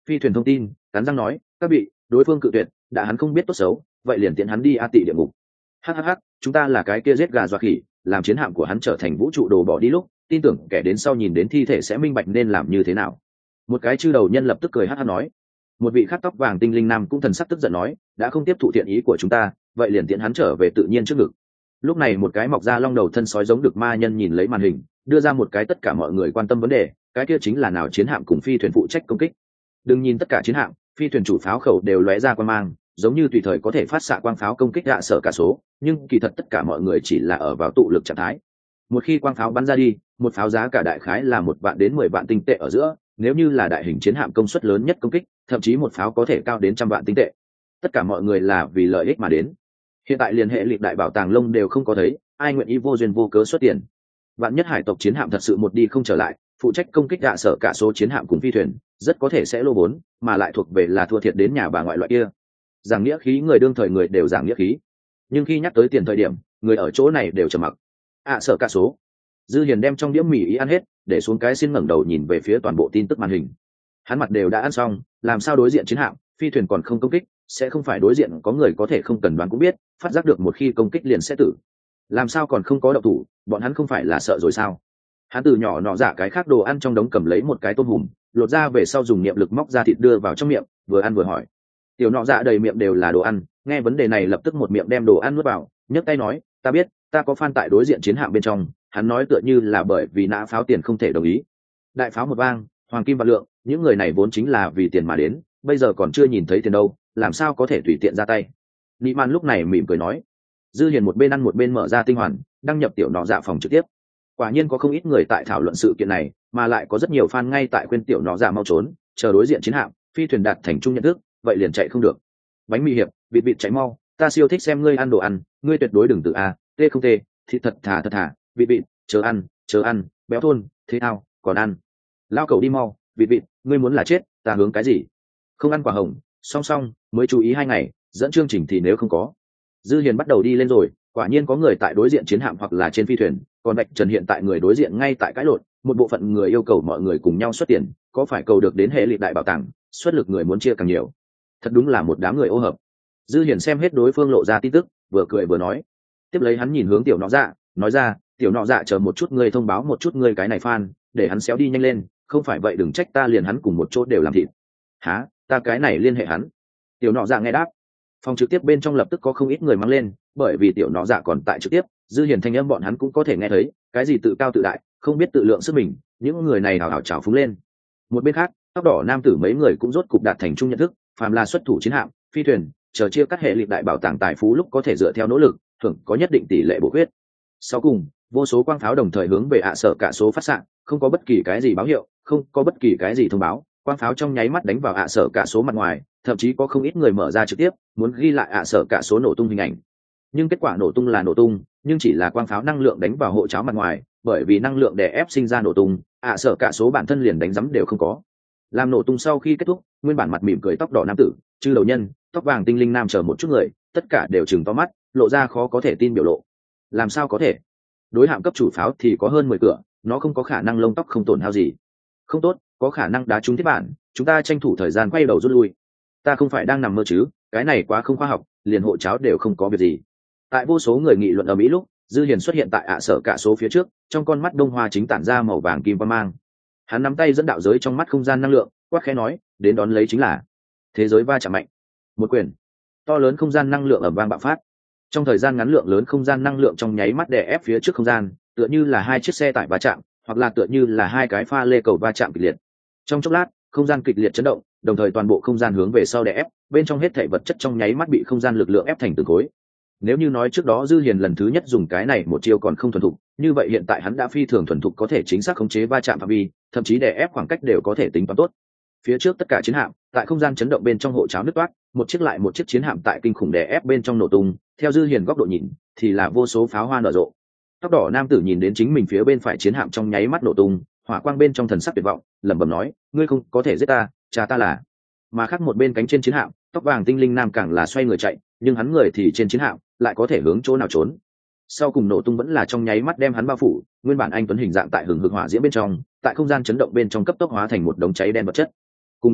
Phi thuyền thông tin cắn răng nói, các vị, đối phương cự tuyệt, đã hắn không biết tốt xấu, vậy liền tiện hắn đi a tị địa ngục. Hhh, chúng ta là cái kia giết gà dọa khỉ, làm chiến hạm của hắn trở thành vũ trụ đồ bỏ đi lúc, tin tưởng kẻ đến sau nhìn đến thi thể sẽ minh bạch nên làm như thế nào. Một cái chư đầu nhân lập tức cười hh nói. Một vị khắc tóc vàng tinh linh nam cũng thần sắc tức giận nói, đã không tiếp thụ thiện ý của chúng ta, vậy liền tiện hắn trở về tự nhiên trước ngực. Lúc này một cái mọc ra long đầu thân sói giống được ma nhân nhìn lấy màn hình, đưa ra một cái tất cả mọi người quan tâm vấn đề, cái kia chính là nào chiến hạm cùng phi thuyền phụ trách công kích. Đừng nhìn tất cả chiến hạm, phi thuyền chủ pháo khẩu đều lóe ra quang mang, giống như tùy thời có thể phát xạ quang pháo công kích hạ sở cả số, nhưng kỳ thật tất cả mọi người chỉ là ở vào tụ lực trạng thái. Một khi quang pháo bắn ra đi, một pháo giá cả đại khái là một vạn đến mười vạn tinh tệ ở giữa, nếu như là đại hình chiến hạm công suất lớn nhất công kích, thậm chí một pháo có thể cao đến trăm vạn tinh tệ. Tất cả mọi người là vì lợi ích mà đến. Hiện tại liên hệ lịch đại bảo tàng lông đều không có thấy, ai nguyện ý vô duyên vô cớ xuất tiền. Vạn nhất hải tộc chiến hạm thật sự một đi không trở lại, phụ trách công kích hạ sở cả số chiến hạm cùng phi thuyền, rất có thể sẽ lô vốn, mà lại thuộc về là thua thiệt đến nhà bà ngoại loại kia. Giảng nghĩa khí người đương thời người đều giảng nghĩa khí, nhưng khi nhắc tới tiền thời điểm, người ở chỗ này đều trầm mặc. Hạ sở cả số. Dư Hiền đem trong đĩa mì ý ăn hết, để xuống cái xin ngẩng đầu nhìn về phía toàn bộ tin tức màn hình. Hắn mặt đều đã ăn xong, làm sao đối diện chiến hạm, phi thuyền còn không công kích, sẽ không phải đối diện có người có thể không cần đoán cũng biết, phát giác được một khi công kích liền sẽ tử. Làm sao còn không có động thủ, bọn hắn không phải là sợ rồi sao? Hắn từ nhỏ nọ giả cái khác đồ ăn trong đống cầm lấy một cái tôm hùm, lột ra về sau dùng niệm lực móc ra thịt đưa vào trong miệng, vừa ăn vừa hỏi. Tiểu nọ dạ đầy miệng đều là đồ ăn, nghe vấn đề này lập tức một miệng đem đồ ăn nuốt vào, nhấc tay nói, ta biết, ta có fan tại đối diện chiến hạm bên trong. Hắn nói tựa như là bởi vì nã pháo tiền không thể đồng ý. Đại pháo một vang, hoàng kim vạn lượng, những người này vốn chính là vì tiền mà đến, bây giờ còn chưa nhìn thấy tiền đâu, làm sao có thể tùy tiện ra tay. Nị Man lúc này mỉm cười nói. Dư Hiền một bên ăn một bên mở ra tinh hoàn, đăng nhập tiểu nọ dạ phòng trực tiếp. Quả nhiên có không ít người tại thảo luận sự kiện này, mà lại có rất nhiều fan ngay tại khuyên tiểu nọ dạ mau trốn, chờ đối diện chiến hạm, phi thuyền đạt thành chung nhận thức, vậy liền chạy không được. Bánh mì hiệp, vịt vịt chạy mau, ta siêu thích xem ngươi ăn đồ ăn, ngươi tuyệt đối đừng tự a, tê không tê, thịt thật thà thật thà, vịt vịt, chờ ăn, chờ ăn, béo thôn, thế nào, còn ăn. Lao cậu đi mau, vịt vịt, ngươi muốn là chết, ta hướng cái gì? Không ăn quả hồng, song song, mới chú ý hai ngày, dẫn chương trình thì nếu không có. Dư Hiền bắt đầu đi lên rồi, quả nhiên có người tại đối diện chiến hạm hoặc là trên phi thuyền, còn Bạch Trần hiện tại người đối diện ngay tại cãi lộn, một bộ phận người yêu cầu mọi người cùng nhau xuất tiền, có phải cầu được đến hệ lịch đại bảo tàng, xuất lực người muốn chia càng nhiều. Thật đúng là một đám người ô hợp. Dư Hiền xem hết đối phương lộ ra tin tức, vừa cười vừa nói. Tiếp lấy hắn nhìn hướng tiểu nọ dạ, nói ra, tiểu nọ dạ chờ một chút ngươi thông báo một chút ngươi cái này fan, để hắn xéo đi nhanh lên, không phải vậy đừng trách ta liền hắn cùng một chỗ đều làm thịt. Hả, ta cái này liên hệ hắn. Tiểu nọ dạ nghe đáp. Phòng trực tiếp bên trong lập tức có không ít người mang lên, bởi vì tiểu nọ dạ còn tại trực tiếp, Dư Hiền thanh âm bọn hắn cũng có thể nghe thấy, cái gì tự cao tự đại, không biết tự lượng sức mình, những người này hào hào chào phúng lên. Một bên khác, tóc đỏ nam tử mấy người cũng rốt cục đạt thành chung nhận thức, phàm là xuất thủ chiến hạm, phi thuyền, chờ chia cắt hệ lịch đại bảo tàng tài phú lúc có thể dựa theo nỗ lực, thường có nhất định tỷ lệ bổ khuyết. Sau cùng, vô số quang pháo đồng thời hướng về ạ sở cả số phát xạ, không có bất kỳ cái gì báo hiệu, không có bất kỳ cái gì thông báo, quang pháo trong nháy mắt đánh vào ạ sở cả số mặt ngoài, thậm chí có không ít người mở ra trực tiếp, muốn ghi lại ạ sở cả số nổ tung hình ảnh. Nhưng kết quả nổ tung là nổ tung, nhưng chỉ là quang pháo năng lượng đánh vào hộ cháo mặt ngoài, bởi vì năng lượng đè ép sinh ra nổ tung, ạ sở cả số bản thân liền đánh rắm đều không có. Làm nổ tung sau khi kết thúc, nguyên bản mặt mỉm cười tóc đỏ nam tử, chư đầu nhân, tóc vàng tinh linh nam chờ một chút người, tất cả đều trừng to mắt, lộ ra khó có thể tin biểu lộ. Làm sao có thể? Đối hạm cấp chủ pháo thì có hơn mười cửa, nó không có khả năng lông tóc không tổn hao gì. Không tốt, có khả năng đá trúng thiết bản, chúng ta tranh thủ thời gian quay đầu rút lui. Ta không phải đang nằm mơ chứ, cái này quá không khoa học, liền hộ cháo đều không có việc gì. Tại vô số người nghị luận ở Mỹ lúc, Dư Hiền xuất hiện tại ạ sở cả số phía trước, trong con mắt đông hoa chính tản ra màu vàng kim quang mang. Hắn nắm tay dẫn đạo giới trong mắt không gian năng lượng, quát khẽ nói, đến đón lấy chính là thế giới va chạm mạnh. Một quyền, to lớn không gian năng lượng ầm vang bạo phát. Trong thời gian ngắn lượng lớn không gian năng lượng trong nháy mắt đè ép phía trước không gian, tựa như là hai chiếc xe tải va chạm, hoặc là tựa như là hai cái pha lê cầu va chạm kịch liệt. Trong chốc lát, không gian kịch liệt chấn động, đồng thời toàn bộ không gian hướng về sau đè ép, bên trong hết thảy vật chất trong nháy mắt bị không gian lực lượng ép thành từng khối. Nếu như nói trước đó Dư Hiền lần thứ nhất dùng cái này một chiêu còn không thuần thục, như vậy hiện tại hắn đã phi thường thuần thục, có thể chính xác khống chế va chạm phạm vi, thậm chí đè ép khoảng cách đều có thể tính toán tốt. Phía trước tất cả chiến hạm, tại không gian chấn động bên trong hộ cháo nứt toát, một chiếc lại một chiếc chiến hạm tại kinh khủng đè ép bên trong nổ tung, theo Dư Hiền góc độ nhìn, thì là vô số pháo hoa nở rộ. Tóc đỏ nam tử nhìn đến chính mình phía bên phải chiến hạm trong nháy mắt nổ tung, hỏa quang bên trong thần sắc tuyệt vọng, lẩm bẩm nói, ngươi không có thể giết ta, cha ta là. Mà khác một bên cánh trên chiến hạm, tóc vàng tinh linh nam càng là xoay người chạy, nhưng hắn người thì trên chiến hạm, lại có thể hướng chỗ nào trốn. Sau cùng nổ tung vẫn là trong nháy mắt đem hắn bao phủ, nguyên bản anh tuấn hình dạng tại hừng hực hỏa diễm bên trong, tại không gian chấn động bên trong cấp tốc hóa thành một đống cháy đen vật chất. Cùng lúc đó,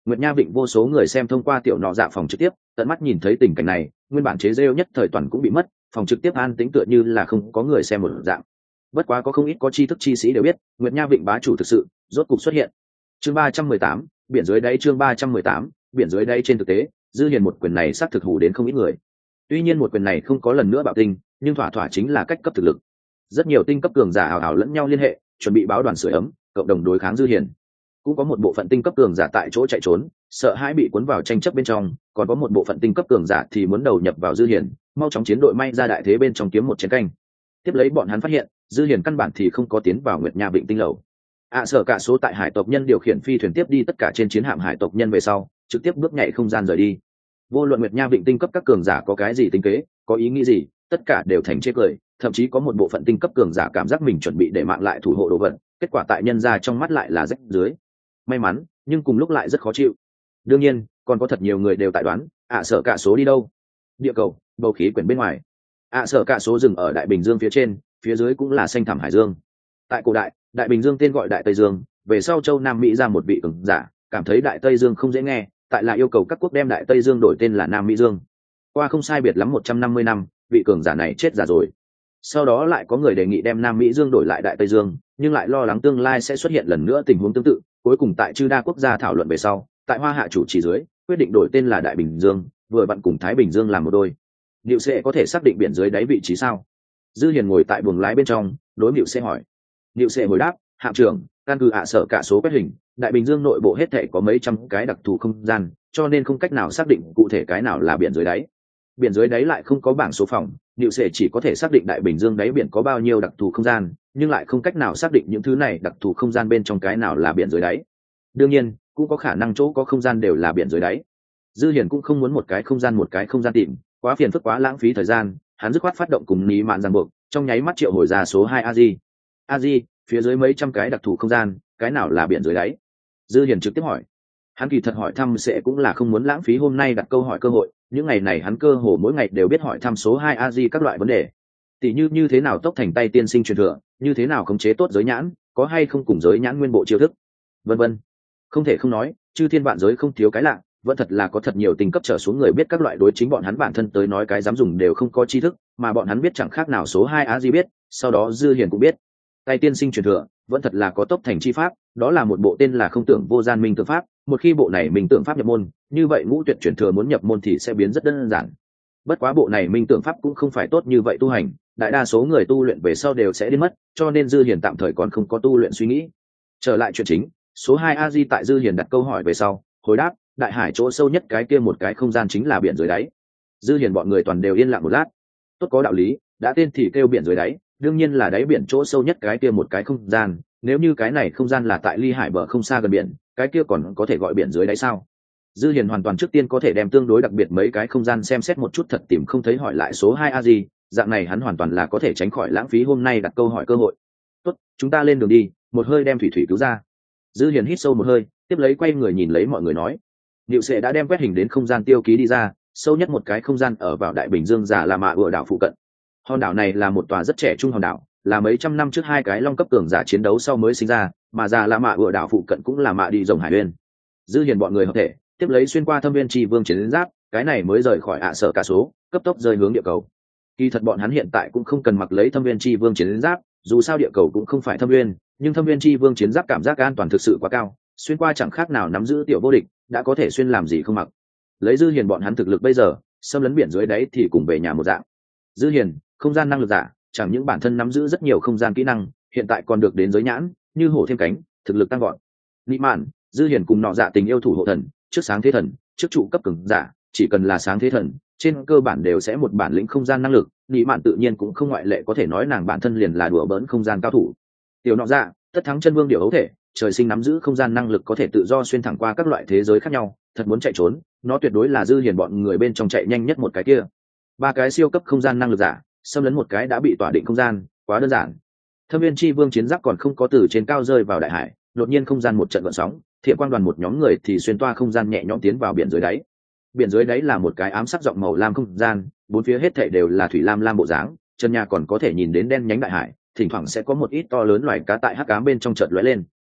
Nguyệt Nha Vịnh vô số người xem thông qua tiểu nọ dạ phòng trực tiếp, tận mắt nhìn thấy tình cảnh này, nguyên bản chế rêu nhất thời toàn cũng bị mất, phòng trực tiếp an tĩnh tựa như là không có người xem một dạng. Bất quá có không ít có tri thức chi sĩ đều biết, Nguyệt Nha Vịnh bá chủ thực sự rốt cục xuất hiện. Chương ba trăm mười tám, biển dưới đáy chương ba trăm mười tám, biển dưới đáy trên thực tế, Dư Hiền một quyền này xác thực hủ đến không ít người. Tuy nhiên một quyền này không có lần nữa bạo tinh, nhưng thỏa thỏa chính là cách cấp thực lực. Rất nhiều tinh cấp cường giả hào hào lẫn nhau liên hệ, chuẩn bị báo đoàn sưởi ấm, cộng đồng đối kháng Dư Hiền. Cũng có một bộ phận tinh cấp cường giả tại chỗ chạy trốn, sợ hãi bị cuốn vào tranh chấp bên trong, còn có một bộ phận tinh cấp cường giả thì muốn đầu nhập vào Dư Hiền, mau chóng chiến đội may ra đại thế bên trong kiếm một chén canh. Tiếp lấy bọn hắn phát hiện, Dư Hiền căn bản thì không có tiến vào Nguyệt Nha Vịnh tinh lầu. ạ à, sở cả số tại hải tộc nhân điều khiển phi thuyền tiếp đi tất cả trên chiến hạm hải tộc nhân về sau, trực tiếp bước nhảy không gian rời đi. Vô luận Nguyệt Nha Vịnh tinh cấp các cường giả có cái gì tính kế, có ý nghĩ gì, tất cả đều thành chê cười, thậm chí có một bộ phận tinh cấp cường giả cảm giác mình chuẩn bị để mạng lại thủ hộ đồ vật, kết quả tại nhân ra trong mắt lại là rách dưới. May mắn, nhưng cùng lúc lại rất khó chịu. Đương nhiên, còn có thật nhiều người đều tại đoán, ạ à, sở cả số đi đâu? Địa cầu, bầu khí quyển bên ngoài. ạ à, sở cả số dừng ở Đại Bình Dương phía trên, phía dưới cũng là xanh thẳm hải dương. Tại cổ đại, Đại Bình Dương tên gọi Đại Tây Dương, về sau châu Nam Mỹ ra một vị cường giả, cảm thấy Đại Tây Dương không dễ nghe, tại là yêu cầu các quốc đem Đại Tây Dương đổi tên là Nam Mỹ Dương. Qua không sai biệt lắm một trăm năm mươi năm, vị cường giả này chết già rồi. Sau đó lại có người đề nghị đem Nam Mỹ Dương đổi lại Đại Tây Dương, nhưng lại lo lắng tương lai sẽ xuất hiện lần nữa tình huống tương tự, cuối cùng tại chư đa quốc gia thảo luận về sau, tại Hoa Hạ chủ trì dưới, quyết định đổi tên là Đại Bình Dương, vừa vặn cùng Thái Bình Dương làm một đôi. Diệu Sệ có thể xác định biển dưới đáy vị trí sao? Dư Hiền ngồi tại buồng lái bên trong, đối Diệu Sệ hỏi. Diệu Sệ hồi đáp, hạm trưởng, căn cứ ạ à sở cả số quét hình, Đại Bình Dương nội bộ hết thảy có mấy trăm cái đặc thù không gian, cho nên không cách nào xác định cụ thể cái nào là biển dưới đáy. Biển dưới đáy lại không có bảng số phòng, Diệu Sệ chỉ có thể xác định Đại Bình Dương đáy biển có bao nhiêu đặc thù không gian, nhưng lại không cách nào xác định những thứ này đặc thù không gian bên trong cái nào là biển dưới đáy. Đương nhiên, cũng có khả năng chỗ có không gian đều là biển dưới đáy. Dư Hiền cũng không muốn một cái không gian một cái không gian tìm, quá phiền phức quá lãng phí thời gian, hắn dứt khoát phát động cùng ní mạn ràng buộc, trong nháy mắt triệu hồi ra số hai a di. a di, phía dưới mấy trăm cái đặc thù không gian, cái nào là biển dưới đáy? Dư Hiền trực tiếp hỏi. Hắn kỳ thật hỏi thăm sẽ cũng là không muốn lãng phí hôm nay đặt câu hỏi cơ hội, những ngày này hắn cơ hồ mỗi ngày đều biết hỏi thăm số hai a di các loại vấn đề. Tỷ như như thế nào tốc thành tay tiên sinh truyền thừa, như thế nào khống chế tốt giới nhãn, có hay không cùng giới nhãn nguyên bộ chiêu thức, vân vân. Không thể không nói, chư thiên vạn giới không thiếu cái lạ, vẫn thật là có thật nhiều tình cấp trở xuống người biết các loại đối chính bọn hắn bản thân tới nói cái dám dùng đều không có tri thức, mà bọn hắn biết chẳng khác nào số hai a di biết, sau đó Dư Hiền cũng biết. Tay tiên sinh truyền thừa, vẫn thật là có tốc thành chi pháp, đó là một bộ tên là không tưởng vô gian minh tượng pháp, một khi bộ này minh tượng pháp nhập môn, như vậy ngũ tuyệt truyền thừa muốn nhập môn thì sẽ biến rất đơn giản. Bất quá bộ này minh tượng pháp cũng không phải tốt như vậy tu hành, đại đa số người tu luyện về sau đều sẽ đi mất, cho nên Dư Hiền tạm thời còn không có tu luyện suy nghĩ. Trở lại chuyện chính, số hai a di tại Dư Hiền đặt câu hỏi về sau, hồi đáp, đại hải chỗ sâu nhất cái kia một cái không gian chính là biển dưới đáy. Dư Hiền bọn người toàn đều yên lặng một lát. Tốt, có đạo lý, đã tên thì kêu biển dưới đáy, đương nhiên là đáy biển chỗ sâu nhất cái kia một cái không gian, nếu như cái này không gian là tại ly hải bờ không xa gần biển, cái kia còn có thể gọi biển dưới đáy sao? Dư Hiền hoàn toàn trước tiên có thể đem tương đối đặc biệt mấy cái không gian xem xét một chút, thật tìm không thấy hỏi lại số hai a di, dạng này hắn hoàn toàn là có thể tránh khỏi lãng phí hôm nay đặt câu hỏi cơ hội. Tốt, chúng ta lên đường đi, một hơi đem thủy thủy cứu ra. Dư Hiền hít sâu một hơi, tiếp lấy quay người nhìn lấy mọi người nói. Diệu Sệ đã đem quét hình đến không gian tiêu ký đi ra, sâu nhất một cái không gian ở vào Đại Bình Dương Già La Mạ ựa đảo phụ cận. Hòn đảo này là một tòa rất trẻ trung hòn đảo, là mấy trăm năm trước hai cái long cấp cường giả chiến đấu sau mới sinh ra, mà Già La Mạ ựa đảo phụ cận cũng là mạ đi rồng hải uyên. Dư Hiền bọn người hợp thể, tiếp lấy xuyên qua Thâm Viên Chi Vương chiến giáp, cái này mới rời khỏi ạ sở cả số, cấp tốc rời hướng địa cầu. Kỳ thật bọn hắn hiện tại cũng không cần mặc lấy Thâm Viên Chi Vương chiến giáp, dù sao địa cầu cũng không phải thâm viên, nhưng Thâm Viên Chi Vương chiến giáp cảm giác an toàn thực sự quá cao, xuyên qua chẳng khác nào nắm giữ tiểu vô địch, đã có thể xuyên làm gì không mặc. Lấy Dư Hiền bọn hắn thực lực bây giờ, xâm lấn biển dưới đáy thì cùng về nhà một dạng. Dư Hiền, không gian năng lực giả, chẳng những bản thân nắm giữ rất nhiều không gian kỹ năng, hiện tại còn được đến giới nhãn, như hổ thêm cánh, thực lực tăng vọt. Nị Mạn, Dư Hiền cùng nọ dạ tình yêu thủ hộ thần, trước sáng thế thần, trước trụ cấp cường giả, chỉ cần là sáng thế thần, trên cơ bản đều sẽ một bản lĩnh không gian năng lực. Nị Mạn tự nhiên cũng không ngoại lệ, có thể nói nàng bản thân liền là đùa bỡn không gian cao thủ. Tiểu nọ dạ, tất thắng chân vương điều hấu thể, trời sinh nắm giữ không gian năng lực, có thể tự do xuyên thẳng qua các loại thế giới khác nhau, thật muốn chạy trốn, nó tuyệt đối là Dư Hiền bọn người bên trong chạy nhanh nhất một cái kia. Ba cái siêu cấp không gian năng lực giả, xâm lấn một cái đã bị tỏa định không gian, quá đơn giản. Thâm Viên Chi Vương chiến giáp còn không có từ trên cao rơi vào đại hải, đột nhiên không gian một trận gợn sóng, Thiện Quang đoàn một nhóm người thì xuyên toa không gian nhẹ nhõm tiến vào biển dưới đáy. Biển dưới đáy là một cái ám sắc rộng màu lam không gian, bốn phía hết thảy đều là thủy lam lam bộ dáng, chân nhà còn có thể nhìn đến đen nhánh đại hải, thỉnh thoảng sẽ có một ít to lớn loài cá tại hắc ám bên trong chợt lóe lên.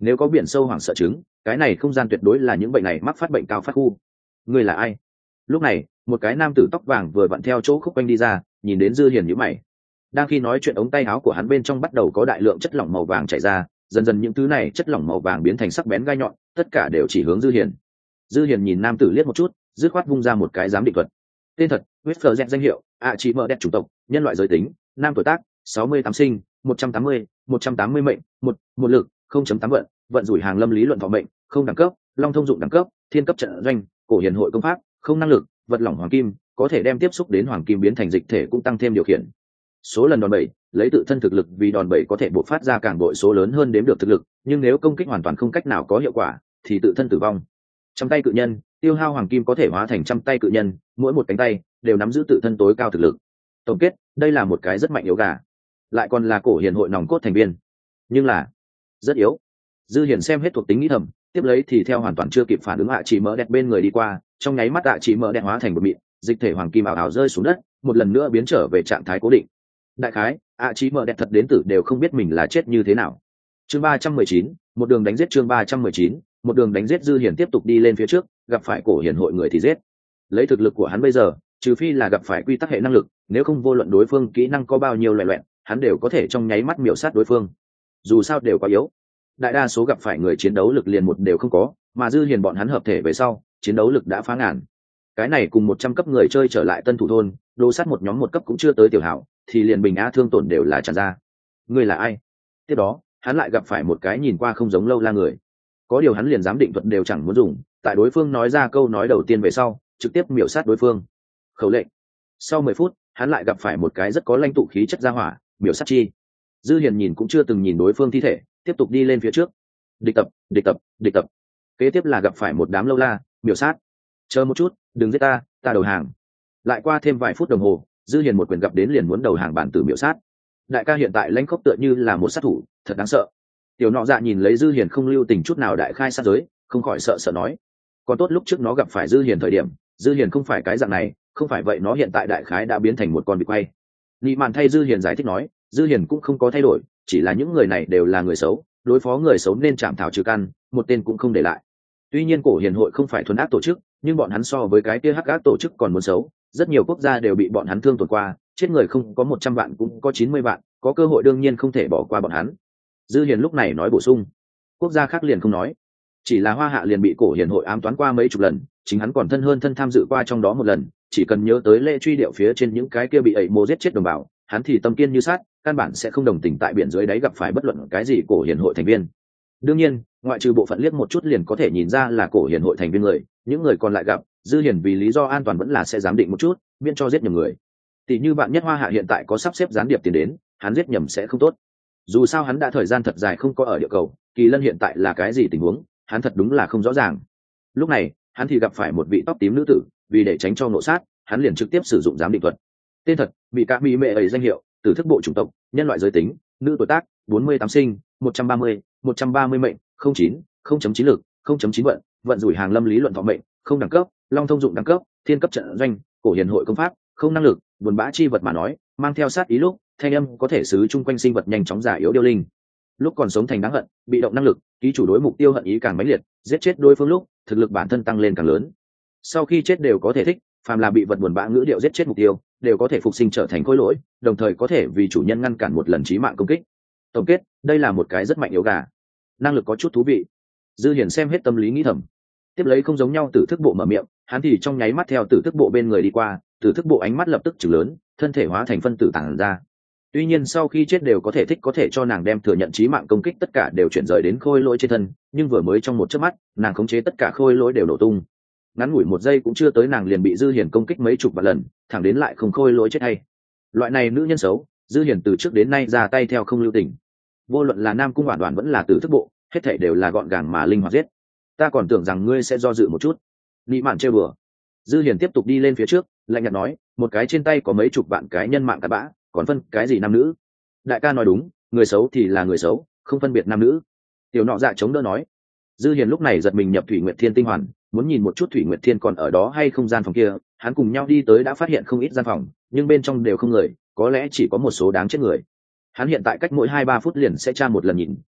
nếu có biển sâu hoảng sợ chứng, cái này không gian tuyệt đối là những bệnh này mắc phát bệnh cao phát khu. Ngươi là ai? Lúc này một cái nam tử tóc vàng vừa vặn theo chỗ khúc quanh đi ra, nhìn đến Dư Hiền nhíu mày. Đang khi nói chuyện, ống tay áo của hắn bên trong bắt đầu có đại lượng chất lỏng màu vàng chảy ra, dần dần những thứ này chất lỏng màu vàng biến thành sắc bén gai nhọn, tất cả đều chỉ hướng Dư Hiền. Dư Hiền nhìn nam tử liếc một chút, dứt khoát vung ra một cái giám định thuật. Tên thật: Westford danh hiệu, ạ chỉ mở đẹp chủng tộc, nhân loại giới tính, nam tuổi tác, sáu mươi tám sinh, một trăm tám mươi, một trăm tám mươi mệnh, một, một lực, không chấm tám vận, vận rủi hàng lâm lý luận thọ mệnh, không đẳng cấp, long thông dụng đẳng cấp, thiên cấp trận doanh, cổ hiền hội công pháp, không năng lực, vật lỏng hoàng kim, có thể đem tiếp xúc đến hoàng kim biến thành dịch thể cũng tăng thêm điều khiển. Số lần đòn bẩy, lấy tự thân thực lực vì đòn bẩy có thể bộc phát ra càng bội số lớn hơn đếm được thực lực, nhưng nếu công kích hoàn toàn không cách nào có hiệu quả thì tự thân tử vong. Trăm tay cự nhân, tiêu hao hoàng kim có thể hóa thành trăm tay cự nhân, mỗi một cánh tay đều nắm giữ tự thân tối cao thực lực. Tổng kết, đây là một cái rất mạnh yếu gà, lại còn là cổ hiền hội nòng cốt thành viên, nhưng là rất yếu. Dư Hiền xem hết thuộc tính nghĩ thầm, tiếp lấy thì theo hoàn toàn chưa kịp phản ứng ạ chỉ mở đẹp bên người đi qua, trong nháy mắt ạ chỉ mở đẹp hóa thành một mịn, dịch thể hoàng kim ảo ảo rơi xuống đất, một lần nữa biến trở về trạng thái cố định. Đại khái, ạ chỉ mở đẹp thật đến tử đều không biết mình là chết như thế nào. Chương ba trăm mười chín, một đường đánh giết. Chương ba trăm mười chín, một đường đánh giết. Dư Hiền tiếp tục đi lên phía trước, gặp phải cổ hiền hội người thì giết. Lấy thực lực của hắn bây giờ, trừ phi là gặp phải quy tắc hệ năng lực, nếu không vô luận đối phương kỹ năng có bao nhiêu loại loẹn, hắn đều có thể trong nháy mắt miểu sát đối phương. Dù sao đều quá yếu. Đại đa số gặp phải người chiến đấu lực liền một đều không có, mà Dư Hiền bọn hắn hợp thể về sau, chiến đấu lực đã phá ngàn. Cái này cùng một trăm cấp người chơi trở lại tân thủ thôn, đồ sát một nhóm một cấp cũng chưa tới tiểu hảo, thì liền bình á thương tổn đều là tràn ra. Ngươi là ai? Tiếp đó, hắn lại gặp phải một cái nhìn qua không giống lâu la người. Có điều hắn liền giám định thuật đều chẳng muốn dùng, tại đối phương nói ra câu nói đầu tiên về sau, trực tiếp miểu sát đối phương. Khẩu lệnh. Sau mười phút, hắn lại gặp phải một cái rất có lãnh tụ khí chất gia hỏa, miểu sát chi. Dư Hiền nhìn cũng chưa từng nhìn đối phương thi thể, tiếp tục đi lên phía trước. Địch tập, địch tập, địch tập. Kế tiếp là gặp phải một đám lâu la, miểu sát. Chờ một chút, đừng giết ta, ta đầu hàng. Lại qua thêm vài phút đồng hồ, Dư Hiền một quyền gặp đến liền muốn đầu hàng bản tử miểu sát. Đại ca hiện tại lãnh khốc tựa như là một sát thủ, thật đáng sợ. Tiểu nọ dạ nhìn lấy Dư Hiền không lưu tình chút nào đại khai sát giới, không khỏi sợ sợ nói. Còn tốt lúc trước nó gặp phải Dư Hiền thời điểm, Dư Hiền không phải cái dạng này, không phải vậy nó hiện tại đại khái đã biến thành một con vịt quay. Nị Mạn thay Dư Hiền giải thích nói, Dư Hiền cũng không có thay đổi, chỉ là những người này đều là người xấu, đối phó người xấu nên chạm thảo trừ căn, một tên cũng không để lại. Tuy nhiên cổ hiền hội không phải thuần ác tổ chức, nhưng bọn hắn so với cái kia hắc ác tổ chức còn muốn xấu, rất nhiều quốc gia đều bị bọn hắn thương tổn qua, chết người không có một trăm vạn cũng có chín mươi vạn, có cơ hội đương nhiên không thể bỏ qua bọn hắn. Dư Hiền lúc này nói bổ sung, quốc gia khác liền không nói, chỉ là Hoa Hạ liền bị cổ hiền hội ám toán qua mấy chục lần, chính hắn còn thân hơn thân tham dự qua trong đó một lần, chỉ cần nhớ tới lễ truy điệu phía trên những cái kia bị ẩy mô giết chết đồng bào, hắn thì tâm kiên như sát, căn bản sẽ không đồng tình tại biển dưới đáy gặp phải bất luận cái gì cổ hiền hội thành viên. Đương nhiên, ngoại trừ bộ phận liếc một chút liền có thể nhìn ra là cổ hiền hội thành viên người, những người còn lại gặp Dư Hiền vì lý do an toàn vẫn là sẽ giám định một chút, miễn cho giết nhầm người. Tỷ như bạn nhất Hoa Hạ hiện tại có sắp xếp gián điệp tiền đến, hắn giết nhầm sẽ không tốt. Dù sao hắn đã thời gian thật dài không có ở địa cầu, Kỳ Lân hiện tại là cái gì tình huống, hắn thật đúng là không rõ ràng. Lúc này, hắn thì gặp phải một vị tóc tím nữ tử, vì để tránh cho nộ sát, hắn liền trực tiếp sử dụng giám định thuật. Tên thật: bị cả mỹ mệ ấy danh hiệu, tử thức bộ chủng tộc, nhân loại giới tính, nữ tuổi tác, bốn mươi tám sinh, một trăm ba mươi, một trăm ba mươi mệnh, không chín, không chấm chín lực, không chấm chín vận, vận rủi hàng lâm lý luận thọ mệnh, không đẳng cấp, long thông dụng đẳng cấp, thiên cấp trận doanh, cổ hiền hội công pháp, không năng lực, buồn bã chi vật mà nói, mang theo sát ý lúc, thanh âm có thể xứ chung quanh sinh vật nhanh chóng giả yếu điêu linh. Lúc còn sống thành đáng hận, bị động năng lực, ký chủ đối mục tiêu hận ý càng mãnh liệt, giết chết đối phương lúc, thực lực bản thân tăng lên càng lớn. Sau khi chết đều có thể thích, phàm là bị vật buồn bã ngữ điệu giết chết mục tiêu, đều có thể phục sinh trở thành khối lỗi, đồng thời có thể vì chủ nhân ngăn cản một lần chí mạng công kích. Tổng kết, đây là một cái rất mạnh yếu gà, năng lực có chút thú vị. Dư Hiền xem hết tâm lý nghĩ thầm, tiếp lấy không giống nhau tử thức bộ mở miệng, hắn thì trong nháy mắt theo tử thức bộ bên người đi qua, tử thức bộ ánh mắt lập tức chừng lớn, thân thể hóa thành phân tử tản ra. Tuy nhiên sau khi chết đều có thể thích có thể cho nàng đem thừa nhận chí mạng công kích tất cả đều chuyển rời đến khôi lỗi trên thân, nhưng vừa mới trong một chớp mắt, nàng khống chế tất cả khôi lỗi đều nổ tung. Ngắn ngủi một giây cũng chưa tới nàng liền bị Dư Hiền công kích mấy chục vạn lần, thẳng đến lại không khôi lỗi chết hay. Loại này nữ nhân xấu, Dư Hiền từ trước đến nay ra tay theo không lưu tình. Vô luận là Nam Cung Oản Oản vẫn là tử thức bộ, hết thảy đều là gọn gàng mà linh hoạt giết. Ta còn tưởng rằng ngươi sẽ do dự một chút. Nị Mạn trêu đùa. Dư Hiền tiếp tục đi lên phía trước, lạnh nhạt nói, một cái trên tay có mấy chục vạn cái nhân mạng cặn bã, còn phân cái gì nam nữ? Đại ca nói đúng, người xấu thì là người xấu, không phân biệt nam nữ. Tiểu nọ dạ chống đỡ nói. Dư Hiền lúc này giật mình nhập Thủy Nguyệt Thiên tinh hoàn, muốn nhìn một chút Thủy Nguyệt Thiên còn ở đó hay không gian phòng kia, hắn cùng nhau đi tới đã phát hiện không ít gian phòng, nhưng bên trong đều không người, có lẽ chỉ có một số đáng chết người. Hắn hiện tại cách mỗi hai ba phút liền sẽ tra một lần nhìn,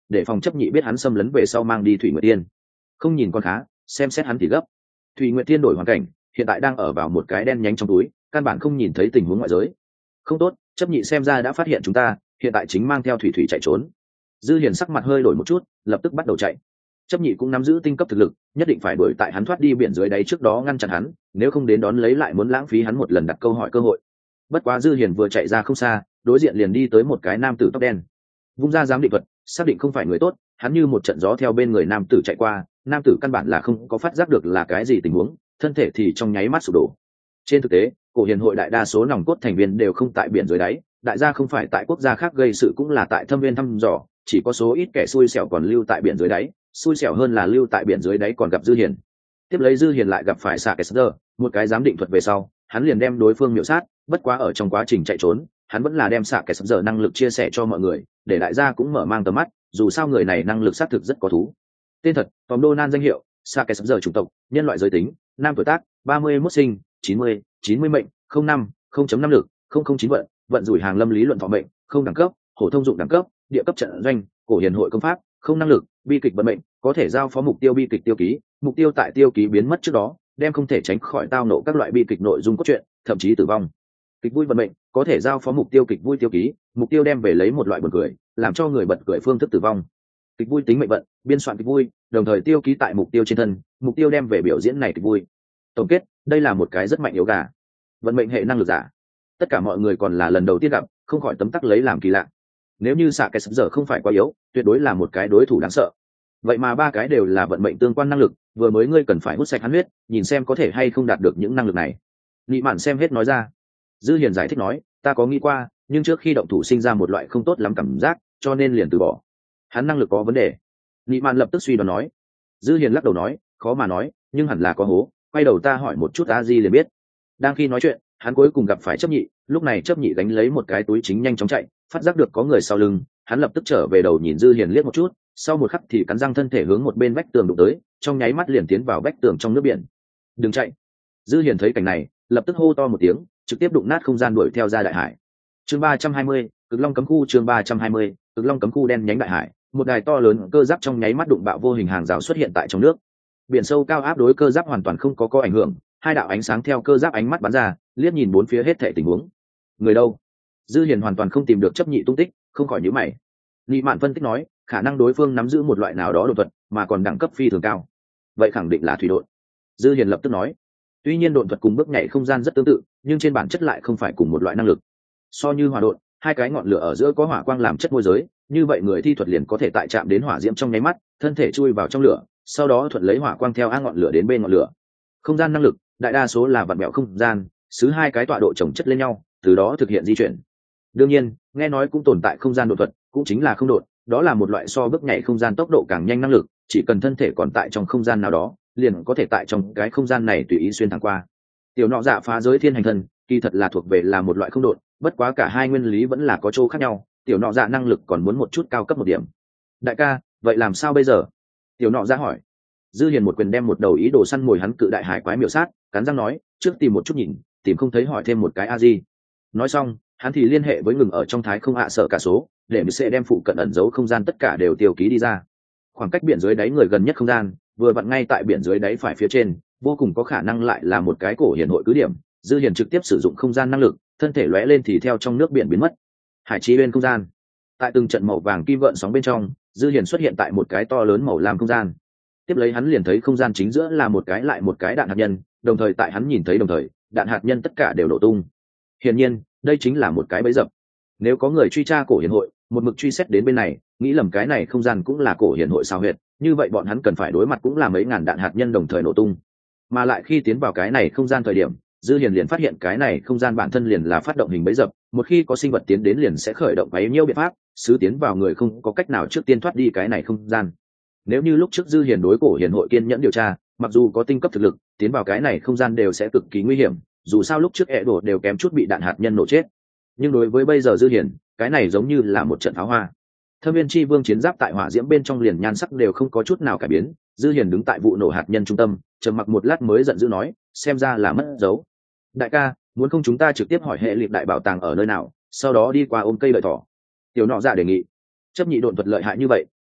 để phòng chấp nhị biết hắn xâm lấn về sau mang đi Thủy Nguyệt Tiên. Không nhìn con khá, xem xét hắn thì gấp. Thủy Nguyệt Tiên đổi hoàn cảnh, hiện tại đang ở vào một cái đen nhánh trong túi, căn bản không nhìn thấy tình huống ngoại giới. Không tốt, chấp nhị xem ra đã phát hiện chúng ta, hiện tại chính mang theo thủy thủy chạy trốn. Dư Hiền sắc mặt hơi đổi một chút, lập tức bắt đầu chạy. Chấp nhị cũng nắm giữ tinh cấp thực lực, nhất định phải đuổi tại hắn thoát đi biển dưới đáy trước đó ngăn chặn hắn, nếu không đến đón lấy lại muốn lãng phí hắn một lần đặt câu hỏi cơ hội. Bất quá Dư Hiền vừa chạy ra không xa, đối diện liền đi tới một cái nam tử tóc đen. Vung ra giám định thuật, xác định không phải người tốt, hắn như một trận gió theo bên người nam tử chạy qua, nam tử căn bản là không có phát giác được là cái gì tình huống, thân thể thì trong nháy mắt sụp đổ. Trên thực tế, cổ hiền hội đại đa số nòng cốt thành viên đều không tại biển dưới đáy, đại gia không phải tại quốc gia khác gây sự cũng là tại thâm viên thăm dò, chỉ có số ít kẻ xui xẻo còn lưu tại biển dưới đáy, xui xẻo hơn là lưu tại biển dưới đáy còn gặp Dư Hiền. Tiếp lấy Dư Hiền lại gặp phải Sạ Kẻ Sơ, một cái giám định thuật về sau, hắn liền đem đối phương miểu sát, bất quá ở trong quá trình chạy trốn, hắn vẫn là đem Sạ Kẻ Sơ năng lực chia sẻ cho mọi người, để đại gia cũng mở mang tầm mắt, dù sao người này năng lực xác thực rất có thú. Tên thật, Tom Donan danh hiệu, Sạ Kẻ Sơ chủng tộc, nhân loại giới tính, nam tuổi tác, ba mươi mốt sinh, chín mươi, chín mươi mệnh, không năm, không chấm năm lực, không không chín vận, vận rủi hàng lâm lý luận thọ mệnh, không đẳng cấp, hổ thông dụng đẳng cấp, địa cấp trận doanh, cổ hiền hội công pháp, không năng lực, bi kịch vận mệnh, có thể giao phó mục tiêu bi kịch tiêu ký, mục tiêu tại tiêu ký biến mất trước đó, đem không thể tránh khỏi tao nộ các loại bi kịch nội dung cốt truyện, thậm chí tử vong. Kịch vui vận mệnh, có thể giao phó mục tiêu kịch vui tiêu ký, mục tiêu đem về lấy một loại buồn cười, làm cho người bật cười phương thức tử vong. Kịch vui tính mệnh vận, biên soạn kịch vui, đồng thời tiêu ký tại mục tiêu trên thân, mục tiêu đem về biểu diễn này kịch vui. Tổng kết, đây là một cái rất mạnh yếu gà. Vận mệnh hệ năng lực giả. Tất cả mọi người còn là lần đầu tiên gặp, không khỏi tấm tắc lấy làm kỳ lạ. Nếu như Sạ Kẻ Sơ không phải quá yếu, tuyệt đối là một cái đối thủ đáng sợ. Vậy mà ba cái đều là vận mệnh tương quan năng lực, vừa mới ngươi cần phải hút sạch hắn huyết, nhìn xem có thể hay không đạt được những năng lực này. Nị Mạn xem hết nói ra. Dư Hiền giải thích nói, ta có nghĩ qua, nhưng trước khi động thủ sinh ra một loại không tốt lắm cảm giác, cho nên liền từ bỏ. Hắn năng lực có vấn đề. Nị Mạn lập tức suy đoán nói. Dư Hiền lắc đầu nói, khó mà nói, nhưng hẳn là có hố, quay đầu ta hỏi một chút a di liền biết. Đang khi nói chuyện, hắn cuối cùng gặp phải chấp nhị, lúc này chấp nhị đánh lấy một cái túi chính nhanh chóng chạy, phát giác được có người sau lưng, hắn lập tức trở về đầu nhìn Dư Hiền liếc một chút, sau một khắc thì cắn răng thân thể hướng một bên vách tường đụng tới, trong nháy mắt liền tiến vào vách tường trong nước biển. Đừng chạy! Dư Hiền thấy cảnh này, lập tức hô to một tiếng, trực tiếp đụng nát không gian đuổi theo ra đại hải. Chương ba trăm hai mươi, Cực Long cấm khu. Chương ba trăm hai mươi, Cực Long cấm khu. Đen nhánh đại hải, một đài to lớn cơ giáp trong nháy mắt đụng bạo vô hình hàng rào xuất hiện tại trong nước. Biển sâu cao áp đối cơ giáp hoàn toàn không có có ảnh hưởng, hai đạo ánh sáng theo cơ giáp ánh mắt bắn ra, liếc nhìn bốn phía hết thảy tình huống. Người đâu? Dư Hiền hoàn toàn không tìm được chấp nhị tung tích, không khỏi nhíu mày. Lý Mạn phân tích nói, khả năng đối phương nắm giữ một loại nào đó độn thuật, mà còn đẳng cấp phi thường cao. Vậy khẳng định là thủy độn. Dư Hiền lập tức nói. Tuy nhiên độn thuật cùng bước nhảy không gian rất tương tự, nhưng trên bản chất lại không phải cùng một loại năng lực. So như hỏa độn, hai cái ngọn lửa ở giữa có hỏa quang làm chất môi giới, như vậy người thi thuật liền có thể tại chạm đến hỏa diễm trong nháy mắt, thân thể chui vào trong lửa, sau đó thuận lấy hỏa quang theo a ngọn lửa đến bên ngọn lửa. Không gian năng lực, đại đa số là vặn vẹo không gian, xứ hai cái tọa độ chồng chất lên nhau, từ đó thực hiện di chuyển. Đương nhiên, nghe nói cũng tồn tại không gian độn thuật, cũng chính là không độn, đó là một loại so bước nhảy không gian tốc độ càng nhanh năng lực, chỉ cần thân thể còn tại trong không gian nào đó, liền có thể tại trong cái không gian này tùy ý xuyên thẳng qua. Tiểu nọ dạ phá giới thiên hành thân, kỳ thật là thuộc về là một loại không độn, bất quá cả hai nguyên lý vẫn là có chỗ khác nhau, tiểu nọ dạ năng lực còn muốn một chút cao cấp một điểm. Đại ca, vậy làm sao bây giờ? Tiểu nọ dạ hỏi. Dư Hiền một quyền đem một đầu ý đồ săn mồi hắn cự đại hải quái miểu sát, cắn răng nói, trước tìm một chút nhìn, tìm không thấy hỏi thêm một cái a di. Nói xong, hắn thì liên hệ với ngừng ở trong thái không hạ sợ cả số, để mình sẽ đem phụ cận ẩn giấu không gian tất cả đều tiêu ký đi ra. Khoảng cách biển dưới đáy người gần nhất không gian, vừa vặn ngay tại biển dưới đáy phải phía trên, vô cùng có khả năng lại là một cái cổ hiển hội cứ điểm. Dư Hiền trực tiếp sử dụng không gian năng lực, thân thể lóe lên thì theo trong nước biển biến mất. Hải chi bên không gian, tại từng trận màu vàng kim gợn sóng bên trong, Dư Hiền xuất hiện tại một cái to lớn màu lam không gian. Tiếp lấy hắn liền thấy không gian chính giữa là một cái lại một cái đạn hạt nhân, đồng thời tại hắn nhìn thấy đồng thời, đạn hạt nhân tất cả đều nổ tung. Hiển nhiên, đây chính là một cái bẫy dập. Nếu có người truy tra cổ hiển hội, một mực truy xét đến bên này, nghĩ lầm cái này không gian cũng là cổ hiển hội sao huyệt, như vậy bọn hắn cần phải đối mặt cũng là mấy ngàn đạn hạt nhân đồng thời nổ tung. Mà lại khi tiến vào cái này không gian thời điểm, Dư Hiền liền phát hiện cái này không gian bản thân liền là phát động hình bẫy dập, một khi có sinh vật tiến đến liền sẽ khởi động bấy nhiêu biện pháp, sứ tiến vào người không có cách nào trước tiên thoát đi cái này không gian. Nếu như lúc trước Dư Hiền đối cổ hiển hội kiên nhẫn điều tra, mặc dù có tinh cấp thực lực, tiến vào cái này không gian đều sẽ cực kỳ nguy hiểm, dù sao lúc trước ẻ đổ đều kém chút bị đạn hạt nhân nổ chết. Nhưng đối với bây giờ Dư Hiền, cái này giống như là một trận pháo hoa. Thâm viên chi vương chiến giáp tại hỏa diễm bên trong liền nhan sắc đều không có chút nào cải biến. Dư Hiền đứng tại vụ nổ hạt nhân trung tâm, trầm mặc một lát mới giận dữ nói, xem ra là mất dấu. Đại ca, muốn không chúng ta trực tiếp hỏi hệ liệt đại bảo tàng ở nơi nào, sau đó đi qua ôm cây đợi thỏ. Tiểu nọ dạ đề nghị. Chấp nhị độn thuật lợi hại như vậy,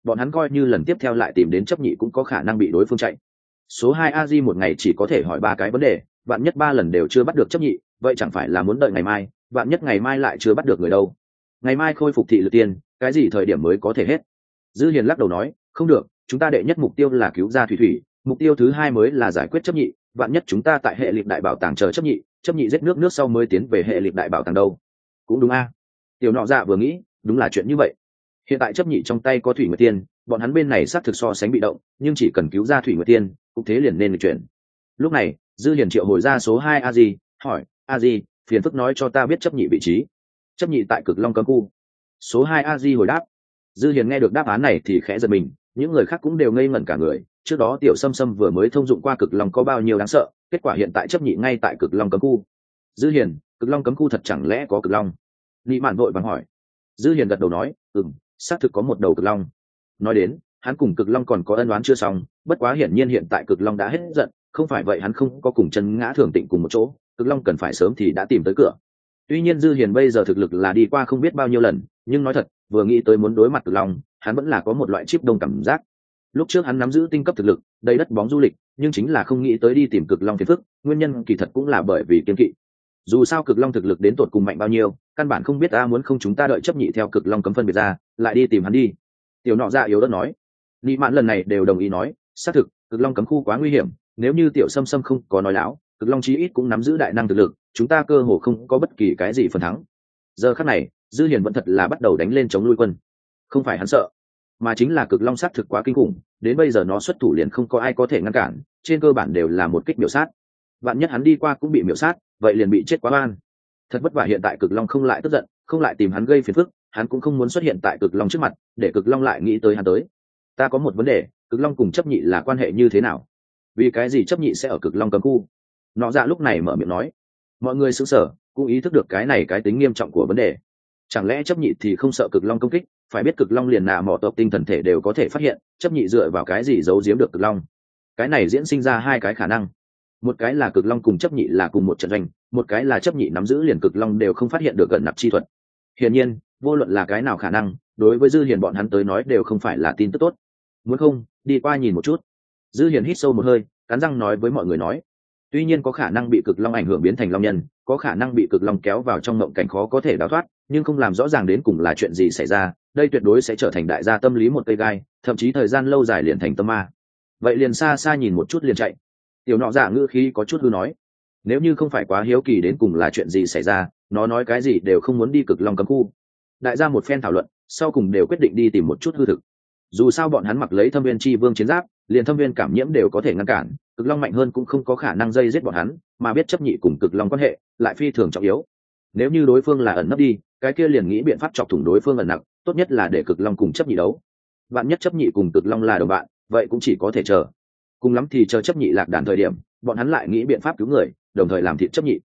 bọn hắn coi như lần tiếp theo lại tìm đến chấp nhị cũng có khả năng bị đối phương chạy. Số hai a di một ngày chỉ có thể hỏi ba cái vấn đề, vạn nhất ba lần đều chưa bắt được chấp nhị, vậy chẳng phải là muốn đợi ngày mai, vạn nhất ngày mai lại chưa bắt được người đâu. Ngày mai khôi phục thị lực tiên, cái gì thời điểm mới có thể hết? Dư Hiền lắc đầu nói, không được, chúng ta đệ nhất mục tiêu là cứu ra thủy thủy, mục tiêu thứ hai mới là giải quyết chấp nhị, vạn nhất chúng ta tại hệ liệt đại bảo tàng chờ chấp nhị, chấp nhị giết nước nước sau mới tiến về hệ liệt đại bảo tàng đâu. Cũng đúng a. Tiểu nọ dạ vừa nghĩ, đúng là chuyện như vậy. Hiện tại chấp nhị trong tay có thủy nguyệt tiên, bọn hắn bên này xác thực so sánh bị động, nhưng chỉ cần cứu ra thủy nguyệt tiên, cũng thế liền nên được chuyển. Lúc này, Dư Hiền triệu hồi ra số hai a di, hỏi, a di, phiền phức nói cho ta biết chấp nhị vị trí. Chấp nhị tại Cực Long cấm khu. Số hai a di hồi đáp. Dư Hiền nghe được đáp án này thì khẽ giật mình, những người khác cũng đều ngây ngẩn cả người. Trước đó Tiểu Sâm Sâm vừa mới thông dụng qua Cực Long có bao nhiêu đáng sợ, kết quả hiện tại chấp nhị ngay tại Cực Long cấm khu. Dư Hiền, Cực Long cấm khu thật chẳng lẽ có Cực Long? Lý Mạn vội vàng hỏi. Dư Hiền gật đầu nói, ừm, xác thực có một đầu Cực Long. Nói đến, hắn cùng Cực Long còn có ân oán chưa xong, bất quá hiển nhiên hiện tại Cực Long đã hết giận, không phải vậy hắn không có cùng chân ngã thường tịnh cùng một chỗ, Cực Long cần phải sớm thì đã tìm tới cửa. Tuy nhiên Dư Hiền bây giờ thực lực là đi qua không biết bao nhiêu lần, nhưng nói thật, vừa nghĩ tới muốn đối mặt Cực Long, hắn vẫn là có một loại chip đông cảm giác. Lúc trước hắn nắm giữ tinh cấp thực lực, đầy đất bóng du lịch, nhưng chính là không nghĩ tới đi tìm Cực Long phiền phức, nguyên nhân kỳ thật cũng là bởi vì kiên kỵ. Dù sao Cực Long thực lực đến tột cùng mạnh bao nhiêu, căn bản không biết ta muốn không chúng ta đợi chấp nhị theo Cực Long cấm phân biệt ra, lại đi tìm hắn đi. Tiểu nọ dạ yếu đất nói. Lý Mạn lần này đều đồng ý nói, xác thực, Cực Long cấm khu quá nguy hiểm, nếu như Tiểu Sâm Sâm không có nói láo, Cực Long chí ít cũng nắm giữ đại năng thực lực, chúng ta cơ hồ không có bất kỳ cái gì phần thắng. Giờ khắc này, Dư Hiền vẫn thật là bắt đầu đánh lên chống lui quân. Không phải hắn sợ, mà chính là Cực Long sát thực quá kinh khủng, đến bây giờ nó xuất thủ liền không có ai có thể ngăn cản, trên cơ bản đều là một kích miểu sát. Vạn nhất hắn đi qua cũng bị miểu sát, vậy liền bị chết quá oan. Thật vất vả hiện tại Cực Long không lại tức giận, không lại tìm hắn gây phiền phức, hắn cũng không muốn xuất hiện tại Cực Long trước mặt, để Cực Long lại nghĩ tới hắn tới. Ta có một vấn đề, Cực Long cùng chấp nhị là quan hệ như thế nào? Vì cái gì chấp nhị sẽ ở Cực Long cấm khu? Nọ dạ lúc này mở miệng nói. Mọi người sững sờ, cũng ý thức được cái này cái tính nghiêm trọng của vấn đề. Chẳng lẽ chấp nhị thì không sợ Cực Long công kích? Phải biết Cực Long liền nạ mỏ tộc tinh thần thể đều có thể phát hiện, chấp nhị dựa vào cái gì giấu giếm được Cực Long? Cái này diễn sinh ra hai cái khả năng. Một cái là Cực Long cùng chấp nhị là cùng một trận doanh, một cái là chấp nhị nắm giữ liền Cực Long đều không phát hiện được gần nạp chi thuật. Hiển nhiên, vô luận là cái nào khả năng, đối với Dư Hiền bọn hắn tới nói đều không phải là tin tức tốt. Muốn không, đi qua nhìn một chút. Dư Hiền hít sâu một hơi, cắn răng nói với mọi người nói. Tuy nhiên có khả năng bị Cực Long ảnh hưởng biến thành Long nhân, có khả năng bị Cực Long kéo vào trong mộng cảnh khó có thể đào thoát, nhưng không làm rõ ràng đến cùng là chuyện gì xảy ra, đây tuyệt đối sẽ trở thành đại gia tâm lý một cây gai, thậm chí thời gian lâu dài liền thành tâm ma. Vậy liền xa xa nhìn một chút liền chạy. Tiểu nọ dạ ngữ khí có chút hư nói, nếu như không phải quá hiếu kỳ đến cùng là chuyện gì xảy ra, nó nói cái gì đều không muốn đi Cực Long cấm khu. Đại gia một phen thảo luận, sau cùng đều quyết định đi tìm một chút hư thực. Dù sao bọn hắn mặc lấy Thâm Viên Chi Vương chiến giáp, liền Thâm Viên cảm nhiễm đều có thể ngăn cản, Cực Long mạnh hơn cũng không có khả năng dây giết bọn hắn, mà biết chấp nhị cùng Cực Long quan hệ lại phi thường trọng yếu. Nếu như đối phương là ẩn nấp đi, cái kia liền nghĩ biện pháp chọc thủng đối phương ẩn nặc, tốt nhất là để Cực Long cùng chấp nhị đấu. Bạn nhất chấp nhị cùng Cực Long là đồng bạn, vậy cũng chỉ có thể chờ. Cùng lắm thì chờ chấp nhị lạc đàn thời điểm, bọn hắn lại nghĩ biện pháp cứu người, đồng thời làm thịt chấp nhị.